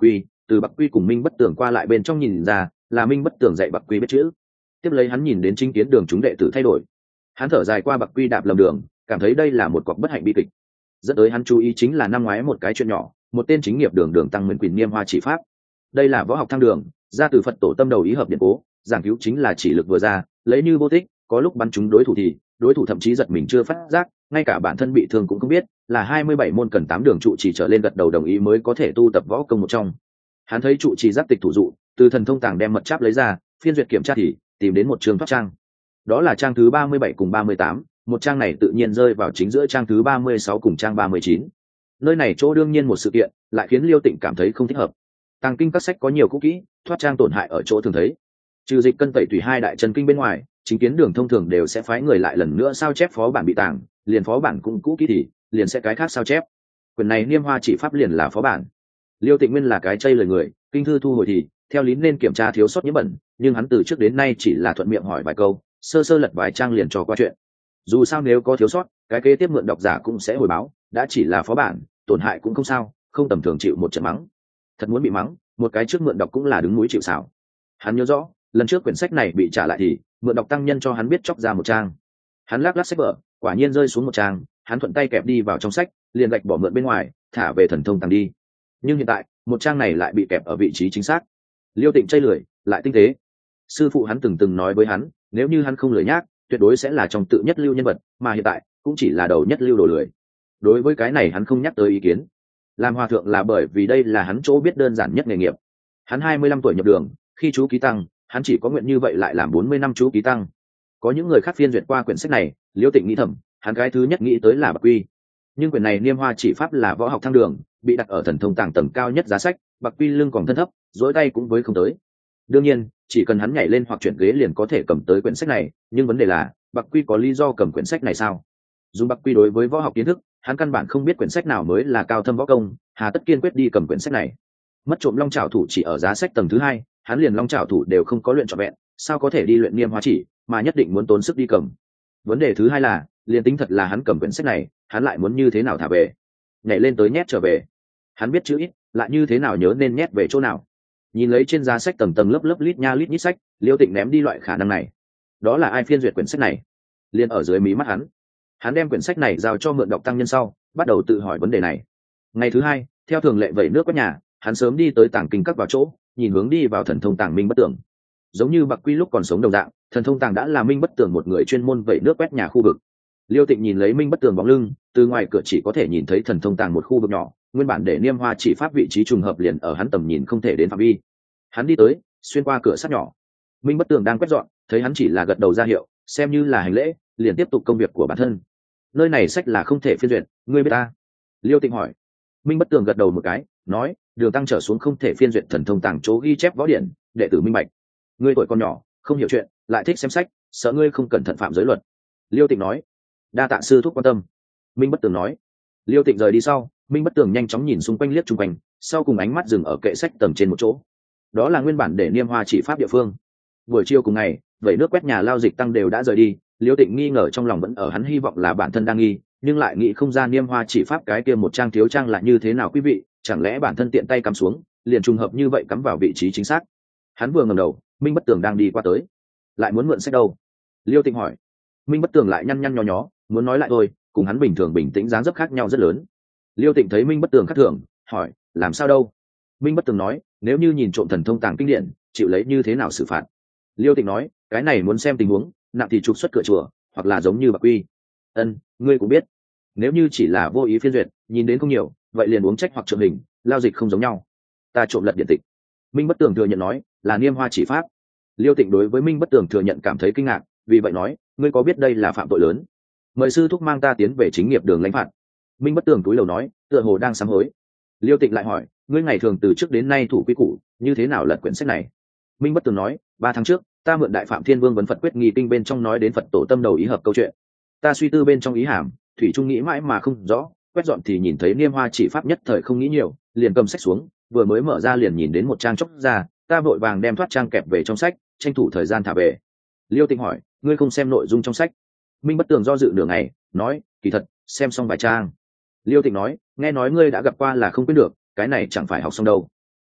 từ Bạc Quy cùng Minh Bất Tường qua lại bên trong nhìn ra là Minh Bất Tường dạy Bạc Quy biết chữ. Tiếp lấy hắn nhìn đến Chính Kiến Đường chúng đệ tử thay đổi, hắn thở dài qua Bạc Quy đạp lầm đường, cảm thấy đây là một cọc bất hạnh bi kịch. Dẫn tới hắn chú ý chính là năm ngoái một cái chuyện nhỏ, một tên chính nghiệp đường đường tăng Nguyên Quyền Niêm Hoa chỉ pháp. Đây là võ học thăng đường, ra từ Phật tổ tâm đầu ý hợp điện cố, giảng cứu chính là chỉ lực vừa ra, lấy như vô tích, có lúc bắn trúng đối thủ thì đối thủ thậm chí giật mình chưa phát giác, ngay cả bản thân bị thương cũng không biết, là 27 môn cần 8 đường trụ trì trở lên gật đầu đồng ý mới có thể tu tập võ công một trong. Hắn thấy trụ trì giác tịch thủ dụ, từ thần thông tàng đem mật cháp lấy ra, phiên duyệt kiểm tra thì tìm đến một chương thoát trang. Đó là trang thứ 37 cùng 38, một trang này tự nhiên rơi vào chính giữa trang thứ 36 cùng trang 39. Nơi này chỗ đương nhiên một sự kiện, lại khiến Liêu Tịnh cảm thấy không thích hợp. Tàng kinh các sách có nhiều cũ kỹ, thoát trang tổn hại ở chỗ thường thấy. Trừ Dịch Cân tẩy tùy hai đại chân kinh bên ngoài, Chính Kiến Đường thông thường đều sẽ phái người lại lần nữa sao chép phó bản bị tàng, liền phó bản cũng cũ kỹ thì liền sẽ cái khác sao chép. Quyền này Niêm Hoa chỉ pháp liền là phó bản. Liêu Tịnh Nguyên là cái chây lời người, kinh thư thu hồi thì theo lý nên kiểm tra thiếu sót nhiễm bẩn, nhưng hắn từ trước đến nay chỉ là thuận miệng hỏi vài câu, sơ sơ lật vài trang liền cho qua chuyện. Dù sao nếu có thiếu sót, cái kế tiếp mượn độc giả cũng sẽ hồi báo, đã chỉ là phó bản, tổn hại cũng không sao, không tầm thường chịu một trận mắng. Thật muốn bị mắng, một cái trước mượn đọc cũng là đứng núi chịu sào. Hắn nhớ rõ, lần trước quyển sách này bị trả lại thì mượn đọc tăng nhân cho hắn biết chóc ra một trang. Hắn lắc lắc sách vở, quả nhiên rơi xuống một trang, hắn thuận tay kẹp đi vào trong sách, liền gạch bỏ mượn bên ngoài, thả về thần thông tàng đi. Nhưng hiện tại, một trang này lại bị kẹp ở vị trí chính xác. Liêu Tịnh chây lười, lại tinh tế. Sư phụ hắn từng nói với hắn, nếu như hắn không lười nhác, tuyệt đối sẽ là trong tự nhất lưu nhân vật, mà hiện tại cũng chỉ là đầu nhất lưu đồ lười. Đối với cái này hắn không nhắc tới ý kiến. Làm hòa thượng là bởi vì đây là hắn chỗ biết đơn giản nhất nghề nghiệp. Hắn 25 tuổi nhập đường, khi chú ký tăng, hắn chỉ có nguyện như vậy lại làm 40 năm chú ký tăng. Có những người khác phiên duyệt qua quyển sách này, Liêu Tịnh nghĩ thầm, hắn cái thứ nhất nghĩ tới là Bạc Quy. Nhưng quyển này Niêm Hoa chỉ pháp là võ học thăng đường, bị đặt ở thần thông tàng tầng cao nhất giá sách, Bạc Quy lưng còn thân thấp, dối tay cũng với không tới. Đương nhiên, chỉ cần hắn nhảy lên hoặc chuyển ghế liền có thể cầm tới quyển sách này, nhưng vấn đề là, Bạc Quy có lý do cầm quyển sách này sao? Dùng Bạc Quy đối với võ học kiến thức, hắn căn bản không biết quyển sách nào mới là cao thâm võ công, hà tất kiên quyết đi cầm quyển sách này. Mất trộm long trảo thủ chỉ ở giá sách tầng thứ 2, hắn liền long trảo thủ đều không có luyện trọn vẹn, sao có thể đi luyện Niêm Hoa chỉ, mà nhất định muốn tốn sức đi cầm. Vấn đề thứ hai là, liền tính thật là hắn cầm quyển sách này, hắn lại muốn như thế nào thả về? Nhảy lên tới nhét trở về. Hắn biết chữ ít, lại như thế nào nhớ nên nhét về chỗ nào? Nhìn lấy trên giá sách tầng tầng lớp lớp lít nha lít nhít sách, Liêu Tịnh ném đi loại khả năng này. Đó là ai phiên duyệt quyển sách này? Liền ở dưới mí mắt hắn đem quyển sách này giao cho mượn đọc tăng nhân sau, bắt đầu tự hỏi vấn đề này. Ngày thứ hai, theo thường lệ vẩy nước quét nhà, hắn sớm đi tới tàng kinh các vào chỗ, nhìn hướng đi vào thần thông tàng Minh Bất Tường. Giống như Bạc Quy lúc còn sống đồng dạng, thần thông tàng đã là Minh Bất Tường một người chuyên môn vẩy nước quét nhà khu vực. Liêu Tịnh nhìn lấy Minh Bất Tường bóng lưng, từ ngoài cửa chỉ có thể nhìn thấy thần thông tàng một khu vực nhỏ, nguyên bản để Niêm Hoa chỉ pháp vị trí trùng hợp liền ở hắn tầm nhìn không thể đến phạm vi. Hắn đi tới, xuyên qua cửa sắt nhỏ. Minh Bất Tường đang quét dọn, thấy hắn chỉ là gật đầu ra hiệu, xem như là hành lễ, liền tiếp tục công việc của bản thân. Nơi này sách là không thể phiên duyệt, ngươi biết ta? Liêu Tịnh hỏi. Minh Bất Tường gật đầu một cái, nói, đường tăng trở xuống không thể phiên duyệt thần thông tàng chỗ ghi chép võ điển, đệ tử minh bạch. Ngươi tuổi còn nhỏ, không hiểu chuyện, lại thích xem sách, sợ ngươi không cẩn thận phạm giới luật. Liêu Tịnh nói. Đa tạ sư thúc quan tâm. Minh Bất Tường nói. Liêu Tịnh rời đi sau, Minh Bất Tường nhanh chóng nhìn xung quanh liếc chung quanh, sau cùng ánh mắt dừng ở kệ sách tầng trên một chỗ. Đó là nguyên bản để Niêm Hoa chỉ pháp địa phương. Buổi chiều cùng ngày, vẩy nước quét nhà lao Dịch tăng đều đã rời đi, Liêu Tịnh nghi ngờ trong lòng vẫn ở, hắn hy vọng là bản thân đang nghi, nhưng lại nghĩ không ra Niêm Hoa chỉ pháp cái kia một trang thiếu trang là như thế nào quý vị, chẳng lẽ bản thân tiện tay cắm xuống, liền trùng hợp như vậy cắm vào vị trí chính xác. Hắn vừa ngẩng đầu, Minh Bất Tường đang đi qua tới. Lại muốn mượn sách đâu? Liêu Tịnh hỏi. Minh Bất Tường lại nhăn nhăn nhó nhó, muốn nói lại thôi, cùng hắn bình thường bình tĩnh dáng dấp khác nhau rất lớn. Liêu Tịnh thấy Minh Bất Tường khác thường, hỏi, làm sao đâu? Minh Bất Tường nói, nếu như nhìn trộm thần thông tàng kinh điển, chịu lấy như thế nào xử phạt? Liêu Tịnh nói, cái này muốn xem tình huống, nặng thì trục xuất cửa chùa, hoặc là giống như Bạc Quy. Ân, ngươi cũng biết, nếu như chỉ là vô ý phiên duyệt, nhìn đến không nhiều, vậy liền uống trách hoặc trượng hình, lao dịch không giống nhau. Ta trộm lật điện tịch. Minh Bất Tường thừa nhận nói, là Niêm Hoa chỉ pháp. Liêu Tịnh đối với Minh Bất Tường thừa nhận cảm thấy kinh ngạc, vì vậy nói, ngươi có biết đây là phạm tội lớn? Mời sư thúc mang ta tiến về chính nghiệp đường lãnh phạt. Minh Bất Tường túi lầu nói, tựa hồ đang sám hối. Liêu Tịnh lại hỏi, ngươi ngày thường từ trước đến nay thủ quy củ, như thế nào lật quyển sách này? Minh Bất Tường nói, 3 tháng trước, ta mượn Đại Phạm Thiên Vương vấn Phật quyết nghi kinh bên trong nói đến Phật tổ tâm đầu ý hợp câu chuyện. Ta suy tư bên trong ý hàm, thủy trung nghĩ mãi mà không rõ, quét dọn thì nhìn thấy Niêm Hoa chỉ pháp nhất thời không nghĩ nhiều, liền cầm sách xuống, vừa mới mở ra liền nhìn đến một trang chốc ra, ta vội vàng đem thoát trang kẹp về trong sách, tranh thủ thời gian thả về. Liêu Tịnh hỏi, ngươi không xem nội dung trong sách? Minh Bất Tường do dự nửa ngày, nói, kỳ thật, xem xong vài trang. Liêu Tịnh nói, nghe nói ngươi đã gặp qua là không quên được, cái này chẳng phải học xong đâu.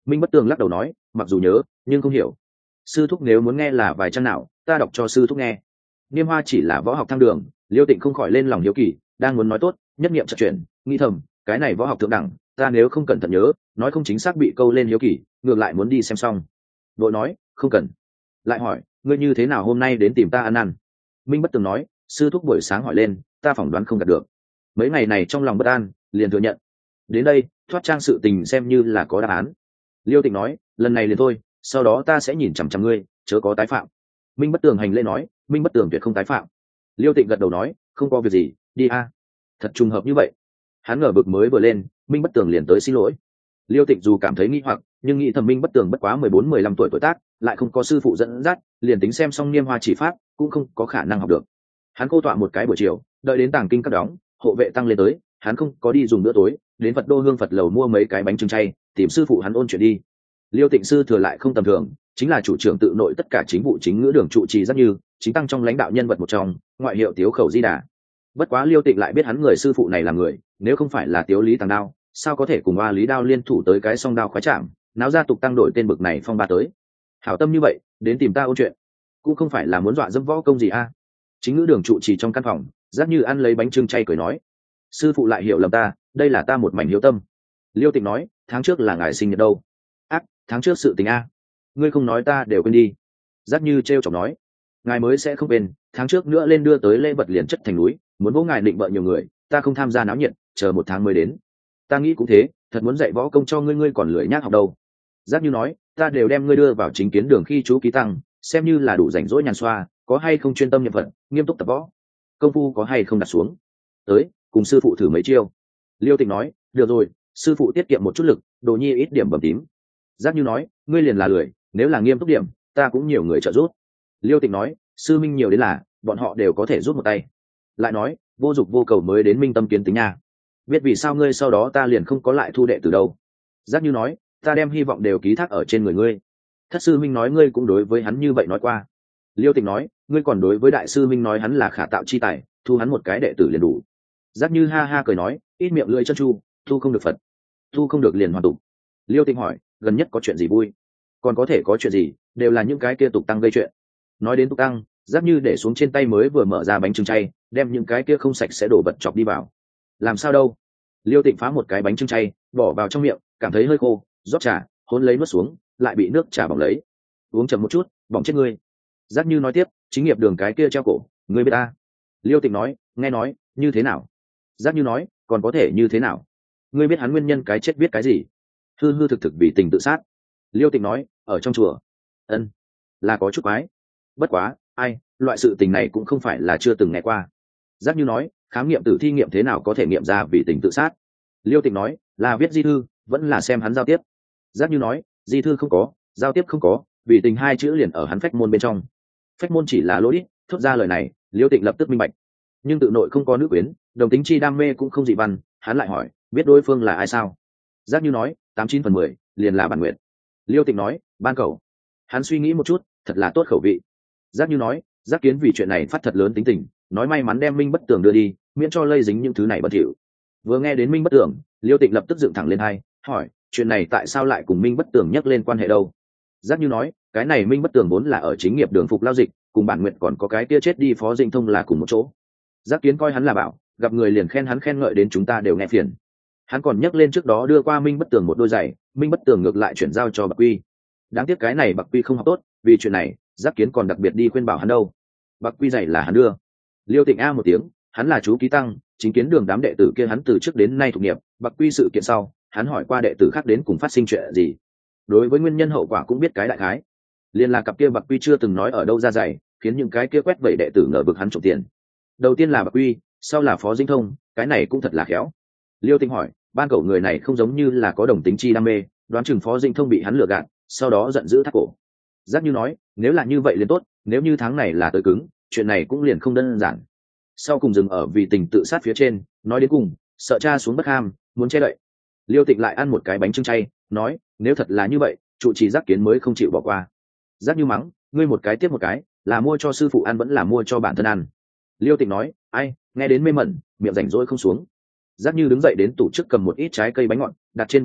Minh Bất Tường lắc đầu nói, mặc dù nhớ nhưng không hiểu. Sư thúc nếu muốn nghe là vài trang nào, ta đọc cho sư thúc nghe. Niêm Hoa chỉ là võ học thăng đường, Liêu Tịnh không khỏi lên lòng hiếu kỳ, đang muốn nói tốt, nhất niệm chợt chuyển, nghĩ thầm, cái này võ học thượng đẳng, ta nếu không cẩn thận nhớ, nói không chính xác bị câu lên hiếu kỳ, ngược lại muốn đi xem xong. Vội nói, không cần. Lại hỏi, ngươi như thế nào hôm nay đến tìm ta ăn ăn? Minh Bất Tường nói, sư thúc buổi sáng hỏi lên, ta phỏng đoán không đạt được. Mấy ngày này trong lòng bất an, liền thừa nhận. Đến đây, thoát trang sự tình xem như là có đáp án. Liêu Tịnh nói, lần này liền thôi, sau đó ta sẽ nhìn chằm chằm ngươi, chớ có tái phạm. Minh Bất Tường hành lễ nói, Minh Bất Tường tuyệt không tái phạm. Liêu Tịnh gật đầu nói, không có việc gì, đi a. Thật trùng hợp như vậy. Hắn ngờ vực mới vừa lên, Minh Bất Tường liền tới xin lỗi. Liêu Tịnh dù cảm thấy nghi hoặc, nhưng nghĩ thầm Minh Bất Tường bất quá 14-15 tuổi tuổi tác, lại không có sư phụ dẫn dắt, liền tính xem xong Niêm Hoa chỉ pháp, cũng không có khả năng học được. Hắn cô tọa một cái buổi chiều, đợi đến tàng kinh các đóng, hộ vệ tăng lên tới, hắn không có đi dùng bữa tối, đến Phật Đô Hương Phật lầu mua mấy cái bánh trưng chay, tìm sư phụ hắn ôn chuyện đi. Liêu Tịnh sư thừa lại không tầm thường, chính là chủ trưởng tự nội tất cả chính vụ chính ngữ đường trụ trì rất như chính tăng trong lãnh đạo nhân vật một trong, ngoại hiệu Tiếu Khẩu Di Đà. Bất quá Liêu Tịnh lại biết hắn người sư phụ này là người, nếu không phải là Tiếu Lý Tàng Đao, sao có thể cùng Oa Lý Đao liên thủ tới cái song đao khoái chạm, náo ra tục tăng đổi tên bực này phong ba tới. Hảo tâm như vậy, đến tìm ta ôn chuyện, cũng không phải là muốn dọa dẫm võ công gì a. Chính ngữ đường trụ trì trong căn phòng, giác như ăn lấy bánh trưng chay cười nói, sư phụ lại hiểu lầm ta, đây là ta một mảnh hiếu tâm. Liêu Tịnh nói, tháng trước là ngài sinh nhật đâu? Ác, tháng trước sự tình a, ngươi không nói ta đều quên đi. Giác như trêu chọc nói, ngài mới sẽ không quên, tháng trước nữa lên đưa tới lễ vật liền chất thành núi, muốn vỗ ngài định bợ nhiều người, ta không tham gia náo nhiệt, chờ 1 tháng mới đến. Ta nghĩ cũng thế, thật muốn dạy võ công cho ngươi, ngươi còn lười nhác học đâu. Giác như nói, ta đều đem ngươi đưa vào chính kiến đường khi chú ký tăng, xem như là đủ rảnh rỗi nhàn xoa, có hay không chuyên tâm niệm phật, nghiêm túc tập võ, công phu có hay không đặt xuống. Tới, cùng sư phụ thử mấy chiêu. Liêu Tịnh nói, được rồi, sư phụ tiết kiệm một chút lực, đồ nhi ít điểm bầm tím. Giác như nói, ngươi liền là lười, nếu là nghiêm túc điểm, ta cũng nhiều người trợ giúp. Liêu Tịnh nói, sư minh nhiều đến là, bọn họ đều có thể giúp một tay. Lại nói, vô dục vô cầu mới đến minh tâm kiến tính nha. Biết vì sao ngươi sau đó ta liền không có lại thu đệ từ đâu. Giác như nói, ta đem hy vọng đều ký thác ở trên người ngươi. Thất sư minh nói ngươi cũng đối với hắn như vậy nói qua. Liêu Tịnh nói, ngươi còn đối với đại sư minh nói hắn là khả tạo chi tài, thu hắn một cái đệ tử liền đủ. Giác như ha ha cười nói, ít miệng lưỡi chân chu, thu không được Phật, thu không được liền hoàn tục. Liêu Tịnh hỏi, gần nhất có chuyện gì vui? Còn có thể có chuyện gì, đều là những cái kia tục tăng gây chuyện. Nói đến tục tăng, Giác như để xuống trên tay mới vừa mở ra bánh trưng chay, đem những cái kia không sạch sẽ đổ vật chọc đi vào. Làm sao đâu? Liêu Tịnh phá một cái bánh trưng chay, bỏ vào trong miệng, cảm thấy hơi khô, rót trà, hôn lấy nuốt xuống, lại bị nước trà bỏng lấy. Uống chậm một chút, bỏng chết ngươi. Giác như nói tiếp, chính nghiệp đường cái kia treo cổ, ngươi biết ta. Liêu Tịnh nói, nghe nói, như thế nào? Giác như nói, còn có thể như thế nào? Ngươi biết hắn nguyên nhân cái chết biết cái gì? Hư hư thực thực vì tình tự sát. Liêu Tịnh nói, ở trong chùa. Ân, là có chút quái. Bất quá, ai, loại sự tình này cũng không phải là chưa từng nghe qua. Giác như nói, khám nghiệm tử thi nghiệm thế nào có thể nghiệm ra vì tình tự sát? Liêu Tịnh nói, là viết di thư, vẫn là xem hắn giao tiếp. Giác như nói, di thư không có, giao tiếp không có, vì tình 2 chữ liền ở hắn phách môn bên trong. Phách môn chỉ là lỗ đít, thốt ra lời này, Liêu Tịnh lập tức minh bạch. Nhưng tự nội không có nữ quyến, đồng tính chi đam mê cũng không dị văn, hắn lại hỏi, biết đối phương là ai sao? Giác như nói, 89/10, liền là bản nguyện. Liêu Tịnh nói, ban cầu. Hắn suy nghĩ một chút, thật là tốt khẩu vị. Giác như nói, Giác Kiến vì chuyện này phát thật lớn tính tình, nói may mắn đem Minh Bất Tường đưa đi, miễn cho lây dính những thứ này bẩn thỉu. Vừa nghe đến Minh Bất Tường, Liêu Tịnh lập tức dựng thẳng lên hai, hỏi, chuyện này tại sao lại cùng Minh Bất Tường nhắc lên quan hệ đâu? Giác như nói, cái này Minh Bất Tường vốn là ở chính nghiệp đường phục lao dịch, cùng bản nguyện còn có cái kia chết đi Phó Dinh Thông là cùng một chỗ. Giác Kiến coi hắn là bảo, gặp người liền khen hắn khen ngợi đến chúng ta đều nghe phiền. Hắn còn nhắc lên trước đó đưa qua Minh Bất Tường một đôi giày, Minh Bất Tường ngược lại chuyển giao cho Bạc Quy. Đáng tiếc cái này Bạc Quy không học tốt, vì chuyện này, Giác Kiến còn đặc biệt đi khuyên bảo hắn đâu. Bạc Quy giày là hắn đưa. Liêu Tịnh a một tiếng, hắn là chú ký tăng, chính kiến đường đám đệ tử kia hắn từ trước đến nay thuộc nghiệp, Bạc Quy sự kiện sau, hắn hỏi qua đệ tử khác đến cùng phát sinh chuyện gì. Đối với nguyên nhân hậu quả cũng biết cái đại khái. Liên là cặp kia Bạc Quy chưa từng nói ở đâu ra giày, khiến những cái kia quét vẩy đệ tử ngờ vực hắn trộm tiền. Đầu tiên là Bạc Quy, sau là Phó Dinh Thông, cái này cũng thật là khéo. Liêu Tịnh hỏi, ban cậu người này không giống như là có đồng tính chi đam mê, đoán chừng Phó Dinh Thông bị hắn lừa gạt, sau đó giận dữ thắt cổ. Giác như nói, nếu là như vậy liền tốt, nếu như tháng này là tới cứng, chuyện này cũng liền không đơn giản. Sau cùng dừng ở vì tình tự sát phía trên, nói đến cùng, sợ cha xuống bất ham, muốn che đậy. Liêu Tịnh lại ăn một cái bánh trưng chay, nói, nếu thật là như vậy, trụ trì Giác Kiến mới không chịu bỏ qua. Giác như mắng, ngươi một cái tiếp một cái, là mua cho sư phụ ăn vẫn là mua cho bản thân ăn. Liêu Tịnh nói, ai, nghe đến mê mẩn, miệng rảnh rỗi không xuống. Giác như đứng dậy đến tủ trước cầm một ít trái cây bánh ngọt, đặt trên bàn nói,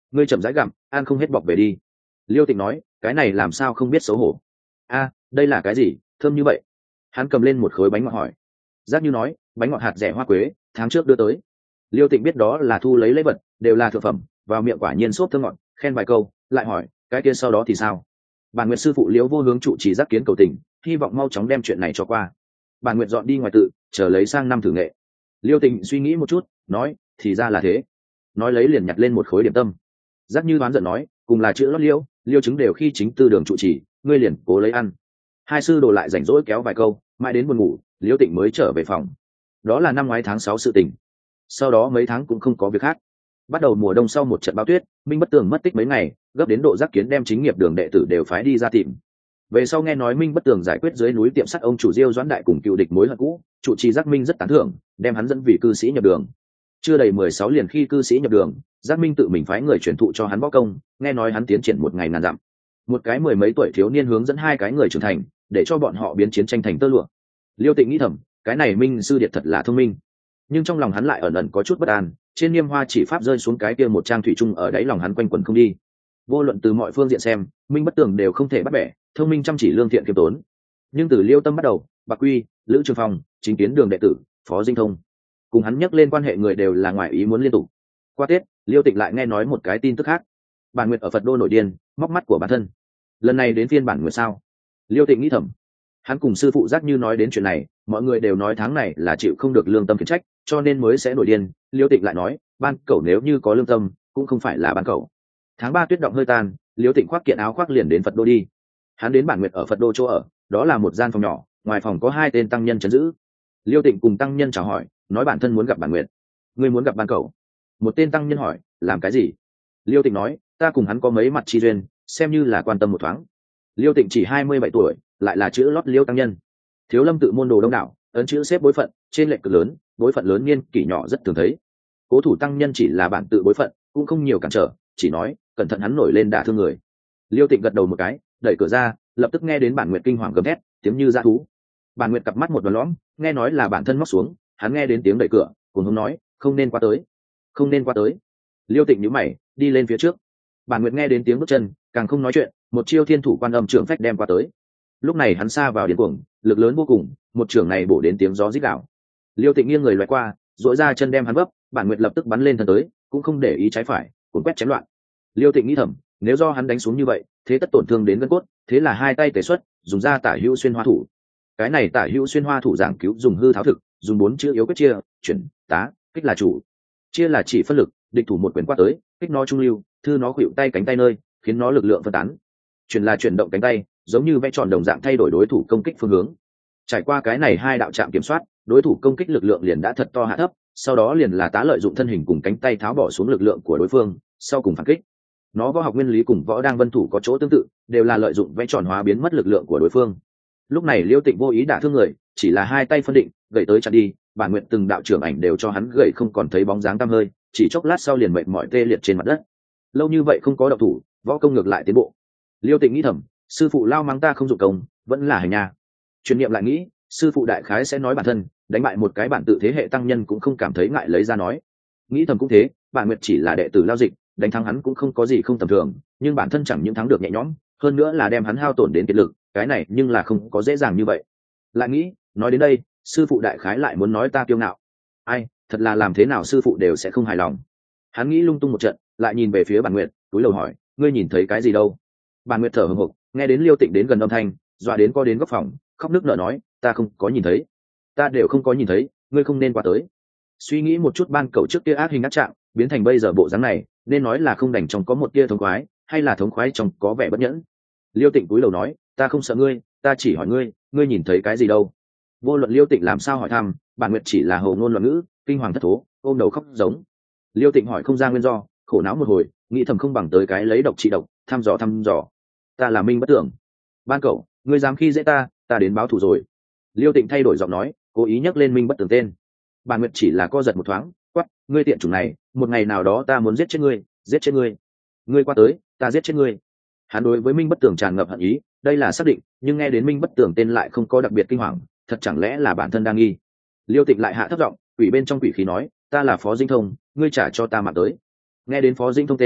ngươi chậm rãi gặm, ăn không hết bọc về đi. Liêu Tịnh nói, cái này làm sao không biết xấu hổ. A, đây là cái gì, thơm như vậy. Hắn cầm lên một khối bánh ngọt hỏi. Giác Như nói, bánh ngọt hạt rẻ hoa quế, tháng trước đưa tới. Liêu Tịnh biết đó là thu lấy lễ vật, đều là thượng phẩm, vào miệng quả nhiên xốp thơm ngọt, khen vài câu, lại hỏi, cái kia sau đó thì sao? Bản Nguyệt sư phụ Liễu Vô Hướng trụ trì Giác Kiến cầu tình, hy vọng mau chóng đem chuyện này cho qua. Bản Nguyệt dọn đi ngoài tự, chờ lấy sang năm thử nghệ. Liêu Tịnh suy nghĩ một chút, nói, thì ra là thế. Nói lấy liền nhặt lên một khối điểm tâm. Giác Như đoán giận nói, cùng là chữ lót liêu, liêu chứng đều khi chính tư đường trụ trì, ngươi liền cố lấy ăn. Hai sư đồ lại rảnh rỗi kéo vài câu, mãi đến buồn ngủ, Liêu Tịnh mới trở về phòng. Đó là năm ngoái tháng 6 sự tình. Sau đó mấy tháng cũng không có việc khác. Bắt đầu mùa đông sau một trận bão tuyết, Minh Bất Tường mất tích mấy ngày, gấp đến độ Giác Kiến đem chính nghiệp đường đệ tử đều phái đi ra tìm. Về sau nghe nói Minh Bất Tường giải quyết dưới núi tiệm sắt ông chủ Diêu Doãn Đại cùng cựu địch mối hận cũ, trụ trì Giác Minh rất tán thưởng, đem hắn dẫn vì cư sĩ nhập đường. Chưa đầy 16 liền khi cư sĩ nhập đường, Giác Minh tự mình phái người truyền thụ cho hắn võ công, nghe nói hắn tiến triển một ngày ngàn dặm. Một cái mười mấy tuổi thiếu niên hướng dẫn hai cái người trưởng thành, để cho bọn họ biến chiến tranh thành tơ lụa. Liêu Tịnh nghĩ thầm, cái này Minh sư điệt thật là thông minh. Nhưng trong lòng hắn lại ẩn ẩn có chút bất an, trên niêm hoa chỉ pháp rơi xuống cái kia một trang thủy chung ở đáy lòng hắn quanh quẩn không đi. Vô luận từ mọi phương diện xem, Minh Bất Tường đều không thể bắt bẻ, thông minh chăm chỉ lương thiện kiêm tốn. Nhưng từ Liêu Tâm bắt đầu, Bạc Quy, Lữ Trường Phong, Chính Kiến đường đệ tử, Phó Dinh Thông, cùng hắn nhắc lên quan hệ người đều là ngoại ý muốn liên tục. Qua Tết, Liêu Tịnh lại nghe nói một cái tin tức khác. Bản Nguyệt ở Phật đô nổi điên, móc mắt của bản thân. Lần này đến phiên Bản Nguyệt sao? Liêu Tịnh nghĩ thầm. Hắn cùng sư phụ Giác Như nói đến chuyện này, mọi người đều nói tháng này là chịu không được lương tâm khiển trách, cho nên mới sẽ nổi điên. Liêu Tịnh lại nói, ban cẩu nếu như có lương tâm, cũng không phải là ban cẩu. Tháng 3 tuyết động hơi tan, Liêu Tịnh khoác kiện áo khoác liền đến Phật đô đi. Hắn đến Bản Nguyệt ở Phật đô chỗ ở, đó là một gian phòng nhỏ, ngoài phòng có hai tên tăng nhân trấn giữ. Liêu Tịnh cùng tăng nhân chào hỏi, nói bản thân muốn gặp Bản Nguyệt. Ngươi muốn gặp ban cẩu? Một tên tăng nhân hỏi, làm cái gì? Liêu Tịnh nói, ta cùng hắn có mấy mặt chi duyên, xem như là quan tâm một thoáng. Liêu Tịnh chỉ 27 tuổi, lại là chữ lót Liêu tăng nhân. Thiếu Lâm tự môn đồ đông đảo, ấn chữ xếp bối phận, trên lệch cực lớn, bối phận lớn niên kỷ nhỏ rất thường thấy. Cố thủ tăng nhân chỉ là bản tự bối phận, cũng không nhiều cản trở, chỉ nói, cẩn thận hắn nổi lên đả thương người. Liêu Tịnh gật đầu một cái, đẩy cửa ra, lập tức nghe đến Bản Nguyệt kinh hoàng gầm thét, tiếng như dã thú. Bản Nguyệt cặp mắt một đỏ lõm, nghe nói là bản thân móc xuống, hắn nghe đến tiếng đẩy cửa, cùng hống nói, không nên qua tới, không nên qua tới. Liêu Tịnh nhíu mày, đi lên phía trước. Bản Nguyệt nghe đến tiếng bước chân, càng không nói chuyện, một chiêu thiên thủ quan âm trưởng phách đem qua tới. Lúc này hắn xa vào điên cuồng, lực lớn vô cùng, một trưởng này bổ đến tiếng gió rít gào. Liêu Tịnh nghiêng người loại qua, duỗi ra chân đem hắn vấp, Bản Nguyệt lập tức bắn lên thân tới, cũng không để ý trái phải, cuốn quét chém loạn. Liêu Tịnh nghĩ thầm, nếu do hắn đánh xuống như vậy, thế tất tổn thương đến gân cốt, thế là hai tay tề xuất, dùng ra tả hữu xuyên hoa thủ. Cái này tả hữu xuyên hoa thủ giảng cứu dùng hư tháo thực, dùng 4 chữ yếu quyết chia, chuyển, tá, kích là chủ. Chia là chỉ phân lực, địch thủ một quyền quát tới, kích nó trung lưu, thư nó khuỵu tay cánh tay nơi, khiến nó lực lượng phân tán. Chuyển là chuyển động cánh tay, giống như vẽ tròn đồng dạng thay đổi đối thủ công kích phương hướng. Trải qua cái này hai đạo trạm kiểm soát, đối thủ công kích lực lượng liền đã thật to hạ thấp, sau đó liền là tá lợi dụng thân hình cùng cánh tay tháo bỏ xuống lực lượng của đối phương, sau cùng phản kích. Nó võ học nguyên lý cùng võ đang vân thủ có chỗ tương tự, đều là lợi dụng vẽ tròn hóa biến mất lực lượng của đối phương. Lúc này Liêu Tịnh vô ý đả thương người, chỉ là hai tay phân định, gậy tới chặt đi, Bản Nguyệt từng đạo trưởng ảnh đều cho hắn gậy không còn thấy bóng dáng tăm hơi, chỉ chốc lát sau liền mệt mỏi tê liệt trên mặt đất. Lâu như vậy không có động thủ, võ công ngược lại tiến bộ. Liêu Tịnh nghĩ thầm, sư phụ lao mắng ta không dụng công, vẫn là hành nha. Truyền niệm lại nghĩ, sư phụ đại khái sẽ nói bản thân đánh bại một cái bản tự thế hệ tăng nhân cũng không cảm thấy ngại lấy ra nói. Nghĩ thầm cũng thế, Bản Nguyệt chỉ là đệ tử lao dịch, đánh thắng hắn cũng không có gì không tầm thường, nhưng bản thân chẳng những thắng được nhẹ nhõm, hơn nữa là đem hắn hao tổn đến kiệt lực, cái này nhưng là không có dễ dàng như vậy. Lại nghĩ, nói đến đây, sư phụ đại khái lại muốn nói ta kiêu ngạo. Ai, thật là làm thế nào sư phụ đều sẽ không hài lòng. Hắn nghĩ lung tung một trận, lại nhìn về phía Bản Nguyệt, túi lầu hỏi, ngươi nhìn thấy cái gì đâu? Bản Nguyệt thở hổn hộc, nghe đến Liêu Tịnh đến gần âm thanh, dọa đến co đến góc phòng, khóc nức nở nói, ta không có nhìn thấy, ta đều không có nhìn thấy, ngươi không nên qua tới. Suy nghĩ một chút ban cậu trước kia ác hình ác trạng, biến thành bây giờ bộ dáng này, nên nói là không đành trong có một tia thống khoái, hay là thống khoái trong có vẻ bất nhẫn. Liêu Tịnh cúi đầu nói, ta không sợ ngươi, ta chỉ hỏi ngươi, ngươi nhìn thấy cái gì đâu? Vô luận Liêu Tịnh làm sao hỏi thăm, Bản Nguyệt chỉ là hồ ngôn loạn ngữ, kinh hoàng thất thố, ôm đầu khóc giống. Liêu Tịnh hỏi không ra nguyên do, khổ não một hồi, nghĩ thầm không bằng tới cái lấy độc trị độc, thăm dò. Ta là Minh Bất Tưởng. Ban cậu, ngươi dám khi dễ ta đến báo thù rồi. Liêu Tịnh thay đổi giọng nói, cố ý nhắc lên Minh Bất Tưởng tên. Bản Nguyệt chỉ là co giật một thoáng, quát, ngươi tiện chủng này, một ngày nào đó ta muốn giết chết ngươi. Ngươi qua tới, ta giết chết ngươi. Hắn đối với Minh Bất Tưởng tràn ngập hận ý, đây là xác định, nhưng nghe đến Minh Bất Tưởng tên lại không có đặc biệt kinh hoàng, thật chẳng lẽ là bản thân đang nghi. Liêu Tịnh lại hạ thấp giọng, quỷ bên trong quỷ khí nói, ta là Phó Dinh Thông, ngươi trả cho ta mạng tới. Nghe đến Phó Dinh Thông tên,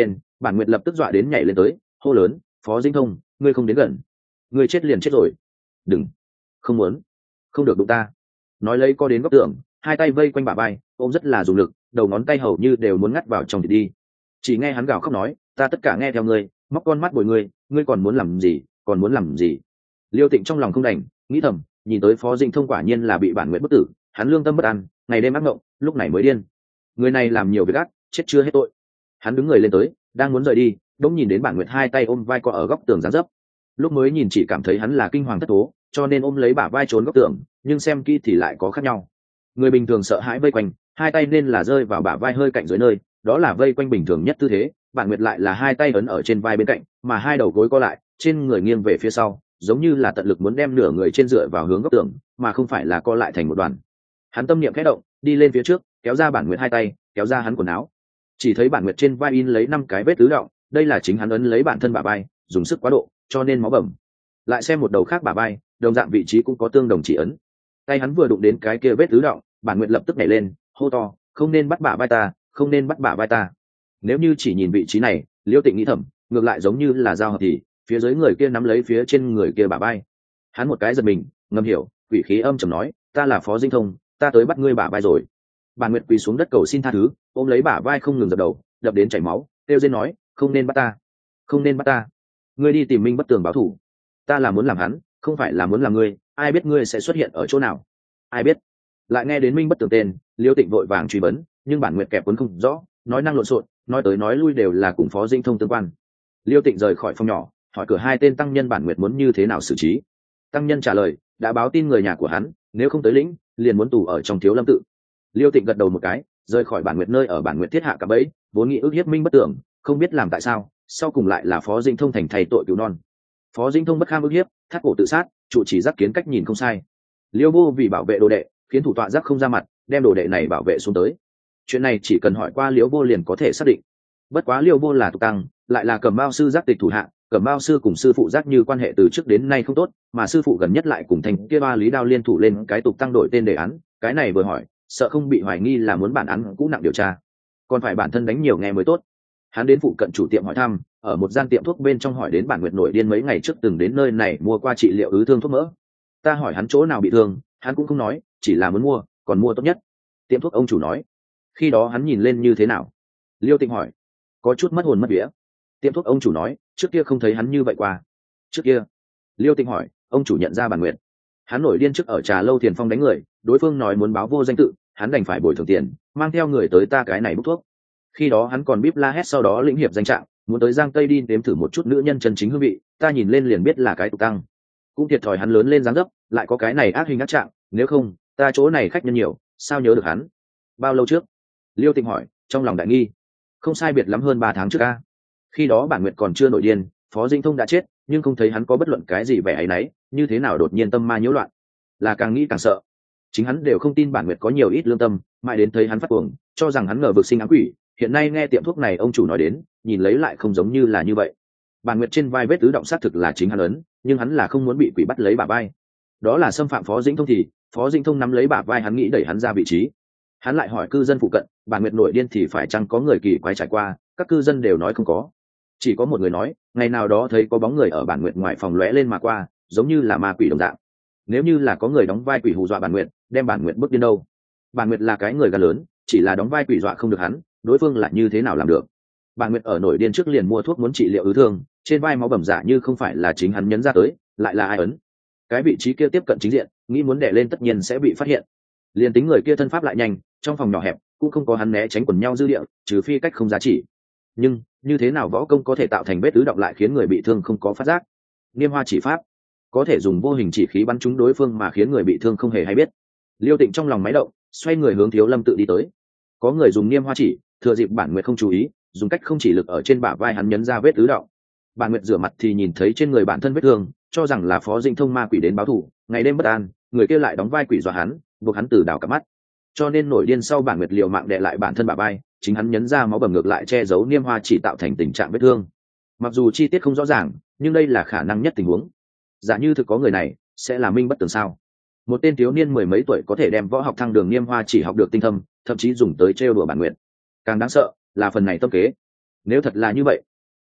Bản Nguyệt lập tức dọa đến nhảy lên tới, hô lớn, Phó Dĩnh Thông, ngươi không đến gần, ngươi chết liền chết rồi. Đừng, không muốn, không được đụng ta. Nói lấy co đến góc tường, hai tay vây quanh bả vai, ôm rất là dùng lực, đầu ngón tay hầu như đều muốn ngắt vào trong thịt đi. Chỉ nghe hắn gào khóc nói, ta tất cả nghe theo ngươi, móc con mắt bồi ngươi, ngươi còn muốn làm gì, còn muốn làm gì. Liêu Tịnh trong lòng không đành, nghĩ thầm, nhìn tới Phó Dĩnh Thông quả nhiên là bị Bản Nguyệt bức tử, hắn lương tâm bất an, ngày đêm ác mộng, lúc này mới điên. Người này làm nhiều việc ác, chết chưa hết tội. Hắn đứng người lên tới, đang muốn rời đi, đống nhìn đến Bản Nguyệt hai tay ôm vai co ở góc tường giáng dấp. Lúc mới nhìn chỉ cảm thấy hắn là kinh hoàng thất thố, cho nên ôm lấy bả vai trốn góc tường, nhưng xem kỹ thì lại có khác nhau. Người bình thường sợ hãi vây quanh, hai tay nên là rơi vào bả vai hơi cạnh dưới nơi, đó là vây quanh bình thường nhất tư thế. Bản Nguyệt lại là hai tay ấn ở trên vai bên cạnh, mà hai đầu gối co lại, trên người nghiêng về phía sau, giống như là tận lực muốn đem nửa người trên dựa vào hướng góc tường, mà không phải là co lại thành một đoàn. Hắn tâm niệm khẽ động, đi lên phía trước, kéo ra Bản Nguyệt hai tay, kéo ra hắn quần áo. Chỉ thấy Bản Nguyệt trên vai in lấy 5 cái vết tứ động, đây là chính hắn ấn lấy bản thân bả vai, dùng sức quá độ, cho nên máu bầm. Lại xem một đầu khác bả vai, đồng dạng vị trí cũng có tương đồng chỉ ấn. Tay hắn vừa đụng đến cái kia vết tứ động, Bản Nguyệt lập tức nhảy lên, hô to, không nên bắt bả vai ta, không nên bắt bả vai ta. Nếu như chỉ nhìn vị trí này, Liêu Tịnh nghĩ thầm, ngược lại giống như là giao hợp thì, phía dưới người kia nắm lấy phía trên người kia bả vai. Hắn một cái giật mình, ngầm hiểu, quỷ khí âm trầm nói, ta là Phó Dĩnh Thông, ta tới bắt ngươi bả vai rồi. Bản Nguyệt quỳ xuống đất cầu xin tha thứ, ôm lấy bả vai không ngừng dập đầu, đập đến chảy máu, kêu rên nói, không nên bắt ta, không nên bắt ta. Ngươi đi tìm Minh Bất Tường báo thù. Ta là muốn làm hắn, không phải là muốn làm ngươi, ai biết ngươi sẽ xuất hiện ở chỗ nào? Ai biết? Lại nghe đến Minh Bất Tường tên, Liêu Tịnh vội vàng truy vấn, nhưng Bản Nguyệt kẹp cuốn không rõ, nói năng lộn xộn, nói tới nói lui đều là cùng Phó Dĩnh Thông tương quan. Liêu Tịnh rời khỏi phòng nhỏ, hỏi cửa hai tên tăng nhân Bản Nguyệt muốn như thế nào xử trí. Tăng nhân trả lời, đã báo tin người nhà của hắn, nếu không tới lĩnh, liền muốn tù ở trong Thiếu Lâm tự. Liêu Tịnh gật đầu một cái, rời khỏi Bản Nguyệt nơi ở Bản Nguyệt thiết hạ cả bẫy, vốn nghĩ ước hiếp Minh Bất Tường, không biết làm tại sao, sau cùng lại là Phó Dĩnh Thông thành thầy tội cứu non. Phó Dĩnh Thông bất kham ước hiếp, thắt cổ tự sát, trụ chỉ giác kiến cách nhìn không sai. Liêu Vô vì bảo vệ đồ đệ, khiến thủ tọa giác không ra mặt, đem đồ đệ này bảo vệ xuống tới. Chuyện này chỉ cần hỏi qua Liêu Vô liền có thể xác định. Bất quá Liêu Vô là tục tăng, lại là Cẩm Mao sư giác tịch thủ hạ, Cẩm Mao sư cùng sư phụ giác như quan hệ từ trước đến nay không tốt, mà sư phụ gần nhất lại cùng thành kia ba Lý Đao liên thủ lên cái tục tăng đổi tên đề án, cái này vừa hỏi, sợ không bị hoài nghi là muốn bản án cũ nặng điều tra, còn phải bản thân đánh nhiều nghe mới tốt. Hắn đến phụ cận chủ tiệm hỏi thăm, ở một gian tiệm thuốc bên trong hỏi đến Bản Nguyệt nổi điên mấy ngày trước từng đến nơi này mua qua trị liệu ứ thương thuốc mỡ. Ta hỏi hắn chỗ nào bị thương, hắn cũng không nói, chỉ là muốn mua, còn mua tốt nhất. Tiệm thuốc ông chủ nói. Khi đó hắn nhìn lên như thế nào? Liêu Tịnh hỏi. Có chút mất hồn mất vía. Tiệm thuốc ông chủ nói, trước kia không thấy hắn như vậy qua. Trước kia? Liêu Tịnh hỏi, ông chủ nhận ra Bản Nguyệt. Hắn nổi điên trước ở trà lâu Tiền Phong đánh người, đối phương nói muốn báo vô danh tự, hắn đành phải bồi thường tiền, mang theo người tới ta cái này bốc thuốc. Khi đó hắn còn bíp la hét, sau đó lĩnh hiệp danh trạng, muốn tới Giang Tây đi nếm thử một chút nữ nhân chân chính hương vị, ta nhìn lên liền biết là cái tục tăng. Cũng thiệt thòi hắn lớn lên dáng dấp, lại có cái này ác hình ác trạng, nếu không, ta chỗ này khách nhân nhiều, sao nhớ được hắn? Bao lâu trước? Liêu Tịnh hỏi, trong lòng đại nghi. Không sai biệt lắm hơn 3 tháng trước a. Khi đó Bản Nguyệt còn chưa nổi điên, Phó Dĩnh Thông đã chết, nhưng không thấy hắn có bất luận cái gì vẻ ấy nấy, như thế nào đột nhiên tâm ma nhiễu loạn? Là càng nghĩ càng sợ. Chính hắn đều không tin Bản Nguyệt có nhiều ít lương tâm, mãi đến thấy hắn phát cuồng, cho rằng hắn ngờ vực sinh ám quỷ. Hiện nay nghe tiệm thuốc này ông chủ nói đến, nhìn lấy lại không giống như là như vậy. Bản Nguyệt trên vai vết tứ động xác thực là chính hắn ấn, nhưng hắn là không muốn bị quỷ bắt lấy bả vai. Đó là xâm phạm Phó Dĩnh Thông thì Phó Dĩnh Thông nắm lấy bả vai hắn nghĩ đẩy hắn ra vị trí. Hắn lại hỏi cư dân phụ cận, Bản Nguyệt nổi điên thì phải chăng có người kỳ quái trải qua, các cư dân đều nói không có. Chỉ có một người nói, ngày nào đó thấy có bóng người ở Bản Nguyệt ngoài phòng lóe lên mà qua, giống như là ma quỷ đồng dạng. Nếu như là có người đóng vai quỷ hù dọa Bản Nguyệt, đem Bản Nguyệt bước điên đâu? Bản Nguyệt là cái người gan lớn, chỉ là đóng vai quỷ dọa không được hắn, đối phương lại như thế nào làm được? Bản Nguyệt ở nổi điên trước liền mua thuốc muốn trị liệu ứ thương, trên vai máu bầm giả như không phải là chính hắn nhấn ra tới, lại là ai ấn? Cái vị trí kia tiếp cận chính diện, nghĩ muốn đè lên tất nhiên sẽ bị phát hiện. Liền tính người kia thân pháp lại nhanh, trong phòng nhỏ hẹp cũng không có hắn né tránh quần nhau dư địa, trừ phi cách không giá trị. Nhưng như thế nào võ công có thể tạo thành vết tứ động lại khiến người bị thương không có phát giác? Niêm hoa chỉ pháp có thể dùng vô hình chỉ khí bắn trúng đối phương mà khiến người bị thương không hề hay biết. Liêu Tịnh trong lòng máy động, xoay người hướng Thiếu Lâm tự đi tới. Có người dùng niêm hoa chỉ, thừa dịp Bản Nguyệt không chú ý, dùng cách không chỉ lực ở trên bả vai hắn nhấn ra vết tứ động. Bản Nguyệt rửa mặt thì nhìn thấy trên người bản thân vết thương, cho rằng là Phó Dĩnh Thông ma quỷ đến báo thù, ngày đêm bất an, người kia lại đóng vai quỷ dọa hắn, buộc hắn từ đảo cả mắt. Cho nên nổi điên sau Bản Nguyệt liều mạng đè lại bản thân bả vai, chính hắn nhấn ra máu bầm ngược lại che giấu niêm hoa chỉ tạo thành tình trạng vết thương. Mặc dù chi tiết không rõ ràng, nhưng đây là khả năng nhất tình huống. Giả như thực có người này, sẽ là Minh Bất Tường sao? Một tên thiếu niên mười mấy tuổi có thể đem võ học thăng đường niêm hoa chỉ học được tinh thâm, thậm chí dùng tới trêu đùa Bản Nguyệt. Càng đáng sợ là phần này tâm kế. Nếu thật là như vậy,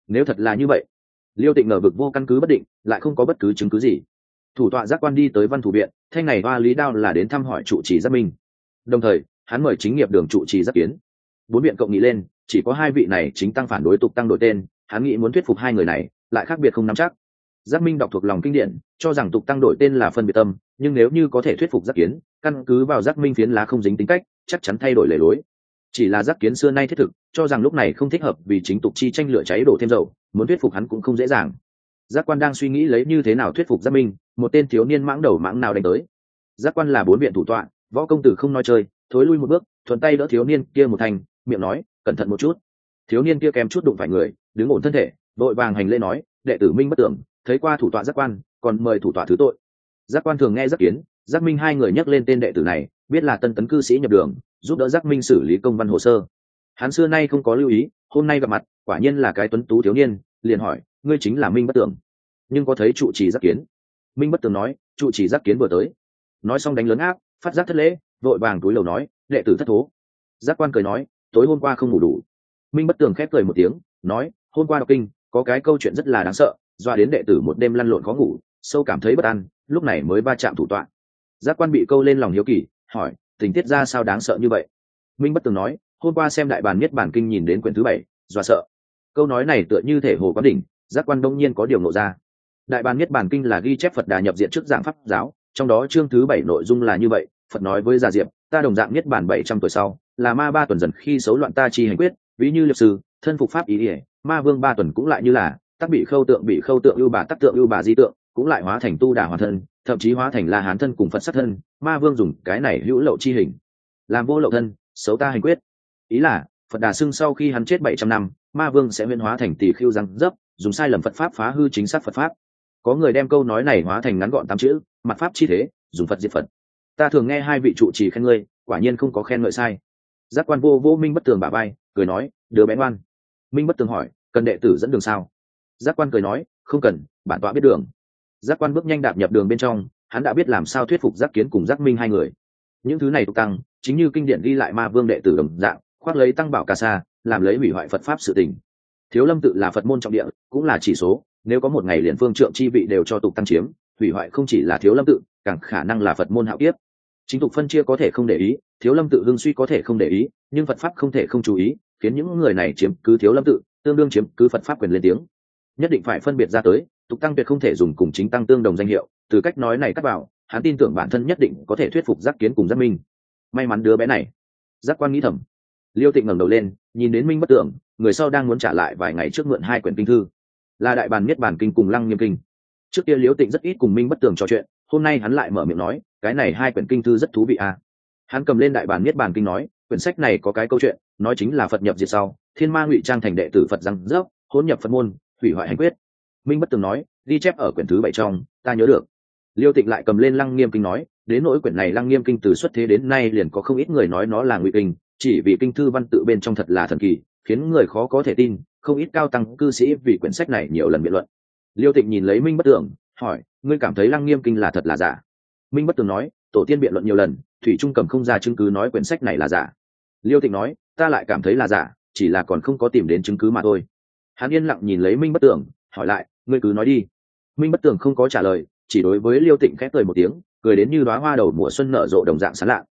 Nếu thật là như vậy, Liêu Tịnh ngờ vực vô căn cứ bất định, lại không có bất cứ chứng cứ gì. Thủ tọa giác quan đi tới văn thủ viện, thanh này hoa lý đao là đến thăm hỏi trụ trì Giác Minh, đồng thời hắn mời chính nghiệp đường trụ trì Giác Kiến. Bốn viện cộng nghị lên, chỉ có hai vị này chính tăng phản đối tục tăng đổi tên, hắn nghĩ muốn thuyết phục hai người này, lại khác biệt không nắm chắc. Giác Minh đọc thuộc lòng kinh điển, cho rằng tục tăng đổi tên là phân biệt tâm, nhưng nếu như có thể thuyết phục Giác Kiến, căn cứ vào Giác Minh phiến lá không dính tính cách, chắc chắn thay đổi lề lối. Chỉ là Giác Kiến xưa nay thiết thực, cho rằng lúc này không thích hợp vì chính tục chi tranh lửa cháy đổ thêm dầu, muốn thuyết phục hắn cũng không dễ dàng. Giác Quan đang suy nghĩ lấy như thế nào thuyết phục Giác Minh, một tên thiếu niên mãng đầu mãng nào đánh tới. Giác Quan là bốn viện thủ tọa, võ công tử không nói chơi, thối lui một bước, thuận tay đỡ thiếu niên kia một thành, miệng nói, cẩn thận một chút. Thiếu niên kia kém chút đụng phải người, đứng ổn thân thể, vội vàng hành lễ nói, đệ tử Minh bất tưởng, thấy qua thủ tọa Giác Quan, còn mời thủ tọa thứ tội. Giác Quan thường nghe Giác Kiến, Giác Minh hai người nhắc lên tên đệ tử này, biết là tân tấn cư sĩ nhập đường, giúp đỡ Giác Minh xử lý công văn hồ sơ. Hắn xưa nay không có lưu ý, hôm nay gặp mặt, quả nhiên là cái tuấn tú thiếu niên, liền hỏi, ngươi chính là Minh bất tưởng, nhưng có thấy trụ trì Giác Kiến? Minh bất tưởng nói, trụ trì Giác Kiến vừa tới. Nói xong đánh lớn áp, phát giác thất lễ, vội vàng túi lầu nói, đệ tử thất thố. Giác Quan cười nói, tối hôm qua không ngủ đủ. Minh bất tường khép cười một tiếng, nói, hôm qua đọc kinh có cái câu chuyện rất là đáng sợ, doa đến đệ tử một đêm lăn lộn khó ngủ, sâu cảm thấy bất an, lúc này mới va chạm thủ tọa. Giác Quan bị câu lên lòng hiếu kỳ, hỏi, tình tiết ra sao đáng sợ như vậy? Minh bất tường nói, hôm qua xem đại bàn nhất bản kinh nhìn đến quyển thứ 7, dọa sợ. Câu nói này tựa như thể hồ quán đỉnh, Giác Quan đông nhiên có điều ngộ ra. Đại bàn nhất bản kinh là ghi chép Phật Đà nhập diện trước dạng pháp giáo, trong đó chương thứ 7 nội dung là như vậy, Phật nói với Già Diệp, ta đồng dạng nhất bản 700 tuổi sau, là ma 3 tuần dần khi xấu loạn ta chi hành quyết, ví như liệt sư, thân phục pháp ý ỉa, ma vương 3 tuần cũng lại như là, tác bị khâu tượng ưu bà tác tượng ưu bà di tượng, cũng lại hóa thành tu đà hoàn thân, thậm chí hóa thành La Hán thân cùng Phật sát thân, ma vương dùng cái này hữu lậu chi hình, làm vô lậu thân, xấu ta hành quyết. Ý là, Phật Đà xưng sau khi hắn chết 700 năm, ma vương sẽ huyễn hóa thành tỷ khưu răng dấp, dùng sai lầm Phật pháp phá hư chính xác Phật pháp. Có người đem câu nói này hóa thành ngắn gọn 8 chữ, mặt pháp chi thế, dùng Phật diệt Phật. Ta thường nghe hai vị trụ trì khen ngươi, quả nhiên không có khen ngợi sai. Giác Quan vô Minh bất tường bả vai, cười nói, đứa bé ngoan. Minh bất tường hỏi, cần đệ tử dẫn đường sao? Giác Quan cười nói, không cần, bản tọa biết đường. Giác Quan bước nhanh đạp nhập đường bên trong, hắn đã biết làm sao thuyết phục Giác Kiến cùng Giác Minh hai người. Những thứ này tục tăng, chính như kinh điển ghi lại ma vương đệ tử đồng dạng, khoác lấy tăng bảo ca sa, làm lấy hủy hoại Phật pháp sự tình. Thiếu Lâm tự là Phật môn trọng địa, cũng là chỉ số, nếu có một ngày liền phương trượng chi vị đều cho tục tăng chiếm, hủy hoại không chỉ là Thiếu Lâm tự, càng khả năng là Phật môn hạo kiếp. Chính tục phân chia có thể không để ý, Thiếu Lâm tự hưng suy có thể không để ý, nhưng Phật pháp không thể không chú ý, khiến những người này chiếm cứ Thiếu Lâm tự, tương đương chiếm cứ Phật pháp quyền lên tiếng. Nhất định phải phân biệt ra tới, tục tăng tuyệt không thể dùng cùng chính tăng tương đồng danh hiệu, từ cách nói này cắt vào, hắn tin tưởng bản thân nhất định có thể thuyết phục Giác Kiến cùng Giác Minh. May mắn đứa bé này. Giác Quan nghĩ thầm. Liêu Tịnh ngẩng đầu lên, nhìn đến Minh bất tưởng, người sau đang muốn trả lại vài ngày trước mượn 2 quyển kinh thư, là Đại Bàn Niết Bàn Kinh cùng Lăng Nghiêm Kinh. Trước kia Liêu Tịnh rất ít cùng Minh bất tưởng trò chuyện, hôm nay hắn lại mở miệng nói, cái này 2 quyển kinh thư rất thú vị à. Hắn cầm lên Đại Bàn Niết Bàn Kinh nói, quyển sách này có cái câu chuyện, nói chính là Phật nhập diệt sau, thiên ma ngụy trang thành đệ tử Phật răng rớp, hỗn nhập Phật môn, hủy hoại hành quyết. Minh bất tường nói, ghi chép ở quyển thứ 7 trong, ta nhớ được. Liêu Tịnh lại cầm lên Lăng Nghiêm Kinh nói, đến nỗi quyển này Lăng Nghiêm Kinh từ xuất thế đến nay liền có không ít người nói nó là ngụy kinh, chỉ vì kinh thư văn tự bên trong thật là thần kỳ, khiến người khó có thể tin, không ít cao tăng cư sĩ vì quyển sách này nhiều lần biện luận. Liêu Tịnh nhìn lấy Minh bất tường, hỏi, ngươi cảm thấy Lăng Nghiêm Kinh là thật là giả? Minh bất tường nói, tổ tiên biện luận nhiều lần, thủy trung cầm không ra chứng cứ nói quyển sách này là giả. Liêu Tịnh nói, ta lại cảm thấy là giả, chỉ là còn không có tìm đến chứng cứ mà thôi. Hắn yên lặng nhìn lấy Minh bất tường, hỏi lại, ngươi cứ nói đi. Minh bất tường không có trả lời, chỉ đối với Liêu Tịnh khẽ cười một tiếng, cười đến như đóa hoa đầu mùa xuân nở rộ đồng dạng sáng lạ.